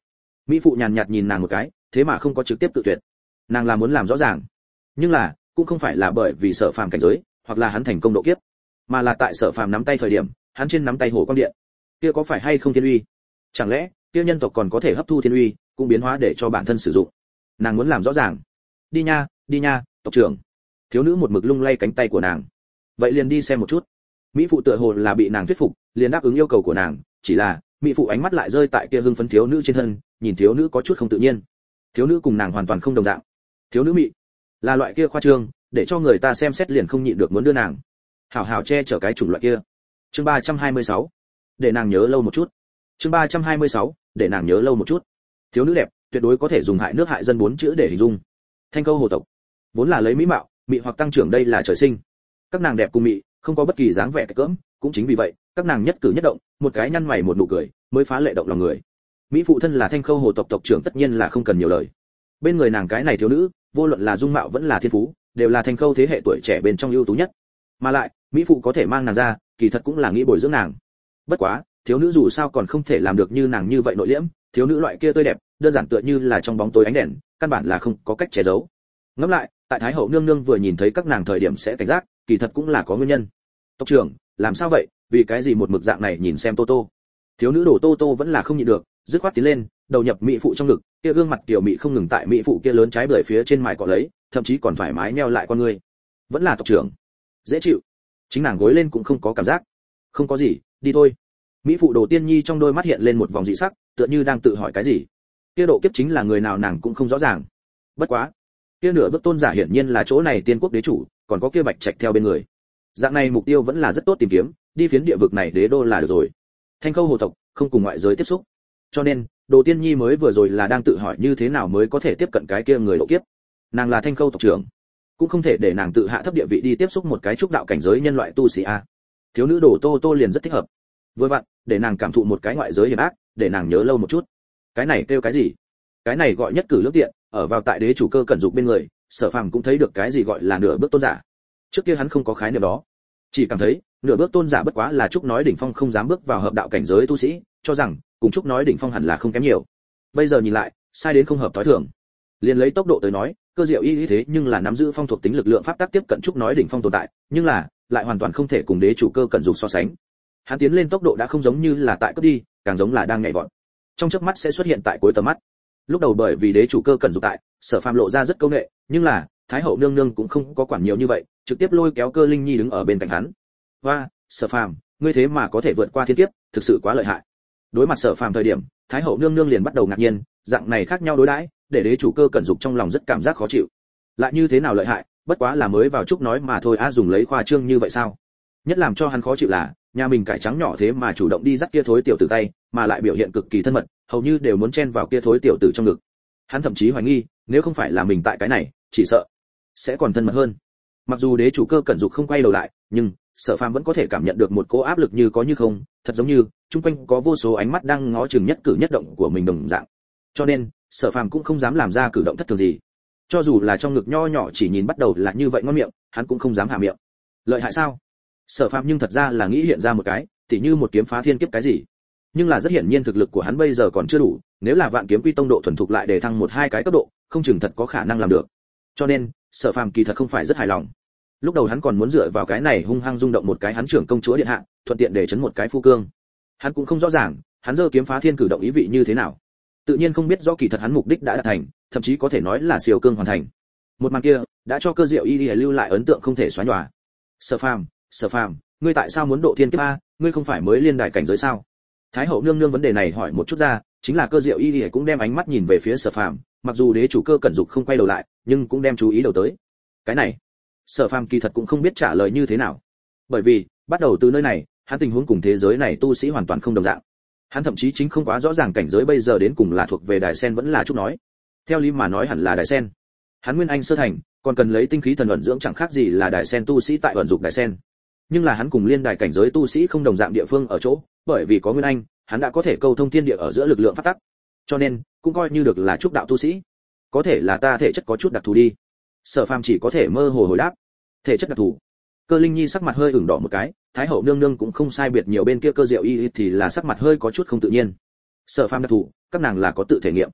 Mỹ phụ nhàn nhạt nhìn nàng một cái, thế mà không có trực tiếp tự tuyệt. Nàng là muốn làm rõ ràng, nhưng là cũng không phải là bởi vì Sở Phàm cảnh giới, hoặc là hắn thành công độ kiếp, mà là tại Sở Phàm nắm tay thời điểm, hắn trên nắm tay hồ quang điện, kia có phải hay không thiên uy? Chẳng lẽ kia nhân tộc còn có thể hấp thu thiên uy, cũng biến hóa để cho bản thân sử dụng? Nàng muốn làm rõ ràng. Đi nha, đi nha, tộc trưởng. Thiếu nữ một mực lung lay cánh tay của nàng. Vậy liền đi xem một chút. Mỹ phụ tựa hồ là bị nàng thuyết phục, liền đáp ứng yêu cầu của nàng, chỉ là Mỹ phụ ánh mắt lại rơi tại kia hưng phấn thiếu nữ trên thân, nhìn thiếu nữ có chút không tự nhiên. Thiếu nữ cùng nàng hoàn toàn không đồng dạng. Thiếu nữ mị là loại kia khoa trương, để cho người ta xem xét liền không nhịn được muốn đưa nàng hảo hảo che chở cái chủng loại kia. Chương ba trăm hai mươi sáu, để nàng nhớ lâu một chút. Chương ba trăm hai mươi sáu, để nàng nhớ lâu một chút. Thiếu nữ đẹp, tuyệt đối có thể dùng hại nước hại dân bốn chữ để hình dung. Thanh Câu hồ tộc, vốn là lấy mỹ mạo, mị hoặc tăng trưởng đây là trời sinh. Các nàng đẹp cùng mị, không có bất kỳ dáng vẻ cỡm, cũng chính vì vậy, các nàng nhất cử nhất động, một cái nhăn mày một nụ cười, mới phá lệ động lòng người. Mỹ phụ thân là Thanh Khâu hồ tộc tộc trưởng tất nhiên là không cần nhiều lời. Bên người nàng cái này thiếu nữ, vô luận là dung mạo vẫn là thiên phú, đều là Thanh Khâu thế hệ tuổi trẻ bên trong ưu tú nhất. Mà lại, Mỹ phụ có thể mang nàng ra, kỳ thật cũng là nghĩ bồi dưỡng nàng. Bất quá, thiếu nữ dù sao còn không thể làm được như nàng như vậy nội liễm, thiếu nữ loại kia tươi đẹp, đơn giản tựa như là trong bóng tối ánh đèn, căn bản là không có cách che giấu. Ngẫm lại, tại Thái hậu nương nương vừa nhìn thấy các nàng thời điểm sẽ cảnh giác, kỳ thật cũng là có nguyên nhân. Tộc trưởng, làm sao vậy, vì cái gì một mực dạng này nhìn xem Tô Tô? Thiếu nữ đổ Tô Tô vẫn là không nhịn được, dứt khoát tiến lên, đầu nhập mỹ phụ trong ngực, kia gương mặt tiểu mỹ không ngừng tại mỹ phụ kia lớn trái bưởi phía trên mài cọ lấy, thậm chí còn thoải mái nheo lại con người. Vẫn là tộc trưởng, dễ chịu. Chính nàng gối lên cũng không có cảm giác. Không có gì, đi thôi. Mỹ phụ Đồ Tiên Nhi trong đôi mắt hiện lên một vòng dị sắc, tựa như đang tự hỏi cái gì. Kia độ kiếp chính là người nào nàng cũng không rõ ràng. Bất quá, kia nửa bước tôn giả hiển nhiên là chỗ này tiên quốc đế chủ, còn có kia bạch trạch theo bên người. Dạng này mục tiêu vẫn là rất tốt tìm kiếm, đi phiến địa vực này đế đô là được rồi. Thanh Khâu hồ tộc không cùng ngoại giới tiếp xúc, cho nên Đồ Tiên Nhi mới vừa rồi là đang tự hỏi như thế nào mới có thể tiếp cận cái kia người độ kiếp. Nàng là Thanh Khâu tộc trưởng, cũng không thể để nàng tự hạ thấp địa vị đi tiếp xúc một cái trúc đạo cảnh giới nhân loại tu sĩ a. Thiếu nữ Đồ Tô Tô liền rất thích hợp. Vừa vặn, để nàng cảm thụ một cái ngoại giới hiểm ác, để nàng nhớ lâu một chút. Cái này kêu cái gì? Cái này gọi nhất cử lưỡng tiện, ở vào tại đế chủ cơ cẩn dục bên người, Sở Phàm cũng thấy được cái gì gọi là nửa bước tôn giả. Trước kia hắn không có khái niệm đó, chỉ cảm thấy nửa bước tôn giả bất quá là trúc nói đỉnh phong không dám bước vào hợp đạo cảnh giới tu sĩ, cho rằng cùng trúc nói đỉnh phong hẳn là không kém nhiều. Bây giờ nhìn lại, sai đến không hợp thói thường. Liền lấy tốc độ tới nói, Cơ Diệu Y thế nhưng là nắm giữ phong thuộc tính lực lượng pháp tắc tiếp cận trúc nói đỉnh phong tồn tại, nhưng là lại hoàn toàn không thể cùng đế chủ cơ cẩn dục so sánh. Hắn tiến lên tốc độ đã không giống như là tại cướp đi, càng giống là đang nhảy vọt. Trong chớp mắt sẽ xuất hiện tại cuối tầm mắt. Lúc đầu bởi vì đế chủ cơ cẩn dục tại, Sở Phàm lộ ra rất câu nệ, nhưng là Thái hậu nương nương cũng không có quản nhiều như vậy, trực tiếp lôi kéo Cơ Linh Nhi đứng ở bên cạnh hắn. "Hoa, Sở Phàm, ngươi thế mà có thể vượt qua thiên kiếp, thực sự quá lợi hại." Đối mặt Sở Phàm thời điểm, Thái hậu nương nương liền bắt đầu ngạc nhiên, dạng này khác nhau đối đãi, để đế chủ cơ cẩn dục trong lòng rất cảm giác khó chịu. Lại như thế nào lợi hại, bất quá là mới vào chúc nói mà thôi a, dùng lấy khoa trương như vậy sao? Nhất làm cho hắn khó chịu là, nhà mình cải trắng nhỏ thế mà chủ động đi dắt kia thối tiểu tử tay, mà lại biểu hiện cực kỳ thân mật, hầu như đều muốn chen vào kia thối tiểu tử trong ngực. Hắn thậm chí hoài nghi, nếu không phải là mình tại cái này, chỉ sợ sẽ còn thân mật hơn. Mặc dù đế chủ cơ cẩn dục không quay đầu lại, nhưng Sở Phàm vẫn có thể cảm nhận được một cỗ áp lực như có như không, thật giống như chung quanh có vô số ánh mắt đang ngó chừng nhất cử nhất động của mình đồng dạng. Cho nên, Sở Phàm cũng không dám làm ra cử động thất thường gì. Cho dù là trong ngực nho nhỏ chỉ nhìn bắt đầu là như vậy ngon miệng, hắn cũng không dám hạ miệng. Lợi hại sao? Sở Phàm nhưng thật ra là nghĩ hiện ra một cái, tỉ như một kiếm phá thiên kiếp cái gì. Nhưng là rất hiển nhiên thực lực của hắn bây giờ còn chưa đủ, nếu là vạn kiếm quy tông độ thuần thục lại để thăng một hai cái cấp độ, không chừng thật có khả năng làm được. Cho nên, Sở Phàm kỳ thật không phải rất hài lòng. Lúc đầu hắn còn muốn dựa vào cái này hung hăng rung động một cái hắn trưởng công chúa điện hạ, thuận tiện để chấn một cái phu cương. Hắn cũng không rõ ràng, hắn giơ kiếm phá thiên cử động ý vị như thế nào. Tự nhiên không biết rõ kỳ thật hắn mục đích đã đạt thành, thậm chí có thể nói là siêu cương hoàn thành. Một màn kia đã cho Cơ Diệu Y lưu lại ấn tượng không thể xóa nhòa. Sở Phàm, Sở Phàm, ngươi tại sao muốn độ thiên kiếp a, ngươi không phải mới liên đài cảnh giới sao? Thái hậu nương nương vấn đề này hỏi một chút ra, chính là Cơ Diệu Y cũng đem ánh mắt nhìn về phía Sở Phàm, mặc dù đế chủ cơ cẩn dục không quay đầu lại, nhưng cũng đem chú ý đầu tới. Cái này, Sở Phàm kỳ thật cũng không biết trả lời như thế nào. Bởi vì, bắt đầu từ nơi này, hắn tình huống cùng thế giới này tu sĩ hoàn toàn không đồng dạng. Hắn thậm chí chính không quá rõ ràng cảnh giới bây giờ đến cùng là thuộc về Đài Sen vẫn là chút nói. Theo lý mà nói hẳn là Đài Sen. Hắn nguyên anh sơ thành, còn cần lấy tinh khí thần ẩn dưỡng chẳng khác gì là Đài Sen tu sĩ tại ẩn dục Đài Sen. Nhưng là hắn cùng liên đài cảnh giới tu sĩ không đồng dạng địa phương ở chỗ, bởi vì có nguyên anh, hắn đã có thể câu thông thiên địa ở giữa lực lượng phát tắc. Cho nên, cũng coi như được là trúc đạo tu sĩ. Có thể là ta thể chất có chút đặc thù đi. Sở Phàm chỉ có thể mơ hồ hồi đáp. Thể chất đặc thù. Cơ Linh Nhi sắc mặt hơi ửng đỏ một cái, Thái hậu nương nương cũng không sai biệt nhiều, bên kia Cơ Diệu Y thì là sắc mặt hơi có chút không tự nhiên. Sở Phàm đặc thù, các nàng là có tự thể nghiệm.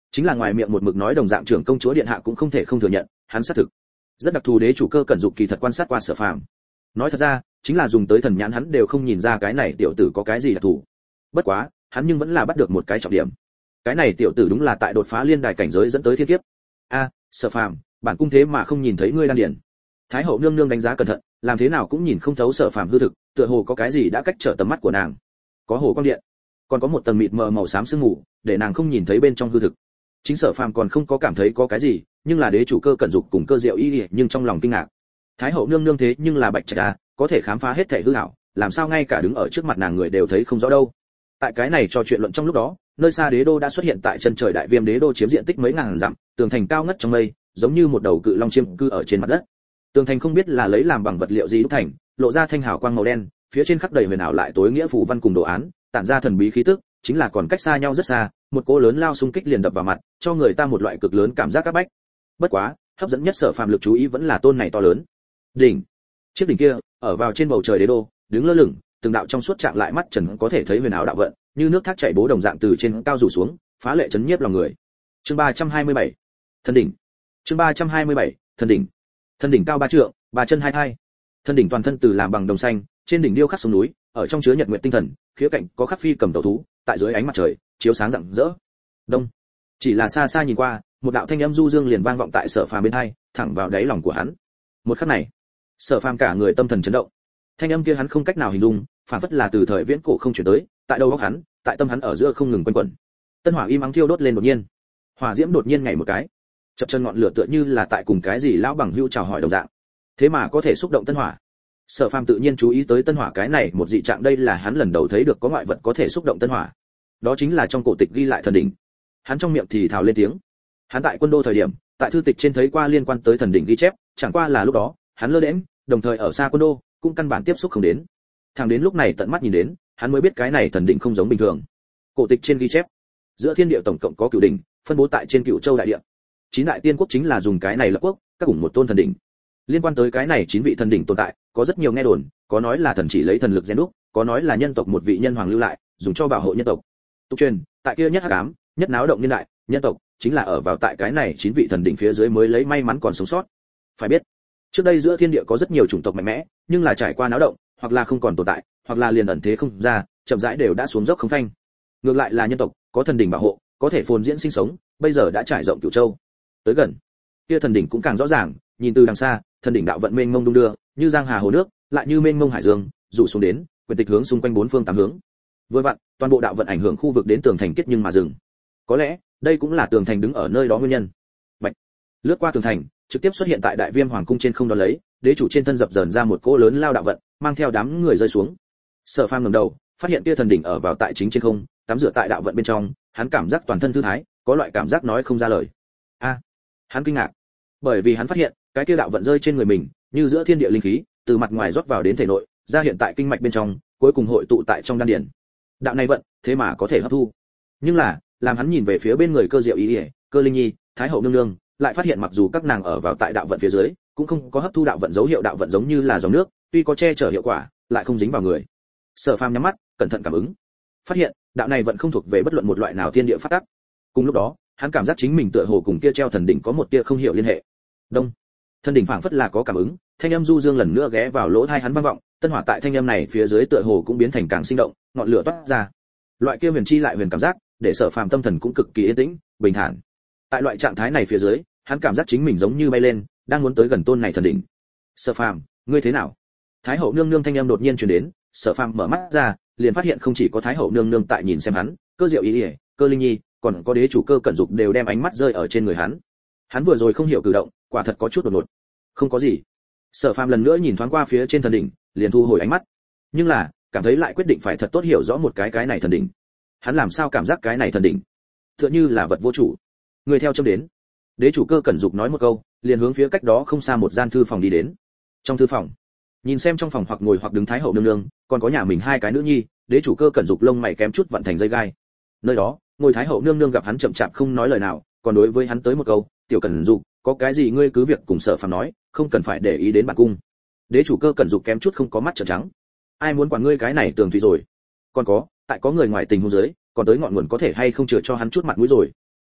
chính là ngoài miệng một mực nói đồng dạng trưởng công chúa điện hạ cũng không thể không thừa nhận, hắn xác thực rất đặc thù. Đế chủ Cơ Cẩn Dục kỳ thật quan sát qua Sở Phàm, nói thật ra chính là dùng tới thần nhãn hắn đều không nhìn ra cái này tiểu tử có cái gì đặc thù. Bất quá hắn nhưng vẫn là bắt được một cái trọng điểm, cái này tiểu tử đúng là tại đột phá liên đài cảnh giới dẫn tới thiên kiếp. A, Sở Phàm, bản cung thế mà không nhìn thấy ngươi đan điển. Thái hậu nương nương đánh giá cẩn thận, làm thế nào cũng nhìn không thấu Sở Phàm hư thực, tựa hồ có cái gì đã cách trở tầm mắt của nàng. Có hồ quang điện, còn có một tầng mịt mờ màu xám sương mù, để nàng không nhìn thấy bên trong hư thực. Chính Sở Phàm còn không có cảm thấy có cái gì, nhưng là đế chủ Cơ Cẩn Dục cùng Cơ Diệu Y nhưng trong lòng kinh ngạc. Thái hậu nương nương thế nhưng là bạch trạch a, có thể khám phá hết thể hư ảo, làm sao ngay cả đứng ở trước mặt nàng người đều thấy không rõ đâu. Tại cái này trò chuyện luận trong lúc đó, nơi xa đế đô đã xuất hiện tại chân trời. Đại Viêm đế đô chiếm diện tích mấy ngàn dặm, tường thành cao ngất trong mây, giống như một đầu cự long chiêm cư ở trên mặt đất. Tường thành không biết là lấy làm bằng vật liệu gì đúc thành, lộ ra thanh hào quang màu đen, phía trên khắc đầy huyền ảo lại tối nghĩa phù văn cùng đồ án, tản ra thần bí khí tức, chính là còn cách xa nhau rất xa, một cỗ lớn lao xung kích liền đập vào mặt, cho người ta một loại cực lớn cảm giác áp bách. Bất quá, hấp dẫn nhất Sở Phàm lực chú ý vẫn là tôn này to lớn đỉnh. Chiếc đỉnh kia, ở vào trên bầu trời đế đô, đứng lơ lửng, từng đạo trong suốt trạng lại mắt trần có thể thấy huyền ảo đạo vận, như nước thác chảy bố đồng dạng từ trên cao rủ xuống, phá lệ chấn nhiếp lòng người. Chương ba trăm hai mươi bảy, thần đỉnh. Chương ba trăm hai mươi bảy, thần đỉnh. Thần đỉnh cao ba trượng, ba chân hai thai. Thần đỉnh toàn thân từ làm bằng đồng xanh, trên đỉnh điêu khắc sông núi, ở trong chứa nhật nguyệt tinh thần, khía cạnh có khắc phi cầm tẩu thú, tại dưới ánh mặt trời, chiếu sáng rạng rỡ. Đông. Chỉ là xa xa nhìn qua, một đạo thanh âm du dương liền vang vọng tại Sở Phàm bên tai, thẳng vào đáy lòng của hắn. Một khắc này, Sở Phàm cả người tâm thần chấn động. Thanh âm kia hắn không cách nào hình dung, phản phất là từ thời viễn cổ không chuyển tới, tại đầu óc hắn, tại tâm hắn ở giữa không ngừng quanh quẩn. Tân hỏa im ắng thiêu đốt lên đột nhiên, hỏa diễm đột nhiên nhảy một cái, chập chân ngọn lửa tựa như là tại cùng cái gì lão bằng hữu chào hỏi đồng dạng. Thế mà có thể xúc động tân hỏa. Sở Phàm tự nhiên chú ý tới tân hỏa cái này một dị trạng, đây là hắn lần đầu thấy được có ngoại vật có thể xúc động tân hỏa. Đó chính là trong cổ tịch ghi lại thần đỉnh. Hắn trong miệng thì thào lên tiếng. Hắn tại quân đô thời điểm, tại thư tịch trên thấy qua liên quan tới thần đỉnh ghi chép, chẳng qua là lúc đó, hắn lơ đễnh, đồng thời ở xa quân đô, cũng căn bản tiếp xúc không đến. Thẳng đến lúc này tận mắt nhìn đến, hắn mới biết cái này thần đỉnh không giống bình thường. Cổ tịch trên ghi chép, giữa thiên địa tổng cộng có cửu đỉnh, phân bố tại trên cửu châu đại địa. Chín đại tiên quốc chính là dùng cái này lập quốc, các cùng một tôn thần đỉnh. Liên quan tới cái này chín vị thần đỉnh tồn tại, có rất nhiều nghe đồn, có nói là thần chỉ lấy thần lực rèn đúc, có nói là nhân tộc một vị nhân hoàng lưu lại, dùng cho bảo hộ nhân tộc. Tục truyền, tại kia nhất hắc ám, nhất náo động nhân đại, nhân tộc chính là ở vào tại cái này chín vị thần đỉnh phía dưới mới lấy may mắn còn sống sót. Phải biết, trước đây giữa thiên địa có rất nhiều chủng tộc mạnh mẽ, nhưng là trải qua náo động, hoặc là không còn tồn tại, hoặc là liền ẩn thế không ra, chậm rãi đều đã xuống dốc không phanh. Ngược lại là nhân tộc, có thần đỉnh bảo hộ, có thể phồn diễn sinh sống, bây giờ đã trải rộng cửu châu. Tới gần, kia thần đỉnh cũng càng rõ ràng, nhìn từ đằng xa, thần đỉnh đạo vận mênh mông đung đưa, như giang hà hồ nước, lại như mênh mông hải dương, dụ xuống đến, quyền tịch hướng xung quanh bốn phương tám hướng. Vừa vặn, toàn bộ đạo vận ảnh hưởng khu vực đến tường thành kết nhưng mà dừng. Có lẽ, đây cũng là tường thành đứng ở nơi đó nguyên nhân. Bạch, lướt qua tường thành, trực tiếp xuất hiện tại Đại Viêm hoàng cung trên không, đón lấy, đế chủ trên thân dập dờn ra một cỗ lớn lao đạo vận, mang theo đám người rơi xuống. Sở Phàm ngẩng đầu, phát hiện kia thần đỉnh ở vào tại chính trên không, tắm rửa tại đạo vận bên trong, hắn cảm giác toàn thân thư thái, có loại cảm giác nói không ra lời. A, hắn kinh ngạc, bởi vì hắn phát hiện, cái kia đạo vận rơi trên người mình, như giữa thiên địa linh khí, từ mặt ngoài rót vào đến thể nội, ra hiện tại kinh mạch bên trong, cuối cùng hội tụ tại trong đan điền. Đạo này vận, thế mà có thể hấp thu. Nhưng là, làm hắn nhìn về phía bên người Cơ Diệu Y, Cơ Linh Nhi, Thái hậu nương nương, lại phát hiện mặc dù các nàng ở vào tại đạo vận phía dưới, cũng không có hấp thu đạo vận dấu hiệu, đạo vận giống như là dòng nước, tuy có che chở hiệu quả, lại không dính vào người. Sở Phàm nhắm mắt, cẩn thận cảm ứng, phát hiện, đạo này vận không thuộc về bất luận một loại nào thiên địa pháp tắc. Cùng lúc đó, hắn cảm giác chính mình tựa hồ cùng kia treo thần đỉnh có một tia không hiểu liên hệ. Đông, thần đỉnh phảng phất là có cảm ứng, thanh âm du dương lần nữa ghé vào lỗ tai hắn vang vọng, tân hỏa tại thanh âm này phía dưới tựa hồ cũng biến thành càng sinh động, ngọn lửa toát ra. Loại kia huyền chi lại huyền cảm giác, để Sở Phàm tâm thần cũng cực kỳ yên tĩnh, bình thản. Tại loại trạng thái này phía dưới, hắn cảm giác chính mình giống như bay lên, đang muốn tới gần tôn này thần đỉnh. Sở Phàm, ngươi thế nào? Thái hậu nương nương thanh âm đột nhiên truyền đến, Sở Phàm mở mắt ra, liền phát hiện không chỉ có Thái hậu nương nương tại nhìn xem hắn, Cơ Diệu Y, Cơ Linh Nhi, còn có đế chủ Cơ Cẩn Dục đều đem ánh mắt rơi ở trên người hắn. Hắn vừa rồi không hiểu cử động, quả thật có chút đột ngột. Không có gì. Sở Phàm lần nữa nhìn thoáng qua phía trên thần đỉnh, liền thu hồi ánh mắt. Nhưng là, cảm thấy lại quyết định phải thật tốt hiểu rõ một cái cái này thần đỉnh. Hắn làm sao cảm giác cái này thần đỉnh tựa như là vật vô chủ. Người theo châm đến. Đế chủ Cơ Cẩn Dục nói một câu, liền hướng phía cách đó không xa một gian thư phòng đi đến. Trong thư phòng, nhìn xem trong phòng hoặc ngồi hoặc đứng Thái hậu nương nương, còn có nhà mình hai cái nữ nhi, đế chủ Cơ Cẩn Dục lông mày kém chút vặn thành dây gai. Nơi đó, ngồi Thái hậu nương nương gặp hắn chậm chạp không nói lời nào, còn đối với hắn tới một câu, "Tiểu Cẩn Dục, có cái gì ngươi cứ việc cùng Sở Phàm nói, không cần phải để ý đến bản cung." Đế chủ Cơ Cẩn Dục kém chút không có mắt trợn trắng. Ai muốn quản ngươi cái này tường thủy rồi? Còn có, tại có người ngoài tình huống dưới, còn tới ngọn nguồn có thể hay không chừa cho hắn chút mặt mũi rồi.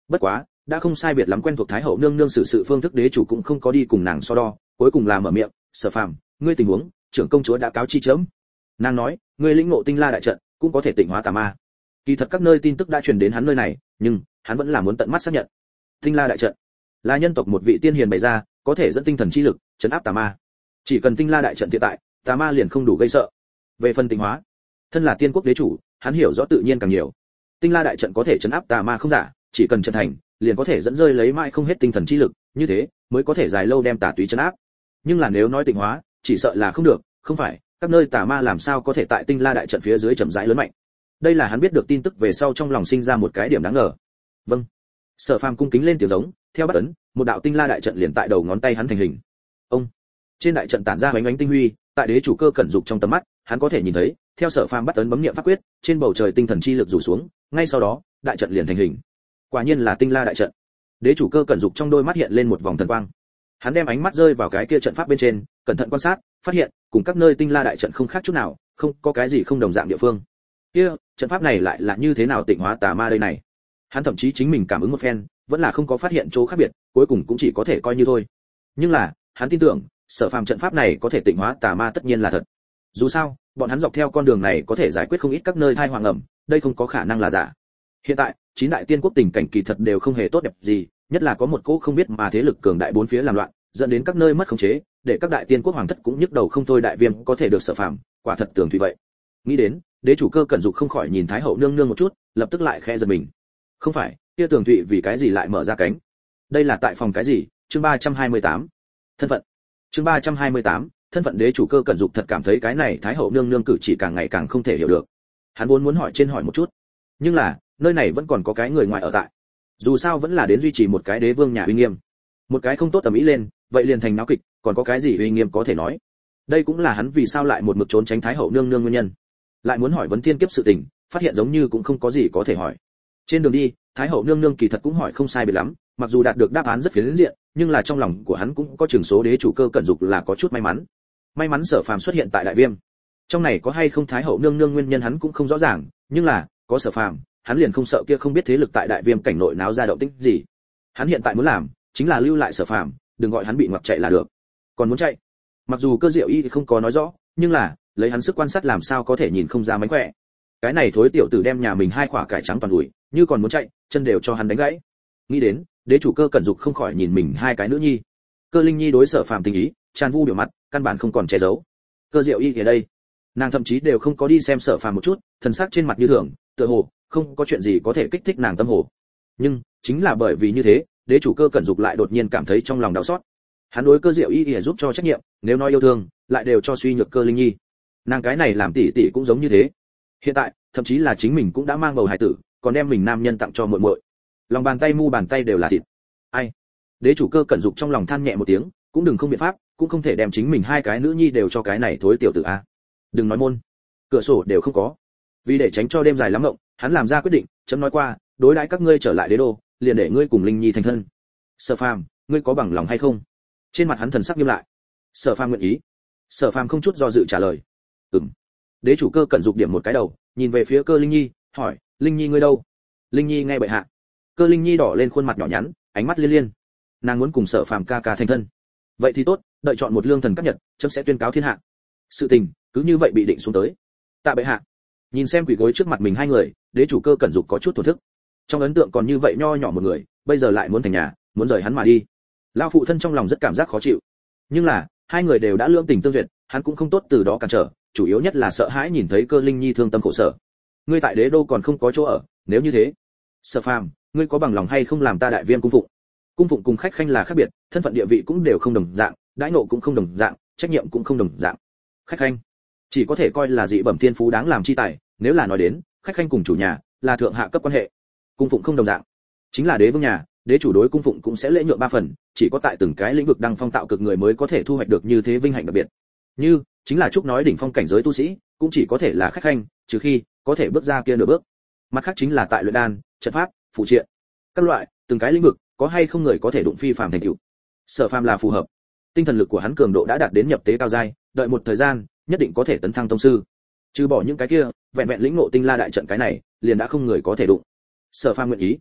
Bất quá, đã không sai biệt lắm quen thuộc thái hậu nương nương xử sự phương thức, đế chủ cũng không có đi cùng nàng so đo, cuối cùng là mở miệng, Sở Phàm, ngươi tình huống, trưởng công chúa đã cáo chi chớm. Nàng nói, ngươi lĩnh ngộ tinh la đại trận, cũng có thể tịnh hóa tà ma. Kỳ thật các nơi tin tức đã truyền đến hắn nơi này, nhưng hắn vẫn là muốn tận mắt xác nhận. Tinh la đại trận là nhân tộc một vị tiên hiền bày ra, có thể dẫn tinh thần chi lực trấn áp tà ma. Chỉ cần tinh la đại trận hiện tại, tà ma liền không đủ gây sợ. Về phần tịnh hóa, thân là tiên quốc đế chủ, hắn hiểu rõ tự nhiên càng nhiều. Tinh la đại trận có thể trấn áp tà ma không giả, chỉ cần trận thành, liền có thể dẫn rơi lấy mãi không hết tinh thần chi lực, như thế mới có thể dài lâu đem tà túy trấn áp. Nhưng là nếu nói tịnh hóa, chỉ sợ là không được, không phải, các nơi tà ma làm sao có thể tại tinh la đại trận phía dưới chậm rãi lớn mạnh. Đây là hắn biết được tin tức về sau trong lòng sinh ra một cái điểm đáng ngờ. Vâng. Sở Phàm cung kính lên tiếng giống, theo bắt ấn, một đạo tinh la đại trận liền tại đầu ngón tay hắn thành hình. Ông. Trên đại trận tản ra ánh ánh tinh huy, tại đế chủ cơ cẩn dục trong tầm mắt, hắn có thể nhìn thấy, theo Sở Phàm bắt ấn bấm niệm pháp quyết, trên bầu trời tinh thần chi lực rủ xuống, ngay sau đó, đại trận liền thành hình. Quả nhiên là tinh la đại trận. Đế chủ cơ cẩn dục trong đôi mắt hiện lên một vòng thần quang. Hắn đem ánh mắt rơi vào cái kia trận pháp bên trên, cẩn thận quan sát, phát hiện, cùng các nơi tinh la đại trận không khác chút nào, không có cái gì không đồng dạng địa phương. Kia, trận pháp này lại là như thế nào tịnh hóa tà ma đây này? Hắn thậm chí chính mình cảm ứng một phen, vẫn là không có phát hiện chỗ khác biệt, cuối cùng cũng chỉ có thể coi như thôi. Nhưng là, hắn tin tưởng, Sở Phàm trận pháp này có thể tịnh hóa tà ma tất nhiên là thật. Dù sao, bọn hắn dọc theo con đường này có thể giải quyết không ít các nơi tai họa ngầm, đây không có khả năng là giả. Hiện tại, chín đại tiên quốc tình cảnh kỳ thật đều không hề tốt đẹp gì, nhất là có một cỗ không biết mà thế lực cường đại bốn phía làm loạn, dẫn đến các nơi mất khống chế, để các đại tiên quốc hoàng thất cũng nhức đầu không thôi. Đại Viêm có thể được Sở Phàm, quả thật tường thủy vậy. Nghĩ đến, đế chủ cơ cẩn dục không khỏi nhìn thái hậu nương nương một chút, lập tức lại khẽ giật mình. Không phải, kia tường thụy vì cái gì lại mở ra cánh? Đây là tại phòng cái gì? Chương ba trăm hai mươi tám. Thân phận. Chương ba trăm hai mươi tám, thân phận. Đế chủ cơ cẩn dục thật cảm thấy cái này thái hậu nương nương cử chỉ càng ngày càng không thể hiểu được. Hắn vốn muốn hỏi trên hỏi một chút, nhưng là, nơi này vẫn còn có cái người ngoài ở tại. Dù sao vẫn là đến duy trì một cái đế vương nhà uy nghiêm. Một cái không tốt tầm ý lên, vậy liền thành náo kịch, còn có cái gì uy nghiêm có thể nói. Đây cũng là hắn vì sao lại một mực trốn tránh thái hậu nương nương nguyên nhân. Lại muốn hỏi vấn thiên kiếp sự tình, phát hiện giống như cũng không có gì có thể hỏi. Trên đường đi, thái hậu nương nương kỳ thật cũng hỏi không sai biệt lắm, mặc dù đạt được đáp án rất phiến diện, nhưng là trong lòng của hắn cũng có chừng số đế chủ cơ cẩn dục là có chút may mắn. May mắn Sở Phàm xuất hiện tại Đại Viêm. Trong này có hay không thái hậu nương nương nguyên nhân hắn cũng không rõ ràng, nhưng là có Sở Phàm, hắn liền không sợ kia không biết thế lực tại Đại Viêm cảnh nội náo ra động tĩnh gì. Hắn hiện tại muốn làm chính là lưu lại Sở Phàm, đừng gọi hắn bị ngoặc chạy là được. Còn muốn chạy, mặc dù Cơ Diệu Y thì không có nói rõ, nhưng là lấy hắn sức quan sát làm sao có thể nhìn không ra mánh khỏe. Cái này thối tiểu tử đem nhà mình hai quả cải trắng toàn đuổi, như còn muốn chạy, chân đều cho hắn đánh gãy. Nghĩ đến, đế chủ cơ cẩn dục không khỏi nhìn mình hai cái nữ nhi. Cơ Linh Nhi đối Sở Phàm tình ý, tràn vu biểu mặt, căn bản không còn che giấu. Cơ Diệu Y ở đây, nàng thậm chí đều không có đi xem Sở Phàm một chút, thần sắc trên mặt như thường, tựa hồ không có chuyện gì có thể kích thích nàng tâm hồ. Nhưng chính là bởi vì như thế, đế chủ cơ cẩn dục lại đột nhiên cảm thấy trong lòng đau xót. Hắn đối Cơ Diệu Y để giúp cho trách nhiệm, nếu nói yêu thương, lại đều cho suy nhược Cơ Linh Nhi. Nàng cái này làm tỷ tỷ cũng giống như thế. Hiện tại, thậm chí là chính mình cũng đã mang bầu hài tử, còn đem mình nam nhân tặng cho muội muội. Lòng bàn tay mu bàn tay đều là thịt. Ai? Đế chủ cơ cẩn dục trong lòng than nhẹ một tiếng, cũng đừng không biện pháp, cũng không thể đem chính mình hai cái nữ nhi đều cho cái này thối tiểu tử a. Đừng nói môn, cửa sổ đều không có. Vì để tránh cho đêm dài lắm ngộng, hắn làm ra quyết định, chấm nói qua, đối đãi các ngươi trở lại đế đô, liền để ngươi cùng Linh Nhi thành thân. Sở Phàm, ngươi có bằng lòng hay không? Trên mặt hắn thần sắc nghiêm lại. Sở Phàm nguyện ý. Sở Phàm không chút do dự trả lời. Ừm. Đế chủ cơ cẩn dục điểm một cái đầu, nhìn về phía Cơ Linh Nhi, hỏi, Linh Nhi ngươi đâu? Linh Nhi nghe bệ hạ. Cơ Linh Nhi đỏ lên khuôn mặt nhỏ nhắn, ánh mắt liên liên. Nàng muốn cùng Sở Phàm ca ca thành thân. Vậy thì tốt, đợi chọn một lương thần cấp nhật, chấm sẽ tuyên cáo thiên hạ. Sự tình cứ như vậy bị định xuống tới. Tạ bệ hạ. Nhìn xem quỷ gối trước mặt mình hai người, đế chủ cơ cẩn dục có chút thổn thức. Trong ấn tượng còn như vậy nho nhỏ một người, bây giờ lại muốn thành nhà, muốn rời hắn mà đi. Lão phụ thân trong lòng rất cảm giác khó chịu. Nhưng là, hai người đều đã lưỡng tình tương duyệt, hắn cũng không tốt từ đó cản trở, chủ yếu nhất là sợ hãi nhìn thấy Cơ Linh Nhi thương tâm khổ sở. Ngươi tại đế đô còn không có chỗ ở, nếu như thế, Sở Phàm, ngươi có bằng lòng hay không làm ta Đại Viêm cung phụng? Cung phụng cùng khách khanh là khác biệt, thân phận địa vị cũng đều không đồng dạng, đãi ngộ cũng không đồng dạng, trách nhiệm cũng không đồng dạng. Khách khanh chỉ có thể coi là dị bẩm thiên phú đáng làm chi tài, nếu là nói đến, khách khanh cùng chủ nhà là thượng hạ cấp quan hệ. Cung phụng không đồng dạng, chính là đế vương nhà, đế chủ đối cung phụng cũng sẽ lễ nhượng ba phần, chỉ có tại từng cái lĩnh vực đăng phong tạo cực người mới có thể thu hoạch được như thế vinh hạnh đặc biệt. Như chính là chúc nói đỉnh phong cảnh giới tu sĩ, cũng chỉ có thể là khách khanh, trừ khi có thể bước ra kia nửa bước. Mặt khác chính là tại luyện đan, trận pháp, phụ triện, các loại, từng cái lĩnh vực, có hay không người có thể đụng phi phàm thành tựu. Sở Phàm là phù hợp. Tinh thần lực của hắn cường độ đã đạt đến nhập tế cao giai, đợi một thời gian, nhất định có thể tấn thăng tông sư. Trừ bỏ những cái kia, vẹn vẹn lĩnh ngộ tinh la đại trận cái này, liền đã không người có thể đụng. Sở Phàm nguyện ý.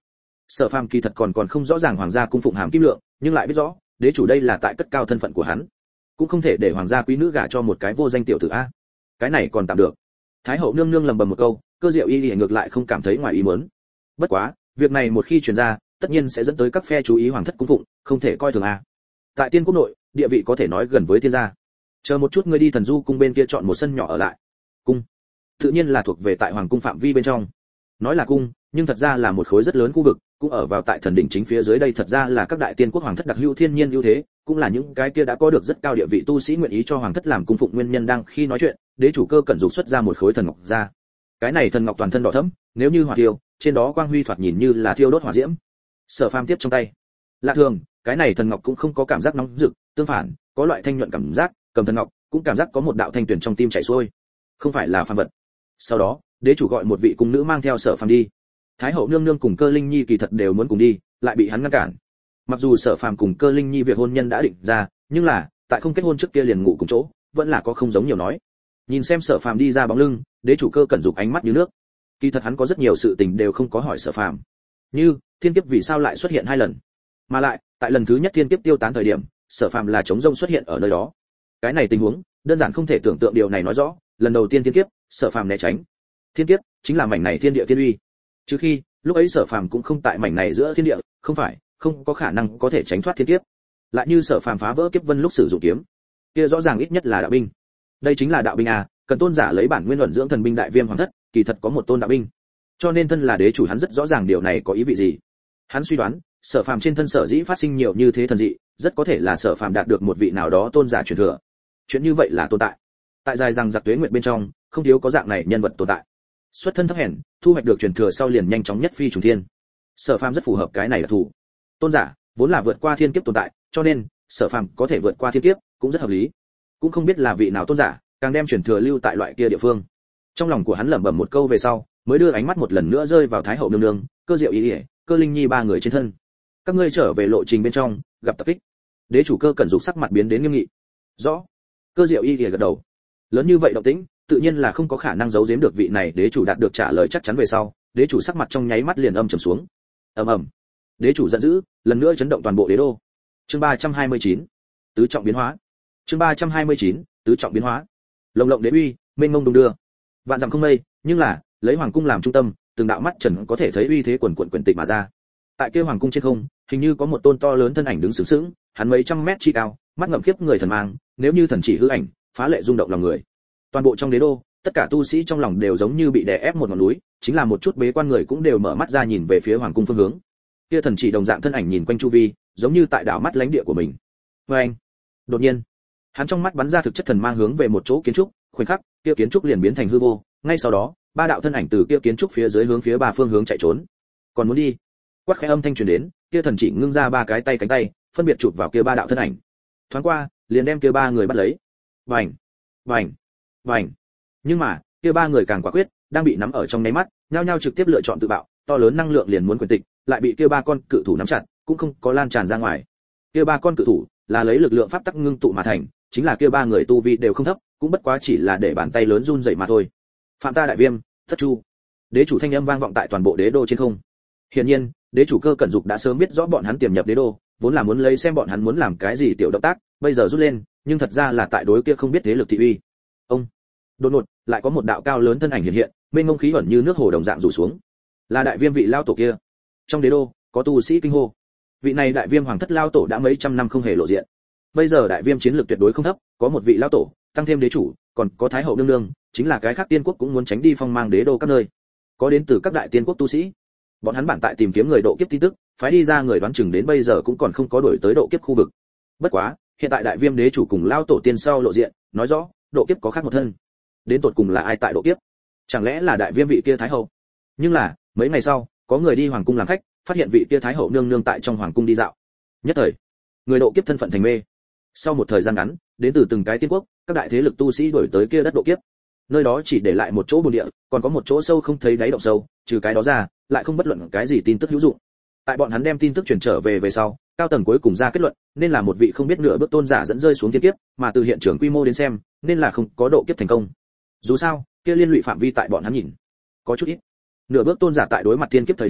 Sở Phàm kỳ thật còn còn không rõ ràng hoàng gia cung phụng hàm kim lượng, nhưng lại biết rõ, đế chủ đây là tại cất cao thân phận của hắn, cũng không thể để hoàng gia quý nữ gả cho một cái vô danh tiểu tử a. Cái này còn tạm được. Thái hậu nương nương lầm bầm một câu, Cơ Diệu Y ngược lại không cảm thấy ngoài ý muốn. Bất quá, việc này một khi truyền ra, tất nhiên sẽ dẫn tới các phe chú ý hoàng thất cung phụng, không thể coi thường a. Tại Tiên quốc nội, địa vị có thể nói gần với thiên gia. Chờ một chút ngươi đi Thần Du cung bên kia chọn một sân nhỏ ở lại. Cung, tự nhiên là thuộc về tại hoàng cung phạm vi bên trong. Nói là cung, nhưng thật ra là một khối rất lớn khu vực, cũng ở vào tại thần đỉnh chính phía dưới đây, thật ra là các đại tiên quốc hoàng thất đặc hữu thiên nhiên ưu thế, cũng là những cái kia đã có được rất cao địa vị tu sĩ nguyện ý cho hoàng thất làm cung phụng nguyên nhân. Đang khi nói chuyện, đế chủ Cơ Cẩn dục xuất ra một khối thần ngọc ra. Cái này thần ngọc toàn thân đỏ thẫm, nếu như hỏa thiêu, trên đó quang huy thoạt nhìn như là thiêu đốt hỏa diễm. Sở Phàm tiếp trong tay. Lạ thường, cái này thần ngọc cũng không có cảm giác nóng rực, tương phản, có loại thanh nhuận cảm giác, cầm thần ngọc, cũng cảm giác có một đạo thanh tuyển trong tim chảy xuôi. Không phải là phàm vật. Sau đó, đế chủ gọi một vị cung nữ mang theo Sở Phàm đi. Thái hậu nương nương cùng Cơ Linh Nhi kỳ thật đều muốn cùng đi, lại bị hắn ngăn cản. Mặc dù Sở Phàm cùng Cơ Linh Nhi việc hôn nhân đã định ra, nhưng là, tại không kết hôn trước kia liền ngủ cùng chỗ, vẫn là có không giống nhiều nói. Nhìn xem Sở Phàm đi ra bóng lưng, đế chủ Cơ Cẩn dục ánh mắt như nước. Kỳ thật hắn có rất nhiều sự tình đều không có hỏi Sở Phàm. Như, thiên kiếp vì sao lại xuất hiện hai lần? Mà lại, tại lần thứ nhất thiên kiếp tiêu tán thời điểm, Sở Phàm là trống rông xuất hiện ở nơi đó. Cái này tình huống, đơn giản không thể tưởng tượng. Điều này nói rõ, lần đầu tiên thiên kiếp, Sở Phàm né tránh. Thiên kiếp chính là mảnh này thiên địa thiên uy. Trừ khi, lúc ấy Sở Phàm cũng không tại mảnh này giữa thiên địa, không phải, không có khả năng có thể tránh thoát thiên kiếp. Lại như Sở Phàm phá vỡ kiếp vân lúc sử dụng kiếm, kia rõ ràng ít nhất là đạo binh. Đây chính là đạo binh à, cần tôn giả lấy bản nguyên luận dưỡng thần binh đại viêm hoàng thất, kỳ thật có một tôn đạo binh. Cho nên thân là đế chủ hắn rất rõ ràng điều này có ý vị gì. Hắn suy đoán, Sở Phàm trên thân sở dĩ phát sinh nhiều như thế thần dị, rất có thể là Sở Phàm đạt được một vị nào đó tôn giả truyền thừa. Chuyện như vậy là tồn tại. Tại dài rằng giặc tuế nguyệt bên trong, không thiếu có dạng này nhân vật tồn tại. Xuất thân thấp hèn, thu hoạch được truyền thừa sau liền nhanh chóng nhất phi trùng thiên. Sở Phàm rất phù hợp cái này đặc thù. Tôn giả vốn là vượt qua thiên kiếp tồn tại, cho nên Sở Phàm có thể vượt qua thiên kiếp, cũng rất hợp lý. Cũng không biết là vị nào tôn giả, càng đem truyền thừa lưu tại loại kia địa phương. Trong lòng của hắn lẩm bẩm một câu về sau, mới đưa ánh mắt một lần nữa rơi vào Thái hậu nương nương, Cơ Diệu Y, Cơ Linh Nhi ba người trên thân. Các ngươi trở về lộ trình bên trong, gặp tập kích. Đế chủ Cơ Cẩn dục sắc mặt biến đến nghiêm nghị. Rõ. Cơ Diệu Y gật đầu. Lớn như vậy động tĩnh, tự nhiên là không có khả năng giấu giếm được vị này đế chủ đạt được trả lời chắc chắn về sau, đế chủ sắc mặt trong nháy mắt liền âm trầm xuống. Ầm ầm. Đế chủ giận dữ, lần nữa chấn động toàn bộ đế đô. Chương ba trăm hai mươi chín, tứ trọng biến hóa. Chương ba trăm hai mươi chín, tứ trọng biến hóa. Lồng lộng đế uy, mênh mông đung đưa. Vạn dặm không mây, nhưng là, lấy hoàng cung làm trung tâm, từng đạo mắt trần có thể thấy uy thế quần quần quyển tịch mà ra. Tại kia hoàng cung trên không, hình như có một tôn to lớn thân ảnh đứng sướng sướng, hắn mấy trăm mét chi cao, mắt ngậm khiếp người thần mang, nếu như thần chỉ hư ảnh, phá lệ rung động lòng người. Toàn bộ trong đế đô, tất cả tu sĩ trong lòng đều giống như bị đè ép một ngọn núi, chính là một chút bế quan người cũng đều mở mắt ra nhìn về phía hoàng cung phương hướng. Kia thần chỉ đồng dạng thân ảnh nhìn quanh chu vi, giống như tại đảo mắt lãnh địa của mình. Và anh, đột nhiên, hắn trong mắt bắn ra thực chất thần mang hướng về một chỗ kiến trúc, khoảnh khắc, kia kiến trúc liền biến thành hư vô, ngay sau đó, ba đạo thân ảnh từ kia kiến trúc phía dưới hướng phía ba phương hướng chạy trốn. Còn muốn đi? Quát khẽ âm thanh truyền đến, kia thần chỉ ngưng ra ba cái tay cánh tay, phân biệt chụp vào kia ba đạo thân ảnh. Thoáng qua, liền đem kia ba người bắt lấy. Vành, vành, vành. Nhưng mà, kia ba người càng quả quyết, đang bị nắm ở trong nháy mắt, nhao nhao trực tiếp lựa chọn tự bạo, to lớn năng lượng liền muốn quyền tịch, lại bị kia ba con cự thủ nắm chặt, cũng không có lan tràn ra ngoài. Kia ba con cự thủ là lấy lực lượng pháp tắc ngưng tụ mà thành, chính là kia ba người tu vi đều không thấp, cũng bất quá chỉ là để bàn tay lớn run rẩy mà thôi. Phạm ta đại viêm, thất chu. Đế chủ thanh âm vang vọng tại toàn bộ đế đô trên không. Hiển nhiên, đế chủ Cơ Cẩn dục đã sớm biết rõ bọn hắn tiềm nhập đế đô, vốn là muốn lấy xem bọn hắn muốn làm cái gì tiểu động tác, bây giờ rút lên, nhưng thật ra là tại đối kia không biết thế lực thị uy. Ông, đột ngột, lại có một đạo cao lớn thân ảnh hiện hiện, mênh mông khí ẩn như nước hồ đồng dạng rủ xuống. Là đại viêm vị lao tổ kia. Trong đế đô, có tu sĩ kinh hô. Vị này đại viêm hoàng thất lao tổ đã mấy trăm năm không hề lộ diện. Bây giờ đại viêm chiến lược tuyệt đối không thấp, có một vị lao tổ, tăng thêm đế chủ, còn có thái hậu nương nương, chính là cái khác tiên quốc cũng muốn tránh đi phong mang đế đô các nơi. Có đến từ các đại tiên quốc tu sĩ. Bọn hắn bản tại tìm kiếm người độ kiếp tin tức, phái đi ra người đoán chừng đến bây giờ cũng còn không có đổi tới độ kiếp khu vực. Bất quá, hiện tại đại viêm đế chủ cùng lao tổ tiên sau lộ diện, nói rõ, độ kiếp có khác một thân. Đến tột cùng là ai tại độ kiếp? Chẳng lẽ là đại viêm vị kia thái hậu? Nhưng là, mấy ngày sau, có người đi hoàng cung làm khách, phát hiện vị kia thái hậu nương nương tại trong hoàng cung đi dạo. Nhất thời, người độ kiếp thân phận thành mê. Sau một thời gian ngắn, đến từ từng cái tiên quốc, các đại thế lực tu sĩ đổi tới kia đất độ kiếp. Nơi đó chỉ để lại một chỗ bùn địa, còn có một chỗ sâu không thấy đáy động sâu, trừ cái đó ra, lại không bất luận cái gì tin tức hữu dụng. Tại bọn hắn đem tin tức truyền trở về về sau, cao tầng cuối cùng ra kết luận, nên là một vị không biết nửa bước tôn giả dẫn rơi xuống thiên kiếp, mà từ hiện trường quy mô đến xem, nên là không có độ kiếp thành công. Dù sao, kia liên lụy phạm vi tại bọn hắn nhìn, có chút ít. Nửa bước tôn giả tại đối mặt thiên kiếp thời điểm,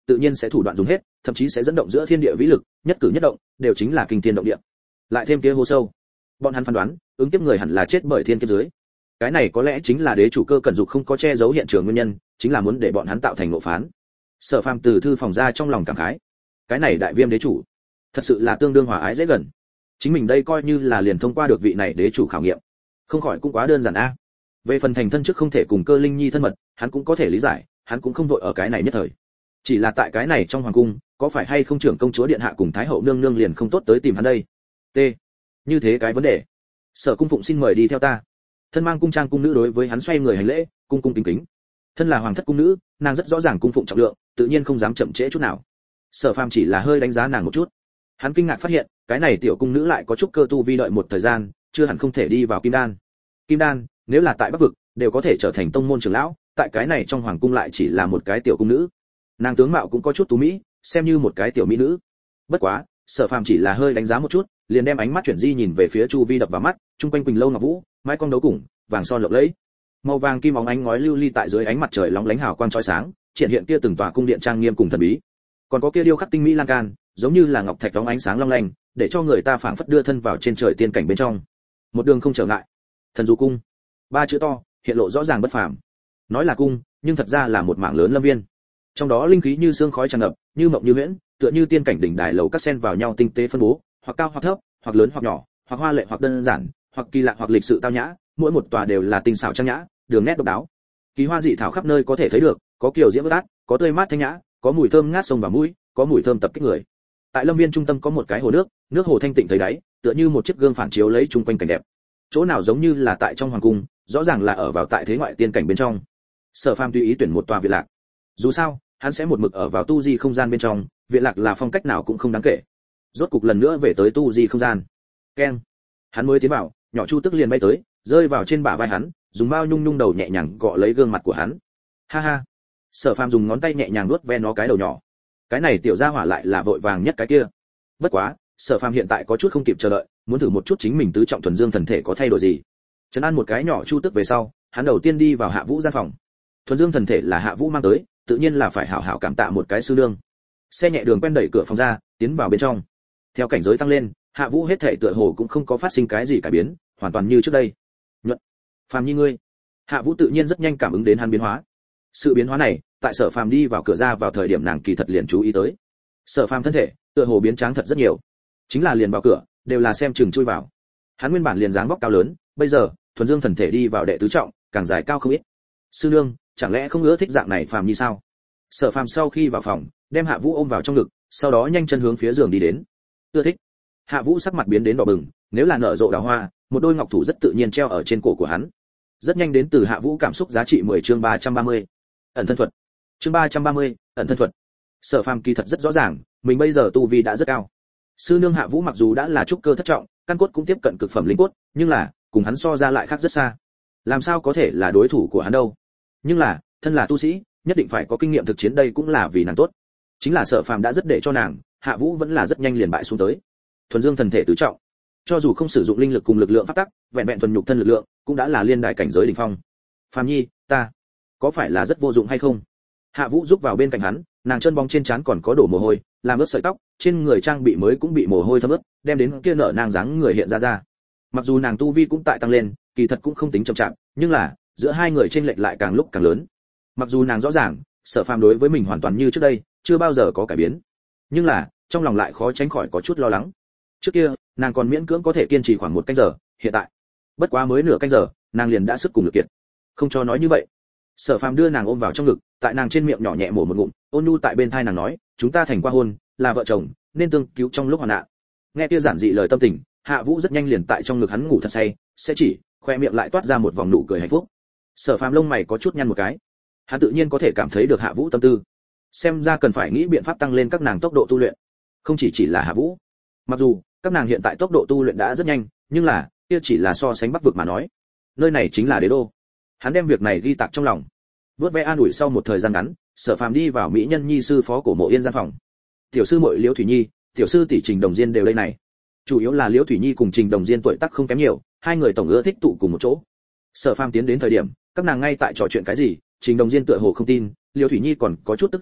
tự nhiên sẽ thủ đoạn dùng hết, thậm chí sẽ dẫn động giữa thiên địa vĩ lực, nhất cử nhất động đều chính là kinh thiên động địa. Lại thêm kia hố sâu, bọn hắn phán đoán, ứng kiếp người hẳn là chết bởi thiên kiếp dưới. Cái này có lẽ chính là đế chủ Cơ Cẩn Dục không có che giấu hiện trường nguyên nhân, chính là muốn để bọn hắn tạo thành ngộ phán. Sở Phàm từ thư phòng ra trong lòng cảm khái, cái này đại viêm đế chủ, thật sự là tương đương hòa ái dễ gần. Chính mình đây coi như là liền thông qua được vị này đế chủ khảo nghiệm, không khỏi cũng quá đơn giản a. Về phần thành thân trước không thể cùng Cơ Linh Nhi thân mật, hắn cũng có thể lý giải, hắn cũng không vội ở cái này nhất thời. Chỉ là tại cái này trong hoàng cung, có phải hay không trưởng công chúa điện hạ cùng thái hậu nương nương liền không tốt tới tìm hắn đây? T. Như thế cái vấn đề. Sở Cung Phụng xin mời đi theo ta. Thân mang cung trang cung nữ đối với hắn xoay người hành lễ, cung cung kính kính. Thân là hoàng thất cung nữ, nàng rất rõ ràng cung phụng trọng lượng, tự nhiên không dám chậm trễ chút nào. Sở Phàm chỉ là hơi đánh giá nàng một chút. Hắn kinh ngạc phát hiện, cái này tiểu cung nữ lại có chút cơ tu vi đợi một thời gian, chưa hẳn không thể đi vào kim đan. Kim đan, nếu là tại Bắc vực, đều có thể trở thành tông môn trưởng lão, tại cái này trong hoàng cung lại chỉ là một cái tiểu cung nữ. Nàng tướng mạo cũng có chút tú mỹ, xem như một cái tiểu mỹ nữ. Bất quá, Sở Phàm chỉ là hơi đánh giá một chút, liền đem ánh mắt chuyển di nhìn về phía chu vi đập vào mắt, trung quanh quỳnh lâu ngọc vũ, mái cong đấu cùng, vàng son lộng lẫy. Màu vàng kim óng ánh ngói lưu ly tại dưới ánh mặt trời lóng lánh hào quang chói sáng, triển hiện kia từng tòa cung điện trang nghiêm cùng thần bí. Còn có kia điêu khắc tinh mỹ lan can, giống như là ngọc thạch óng ánh sáng long lanh, để cho người ta phảng phất đưa thân vào trên trời tiên cảnh bên trong. Một đường không trở ngại. Thần Du cung, ba chữ to, hiện lộ rõ ràng bất phàm. Nói là cung, nhưng thật ra là một mảng lớn lâm viên. Trong đó linh khí như sương khói tràn ngập, như mộng như huyễn, tựa như tiên cảnh đỉnh đài lầu các sen vào nhau tinh tế phân bố, hoặc cao hoặc thấp, hoặc lớn hoặc nhỏ, hoặc hoa lệ hoặc đơn giản, hoặc kỳ lạ hoặc lịch sự tao nhã, mỗi một tòa đều là tinh xảo trang nhã, đường nét độc đáo. Kỳ hoa dị thảo khắp nơi có thể thấy được, có kiều diễm bất át, có tươi mát thanh nhã, có mùi thơm ngát sông và mũi, có mùi thơm tập kích người. Tại lâm viên trung tâm có một cái hồ nước, nước hồ thanh tịnh thấy đáy, tựa như một chiếc gương phản chiếu lấy chung quanh cảnh đẹp. Chỗ nào giống như là tại trong hoàng cung, rõ ràng là ở vào tại thế ngoại tiên cảnh bên trong. Sở Phàm tùy ý tuyển một tòa viện lạc. Dù sao, hắn sẽ một mực ở vào tu di không gian bên trong, viện lạc là phong cách nào cũng không đáng kể. Rốt cục lần nữa về tới tu di không gian. Keng. Hắn mới tiến vào, nhỏ chu tức liền bay tới, rơi vào trên bả vai hắn, dùng bao nhung nhung đầu nhẹ nhàng gõ lấy gương mặt của hắn. Ha ha. Sở Phàm dùng ngón tay nhẹ nhàng nuốt ve nó cái đầu nhỏ. Cái này tiểu gia hỏa lại là vội vàng nhất cái kia. Bất quá, Sở Phàm hiện tại có chút không kịp chờ đợi, muốn thử một chút chính mình tứ trọng thuần dương thần thể có thay đổi gì. Trấn an một cái nhỏ chu tức về sau, hắn đầu tiên đi vào Hạ Vũ gian phòng. Thuần dương thần thể là Hạ Vũ mang tới, tự nhiên là phải hảo hảo cảm tạ một cái sư nương. Xe nhẹ đường quen đẩy cửa phòng ra, tiến vào bên trong. Theo cảnh giới tăng lên, Hạ Vũ hết thảy tựa hồ cũng không có phát sinh cái gì cải biến, hoàn toàn như trước đây. Nhuận, Phàm Nhi ngươi. Hạ Vũ tự nhiên rất nhanh cảm ứng đến hắn biến hóa. Sự biến hóa này, tại Sở Phàm đi vào cửa ra vào thời điểm nàng kỳ thật liền chú ý tới. Sở Phàm thân thể, tựa hồ biến tráng thật rất nhiều. Chính là liền vào cửa, đều là xem chừng chui vào. Hắn nguyên bản liền dáng vóc cao lớn, bây giờ, thuần dương thần thể đi vào đệ tứ trọng, càng dài cao không ít. Sư nương, chẳng lẽ không ưa thích dạng này Phàm Nhi sao? Sở Phàm sau khi vào phòng, đem Hạ Vũ ôm vào trong ngực, sau đó nhanh chân hướng phía giường đi đến. Ưa thích. Hạ Vũ sắc mặt biến đến đỏ bừng, nếu là nở rộ đào hoa, một đôi ngọc thủ rất tự nhiên treo ở trên cổ của hắn. Rất nhanh đến từ Hạ Vũ cảm xúc giá trị mười chương ba trăm ba mươi. Ẩn thân thuật. Chương ba trăm ba mươi, ẩn thân thuật. Sở Phàm kỳ thật rất rõ ràng, mình bây giờ tu vi đã rất cao. Sư nương Hạ Vũ mặc dù đã là trúc cơ thất trọng, căn cốt cũng tiếp cận cực phẩm linh cốt, nhưng là, cùng hắn so ra lại khác rất xa. Làm sao có thể là đối thủ của hắn đâu? Nhưng là, thân là tu sĩ, nhất định phải có kinh nghiệm thực chiến, đây cũng là vì nàng tốt. Chính là Sở Phàm đã rất để cho nàng, Hạ Vũ vẫn là rất nhanh liền bại xuống tới. Thuần dương thần thể tứ trọng, cho dù không sử dụng linh lực cùng lực lượng pháp tắc, vẹn vẹn thuần nhục thân lực lượng, cũng đã là liên đài cảnh giới đỉnh phong. Phàm Nhi, ta có phải là rất vô dụng hay không? Hạ Vũ giúp vào bên cạnh hắn, nàng chân bóng trên trán còn có đổ mồ hôi, làm ướt sợi tóc, trên người trang bị mới cũng bị mồ hôi thấm ướt, đem đến kia nở nàng dáng người hiện ra ra. Mặc dù nàng tu vi cũng tại tăng lên, kỳ thật cũng không tính chậm chạp, nhưng là giữa hai người chênh lệch lại càng lúc càng lớn. Mặc dù nàng rõ ràng, Sở Phàm đối với mình hoàn toàn như trước đây, chưa bao giờ có cải biến, nhưng là trong lòng lại khó tránh khỏi có chút lo lắng. Trước kia, nàng còn miễn cưỡng có thể kiên trì khoảng một canh giờ, hiện tại, bất quá mới nửa canh giờ, nàng liền đã sức cùng lực kiệt. Không cho nói như vậy. Sở Phàm đưa nàng ôm vào trong ngực, tại nàng trên miệng nhỏ nhẹ mổ một ngụm, ôn nhu tại bên tai nàng nói, chúng ta thành qua hôn, là vợ chồng, nên tương cứu trong lúc hoạn nạn. Nghe kia giản dị lời tâm tình, Hạ Vũ rất nhanh liền tại trong ngực hắn ngủ thật say, sẽ chỉ khoe miệng lại toát ra một vòng nụ cười hạnh phúc. Sở Phàm lông mày có chút nhăn một cái, hắn tự nhiên có thể cảm thấy được Hạ Vũ tâm tư, xem ra cần phải nghĩ biện pháp tăng lên các nàng tốc độ tu luyện. Không chỉ chỉ là Hạ Vũ, mặc dù các nàng hiện tại tốc độ tu luyện đã rất nhanh, nhưng là kia chỉ là so sánh Bắc vực mà nói, nơi này chính là đế đô. Hắn đem việc này ghi tạc trong lòng. Vớt ve an ủi sau một thời gian ngắn, Sở Phàm đi vào mỹ nhân nhi sư phó cổ Mộ Yên gian phòng. Tiểu sư muội Liễu Thủy Nhi, tiểu sư tỷ Trình Đồng Diên đều đây này. Chủ yếu là Liễu Thủy Nhi cùng Trình Đồng Diên tuổi tác không kém nhiều, hai người tổng ưa thích tụ cùng một chỗ. Sở Phàm tiến đến thời điểm, các nàng ngay tại trò chuyện cái gì, Trình Đồng Diên tựa hồ không tin, Liễu Thủy Nhi còn có chút tức giận,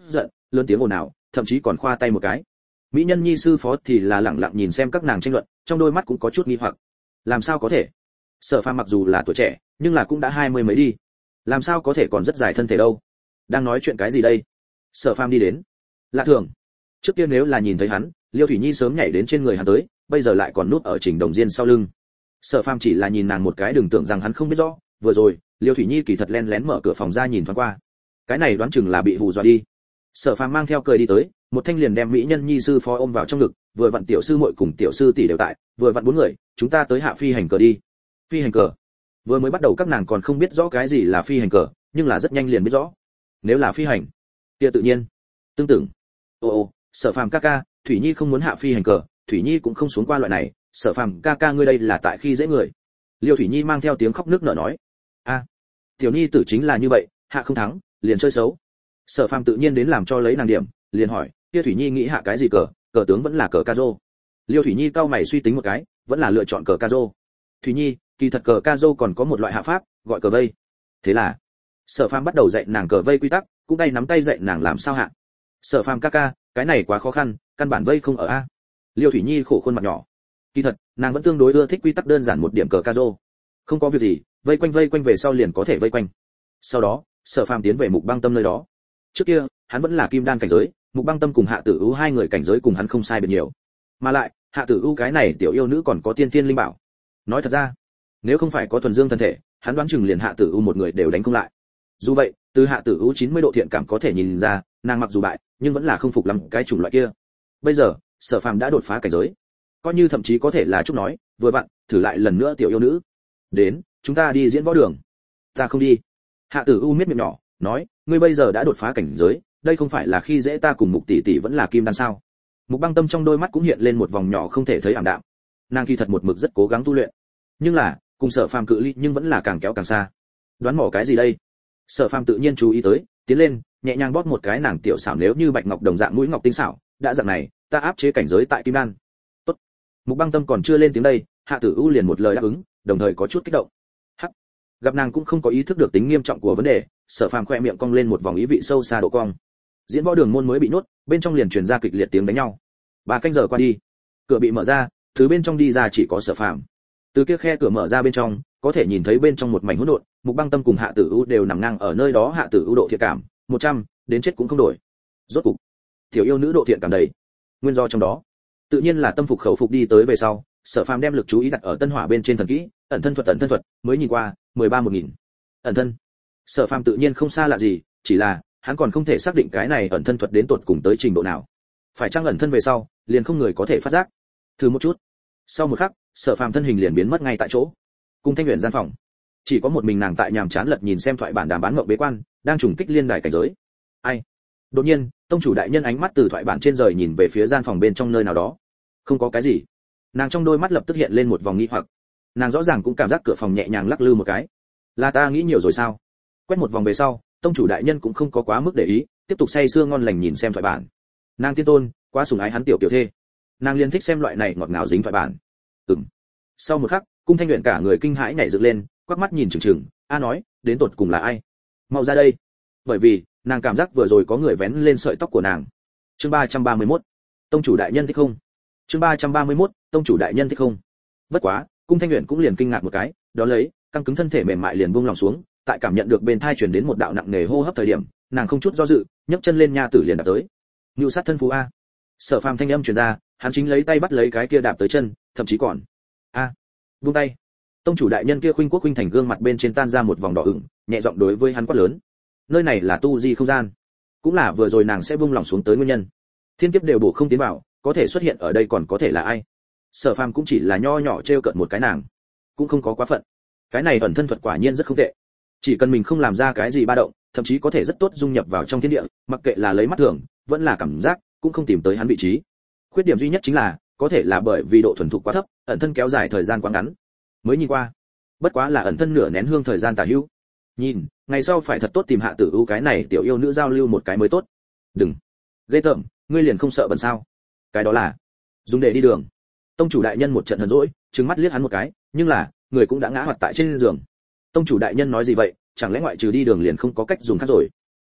lớn tiếng ồn ào, thậm chí còn khoa tay một cái. Mỹ nhân nhi sư phó thì là lặng lặng nhìn xem các nàng tranh luận, trong đôi mắt cũng có chút nghi hoặc. Làm sao có thể? Sở Phàm mặc dù là tuổi trẻ, nhưng là cũng đã hai mươi mấy đi. Làm sao có thể còn rất dài thân thể đâu? Đang nói chuyện cái gì đây? Sở Phàm đi đến. Lạ thường. Trước kia nếu là nhìn thấy hắn, Liêu Thủy Nhi sớm nhảy đến trên người hắn tới, bây giờ lại còn núp ở Trình Đồng Diên sau lưng. Sở Phàm chỉ là nhìn nàng một cái, đừng tưởng rằng hắn không biết rõ, vừa rồi, Liêu Thủy Nhi kỳ thật lén lén mở cửa phòng ra nhìn thoáng qua. Cái này đoán chừng là bị hù dọa đi. Sở Phàm mang theo cười đi tới, một thanh liền đem Mỹ nhân nhi sư phó ôm vào trong ngực, vừa vặn tiểu sư muội cùng tiểu sư tỷ đều tại, vừa vặn bốn người, chúng ta tới hạ phi hành cờ đi. Phi hành cờ? Vừa mới bắt đầu các nàng còn không biết rõ cái gì là phi hành cờ, nhưng là rất nhanh liền biết rõ. Nếu là phi hành, kia tự nhiên. Tương tự. Ồ ồ, Sở Phàm ca ca, Thủy Nhi không muốn hạ phi hành cờ, Thủy Nhi cũng không xuống qua loại này, Sở Phàm ca ca ngươi đây là tại khi dễ người. Liêu Thủy Nhi mang theo tiếng khóc nước nở nói. A, tiểu nhi tử chính là như vậy, hạ không thắng, liền chơi xấu. Sở Phàm tự nhiên đến làm cho lấy nàng điểm, liền hỏi, kia Thủy Nhi nghĩ hạ cái gì cờ, cờ tướng vẫn là cờ ca rô. Liêu Thủy Nhi cau mày suy tính một cái, vẫn là lựa chọn cờ ca rô. Thủy Nhi, kỳ thật cờ ca rô còn có một loại hạ pháp, gọi cờ vây. Thế là, Sở Phàm bắt đầu dạy nàng cờ vây quy tắc, cũng tay nắm tay dạy nàng làm sao hạ. Sở Phàm ca ca, cái này quá khó khăn, căn bản vây không ở a. Liêu Thủy Nhi khổ khuôn mặt nhỏ. Kỳ thật, nàng vẫn tương đối ưa thích quy tắc đơn giản một điểm cờ ca rô. Không có việc gì, vây quanh vây quanh về sau liền có thể vây quanh. Sau đó, Sở Phàm tiến về Mục Băng Tâm nơi đó. Trước kia, hắn vẫn là kim đan cảnh giới, Mục Băng Tâm cùng Hạ Tử U hai người cảnh giới cùng hắn không sai biệt nhiều. Mà lại, Hạ Tử U cái này tiểu yêu nữ còn có tiên tiên linh bảo. Nói thật ra, nếu không phải có thuần dương thân thể, hắn đoán chừng liền Hạ Tử U một người đều đánh không lại. Dù vậy, từ Hạ Tử U chín mươi độ thiện cảm có thể nhìn ra, nàng mặc dù bại, nhưng vẫn là không phục lắm cái chủng loại kia. Bây giờ, Sở Phàm đã đột phá cảnh giới, coi như thậm chí có thể là chúc nói, vừa vặn, thử lại lần nữa tiểu yêu nữ. Đến, chúng ta đi diễn võ đường. Ta không đi. Hạ Tử U miết miệng nhỏ, nói, ngươi bây giờ đã đột phá cảnh giới, đây không phải là khi dễ ta cùng Mục tỷ tỷ vẫn là kim đan sao? Mục Băng Tâm trong đôi mắt cũng hiện lên một vòng nhỏ không thể thấy ảm đạm. Nàng kỳ thật một mực rất cố gắng tu luyện, nhưng là, cùng Sở Phàm cự ly nhưng vẫn là càng kéo càng xa. Đoán mò cái gì đây? Sở Phàm tự nhiên chú ý tới, tiến lên, nhẹ nhàng bóp một cái nàng tiểu xảo nếu như bạch ngọc đồng dạng mũi ngọc tinh xảo, đã dạng này, ta áp chế cảnh giới tại kim đan. Tốt. Mục Băng Tâm còn chưa lên tiếng đây, Hạ Tử U liền một lời đáp ứng, đồng thời có chút kích động. Hắc. Gặp nàng cũng không có ý thức được tính nghiêm trọng của vấn đề, Sở Phàm khoe miệng cong lên một vòng ý vị sâu xa độ cong. Diễn võ đường môn mới bị nhốt, bên trong liền truyền ra kịch liệt tiếng đánh nhau. Ba canh giờ qua đi, cửa bị mở ra, thứ bên trong đi ra chỉ có Sở Phàm. Từ kia khe cửa mở ra bên trong, có thể nhìn thấy bên trong một mảnh hỗn độn, Mục Băng Tâm cùng Hạ Tử U đều nằm ngang ở nơi đó. Hạ Tử U độ thiện cảm một trăm, đến chết cũng không đổi. Rốt cục, tiểu yêu nữ độ thiện cảm đầy. Nguyên do trong đó, tự nhiên là tâm phục khẩu phục đi tới về sau, Sở Phàm đem lực chú ý đặt ở tân hỏa bên trên thần kỹ, ẩn thân thuật ẩn thân thuật, mới nhìn qua, mười ba một nghìn. Ẩn thân. Sở Phàm tự nhiên không xa lạ gì, chỉ là hắn còn không thể xác định cái này ẩn thân thuật đến tột cùng tới trình độ nào. Phải chăng ẩn thân về sau, liền không người có thể phát giác. Thử một chút. Sau một khắc, Sở Phàm thân hình liền biến mất ngay tại chỗ. Cùng Thanh Uyển gian phòng, chỉ có một mình nàng tại nhàm chán lật nhìn xem thoại bản đàm bán mộng bế quan, đang trùng kích liên đài cảnh giới. Ai? Đột nhiên, tông chủ đại nhân ánh mắt từ thoại bản trên rời nhìn về phía gian phòng bên trong nơi nào đó. Không có cái gì. Nàng trong đôi mắt lập tức hiện lên một vòng nghi hoặc. Nàng rõ ràng cũng cảm giác cửa phòng nhẹ nhàng lắc lư một cái. Là ta nghĩ nhiều rồi sao? Quét một vòng về sau, tông chủ đại nhân cũng không có quá mức để ý, tiếp tục say sưa ngon lành nhìn xem thoại bản. Nàng tiên tôn, quá sủng ái hắn tiểu tiểu thê. Nàng liên thích xem loại này ngọt ngào dính thoại bản. Ừm. Sau một khắc, Cung Thanh Uyển cả người kinh hãi nhảy dựng lên, quắc mắt nhìn chừng chừng, a nói, đến tột cùng là ai? Mau ra đây. Bởi vì, nàng cảm giác vừa rồi có người vén lên sợi tóc của nàng. Chương ba trăm ba mươi mốt. Tông chủ đại nhân thích không? Chương ba trăm ba mươi mốt, tông chủ đại nhân thích không? Bất quá, Cung Thanh Uyển cũng liền kinh ngạc một cái, đó lấy, căng cứng thân thể mềm mại liền buông lòng xuống, tại cảm nhận được bên thai truyền đến một đạo nặng nề hô hấp thời điểm, nàng không chút do dự, nhấc chân lên nha tử liền đạp tới. Nưu sát thân phú a. Sở Phàm thanh âm truyền ra, hắn chính lấy tay bắt lấy cái kia đạp tới chân, thậm chí còn a. Buông tay. Tông chủ đại nhân kia khuynh quốc khuynh thành gương mặt bên trên tan ra một vòng đỏ ửng, nhẹ giọng đối với hắn quát lớn. Nơi này là tu di không gian, cũng là vừa rồi nàng sẽ buông lòng xuống tới nguyên nhân. Thiên kiếp đều bổ không tiến vào, có thể xuất hiện ở đây còn có thể là ai? Sở Phàm cũng chỉ là nho nhỏ trêu cợt một cái nàng, cũng không có quá phận. Cái này ẩn thân thuật quả nhiên rất không tệ. Chỉ cần mình không làm ra cái gì ba động, thậm chí có thể rất tốt dung nhập vào trong thiên địa, mặc kệ là lấy mắt thường, vẫn là cảm giác, cũng không tìm tới hắn vị trí. Khuyết điểm duy nhất chính là, có thể là bởi vì độ thuần thục quá thấp, ẩn thân kéo dài thời gian quá ngắn. Mới nhìn qua, bất quá là ẩn thân nửa nén hương thời gian tả hữu. Nhìn, ngày sau phải thật tốt tìm Hạ Tử U cái này tiểu yêu nữ giao lưu một cái mới tốt. Đừng, ghê tởm, ngươi liền không sợ bẩn sao? Cái đó là dùng để đi đường. Tông chủ đại nhân một trận hờn dỗi, trừng mắt liếc hắn một cái, nhưng là, người cũng đã ngã hoạt tại trên giường. Tông chủ đại nhân nói gì vậy, chẳng lẽ ngoại trừ đi đường liền không có cách dùng khác rồi?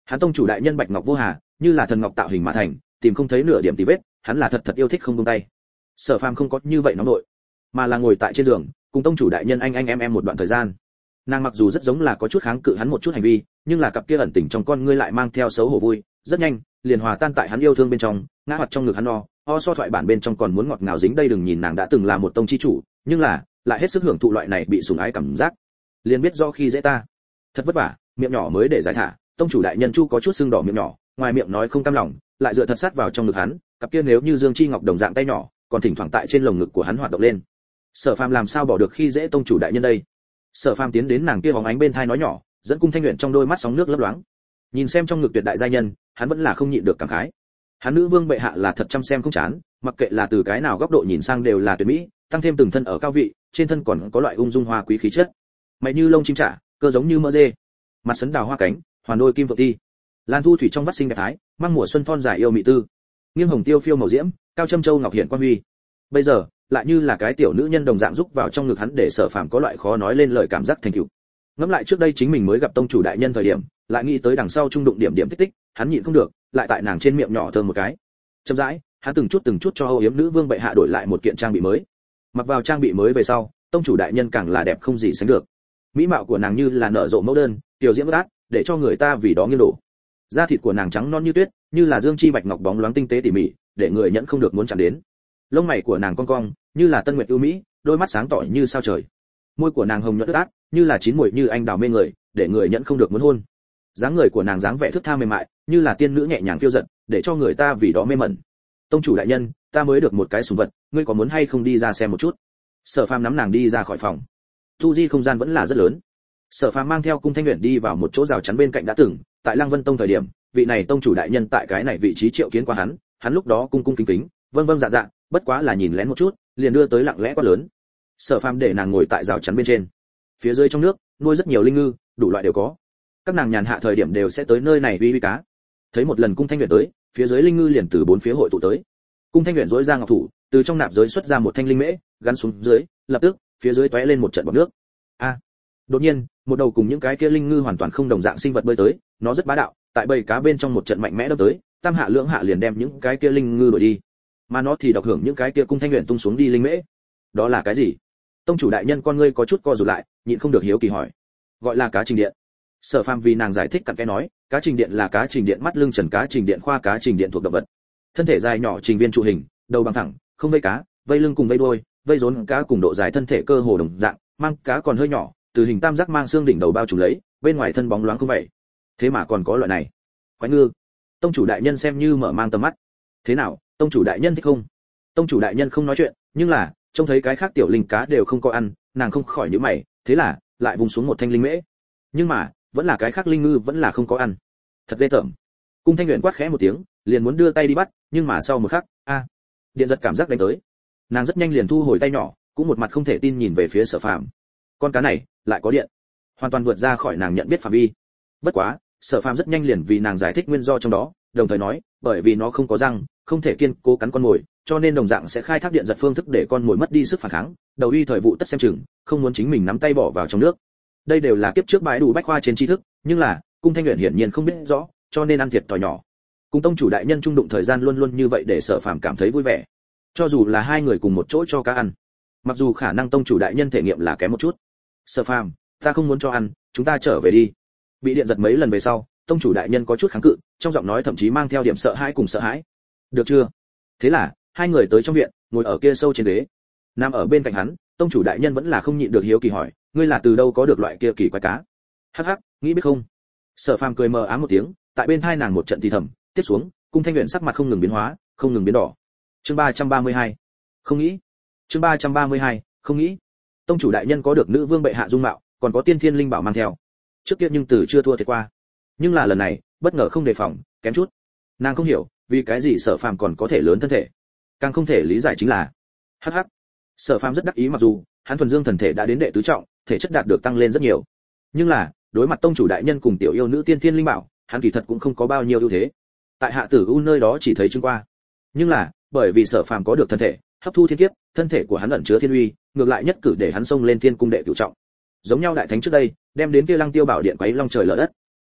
Hắn tông chủ đại nhân bạch ngọc vô hà, như là thần ngọc tạo hình mà thành, tìm không thấy nửa điểm tì vết, hắn là thật thật yêu thích không buông tay. Sở Phàm không có như vậy nóng nội, mà là ngồi tại trên giường, cùng tông chủ đại nhân anh anh em em một đoạn thời gian. Nàng mặc dù rất giống là có chút kháng cự hắn một chút hành vi, nhưng là cặp kia ẩn tình trong con ngươi lại mang theo xấu hổ vui, rất nhanh liền hòa tan tại hắn yêu thương bên trong, ngã hoạt trong ngực hắn no, o so thoại bản bên trong còn muốn ngọt ngào dính đây. Đừng nhìn nàng đã từng là một tông chi chủ, nhưng là lại hết sức hưởng thụ loại này bị sủng ái cảm giác, liền biết do khi dễ ta. Thật vất vả, miệng nhỏ mới để giải thả, tông chủ đại nhân chu có chút sưng đỏ miệng nhỏ, ngoài miệng nói không cam lòng, lại dựa thật sát vào trong ngực hắn, cặp kia nếu như dương chi ngọc đồng dạng tay nhỏ, còn thỉnh thoảng tại trên lồng ngực của hắn hoạt động lên. Sở Phàm làm sao bỏ được khi dễ tông chủ đại nhân đây? Sở Phàm tiến đến nàng kia bóng ánh bên thai nói nhỏ, dẫn Cung Thanh Uyển trong đôi mắt sóng nước lấp loáng. Nhìn xem trong ngực tuyệt đại gia nhân, hắn vẫn là không nhịn được cảm khái. Hắn nữ vương bệ hạ là thật chăm xem không chán, mặc kệ là từ cái nào góc độ nhìn sang đều là tuyệt mỹ, tăng thêm từng thân ở cao vị, trên thân còn có loại ung dung hoa quý khí chất. Mày như lông chim trả, cơ giống như mỡ dê, mặt sấn đào hoa cánh, hoàn đôi kim vượng ti. Lan thu thủy trong vắt xinh đẹp thái, mang mùa xuân thon dài yêu mị tư. Nghiêng hồng tiêu phiêu màu diễm, cao châm châu ngọc hiện quan huy. Bây giờ, lại như là cái tiểu nữ nhân đồng dạng rúc vào trong ngực hắn để Sở Phàm có loại khó nói lên lời cảm giác thành tựu. Ngẫm lại trước đây chính mình mới gặp tông chủ đại nhân thời điểm, lại nghĩ tới đằng sau trung đụng điểm điểm tích tích, hắn nhịn không được, lại tại nàng trên miệng nhỏ thơm một cái. Chậm rãi, hắn từng chút từng chút cho Âu Yếm nữ vương bệ hạ đổi lại một kiện trang bị mới. Mặc vào trang bị mới về sau, tông chủ đại nhân càng là đẹp không gì sánh được. Mỹ mạo của nàng như là nở rộ mẫu đơn, tiểu diễm át, để cho người ta vì đó nghiêng đổ. Da thịt của nàng trắng non như tuyết, như là dương chi bạch ngọc bóng loáng tinh tế tỉ mỉ, để người nhẫn không được muốn chạm đến. Lông mày của nàng cong cong, như là tân nguyệt ưu mỹ, đôi mắt sáng tỏ như sao trời. Môi của nàng hồng nhuận ướt át, như là chín muồi như anh đào mê người, để người nhẫn không được muốn hôn. Dáng người của nàng dáng vẻ thướt tha mềm mại, như là tiên nữ nhẹ nhàng phiêu dật, để cho người ta vì đó mê mẩn. Tông chủ đại nhân, ta mới được một cái sủng vật, ngươi có muốn hay không đi ra xem một chút? Sở Phàm nắm nàng đi ra khỏi phòng. Tu di không gian vẫn là rất lớn. Sở Phàm mang theo Cung Thanh Uyển đi vào một chỗ rào chắn bên cạnh đã từng, tại Lăng Vân Tông thời điểm, vị này tông chủ đại nhân tại cái này vị trí triệu kiến qua hắn, hắn lúc đó cung cung kính kính, vâng vâng dạ dạ, bất quá là nhìn lén một chút, liền đưa tới lặng lẽ quá lớn. Sở Phàm để nàng ngồi tại rào chắn bên trên. Phía dưới trong nước, nuôi rất nhiều linh ngư, đủ loại đều có. Các nàng nhàn hạ thời điểm đều sẽ tới nơi này uy uy cá. Thấy một lần Cung Thanh Uyển tới, phía dưới linh ngư liền từ bốn phía hội tụ tới. Cung Thanh Uyển rỗi ra ngọc thủ, từ trong nạp giới xuất ra một thanh linh mễ, gắn xuống dưới, lập tức, phía dưới tóe lên một trận bọt nước. A! Đột nhiên, một đầu cùng những cái kia linh ngư hoàn toàn không đồng dạng sinh vật bơi tới, nó rất bá đạo, tại bầy cá bên trong một trận mạnh mẽ đâm tới, tam hạ lưỡng hạ liền đem những cái kia linh ngư đuổi đi. Mà nó thì độc hưởng những cái kia Cung Thanh Uyển tung xuống đi linh mễ. Đó là cái gì? Tông chủ đại nhân con ngươi có chút co rụt lại, nhịn không được hiếu kỳ hỏi. Gọi là cá trình điện. Sở Phàm vì nàng giải thích cặn kẽ nói, cá trình điện là cá trình điện mắt lưng trần cá trình điện khoa cá trình điện thuộc động vật. Thân thể dài nhỏ trình viên trụ hình, đầu bằng thẳng, không vây cá, vây lưng cùng vây đuôi, vây rốn cá cùng độ dài thân thể cơ hồ đồng dạng, mang cá còn hơi nhỏ, từ hình tam giác mang xương đỉnh đầu bao trùm lấy, bên ngoài thân bóng loáng không vậy. Thế mà còn có loại này. Quái ngư. Tông chủ đại nhân xem như mở mang tầm mắt. Thế nào, tông chủ đại nhân thích không? Tông chủ đại nhân không nói chuyện, nhưng là trông thấy cái khác tiểu linh cá đều không có ăn, nàng không khỏi nhíu mày, thế là lại vùng xuống một thanh linh mễ. Nhưng mà, vẫn là cái khác linh ngư vẫn là không có ăn. Thật ghê tởm. Cung Thanh Uyển quát khẽ một tiếng, liền muốn đưa tay đi bắt, nhưng mà sau một khắc, a, điện giật cảm giác đánh tới. Nàng rất nhanh liền thu hồi tay nhỏ, cũng một mặt không thể tin nhìn về phía Sở Phàm. Con cá này lại có điện, hoàn toàn vượt ra khỏi nàng nhận biết phạm vi. Bất quá, Sở Phàm rất nhanh liền vì nàng giải thích nguyên do trong đó, đồng thời nói, bởi vì nó không có răng, không thể kiên cố cắn con mồi, cho nên đồng dạng sẽ khai thác điện giật phương thức để con mồi mất đi sức phản kháng, đầu uy thời vụ tất xem chừng, không muốn chính mình nắm tay bỏ vào trong nước. Đây đều là kiếp trước bãi đủ bách khoa trên tri thức, nhưng là, Cung Thanh Uyển hiển nhiên không biết rõ, cho nên ăn thiệt thòi nhỏ. Cùng tông chủ đại nhân trung đụng thời gian luôn luôn như vậy để Sở Phàm cảm thấy vui vẻ. Cho dù là hai người cùng một chỗ cho cá ăn, mặc dù khả năng tông chủ đại nhân thể nghiệm là kém một chút. Sở Phàm, ta không muốn cho ăn, chúng ta trở về đi. Bị điện giật mấy lần về sau, tông chủ đại nhân có chút kháng cự, trong giọng nói thậm chí mang theo điểm sợ hãi cùng sợ hãi. Được chưa? Thế là, hai người tới trong viện, ngồi ở kia sâu trên ghế. Nằm ở bên cạnh hắn, tông chủ đại nhân vẫn là không nhịn được hiếu kỳ hỏi, ngươi là từ đâu có được loại kia kỳ quái cá? Hắc hắc, nghĩ biết không? Sở Phàm cười mờ ám một tiếng, tại bên hai nàng một trận thì thầm, tiếp xuống, Cung Thanh Uyển sắc mặt không ngừng biến hóa, không ngừng biến đỏ. Chương ba trăm ba mươi hai, không nghĩ. Chương ba trăm ba mươi hai, không nghĩ. Tông chủ đại nhân có được nữ vương bệ hạ dung mạo, còn có tiên thiên linh bảo mang theo. Trước kia nhưng từ chưa thua thiệt qua. Nhưng là lần này, bất ngờ không đề phòng, kém chút. Nàng không hiểu, vì cái gì Sở Phàm còn có thể lớn thân thể. Càng không thể lý giải chính là, hắc hắc. Sở Phàm rất đắc ý mặc dù, hắn thuần dương thần thể đã đến đệ tứ trọng, thể chất đạt được tăng lên rất nhiều. Nhưng là, đối mặt tông chủ đại nhân cùng tiểu yêu nữ tiên thiên linh bảo, hắn kỳ thật cũng không có bao nhiêu ưu thế. Tại Hạ Tử U nơi đó chỉ thấy chứng qua. Nhưng là, bởi vì Sở Phàm có được thân thể, hấp thu thiên kiếp, thân thể của hắn ẩn chứa thiên uy, ngược lại nhất cử để hắn xông lên thiên cung đệ cửu trọng. Giống nhau đại thánh trước đây, đem đến kia Lăng Tiêu Bảo Điện quấy long trời lở đất.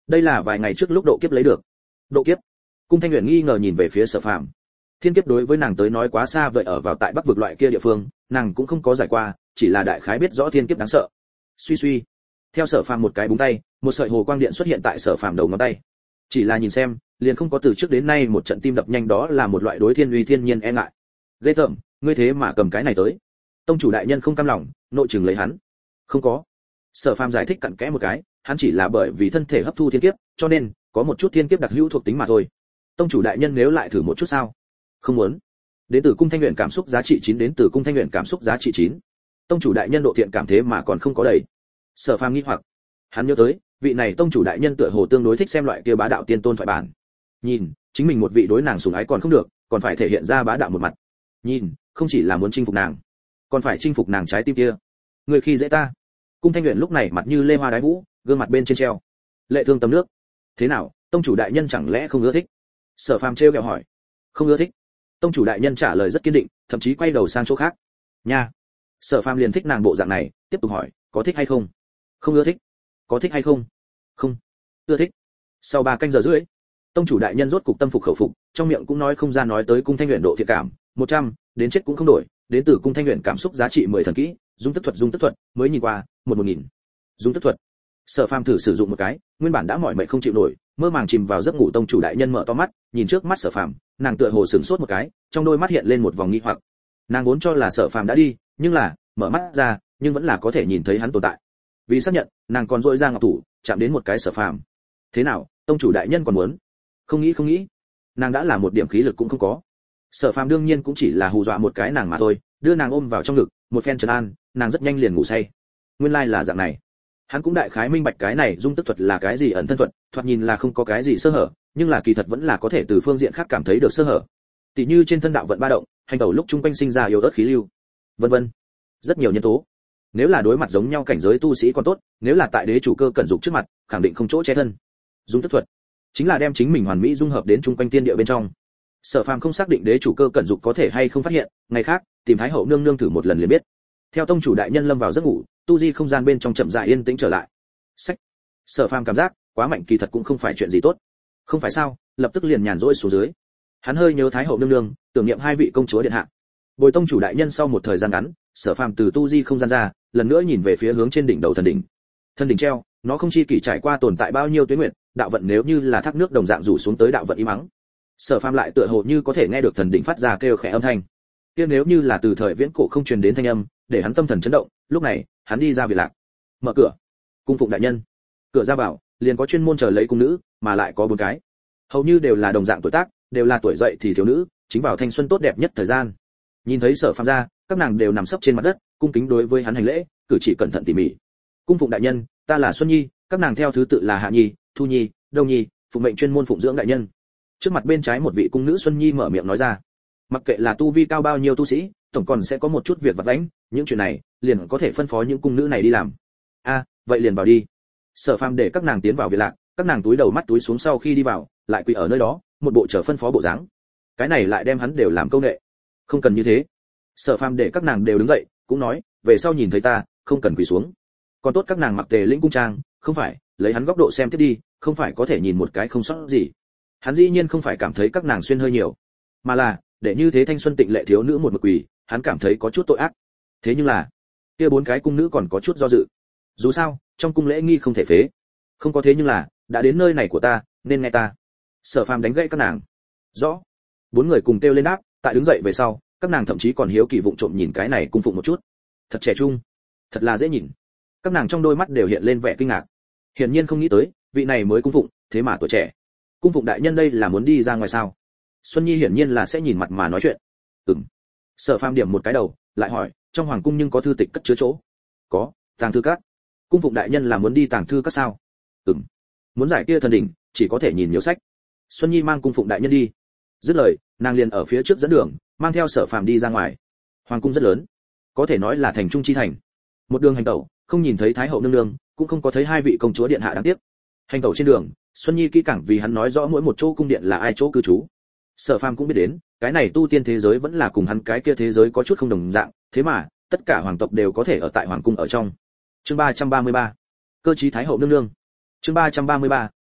đây là vài ngày trước lúc độ kiếp lấy được. Độ kiếp? Cung Thanh Uyển nghi ngờ nhìn về phía Sở Phàm. Thiên kiếp đối với nàng tới nói quá xa vậy, ở vào tại Bắc vực loại kia địa phương, nàng cũng không có giải qua, chỉ là đại khái biết rõ thiên kiếp đáng sợ. Suy suy, theo Sở Phàm một cái búng tay, một sợi hồ quang điện xuất hiện tại Sở Phàm đầu ngón tay. Chỉ là nhìn xem, liền không có từ trước đến nay một trận tim đập nhanh, đó là một loại đối thiên uy thiên nhiên e ngại. Ghê tởm, ngươi thế mà cầm cái này tới. Tông chủ đại nhân không cam lòng, nội trừng lấy hắn. Không có. Sở Phàm giải thích cặn kẽ một cái, hắn chỉ là bởi vì thân thể hấp thu thiên kiếp, cho nên có một chút thiên kiếp đặc hữu thuộc tính mà thôi. Tông chủ đại nhân nếu lại thử một chút sao? Không muốn. Đến từ Cung Thanh Uyển cảm xúc giá trị chín, đến từ Cung Thanh Uyển cảm xúc giá trị chín. Tông chủ đại nhân độ thiện cảm thế mà còn không có đầy. Sở Phàm nghi hoặc. Hắn nhớ tới, vị này tông chủ đại nhân tựa hồ tương đối thích xem loại kia bá đạo tiên tôn thoại bản. Nhìn, chính mình một vị đối nàng sủng ái còn không được, còn phải thể hiện ra bá đạo một mặt. Nhìn, không chỉ là muốn chinh phục nàng, còn phải chinh phục nàng trái tim kia. Người khi dễ ta. Cung Thanh Uyển lúc này mặt như lê hoa đái vũ, gương mặt bên trên treo lệ thương tấm nước. Thế nào, tông chủ đại nhân chẳng lẽ không ưa thích? Sở Phàm trêu ghẹo hỏi. Không ưa thích. Tông chủ đại nhân trả lời rất kiên định, thậm chí quay đầu sang chỗ khác. Nha. Sở Phàm liền thích nàng bộ dạng này, tiếp tục hỏi, có thích hay không? Không ưa thích. Có thích hay không? Không. Ưa thích. Sau ba canh giờ rưỡi, tông chủ đại nhân rốt cục tâm phục khẩu phục, trong miệng cũng nói không ra nói tới Cung Thanh Uyển độ thiện cảm, một trăm, đến chết cũng không đổi, đến từ Cung Thanh Uyển cảm xúc giá trị mười thần kỹ, dung tức thuật dung tức thuật, mới nhìn qua, một một nghìn. Dung tức thuật. Sở Phàm thử sử dụng một cái, nguyên bản đã mỏi mệt không chịu nổi, mơ màng chìm vào giấc ngủ tông chủ đại nhân mở to mắt, nhìn trước mắt Sở Phàm, nàng tựa hồ sửng sốt một cái, trong đôi mắt hiện lên một vòng nghi hoặc. Nàng vốn cho là Sở Phàm đã đi, nhưng là, mở mắt ra, nhưng vẫn là có thể nhìn thấy hắn tồn tại. Vì xác nhận, nàng còn dội ra ngọc thủ, chạm đến một cái Sở Phàm. Thế nào, tông chủ đại nhân còn muốn? Không nghĩ không nghĩ. Nàng đã là một điểm khí lực cũng không có. Sở Phàm đương nhiên cũng chỉ là hù dọa một cái nàng mà thôi, đưa nàng ôm vào trong ngực, một phen trấn an, nàng rất nhanh liền ngủ say. Nguyên lai là dạng này. Hắn cũng đại khái minh bạch cái này dung tức thuật là cái gì ẩn thân thuật, thoạt nhìn là không có cái gì sơ hở, nhưng là kỳ thật vẫn là có thể từ phương diện khác cảm thấy được sơ hở. Tỷ như trên thân đạo vận ba động, hành tẩu lúc trung quanh sinh ra yếu ớt khí lưu, vân vân. Rất nhiều nhân tố. Nếu là đối mặt giống nhau cảnh giới tu sĩ còn tốt, nếu là tại đế chủ cơ cẩn dục trước mặt, khẳng định không chỗ che thân. Dung tức thuật chính là đem chính mình hoàn mỹ dung hợp đến trung quanh tiên địa bên trong. Sở Phàm không xác định đế chủ cơ cẩn dục có thể hay không phát hiện, ngày khác tìm Thái hậu nương nương thử một lần liền biết. Theo tông chủ đại nhân lâm vào giấc ngủ, tu di không gian bên trong chậm rãi yên tĩnh trở lại. Sách. Sở Phàm cảm giác, quá mạnh kỳ thật cũng không phải chuyện gì tốt. Không phải sao? Lập tức liền nhàn rỗi xuống dưới. Hắn hơi nhớ Thái hậu nương nương, tưởng niệm hai vị công chúa điện hạ. Bồi tông chủ đại nhân sau một thời gian ngắn, Sở Phàm từ tu di không gian ra, lần nữa nhìn về phía hướng trên đỉnh đầu thần đỉnh. Thần đỉnh treo, nó không chi kỷ trải qua tồn tại bao nhiêu tuyến nguyện, đạo vận nếu như là thác nước đồng dạng rủ xuống tới đạo vận im mắng. Sở Phàm lại tựa hồ như có thể nghe được thần đỉnh phát ra kêu khẽ âm thanh. Kia nếu như là từ thời viễn cổ không truyền đến thanh âm, để hắn tâm thần chấn động, lúc này, hắn đi ra viện lạc. Mở cửa. Cung phụng đại nhân. Cửa ra vào, liền có chuyên môn chờ lấy cung nữ, mà lại có bốn cái. Hầu như đều là đồng dạng tuổi tác, đều là tuổi dậy thì thiếu nữ, chính vào thanh xuân tốt đẹp nhất thời gian. Nhìn thấy Sở Phàm ra, các nàng đều nằm sấp trên mặt đất, cung kính đối với hắn hành lễ, cử chỉ cẩn thận tỉ mỉ. Cung phụng đại nhân, ta là Xuân Nhi, các nàng theo thứ tự là Hạ Nhi, Thu Nhi, Đông Nhi, phụng mệnh chuyên môn phụng dưỡng đại nhân. Trước mặt bên trái một vị cung nữ Xuân Nhi mở miệng nói ra. Mặc kệ là tu vi cao bao nhiêu tu sĩ, tổng còn sẽ có một chút việc vặt vãnh, những chuyện này liền có thể phân phó những cung nữ này đi làm. A, vậy liền vào đi. Sở Phàm để các nàng tiến vào viện lạc, các nàng túi đầu mắt túi xuống sau khi đi vào, lại quỳ ở nơi đó, một bộ chờ phân phó bộ dáng. Cái này lại đem hắn đều làm câu nệ. Không cần như thế. Sở Phàm để các nàng đều đứng dậy, cũng nói, về sau nhìn thấy ta, không cần quỳ xuống. Còn tốt các nàng mặc tề lĩnh cung trang, không phải, lấy hắn góc độ xem tiếp đi, không phải có thể nhìn một cái không sót gì. Hắn dĩ nhiên không phải cảm thấy các nàng xuyên hơi nhiều, mà là để như thế thanh xuân tịnh lệ thiếu nữ một mực quỳ, hắn cảm thấy có chút tội ác. Thế nhưng là, kia bốn cái cung nữ còn có chút do dự. Dù sao, trong cung lễ nghi không thể phế. Không có thế nhưng là, đã đến nơi này của ta, nên nghe ta. Sở Phàm đánh gãy các nàng. Rõ. Bốn người cùng kêu lên đáp, tại đứng dậy về sau, các nàng thậm chí còn hiếu kỳ vụng trộm nhìn cái này cung phụng một chút. Thật trẻ trung, thật là dễ nhìn. Các nàng trong đôi mắt đều hiện lên vẻ kinh ngạc. Hiển nhiên không nghĩ tới, vị này mới cung phụng, thế mà tuổi trẻ. Cung phụng đại nhân đây là muốn đi ra ngoài sao? Xuân Nhi hiển nhiên là sẽ nhìn mặt mà nói chuyện. Ừm. Sở Phàm điểm một cái đầu, lại hỏi, trong hoàng cung nhưng có thư tịch cất chứa chỗ? Có, tàng thư các. Cung phụng đại nhân là muốn đi tàng thư các sao? Ừm. Muốn giải kia thần đỉnh, chỉ có thể nhìn nhiều sách. Xuân Nhi mang cung phụng đại nhân đi. Dứt lời, nàng liền ở phía trước dẫn đường, mang theo Sở Phàm đi ra ngoài. Hoàng cung rất lớn, có thể nói là thành trung chi thành. Một đường hành tẩu, không nhìn thấy Thái hậu nương nương, cũng không có thấy hai vị công chúa điện hạ đáng tiếc. Hành tẩu trên đường, Xuân Nhi kỹ càng vì hắn nói rõ mỗi một chỗ cung điện là ai chỗ cư trú. Sở Phàm cũng biết đến, cái này tu tiên thế giới vẫn là cùng hắn cái kia thế giới có chút không đồng dạng, thế mà tất cả hoàng tộc đều có thể ở tại hoàng cung ở trong. Chương ba trăm ba mươi ba, cơ trí Thái hậu nương nương. Chương ba trăm ba mươi ba,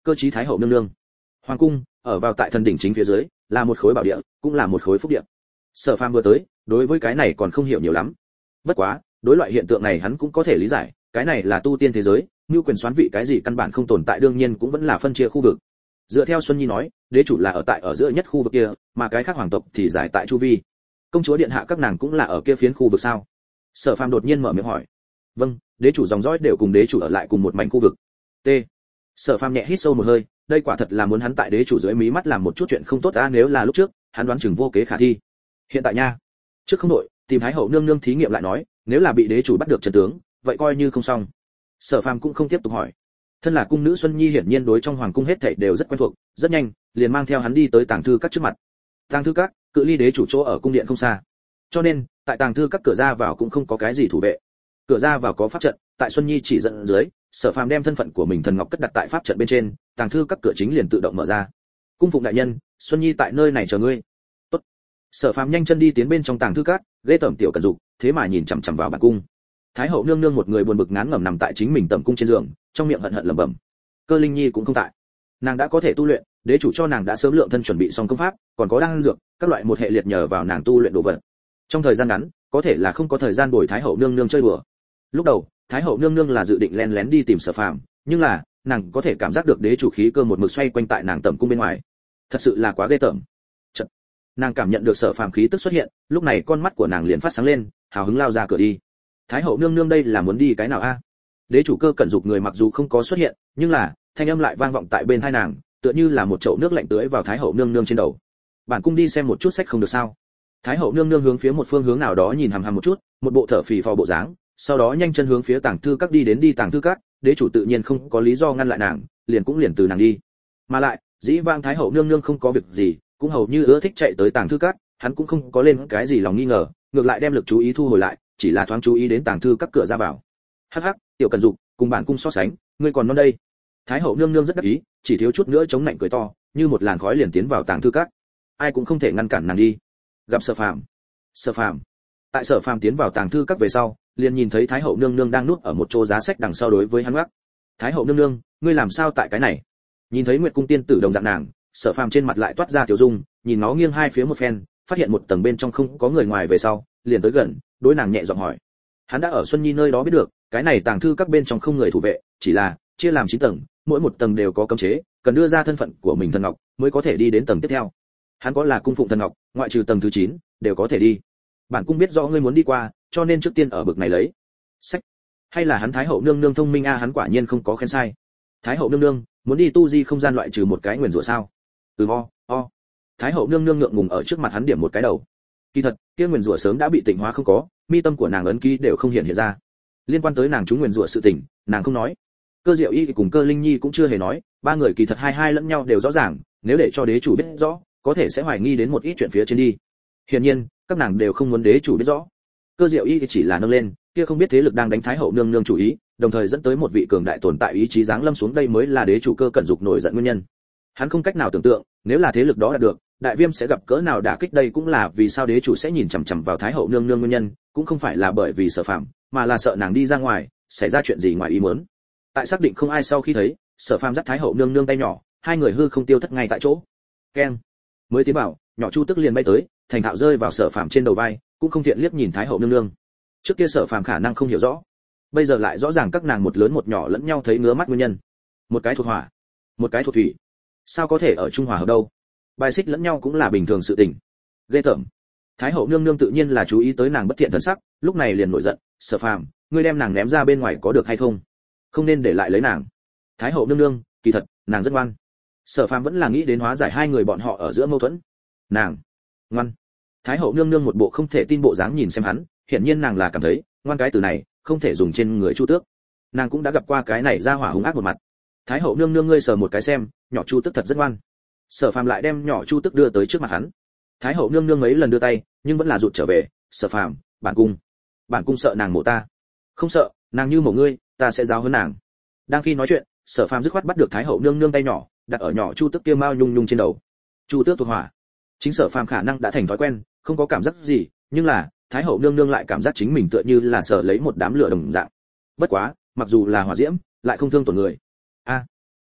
cơ trí thái hậu nương nương. Hoàng cung ở vào tại thần đỉnh chính phía dưới, là một khối bảo địa, cũng là một khối phúc địa. Sở Phàm vừa tới, đối với cái này còn không hiểu nhiều lắm. Bất quá, đối loại hiện tượng này hắn cũng có thể lý giải, cái này là tu tiên thế giới, như quyền xoán vị cái gì căn bản không tồn tại, đương nhiên cũng vẫn là phân chia khu vực. Dựa theo Xuân Nhi nói, đế chủ là ở tại ở giữa nhất khu vực kia, mà cái khác hoàng tộc thì giải tại chu vi. Công chúa điện hạ các nàng cũng là ở kia phiến khu vực sao? Sở Phàm đột nhiên mở miệng hỏi. Vâng, đế chủ dòng dõi đều cùng đế chủ ở lại cùng một mảnh khu vực. T. Sở Phàm nhẹ hít sâu một hơi, đây quả thật là muốn hắn tại đế chủ dưới mí mắt làm một chút chuyện không tốt a, nếu là lúc trước, hắn đoán chừng vô kế khả thi. Hiện tại nha, trước không đội, tìm thái hậu nương nương thí nghiệm lại nói, nếu là bị đế chủ bắt được chân tướng, vậy coi như không xong. Sở Phàm cũng không tiếp tục hỏi. Thân là cung nữ Xuân Nhi hiển nhiên đối trong hoàng cung hết thảy đều rất quen thuộc, rất nhanh, liền mang theo hắn đi tới tàng thư các trước mặt. Tàng thư các, cự ly đế chủ chỗ ở cung điện không xa. Cho nên, tại tàng thư các cửa ra vào cũng không có cái gì thủ vệ. Cửa ra vào có pháp trận, tại Xuân Nhi chỉ dẫn dưới, Sở Phàm đem thân phận của mình thần ngọc cất đặt tại pháp trận bên trên, tàng thư các cửa chính liền tự động mở ra. Cung phụng đại nhân, Xuân Nhi tại nơi này chờ ngươi. Tốt. Sở Phàm nhanh chân đi tiến bên trong tàng thư các, ghê tởm tiểu Cẩn Dục, thế mà nhìn chằm chằm vào bản cung. Thái hậu nương nương một người buồn bực ngán ngẩm nằm tại chính mình tẩm cung trên giường, trong miệng hận hận lẩm bẩm. Cơ Linh Nhi cũng không tại. Nàng đã có thể tu luyện, đế chủ cho nàng đã sớm lượng thân chuẩn bị xong công pháp, còn có đan dược, các loại một hệ liệt nhờ vào nàng tu luyện đồ vật. Trong thời gian ngắn, có thể là không có thời gian bồi Thái hậu nương nương chơi đùa. Lúc đầu, Thái hậu nương nương là dự định lén lén đi tìm Sở Phàm, nhưng là, nàng có thể cảm giác được đế chủ khí cơ một mực xoay quanh tại nàng tẩm cung bên ngoài. Thật sự là quá ghê tởm. Chật. Nàng cảm nhận được Sở Phàm khí tức xuất hiện, lúc này con mắt của nàng liền phát sáng lên, hào hứng lao ra cửa đi. Thái hậu nương nương đây là muốn đi cái nào a? Đế chủ Cơ Cẩn Dục người mặc dù không có xuất hiện, nhưng là, thanh âm lại vang vọng tại bên tai nàng, tựa như là một chậu nước lạnh tưới vào Thái hậu nương nương trên đầu. Bản cung đi xem một chút sách không được sao? Thái hậu nương nương hướng phía một phương hướng nào đó nhìn hằm hằm một chút, một bộ thở phì phò bộ dáng, sau đó nhanh chân hướng phía tàng thư các đi đến đi tàng thư các, đế chủ tự nhiên không có lý do ngăn lại nàng, liền cũng liền từ nàng đi. Mà lại, dĩ vãng Thái hậu nương nương không có việc gì, cũng hầu như ưa thích chạy tới tàng thư các, hắn cũng không có lên cái gì lòng nghi ngờ, ngược lại đem lực chú ý thu hồi lại, chỉ là thoáng chú ý đến tàng thư các cửa ra vào. Hắc hắc, tiểu Cẩn Dục, cùng bản cung so sánh, ngươi còn non đây. Thái hậu nương nương rất đắc ý, chỉ thiếu chút nữa chống nạnh cười to, như một làn khói liền tiến vào tàng thư các. Ai cũng không thể ngăn cản nàng đi. Gặp Sở Phàm. Sở Phàm. Tại Sở Phàm tiến vào tàng thư các về sau, liền nhìn thấy Thái hậu nương nương đang núp ở một chỗ giá sách đằng sau đối với hắn gác. Thái hậu nương nương, ngươi làm sao tại cái này? Nhìn thấy Nguyệt cung tiên tử đồng dạng nàng, Sở Phàm trên mặt lại toát ra tiểu dung, nhìn nó nghiêng hai phía một phen, phát hiện một tầng bên trong không có người ngoài về sau, liền tới gần, đối nàng nhẹ giọng hỏi. Hắn đã ở Xuân Nhi nơi đó biết được, cái này tàng thư các bên trong không người thủ vệ, chỉ là chia làm chín tầng, mỗi một tầng đều có cấm chế, cần đưa ra thân phận của mình thần ngọc mới có thể đi đến tầng tiếp theo. Hắn có là cung phụng thần ngọc, ngoại trừ tầng thứ chín, đều có thể đi. Bản cung biết rõ ngươi muốn đi qua, cho nên trước tiên ở bực này lấy. Sách. Hay là hắn Thái hậu nương nương thông minh a, hắn quả nhiên không có khen sai. Thái hậu nương nương, muốn đi tu di không gian loại trừ một cái nguyền rủa sao? Ừ o, o. Thái hậu nương nương ngượng ngùng ở trước mặt hắn điểm một cái đầu. Kỳ thật, kia nguyền rủa sớm đã bị tịnh hóa không có, mi tâm của nàng ấn ký đều không hiện hiện ra. Liên quan tới nàng chúng nguyền rủa sự tình, nàng không nói. Cơ Diệu Y cùng Cơ Linh Nhi cũng chưa hề nói, ba người kỳ thật hai hai lẫn nhau đều rõ ràng, nếu để cho đế chủ biết rõ, có thể sẽ hoài nghi đến một ít chuyện phía trên đi. Hiển nhiên, các nàng đều không muốn đế chủ biết rõ. Cơ Diệu Y chỉ là nâng lên, kia không biết thế lực đang đánh Thái hậu nương nương chủ ý, đồng thời dẫn tới một vị cường đại tồn tại ý chí giáng lâm xuống, đây mới là đế chủ Cơ Cẩn Dục nổi giận nguyên nhân. Hắn không cách nào tưởng tượng, nếu là thế lực đó đạt được, đại viêm sẽ gặp cỡ nào đả kích, đây cũng là vì sao đế chủ sẽ nhìn chằm chằm vào Thái hậu nương nương nguyên nhân, cũng không phải là bởi vì Sở Phàm, mà là sợ nàng đi ra ngoài, xảy ra chuyện gì ngoài ý muốn. Tại xác định không ai sau khi thấy, Sở Phàm dắt Thái hậu nương nương tay nhỏ, hai người hư không tiêu thất ngay tại chỗ. Keng. Mới tiến vào, nhỏ Chu Tức liền bay tới, thành thạo rơi vào Sở Phàm trên đầu vai, cũng không thiện liếc nhìn Thái hậu nương nương. Trước kia Sở Phàm khả năng không hiểu rõ, bây giờ lại rõ ràng các nàng một lớn một nhỏ lẫn nhau thấy ngứa mắt nguyên nhân. Một cái thuộc hỏa, một cái thuộc thủy, sao có thể ở trung hòa hợp đâu? Bài xích lẫn nhau cũng là bình thường sự tình. Ghê tởm. Thái hậu nương nương tự nhiên là chú ý tới nàng bất thiện thần sắc, lúc này liền nổi giận, Sở Phàm, ngươi đem nàng ném ra bên ngoài có được hay không? Không nên để lại lấy nàng. Thái hậu nương nương, kỳ thật, nàng rất ngoan. Sở Phàm vẫn là nghĩ đến hóa giải hai người bọn họ ở giữa mâu thuẫn. Nàng ngoan. Thái hậu nương nương một bộ không thể tin bộ dáng nhìn xem hắn, hiển nhiên nàng là cảm thấy, ngoan cái từ này không thể dùng trên người Chu Tước. Nàng cũng đã gặp qua cái này ra hỏa hung ác một mặt. Thái hậu nương nương ngươi sờ một cái xem, nhỏ Chu Tước thật rất ngoan. Sở Phàm lại đem nhỏ Chu Tước đưa tới trước mặt hắn. Thái hậu nương nương mấy lần đưa tay, nhưng vẫn là rụt trở về, Sở Phàm, bản cung, bản cung sợ nàng mổ ta. Không sợ, nàng như mổ ngươi, ta sẽ giáo huấn nàng. Đang khi nói chuyện, Sở Phàm dứt khoát bắt được Thái hậu nương nương tay nhỏ, đặt ở nhỏ Chu Tước kia mao nhung nhung trên đầu. Chu Tước thuộc hỏa. Chính Sở Phàm khả năng đã thành thói quen, không có cảm giác gì, nhưng là, Thái hậu nương nương lại cảm giác chính mình tựa như là sở lấy một đám lửa đồng dạng. Bất quá, mặc dù là hỏa diễm, lại không thương tổn người. A.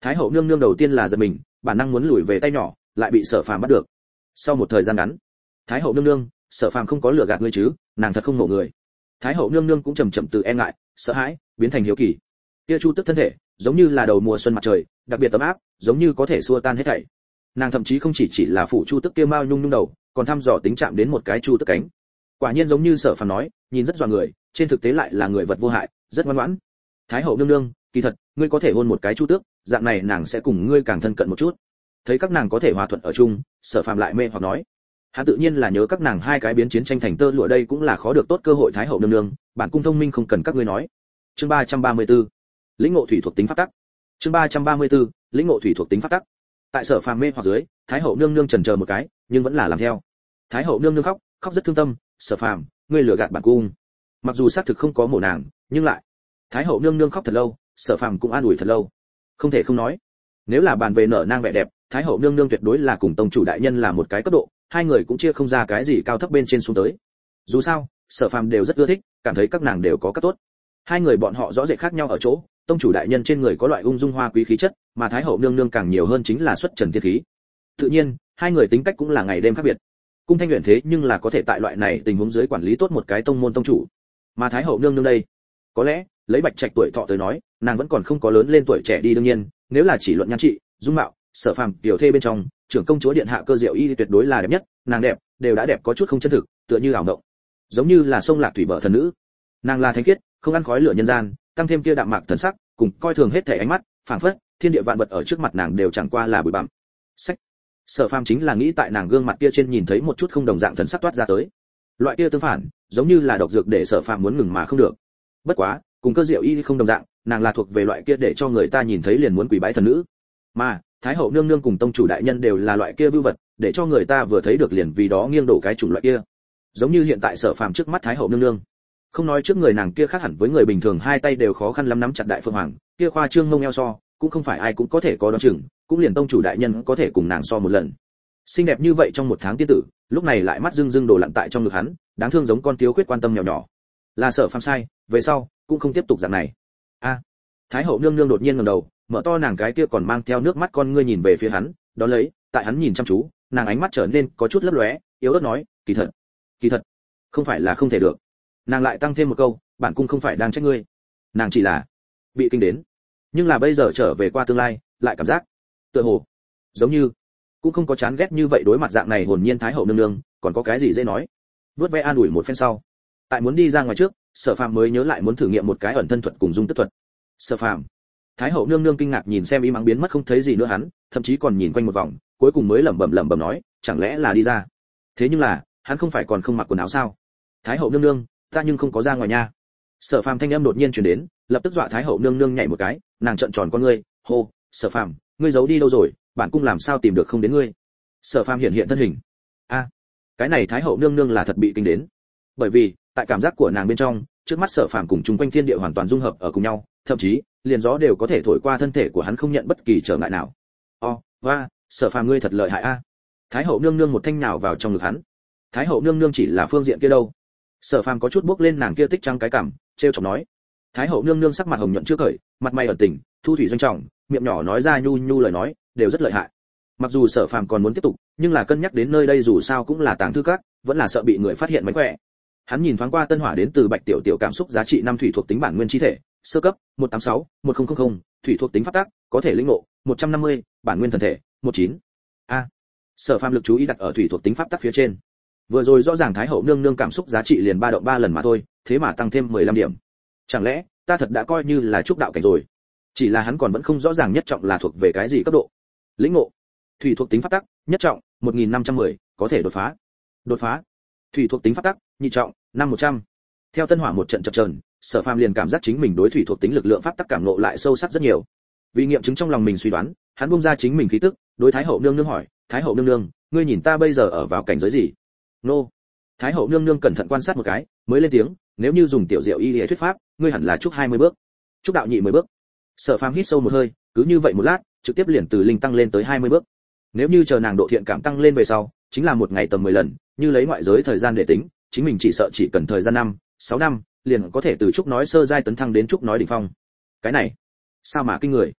Thái hậu nương nương đầu tiên là giật mình, bản năng muốn lùi về tay nhỏ, lại bị Sở Phàm bắt được. Sau một thời gian ngắn, Thái hậu nương nương, Sở Phàm không có lừa gạt ngươi chứ, nàng thật không ngộ người. Thái hậu nương nương cũng chậm chậm từ e ngại, sợ hãi, biến thành hiếu kỳ. Kia Chu Tức thân thể, giống như là đầu mùa xuân mặt trời, đặc biệt ấm áp, giống như có thể xua tan hết thảy. Nàng thậm chí không chỉ chỉ là phụ Chu Tức kia mao nhung nhung đầu, còn thăm dò tính chạm đến một cái Chu Tức cánh. Quả nhiên giống như Sở Phàm nói, nhìn rất dọa người, trên thực tế lại là người vật vô hại, rất ngoan ngoãn. Thái hậu nương nương, kỳ thật, ngươi có thể hôn một cái Chu Tước, dạng này nàng sẽ cùng ngươi càng thân cận một chút. Thấy các nàng có thể hòa thuận ở chung, Sở Phàm lại mê hoặc nói. Hắn tự nhiên là nhớ các nàng hai cái biến chiến tranh thành tơ lụa, đây cũng là khó được tốt cơ hội. Thái hậu nương nương, bản cung thông minh không cần các ngươi nói. Chương ba trăm ba mươi tư, lĩnh ngộ thủy thuộc tính pháp tắc. Chương ba trăm ba mươi tư, lĩnh ngộ thủy thuộc tính pháp tắc. Tại Sở Phàm mê hoặc dưới, Thái hậu nương nương chần chờ một cái, nhưng vẫn là làm theo. Thái hậu nương nương khóc, khóc rất thương tâm, Sở Phàm, ngươi lừa gạt bản cung. Mặc dù xác thực không có mổ nàng, nhưng lại Thái hậu nương nương khóc thật lâu, Sở Phàm cũng an ủi thật lâu. Không thể không nói, nếu là bàn về nở nang vẻ đẹp, Thái hậu nương nương tuyệt đối là cùng tông chủ đại nhân là một cái cấp độ, hai người cũng chia không ra cái gì cao thấp bên trên xuống tới. Dù sao, Sở Phàm đều rất ưa thích, cảm thấy các nàng đều có các tốt. Hai người bọn họ rõ rệt khác nhau ở chỗ, tông chủ đại nhân trên người có loại ung dung hoa quý khí chất, mà Thái hậu nương nương càng nhiều hơn chính là xuất trần tiên khí. Tự nhiên, hai người tính cách cũng là ngày đêm khác biệt. Cung Thanh Uyển thế nhưng là có thể tại loại này tình huống dưới quản lý tốt một cái tông môn tông chủ. Mà Thái hậu nương nương đây, có lẽ, lấy Bạch Trạch tuổi thọ tới nói, nàng vẫn còn không có lớn lên tuổi trẻ đi, đương nhiên, nếu là chỉ luận nhan trị, dung mạo, Sở Phàm tiểu thê bên trong, trưởng công chúa điện hạ Cơ Diệu Y tuyệt đối là đẹp nhất, nàng đẹp, đều đã đẹp có chút không chân thực, tựa như ảo mộng. Giống như là sông Lạc thủy bờ thần nữ. Nàng là thánh khiết, không ăn khói lửa nhân gian, tăng thêm kia đạm mạc thần sắc, cùng coi thường hết thảy ánh mắt, phảng phất thiên địa vạn vật ở trước mặt nàng đều chẳng qua là bụi bặm. Sách. Sở Phàm chính là nghĩ tại nàng gương mặt kia trên nhìn thấy một chút không đồng dạng thần sắc toát ra tới. Loại kia tương phản, giống như là độc dược để Sở Phàm muốn ngừng mà không được. Bất quá, cùng Cơ Diệu Y không đồng dạng, nàng là thuộc về loại kia để cho người ta nhìn thấy liền muốn quỳ bái thần nữ. Mà Thái hậu nương nương cùng tông chủ đại nhân đều là loại kia vưu vật, để cho người ta vừa thấy được liền vì đó nghiêng đổ cái chủng loại kia. Giống như hiện tại Sở Phàm trước mắt Thái hậu nương nương. Không nói trước người nàng kia khác hẳn với người bình thường, hai tay đều khó khăn lắm nắm chặt đại phượng hoàng, kia khoa trương mông eo so, cũng không phải ai cũng có thể có đó chừng, cũng liền tông chủ đại nhân có thể cùng nàng so một lần. Xinh đẹp như vậy trong một tháng tiên tử, lúc này lại mắt rưng rưng đổ lặn tại trong ngực hắn, đáng thương giống con thiếu khuyết quan tâm nhỏ nhỏ. Là Sở Phàm sai, về sau cũng không tiếp tục dạng này. A. Thái hậu nương nương đột nhiên ngẩng đầu, mở to nàng cái kia còn mang theo nước mắt con ngươi nhìn về phía hắn, đó lấy, tại hắn nhìn chăm chú, nàng ánh mắt trở nên có chút lấp lóe, yếu ớt nói, kỳ thật, kỳ thật, không phải là không thể được. Nàng lại tăng thêm một câu, bản cung không phải đang trách ngươi, nàng chỉ là bị kinh đến, nhưng là bây giờ trở về qua tương lai, lại cảm giác tựa hồ giống như cũng không có chán ghét như vậy. Đối mặt dạng này hồn nhiên Thái hậu nương nương, còn có cái gì dễ nói. Vớt ve an ủi một phen sau, tại muốn đi ra ngoài trước, Sở Phàm mới nhớ lại muốn thử nghiệm một cái ẩn thân thuật cùng dung tức thuật. Sở Phàm. Thái hậu nương nương kinh ngạc nhìn xem y mắng biến mất không thấy gì nữa hắn, thậm chí còn nhìn quanh một vòng, cuối cùng mới lẩm bẩm lẩm bẩm nói, chẳng lẽ là đi ra. Thế nhưng là, hắn không phải còn không mặc quần áo sao? Thái hậu nương nương, ta nhưng không có ra ngoài nha. Sở Phàm thanh âm đột nhiên truyền đến, lập tức dọa Thái hậu nương nương nhảy một cái, nàng trợn tròn con ngươi, hô, Sở Phàm, ngươi giấu đi đâu rồi, bản cung làm sao tìm được không đến ngươi. Sở Phàm hiện hiện thân hình. A, cái này Thái hậu nương nương là thật bị kinh đến. Bởi vì, tại cảm giác của nàng bên trong, trước mắt Sở Phàm cùng chung quanh thiên địa hoàn toàn dung hợp ở cùng nhau, thậm chí, liền gió đều có thể thổi qua thân thể của hắn không nhận bất kỳ trở ngại nào. O, va, Sở Phàm ngươi thật lợi hại a. Thái hậu nương nương một thanh nhào vào trong ngực hắn. Thái hậu nương nương chỉ là phương diện kia đâu. Sở Phàm có chút bước lên nàng kia tích trăng cái cằm, trêu chọc nói. Thái hậu nương nương sắc mặt hồng nhuận chưa khởi, mặt mày ẩn tình, thu thủy doanh trọng, miệng nhỏ nói ra nhu nhu lời nói, đều rất lợi hại. Mặc dù Sở Phàm còn muốn tiếp tục, nhưng là cân nhắc đến nơi đây dù sao cũng là tàng thư các, vẫn là sợ bị người phát hiện mánh khỏe. Hắn nhìn thoáng qua tân hỏa đến từ Bạch Tiểu Tiểu cảm xúc giá trị năm thủy thuộc tính bản nguyên chi thể, sơ cấp một tám sáu một không không không, thủy thuộc tính pháp tắc, có thể lĩnh ngộ một trăm năm mươi, bản nguyên thần thể mười chín. A. Sở Phàm lực chú ý đặt ở thủy thuộc tính pháp tắc phía trên. Vừa rồi rõ ràng Thái hậu nương nương cảm xúc giá trị liền ba động ba lần mà thôi, thế mà tăng thêm mười lăm điểm. Chẳng lẽ ta thật đã coi như là trúc đạo cảnh rồi? Chỉ là hắn còn vẫn không rõ ràng nhất trọng là thuộc về cái gì cấp độ. Lĩnh ngộ thủy thuộc tính pháp tắc, nhất trọng một nghìn năm trăm mười, có thể đột phá. Đột phá thủy thuộc tính pháp tắc, nhị trọng năm một trăm. Theo tân hỏa một trận chập chờn, Sở Phàm liền cảm giác chính mình đối thủy thuộc tính lực lượng pháp tắc cảm ngộ lại sâu sắc rất nhiều. Vì nghiệm chứng trong lòng mình suy đoán, hắn buông ra chính mình khí tức, đối Thái hậu nương nương hỏi, Thái hậu nương nương, ngươi nhìn ta bây giờ ở vào cảnh giới gì? Nô. Thái hậu nương nương cẩn thận quan sát một cái, mới lên tiếng, nếu như dùng tiểu diệu y lý thuyết pháp, ngươi hẳn là trúc hai mươi bước, trúc đạo nhị mười bước. Sở Phàm hít sâu một hơi, cứ như vậy một lát, trực tiếp liền từ linh tăng lên tới hai mươi bước. Nếu như chờ nàng độ thiện cảm tăng lên về sau, chính là một ngày tầm mười lần, như lấy ngoại giới thời gian để tính, chính mình chỉ sợ chỉ cần thời gian năm, sáu năm, liền có thể từ trúc nói sơ giai tấn thăng đến trúc nói đỉnh phong. Cái này, sao mà kinh người.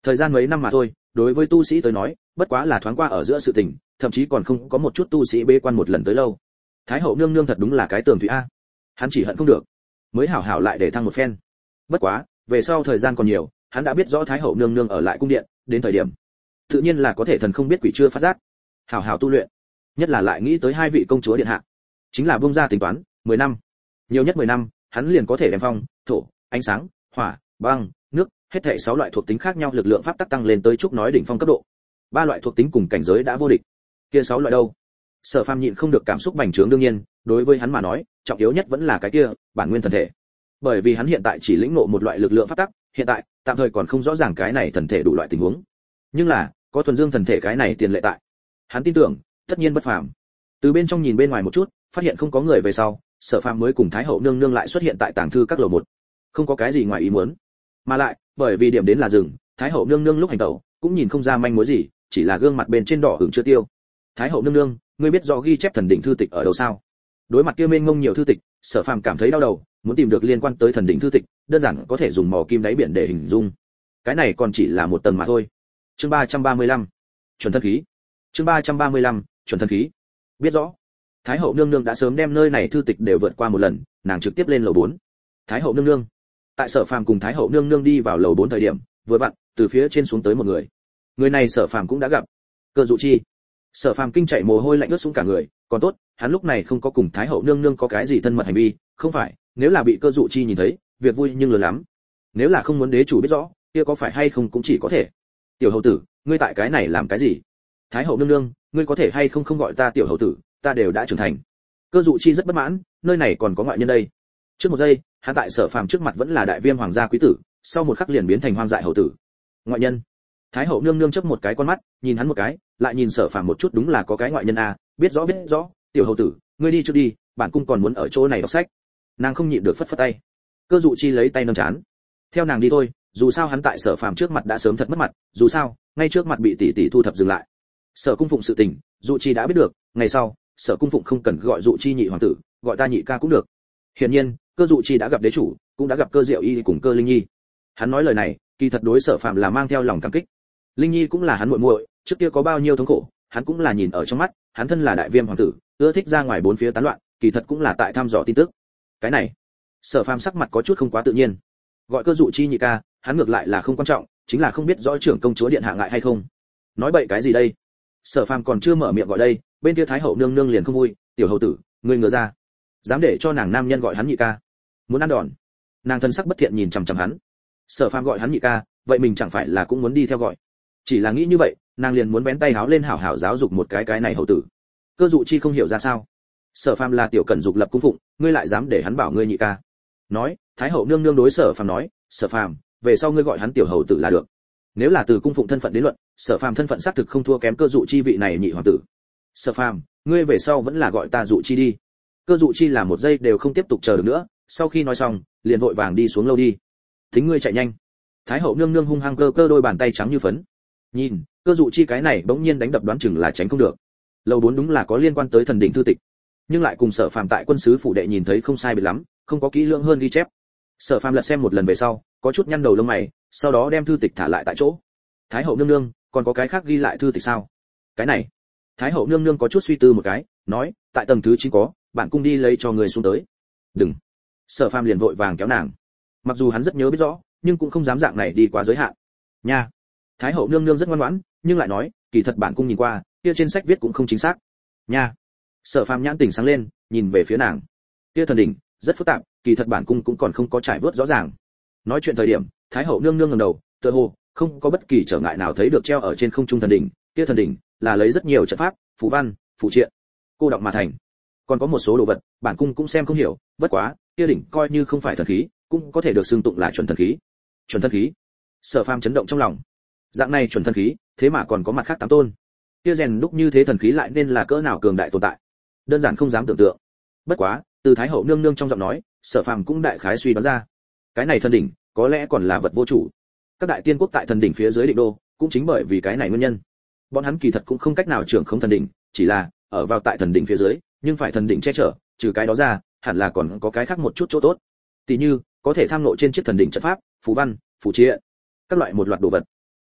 Thời gian mấy năm mà thôi, đối với tu sĩ tới nói, bất quá là thoáng qua ở giữa sự tình, thậm chí còn không có một chút tu sĩ bế quan một lần tới lâu. Thái hậu nương nương thật đúng là cái tường thủy a. Hắn chỉ hận không được, mới hảo hảo lại để thăng một phen. Bất quá, về sau thời gian còn nhiều, hắn đã biết rõ Thái hậu nương nương ở lại cung điện, đến thời điểm, tự nhiên là có thể thần không biết quỷ chưa phát giác. Hảo hảo tu luyện, nhất là lại nghĩ tới hai vị công chúa điện hạ, chính là buông ra tính toán, mười năm, nhiều nhất mười năm, hắn liền có thể đem phong, thổ, ánh sáng, hỏa, băng, nước, hết thảy sáu loại thuộc tính khác nhau lực lượng pháp tắc tăng lên tới chúc nói đỉnh phong cấp độ. Ba loại thuộc tính cùng cảnh giới đã vô địch. Kia sáu loại đâu? Sở Phàm nhịn không được cảm xúc bành trướng, đương nhiên, đối với hắn mà nói, trọng yếu nhất vẫn là cái kia, bản nguyên thần thể. Bởi vì hắn hiện tại chỉ lĩnh ngộ một loại lực lượng pháp tắc, hiện tại, tạm thời còn không rõ ràng cái này thần thể đủ loại tình huống. Nhưng là, có thuần dương thần thể cái này tiền lệ tại. Hắn tin tưởng, tất nhiên bất phàm. Từ bên trong nhìn bên ngoài một chút, phát hiện không có người về sau, Sở Phàm mới cùng Thái hậu nương nương lại xuất hiện tại tàng thư các lầu một. Không có cái gì ngoài ý muốn. Mà lại, bởi vì điểm đến là rừng, Thái hậu nương nương lúc hành tẩu, cũng nhìn không ra manh mối gì, chỉ là gương mặt bên trên đỏ ửng chưa tiêu. Thái hậu nương nương, ngươi biết rõ ghi chép thần đỉnh thư tịch ở đâu sao? Đối mặt kia mênh mông nhiều thư tịch, Sở Phàm cảm thấy đau đầu, muốn tìm được liên quan tới thần đỉnh thư tịch, đơn giản có thể dùng mò kim đáy biển để hình dung. Cái này còn chỉ là một tầng mà thôi. Chương ba trăm ba mươi lăm, chuẩn thân khí. Chương ba trăm ba mươi lăm, chuẩn thân khí. Biết rõ, Thái hậu nương nương đã sớm đem nơi này thư tịch đều vượt qua một lần, nàng trực tiếp lên lầu bốn. Thái hậu nương nương. Tại Sở Phàm cùng Thái hậu nương nương đi vào lầu bốn thời điểm, vừa vặn, từ phía trên xuống tới một người. Người này Sở Phàm cũng đã gặp. Cơ Dụ Chi. Sở Phàm kinh chạy mồ hôi lạnh ướt xuống cả người, còn tốt, hắn lúc này không có cùng Thái hậu nương nương có cái gì thân mật hành vi, không phải, nếu là bị Cơ Dụ Chi nhìn thấy, việc vui nhưng lớn lắm. Nếu là không muốn đế chủ biết rõ, kia có phải hay không cũng chỉ có thể. Tiểu hầu tử, ngươi tại cái này làm cái gì? Thái hậu nương nương, ngươi có thể hay không không gọi ta tiểu hầu tử, ta đều đã trưởng thành. Cơ Dụ Chi rất bất mãn, nơi này còn có ngoại nhân đây. Trước một giây, hắn tại Sở Phàm trước mặt vẫn là đại viêm hoàng gia quý tử, sau một khắc liền biến thành hoang dại hầu tử. Ngoại nhân? Thái hậu nương nương chớp một cái con mắt, nhìn hắn một cái, lại nhìn Sở Phàm một chút, đúng là có cái ngoại nhân a, biết rõ biết rõ, tiểu hầu tử, ngươi đi trước đi, bản cung còn muốn ở chỗ này đọc sách. Nàng không nhịn được phất phất tay. Cơ Dụ Chi lấy tay nâng chán. Theo nàng đi thôi, dù sao hắn tại Sở Phàm trước mặt đã sớm thật mất mặt, dù sao, ngay trước mặt bị tỷ tỷ thu thập dừng lại. Sở cung phụng sự tình, Dụ Chi đã biết được, ngày sau, Sở cung phụng không cần gọi Dụ Chi nhị hoàng tử, gọi ta nhị ca cũng được. Hiển nhiên, Cơ Dụ Chi đã gặp đế chủ, cũng đã gặp Cơ Diệu Y cùng Cơ Linh Nhi. Hắn nói lời này, kỳ thật đối Sở Phàm là mang theo lòng cảm kích. Linh Nhi cũng là hắn muội muội, trước kia có bao nhiêu thống khổ, hắn cũng là nhìn ở trong mắt, hắn thân là đại viêm hoàng tử, ưa thích ra ngoài bốn phía tán loạn, kỳ thật cũng là tại thăm dò tin tức. Cái này, Sở Phàm sắc mặt có chút không quá tự nhiên. Gọi Cơ Dụ Chi nhị ca, hắn ngược lại là không quan trọng, chính là không biết rõ trưởng công chúa điện hạ ngại hay không. Nói bậy cái gì đây? Sở Phàm còn chưa mở miệng gọi đây, bên kia Thái hậu nương nương liền không vui, tiểu hầu tử, ngươi ngửa ra, dám để cho nàng nam nhân gọi hắn nhị ca, muốn ăn đòn. Nàng thân sắc bất thiện nhìn chằm chằm hắn. Sở Phàm gọi hắn nhị ca, vậy mình chẳng phải là cũng muốn đi theo gọi? Chỉ là nghĩ như vậy, nàng liền muốn vén tay háo lên hảo hảo giáo dục một cái cái này hầu tử. Cơ Dụ Chi không hiểu ra sao. Sở Phàm là tiểu cẩn dục lập cung phụng, ngươi lại dám để hắn bảo ngươi nhị ca? Nói, Thái hậu nương nương đối Sở Phàm nói, Sở Phàm, về sau ngươi gọi hắn tiểu hầu tử là được. Nếu là từ cung phụng thân phận đến luận, Sở Phàm thân phận xác thực không thua kém Cơ Dụ Chi vị này nhị hoàng tử. Sở Phàm, ngươi về sau vẫn là gọi ta Dụ Chi đi. Cơ Dụ Chi là một giây đều không tiếp tục chờ được nữa, sau khi nói xong, liền vội vàng đi xuống lâu đi. Thính ngươi chạy nhanh. Thái hậu nương nương hung hăng cơ cơ đôi bàn tay trắng như phấn. Nhìn, Cơ Dụ Chi cái này bỗng nhiên đánh đập đoán chừng là tránh không được. Lầu bốn đúng là có liên quan tới thần đỉnh thư tịch, nhưng lại cùng Sở Phàm tại quân sứ phủ đệ nhìn thấy không sai biệt lắm, không có kỹ lưỡng hơn ghi chép. Sở Phàm lật xem một lần về sau, có chút nhăn đầu lông mày, sau đó đem thư tịch thả lại tại chỗ. Thái hậu nương nương, còn có cái khác ghi lại thư tịch sao? Cái này. Thái hậu nương nương có chút suy tư một cái, nói, tại tầng thứ chín có, bản cung đi lấy cho người xuống tới. Đừng. Sở Phàm liền vội vàng kéo nàng. Mặc dù hắn rất nhớ biết rõ, nhưng cũng không dám dạng này đi quá giới hạn. Nha. Thái hậu nương nương rất ngoan ngoãn, nhưng lại nói, kỳ thật bản cung nhìn qua, kia trên sách viết cũng không chính xác. Nha. Sở Phàm nhãn tỉnh sáng lên, nhìn về phía nàng. Kia thần đỉnh rất phức tạp, kỳ thật bản cung cũng còn không có trải vớt rõ ràng. Nói chuyện thời điểm, Thái hậu nương nương ngẩng đầu, tựa hồ không có bất kỳ trở ngại nào thấy được treo ở trên không trung thần đỉnh, kia thần đỉnh là lấy rất nhiều trận pháp, phù văn, phù triện, cô đọng mà thành. Còn có một số đồ vật, bản cung cũng xem không hiểu, bất quá, kia đỉnh coi như không phải thần khí, cũng có thể được xưng tụng là chuẩn thần khí. Chuẩn thần khí? Sở Phàm chấn động trong lòng. Dạng này chuẩn thần khí, thế mà còn có mặt khác tám tôn. Kia rèn đúc như thế thần khí lại nên là cỡ nào cường đại tồn tại. Đơn giản không dám tưởng tượng. Bất quá, từ Thái hậu nương nương trong giọng nói, Sở Phàm cũng đại khái suy đoán ra. Cái này thần đỉnh, có lẽ còn là vật vô chủ. Các đại tiên quốc tại thần đỉnh phía dưới định đô, cũng chính bởi vì cái này nguyên nhân. Bọn hắn kỳ thật cũng không cách nào trưởng không thần đỉnh, chỉ là ở vào tại thần đỉnh phía dưới, nhưng phải thần đỉnh che chở, trừ cái đó ra, hẳn là còn có cái khác một chút chỗ tốt. Tỷ như, có thể tham ngộ trên chiếc thần đỉnh trận pháp, phù văn, phù triện, các loại một loạt đồ vật.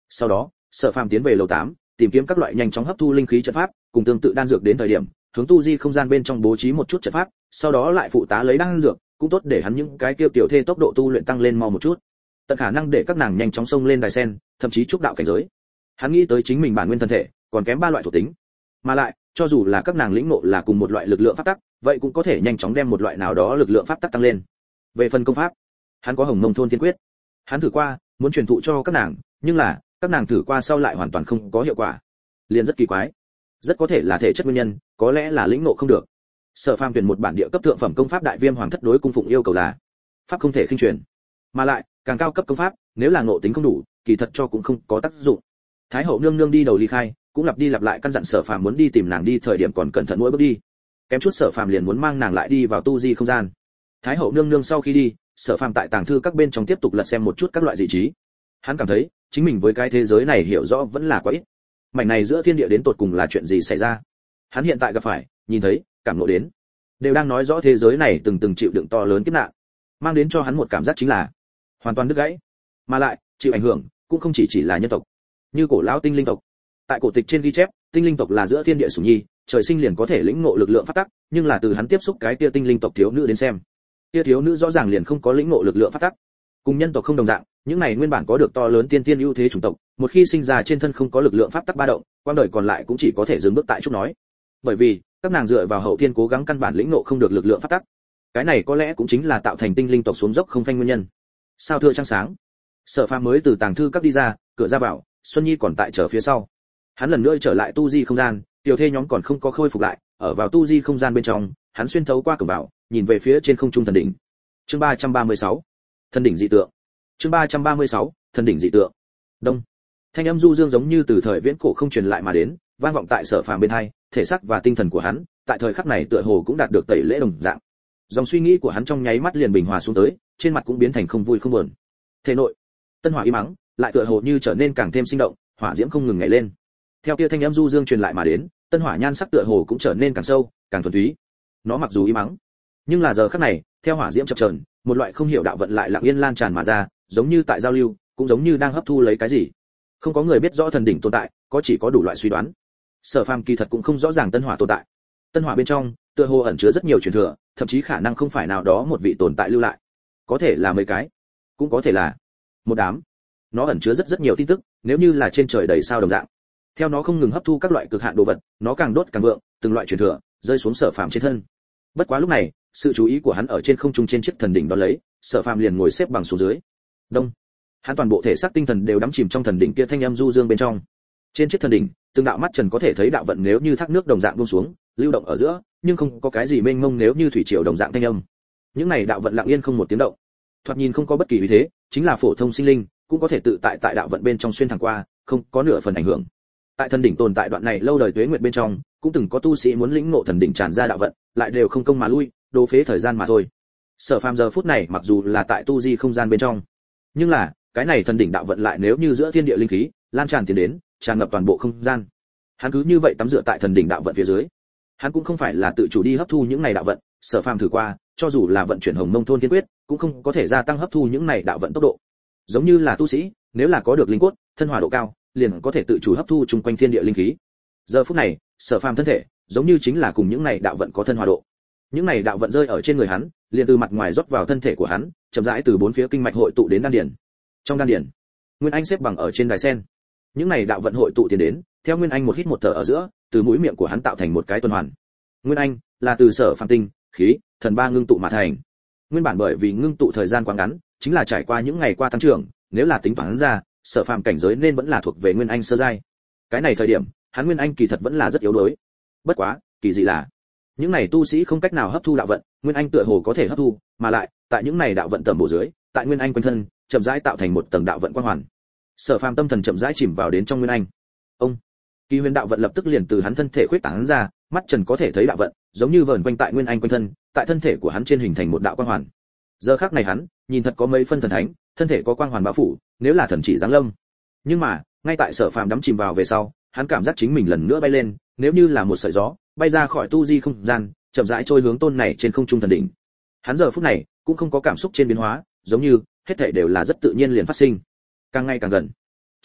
Sau đó, Sở Phàm tiến về lầu tám, tìm kiếm các loại nhanh chóng hấp thu linh khí trận pháp, cùng tương tự đan dược đến thời điểm, hướng tu di không gian bên trong bố trí một chút trận pháp, sau đó lại phụ tá lấy đan dược, cũng tốt để hắn những cái tiêu tiểu thê tốc độ tu luyện tăng lên mau một chút. Tận khả năng để các nàng nhanh chóng xông lên đài sen, thậm chí trúc đạo cảnh giới. Hắn nghĩ tới chính mình bản nguyên thân thể, còn kém ba loại thuộc tính. Mà lại, cho dù là các nàng lĩnh ngộ là cùng một loại lực lượng pháp tắc, vậy cũng có thể nhanh chóng đem một loại nào đó lực lượng pháp tắc tăng lên. Về phần công pháp, hắn có Hồng Mông thôn tiên quyết. Hắn thử qua, muốn truyền thụ cho các nàng, nhưng là, các nàng thử qua sau lại hoàn toàn không có hiệu quả. Liền rất kỳ quái. Rất có thể là thể chất nguyên nhân, có lẽ là lĩnh ngộ không được. Sở Phàm tuyển một bản địa cấp thượng phẩm công pháp Đại Viêm Hoàng thất đối cung phụng yêu cầu là pháp không thể khinh truyền, mà lại càng cao cấp công pháp, nếu là ngộ tính không đủ, kỳ thật cho cũng không có tác dụng. Thái hậu nương nương đi đầu ly khai, cũng lặp đi lặp lại căn dặn Sở Phàm muốn đi tìm nàng đi thời điểm còn cẩn thận mỗi bước đi. Kém chút Sở Phàm liền muốn mang nàng lại đi vào tu di không gian. Thái hậu nương nương sau khi đi, Sở Phàm tại tàng thư các bên trong tiếp tục lật xem một chút các loại dị trí. Hắn cảm thấy, chính mình với cái thế giới này hiểu rõ vẫn là quá ít. Mảnh này giữa thiên địa đến tột cùng là chuyện gì xảy ra? Hắn hiện tại gặp phải, nhìn thấy, cảm ngộ đến, đều đang nói rõ thế giới này từng từng chịu đựng to lớn kiếp nạn, mang đến cho hắn một cảm giác chính là hoàn toàn đứt gãy, mà lại chịu ảnh hưởng cũng không chỉ chỉ là nhân tộc, như cổ lão tinh linh tộc. Tại cổ tịch trên ghi chép, tinh linh tộc là giữa thiên địa sủng nhi, trời sinh liền có thể lĩnh ngộ lực lượng pháp tắc, nhưng là từ hắn tiếp xúc cái kia tinh linh tộc thiếu nữ đến xem, kia thiếu nữ rõ ràng liền không có lĩnh ngộ lực lượng pháp tắc. Cùng nhân tộc không đồng dạng, những này nguyên bản có được to lớn tiên tiên ưu thế chủng tộc, một khi sinh ra trên thân không có lực lượng pháp tắc ba động, quãng đời còn lại cũng chỉ có thể dừng bước tại chút nói. Bởi vì, các nàng dựa vào hậu thiên cố gắng căn bản lĩnh ngộ không được lực lượng pháp tắc. Cái này có lẽ cũng chính là tạo thành tinh linh tộc xuống dốc không phanh nguyên nhân. Sao thưa trăng sáng, Sở Phàm mới từ tàng thư các đi ra, cửa ra vào, Xuân Nhi còn tại chờ phía sau. Hắn lần nữa trở lại tu di không gian, tiểu thê nhóm còn không có khôi phục lại, ở vào tu di không gian bên trong, hắn xuyên thấu qua cửa vào, nhìn về phía trên không trung thần đỉnh. Chương ba trăm ba mươi sáu, thần đỉnh dị tượng. Chương ba trăm ba mươi sáu, thần đỉnh dị tượng. Đông. Thanh âm du dương giống như từ thời viễn cổ không truyền lại mà đến, vang vọng tại Sở Phàm bên tai, thể xác và tinh thần của hắn, tại thời khắc này tựa hồ cũng đạt được tẩy lễ đồng dạng. Dòng suy nghĩ của hắn trong nháy mắt liền bình hòa xuống tới, trên mặt cũng biến thành không vui không buồn. Thể nội, tân hỏa im mắng, lại tựa hồ như trở nên càng thêm sinh động, hỏa diễm không ngừng nhảy lên. Theo kia thanh âm du dương truyền lại mà đến, tân hỏa nhan sắc tựa hồ cũng trở nên càng sâu, càng thuần túy. Nó mặc dù im mắng, nhưng là giờ khắc này, theo hỏa diễm chập chờn, một loại không hiểu đạo vận lại lặng yên lan tràn mà ra, giống như tại giao lưu, cũng giống như đang hấp thu lấy cái gì. Không có người biết rõ thần đỉnh tồn tại, có chỉ có đủ loại suy đoán. Sở Phàm kỳ thật cũng không rõ ràng tân hỏa tồn tại. Tân hỏa bên trong, tựa hồ ẩn chứa rất nhiều truyền thừa, thậm chí khả năng không phải nào đó một vị tồn tại lưu lại. Có thể là mấy cái, cũng có thể là một đám. Nó ẩn chứa rất rất nhiều tin tức, nếu như là trên trời đầy sao đồng dạng. Theo nó không ngừng hấp thu các loại cực hạn đồ vật, nó càng đốt càng vượng, từng loại truyền thừa rơi xuống Sở Phàm trên thân. Bất quá lúc này, sự chú ý của hắn ở trên không trung trên chiếc thần đỉnh đó lấy, Sở Phàm liền ngồi xếp bằng xuống dưới. Đông. Hắn toàn bộ thể xác tinh thần đều đắm chìm trong thần đỉnh kia thanh âm du dương bên trong. Trên chiếc thần đỉnh, từng đạo mắt trần có thể thấy đạo vận nếu như thác nước đồng dạng buông xuống, lưu động ở giữa, nhưng không có cái gì mênh mông nếu như thủy triều đồng dạng thanh âm. Những này đạo vận lặng yên không một tiếng động. Thoạt nhìn không có bất kỳ uy thế, chính là phổ thông sinh linh, cũng có thể tự tại tại đạo vận bên trong xuyên thẳng qua, không có nửa phần ảnh hưởng. Tại thần đỉnh tồn tại đoạn này lâu đời tuế nguyệt bên trong, cũng từng có tu sĩ muốn lĩnh ngộ thần đỉnh tràn ra đạo vận, lại đều không công mà lui, đồ phế thời gian mà thôi. Sở Phàm giờ phút này mặc dù là tại tu di không gian bên trong, nhưng là, cái này thần đỉnh đạo vận lại nếu như giữa thiên địa linh khí, lan tràn tiến đến, tràn ngập toàn bộ không gian. Hắn cứ như vậy tắm dựa tại thần đỉnh đạo vận phía dưới. Hắn cũng không phải là tự chủ đi hấp thu những này đạo vận, Sở Phàm thử qua, cho dù là vận chuyển Hồng Mông thôn tiên quyết, cũng không có thể gia tăng hấp thu những này đạo vận tốc độ. Giống như là tu sĩ, nếu là có được linh cốt, thân hỏa độ cao, liền có thể tự chủ hấp thu chung quanh thiên địa linh khí. Giờ phút này, Sở Phàm thân thể, giống như chính là cùng những này đạo vận có thân hỏa độ. Những này đạo vận rơi ở trên người hắn, liền từ mặt ngoài rót vào thân thể của hắn, chậm rãi từ bốn phía kinh mạch hội tụ đến đan điền. Trong đan điền, Nguyên Anh xếp bằng ở trên đài sen. Những này đạo vận hội tụ tiến đến, theo Nguyên Anh một hít một thở ở giữa, từ mũi miệng của hắn tạo thành một cái tuần hoàn. Nguyên Anh là từ Sở Phàm tinh, khí, thần ba ngưng tụ mà thành. Nguyên bản bởi vì ngưng tụ thời gian quá ngắn, chính là trải qua những ngày qua tăng trưởng, nếu là tính toán ra, Sở Phàm cảnh giới nên vẫn là thuộc về Nguyên Anh sơ giai. Cái này thời điểm, hắn Nguyên Anh kỳ thật vẫn là rất yếu đuối. Bất quá, kỳ dị là, những này tu sĩ không cách nào hấp thu đạo vận, Nguyên Anh tựa hồ có thể hấp thu, mà lại, tại những này đạo vận tầm bổ dưới, tại Nguyên Anh quanh thân, chậm rãi tạo thành một tầng đạo vận quang hoàn. Sở Phàm tâm thần chậm rãi chìm vào đến trong Nguyên Anh. Ông, kỳ huyền đạo vận lập tức liền từ hắn thân thể khuếch tán ra, mắt trần có thể thấy đạo vận, giống như vờn quanh tại Nguyên Anh quanh thân, tại thân thể của hắn trên hình thành một đạo quang hoàn. Giờ khắc này hắn, nhìn thật có mấy phân thần thánh, thân thể có quang hoàn bao phủ, nếu là thần chỉ giáng lâm. Nhưng mà, ngay tại Sở Phàm đắm chìm vào về sau, hắn cảm giác chính mình lần nữa bay lên, nếu như là một sợi gió, bay ra khỏi tu di không gian, chậm rãi trôi hướng tôn này trên không trung thần đỉnh. Hắn giờ phút này cũng không có cảm xúc trên biến hóa, giống như hết thảy đều là rất tự nhiên liền phát sinh. Càng ngày càng gần,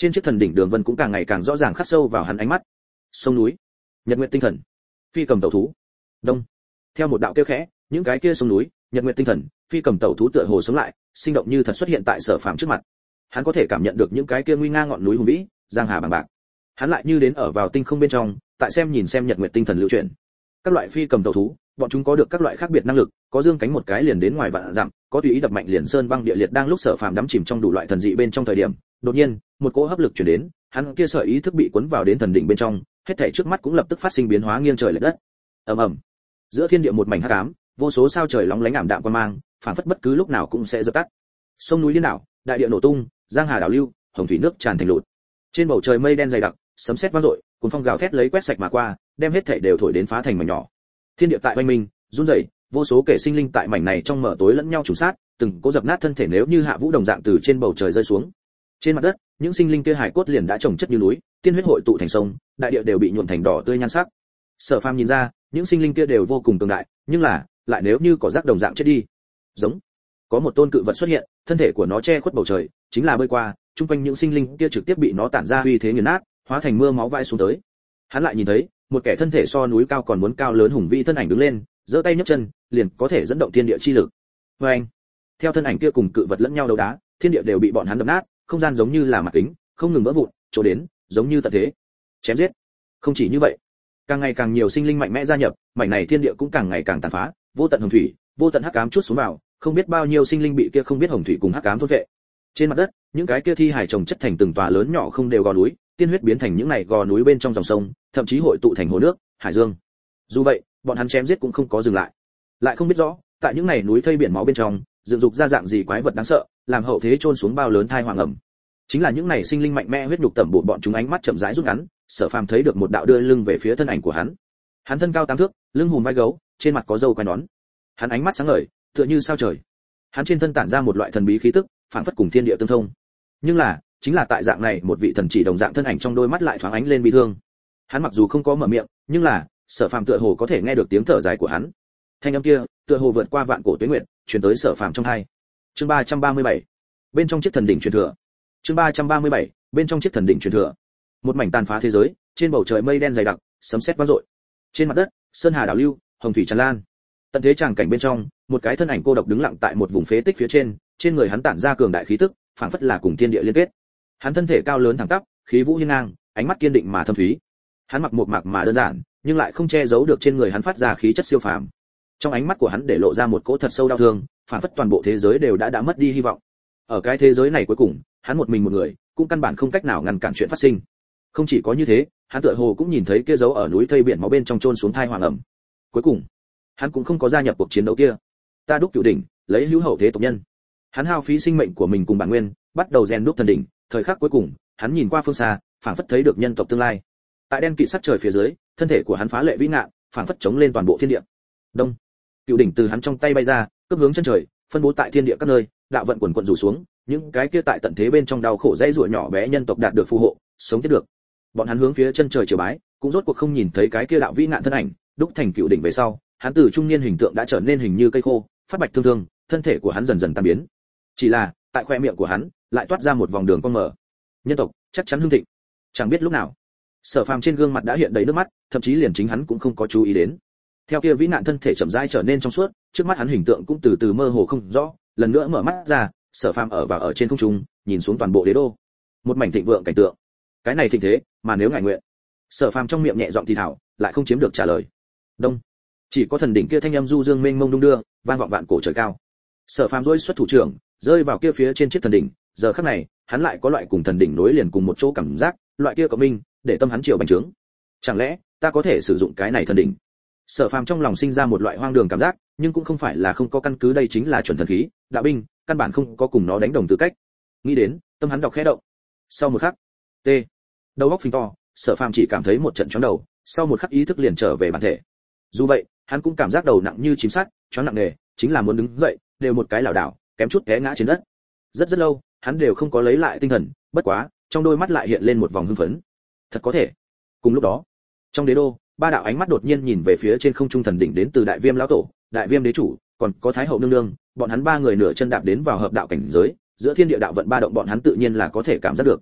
Trên chiếc thần đỉnh đường vân cũng càng ngày càng rõ ràng khắc sâu vào hắn ánh mắt. Sông núi, nhật nguyệt tinh thần, phi cầm tẩu thú. Đông. Theo một đạo kêu khẽ, những cái kia sông núi, nhật nguyệt tinh thần, phi cầm tẩu thú tựa hồ sống lại, sinh động như thật xuất hiện tại Sở Phàm trước mặt. Hắn có thể cảm nhận được những cái kia nguy nga ngọn núi hùng vĩ, giang hà bằng bạc. Hắn lại như đến ở vào tinh không bên trong, tại xem nhìn xem nhật nguyệt tinh thần lưu chuyển. Các loại phi cầm tẩu thú, bọn chúng có được các loại khác biệt năng lực, có dương cánh một cái liền đến ngoài vạn dặm, có tùy ý đập mạnh liền sơn băng địa liệt. Đang lúc Sở Phàm đắm chìm trong đủ loại thần dị bên trong thời điểm, đột nhiên, một cỗ hấp lực truyền đến, hắn kia sợi ý thức bị cuốn vào đến thần đỉnh bên trong, hết thảy trước mắt cũng lập tức phát sinh biến hóa nghiêng trời lệch đất. Ầm ầm. Giữa thiên địa một mảnh hắc ám, vô số sao trời lóng lánh ảm đạm quan mang, phảng phất bất cứ lúc nào cũng sẽ dập tắt. Sông núi liên đảo, đại địa nổ tung, giang hà đảo lưu, hồng thủy nước tràn thành lụt. Trên bầu trời mây đen dày đặc, sấm sét vang dội, cuốn phong gào thét lấy quét sạch mà qua, đem hết thảy đều thổi đến phá thành mảnh nhỏ. Thiên địa tại oanh minh, run rẩy, vô số kẻ sinh linh tại mảnh này trong mở tối lẫn nhau trùng sát, từng cố dập nát thân thể nếu như hạ vũ đồng dạng từ trên bầu trời rơi xuống. Trên mặt đất, những sinh linh kia hài cốt liền đã chồng chất như núi, tiên huyết hội tụ thành sông, đại địa đều bị nhuộm thành đỏ tươi nhan sắc. Sở Phàm nhìn ra, những sinh linh kia đều vô cùng cường đại, nhưng là, lại nếu như cỏ rác đồng dạng chết đi. Giống. Có một tôn cự vật xuất hiện, thân thể của nó che khuất bầu trời, chính là bơi qua, chung quanh những sinh linh kia trực tiếp bị nó tản ra uy thế nghiền nát, hóa thành mưa máu vãi xuống tới. Hắn lại nhìn thấy, một kẻ thân thể so núi cao còn muốn cao lớn hùng vĩ thân ảnh đứng lên, giơ tay nhấc chân, liền có thể dẫn động thiên địa chi lực. Oeng. Theo thân ảnh kia cùng cự vật lẫn nhau đấu đá, thiên địa đều bị bọn hắn đập nát, không gian giống như là mặt kính, không ngừng vỡ vụn, chỗ đến, giống như tận thế. Chém giết. Không chỉ như vậy, càng ngày càng nhiều sinh linh mạnh mẽ gia nhập, mảnh này thiên địa cũng càng ngày càng tàn phá, vô tận hồng thủy, vô tận hắc ám chút xuống vào, không biết bao nhiêu sinh linh bị kia không biết hồng thủy cùng hắc ám thôn vệ. Trên mặt đất, những cái kia thi hài chồng chất thành từng tòa lớn nhỏ không đều gò núi, tiên huyết biến thành những này gò núi bên trong dòng sông, thậm chí hội tụ thành hồ nước, hải dương. Dù vậy, bọn hắn chém giết cũng không có dừng lại. Lại không biết rõ, tại những này núi thây biển máu bên trong, dựng dục ra dạng gì quái vật đáng sợ, làm hậu thế chôn xuống bao lớn thai hoàng ẩm. Chính là những này sinh linh mạnh mẽ huyết nhục tẩm bổ bọn chúng ánh mắt chậm rãi rút ngắn, Sở Phàm thấy được một đạo đưa lưng về phía thân ảnh của hắn. Hắn thân cao tám thước, lưng hùm vai gấu, trên mặt có râu quai nón. Hắn ánh mắt sáng ngời, tựa như sao trời. Hắn trên thân tản ra một loại thần bí khí tức, phảng phất cùng thiên địa tương thông. Nhưng là, chính là tại dạng này, một vị thần chỉ đồng dạng thân ảnh trong đôi mắt lại thoáng ánh lên bi thương. Hắn mặc dù không có mở miệng, nhưng là, Sở Phàm tựa hồ có thể nghe được tiếng thở dài của hắn. Thanh âm kia, tựa hồ vượt qua vạn cổ tuế nguyệt, truyền tới Sở Phàm trong tai. Chương ba trăm ba mươi bảy, bên trong chiếc thần đỉnh truyền thừa. Chương ba trăm ba mươi bảy, bên trong chiếc thần đỉnh truyền thừa. Một mảnh tàn phá thế giới, trên bầu trời mây đen dày đặc, sấm sét vang dội. Trên mặt đất, sơn hà đảo lưu, hồng thủy tràn lan. Tận thế tràng cảnh bên trong, một cái thân ảnh cô độc đứng lặng tại một vùng phế tích phía trên, trên người hắn tản ra cường đại khí tức, phảng phất là cùng thiên địa liên kết. Hắn thân thể cao lớn thẳng tắp, khí vũ hiên ngang, ánh mắt kiên định mà thâm thúy. Hắn mặc một mạc mà đơn giản, nhưng lại không che giấu được trên người hắn phát ra khí chất siêu phàm. Trong ánh mắt của hắn để lộ ra một cỗ thật sâu đau thương, phảng phất toàn bộ thế giới đều đã đã mất đi hy vọng. Ở cái thế giới này cuối cùng, hắn một mình một người, cũng căn bản không cách nào ngăn cản chuyện phát sinh. Không chỉ có như thế, hắn tựa hồ cũng nhìn thấy kia dấu ở núi thây biển máu bên trong chôn xuống thai hoàng ẩm. Cuối cùng, hắn cũng không có gia nhập cuộc chiến đấu kia. Ta đúc cửu đỉnh, lấy hữu hậu thế tộc nhân. Hắn hao phí sinh mệnh của mình cùng bản nguyên, bắt đầu rèn đúc thần đỉnh, thời khắc cuối cùng, hắn nhìn qua phương xa, phảng phất thấy được nhân tộc tương lai. Tại đen kịt sắc trời phía dưới, thân thể của hắn phá lệ vĩ ngạn, phảng phất chống lên toàn bộ thiên địa. Đông, cửu đỉnh từ hắn trong tay bay ra, cấp hướng chân trời, phân bố tại thiên địa các nơi, đạo vận quần quần rủ xuống, những cái kia tại tận thế bên trong đau khổ dãy rủa nhỏ bé nhân tộc đạt được phù hộ, sống tiếp được. Bọn hắn hướng phía chân trời triều bái, cũng rốt cuộc không nhìn thấy cái kia đạo vĩ ngạn thân ảnh, đúc thành cựu đỉnh về sau, hắn từ trung niên hình tượng đã trở nên hình như cây khô, phát bạch thương thương, thân thể của hắn dần dần tan biến. Chỉ là, tại khoe miệng của hắn, lại toát ra một vòng đường cong mở. Nhân tộc, chắc chắn hưng thịnh. Chẳng biết lúc nào, Sở Phàm trên gương mặt đã hiện đầy nước mắt, thậm chí liền chính hắn cũng không có chú ý đến. Theo kia vĩ nạn thân thể chậm rãi trở nên trong suốt, trước mắt hắn hình tượng cũng từ từ mơ hồ không rõ, lần nữa mở mắt ra, Sở Phàm ở và ở trên không trung, nhìn xuống toàn bộ đế đô. Một mảnh thịnh vượng cảnh tượng. Cái này thịnh thế, mà nếu ngài nguyện. Sở Phàm trong miệng nhẹ giọng thì thào, lại không chiếm được trả lời. Đông. Chỉ có thần đỉnh kia thanh âm du dương mênh mông đung đưa, vang vọng vạn cổ trời cao. Sở Phàm rối xuất thủ trưởng, rơi vào kia phía trên chiếc thần đỉnh, giờ khắc này, hắn lại có loại cùng thần đỉnh nối liền cùng một chỗ cảm giác, loại kia cộng minh, để tâm hắn chiều bành trướng. Chẳng lẽ, ta có thể sử dụng cái này thần đỉnh? Sở Phàm trong lòng sinh ra một loại hoang đường cảm giác, nhưng cũng không phải là không có căn cứ, đây chính là chuẩn thần khí, đạo binh, căn bản không có cùng nó đánh đồng tư cách. Nghĩ đến, tâm hắn đọc khẽ động. Sau một khắc, t, đầu óc phình to, Sở Phàm chỉ cảm thấy một trận chóng đầu, sau một khắc ý thức liền trở về bản thể. Dù vậy, hắn cũng cảm giác đầu nặng như chìm sắt, choáng nặng nề, chính là muốn đứng dậy, đều một cái lảo đảo, kém chút té ngã trên đất. Rất rất lâu, hắn đều không có lấy lại tinh thần, bất quá, trong đôi mắt lại hiện lên một vòng hưng phấn. Thật có thể. Cùng lúc đó, trong đế đô, ba đạo ánh mắt đột nhiên nhìn về phía trên không trung thần đỉnh đến từ Đại Viêm lão tổ, Đại Viêm đế chủ, còn có Thái hậu nương nương, bọn hắn ba người nửa chân đạp đến vào hợp đạo cảnh giới, giữa thiên địa đạo vận ba động bọn hắn tự nhiên là có thể cảm giác được.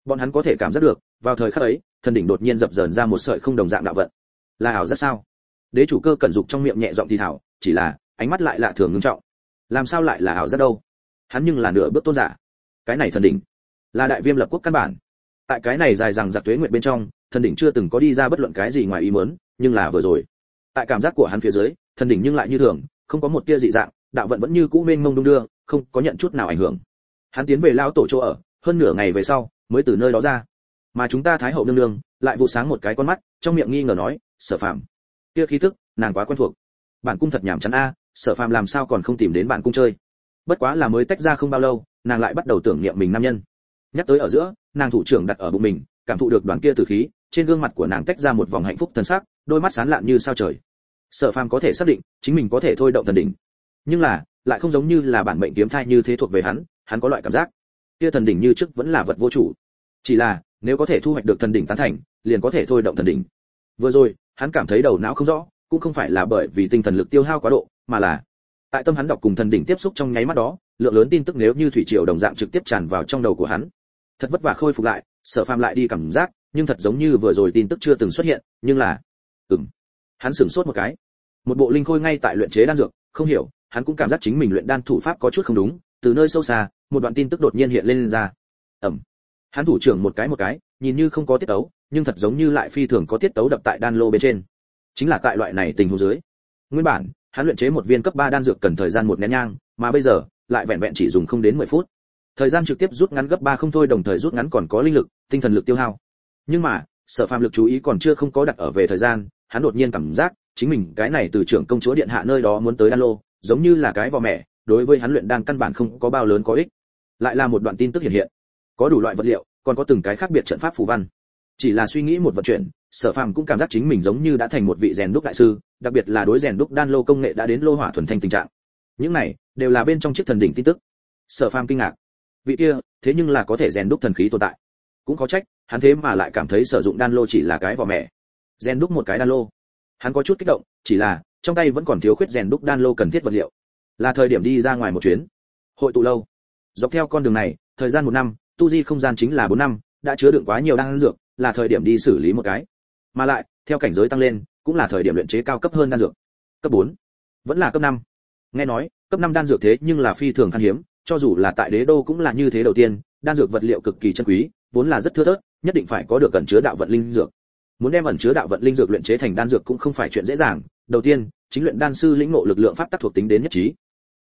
Bọn hắn có thể cảm giác được, vào thời khắc ấy, thần đỉnh đột nhiên dập dờn ra một sợi không đồng dạng đạo vận. Là ảo giác sao? Đế chủ cơ cẩn dục trong miệng nhẹ giọng thì thảo, chỉ là ánh mắt lại lạ thường ngưng trọng. Làm sao lại là ảo giác đâu? Hắn nhưng là nửa bước tôn giả. Cái này thần đỉnh là đại viêm lập quốc căn bản. Tại cái này dài dằng dặc tuế nguyệt bên trong, thần đỉnh chưa từng có đi ra bất luận cái gì ngoài ý muốn, nhưng là vừa rồi, tại cảm giác của hắn phía dưới, thần đỉnh nhưng lại như thường, không có một tia dị dạng, đạo vận vẫn như cũ mênh mông đung đưa, không có nhận chút nào ảnh hưởng. Hắn tiến về lão tổ chỗ ở, hơn nửa ngày về sau, mới từ nơi đó ra. Mà chúng ta thái hậu nương nương lại vụ sáng một cái con mắt, trong miệng nghi ngờ nói, Sở Phàm, kia khí tức, nàng quá quen thuộc. Bản cung thật nhảm chán a, Sở Phàm làm sao còn không tìm đến bản cung chơi? Bất quá là mới tách ra không bao lâu, nàng lại bắt đầu tưởng niệm mình nam nhân. Nhắc tới ở giữa, nàng thủ trưởng đặt ở bụng mình, cảm thụ được đoàn kia từ khí, trên gương mặt của nàng tách ra một vòng hạnh phúc thần sắc, đôi mắt sáng lạn như sao trời. Sở Phàm có thể xác định, chính mình có thể thôi động thần đỉnh, nhưng là, lại không giống như là bản mệnh kiếm thai như thế thuộc về hắn, hắn có loại cảm giác, kia thần đỉnh như trước vẫn là vật vô chủ. Chỉ là, nếu có thể thu hoạch được thần đỉnh tán thành, liền có thể thôi động thần đỉnh. Vừa rồi, hắn cảm thấy đầu não không rõ, cũng không phải là bởi vì tinh thần lực tiêu hao quá độ, mà là tại tâm hắn đọc cùng thần đỉnh tiếp xúc trong nháy mắt đó, lượng lớn tin tức nếu như thủy triều đồng dạng trực tiếp tràn vào trong đầu của hắn. Thật vất vả khôi phục lại, Sở Phàm lại đi cảm giác, nhưng thật giống như vừa rồi tin tức chưa từng xuất hiện, nhưng là, ừm, hắn sửng sốt một cái. Một bộ linh khôi ngay tại luyện chế đan dược, không hiểu, hắn cũng cảm giác chính mình luyện đan thủ pháp có chút không đúng, từ nơi sâu xa, một đoạn tin tức đột nhiên hiện lên, lên ra. Ầm. Hắn thủ trưởng một cái một cái, nhìn như không có tiết tấu, nhưng thật giống như lại phi thường có tiết tấu đập tại đan lô bên trên. Chính là tại loại này tình huống dưới, nguyên bản, hắn luyện chế một viên cấp ba đan dược cần thời gian một nén nhang, mà bây giờ, lại vẹn vẹn chỉ dùng không đến mười phút. Thời gian trực tiếp rút ngắn gấp ba không thôi, đồng thời rút ngắn còn có linh lực, tinh thần lực tiêu hao. Nhưng mà, Sở Phàm lực chú ý còn chưa không có đặt ở về thời gian, hắn đột nhiên cảm giác, chính mình cái này từ trưởng công chúa điện hạ nơi đó muốn tới đan lô, giống như là cái vò mẹ, đối với hắn luyện đan căn bản không có bao lớn có ích. Lại là một đoạn tin tức hiện hiện, có đủ loại vật liệu, còn có từng cái khác biệt trận pháp phù văn. Chỉ là suy nghĩ một vận chuyển, Sở Phàm cũng cảm giác chính mình giống như đã thành một vị rèn đúc đại sư, đặc biệt là đối rèn đúc đan lô công nghệ đã đến lô hỏa thuần thanh tình trạng. Những này đều là bên trong chiếc thần đỉnh tin tức. Sở Phàm kinh ngạc, vị kia thế nhưng là có thể rèn đúc thần khí tồn tại. Cũng có trách, hắn thế mà lại cảm thấy sử dụng đan lô chỉ là cái vỏ mẹ. Rèn đúc một cái đan lô, hắn có chút kích động, chỉ là trong tay vẫn còn thiếu khuyết rèn đúc đan lô cần thiết vật liệu. Là thời điểm đi ra ngoài một chuyến. Hội tụ lâu. Dọc theo con đường này, thời gian một năm, tu di không gian chính là bốn năm, đã chứa đựng quá nhiều đan dược, là thời điểm đi xử lý một cái. Mà lại, theo cảnh giới tăng lên, cũng là thời điểm luyện chế cao cấp hơn đan dược. Cấp bốn, vẫn là cấp năm. Nghe nói, cấp năm đan dược thế nhưng là phi thường khan hiếm, cho dù là tại đế đô cũng là như thế. Đầu tiên, đan dược vật liệu cực kỳ chân quý, vốn là rất thưa thớt, nhất định phải có được ẩn chứa đạo vận linh dược. Muốn đem ẩn chứa đạo vận linh dược luyện chế thành đan dược cũng không phải chuyện dễ dàng. Đầu tiên, chính luyện đan sư lĩnh ngộ lực lượng pháp tắc thuộc tính đến nhất trí.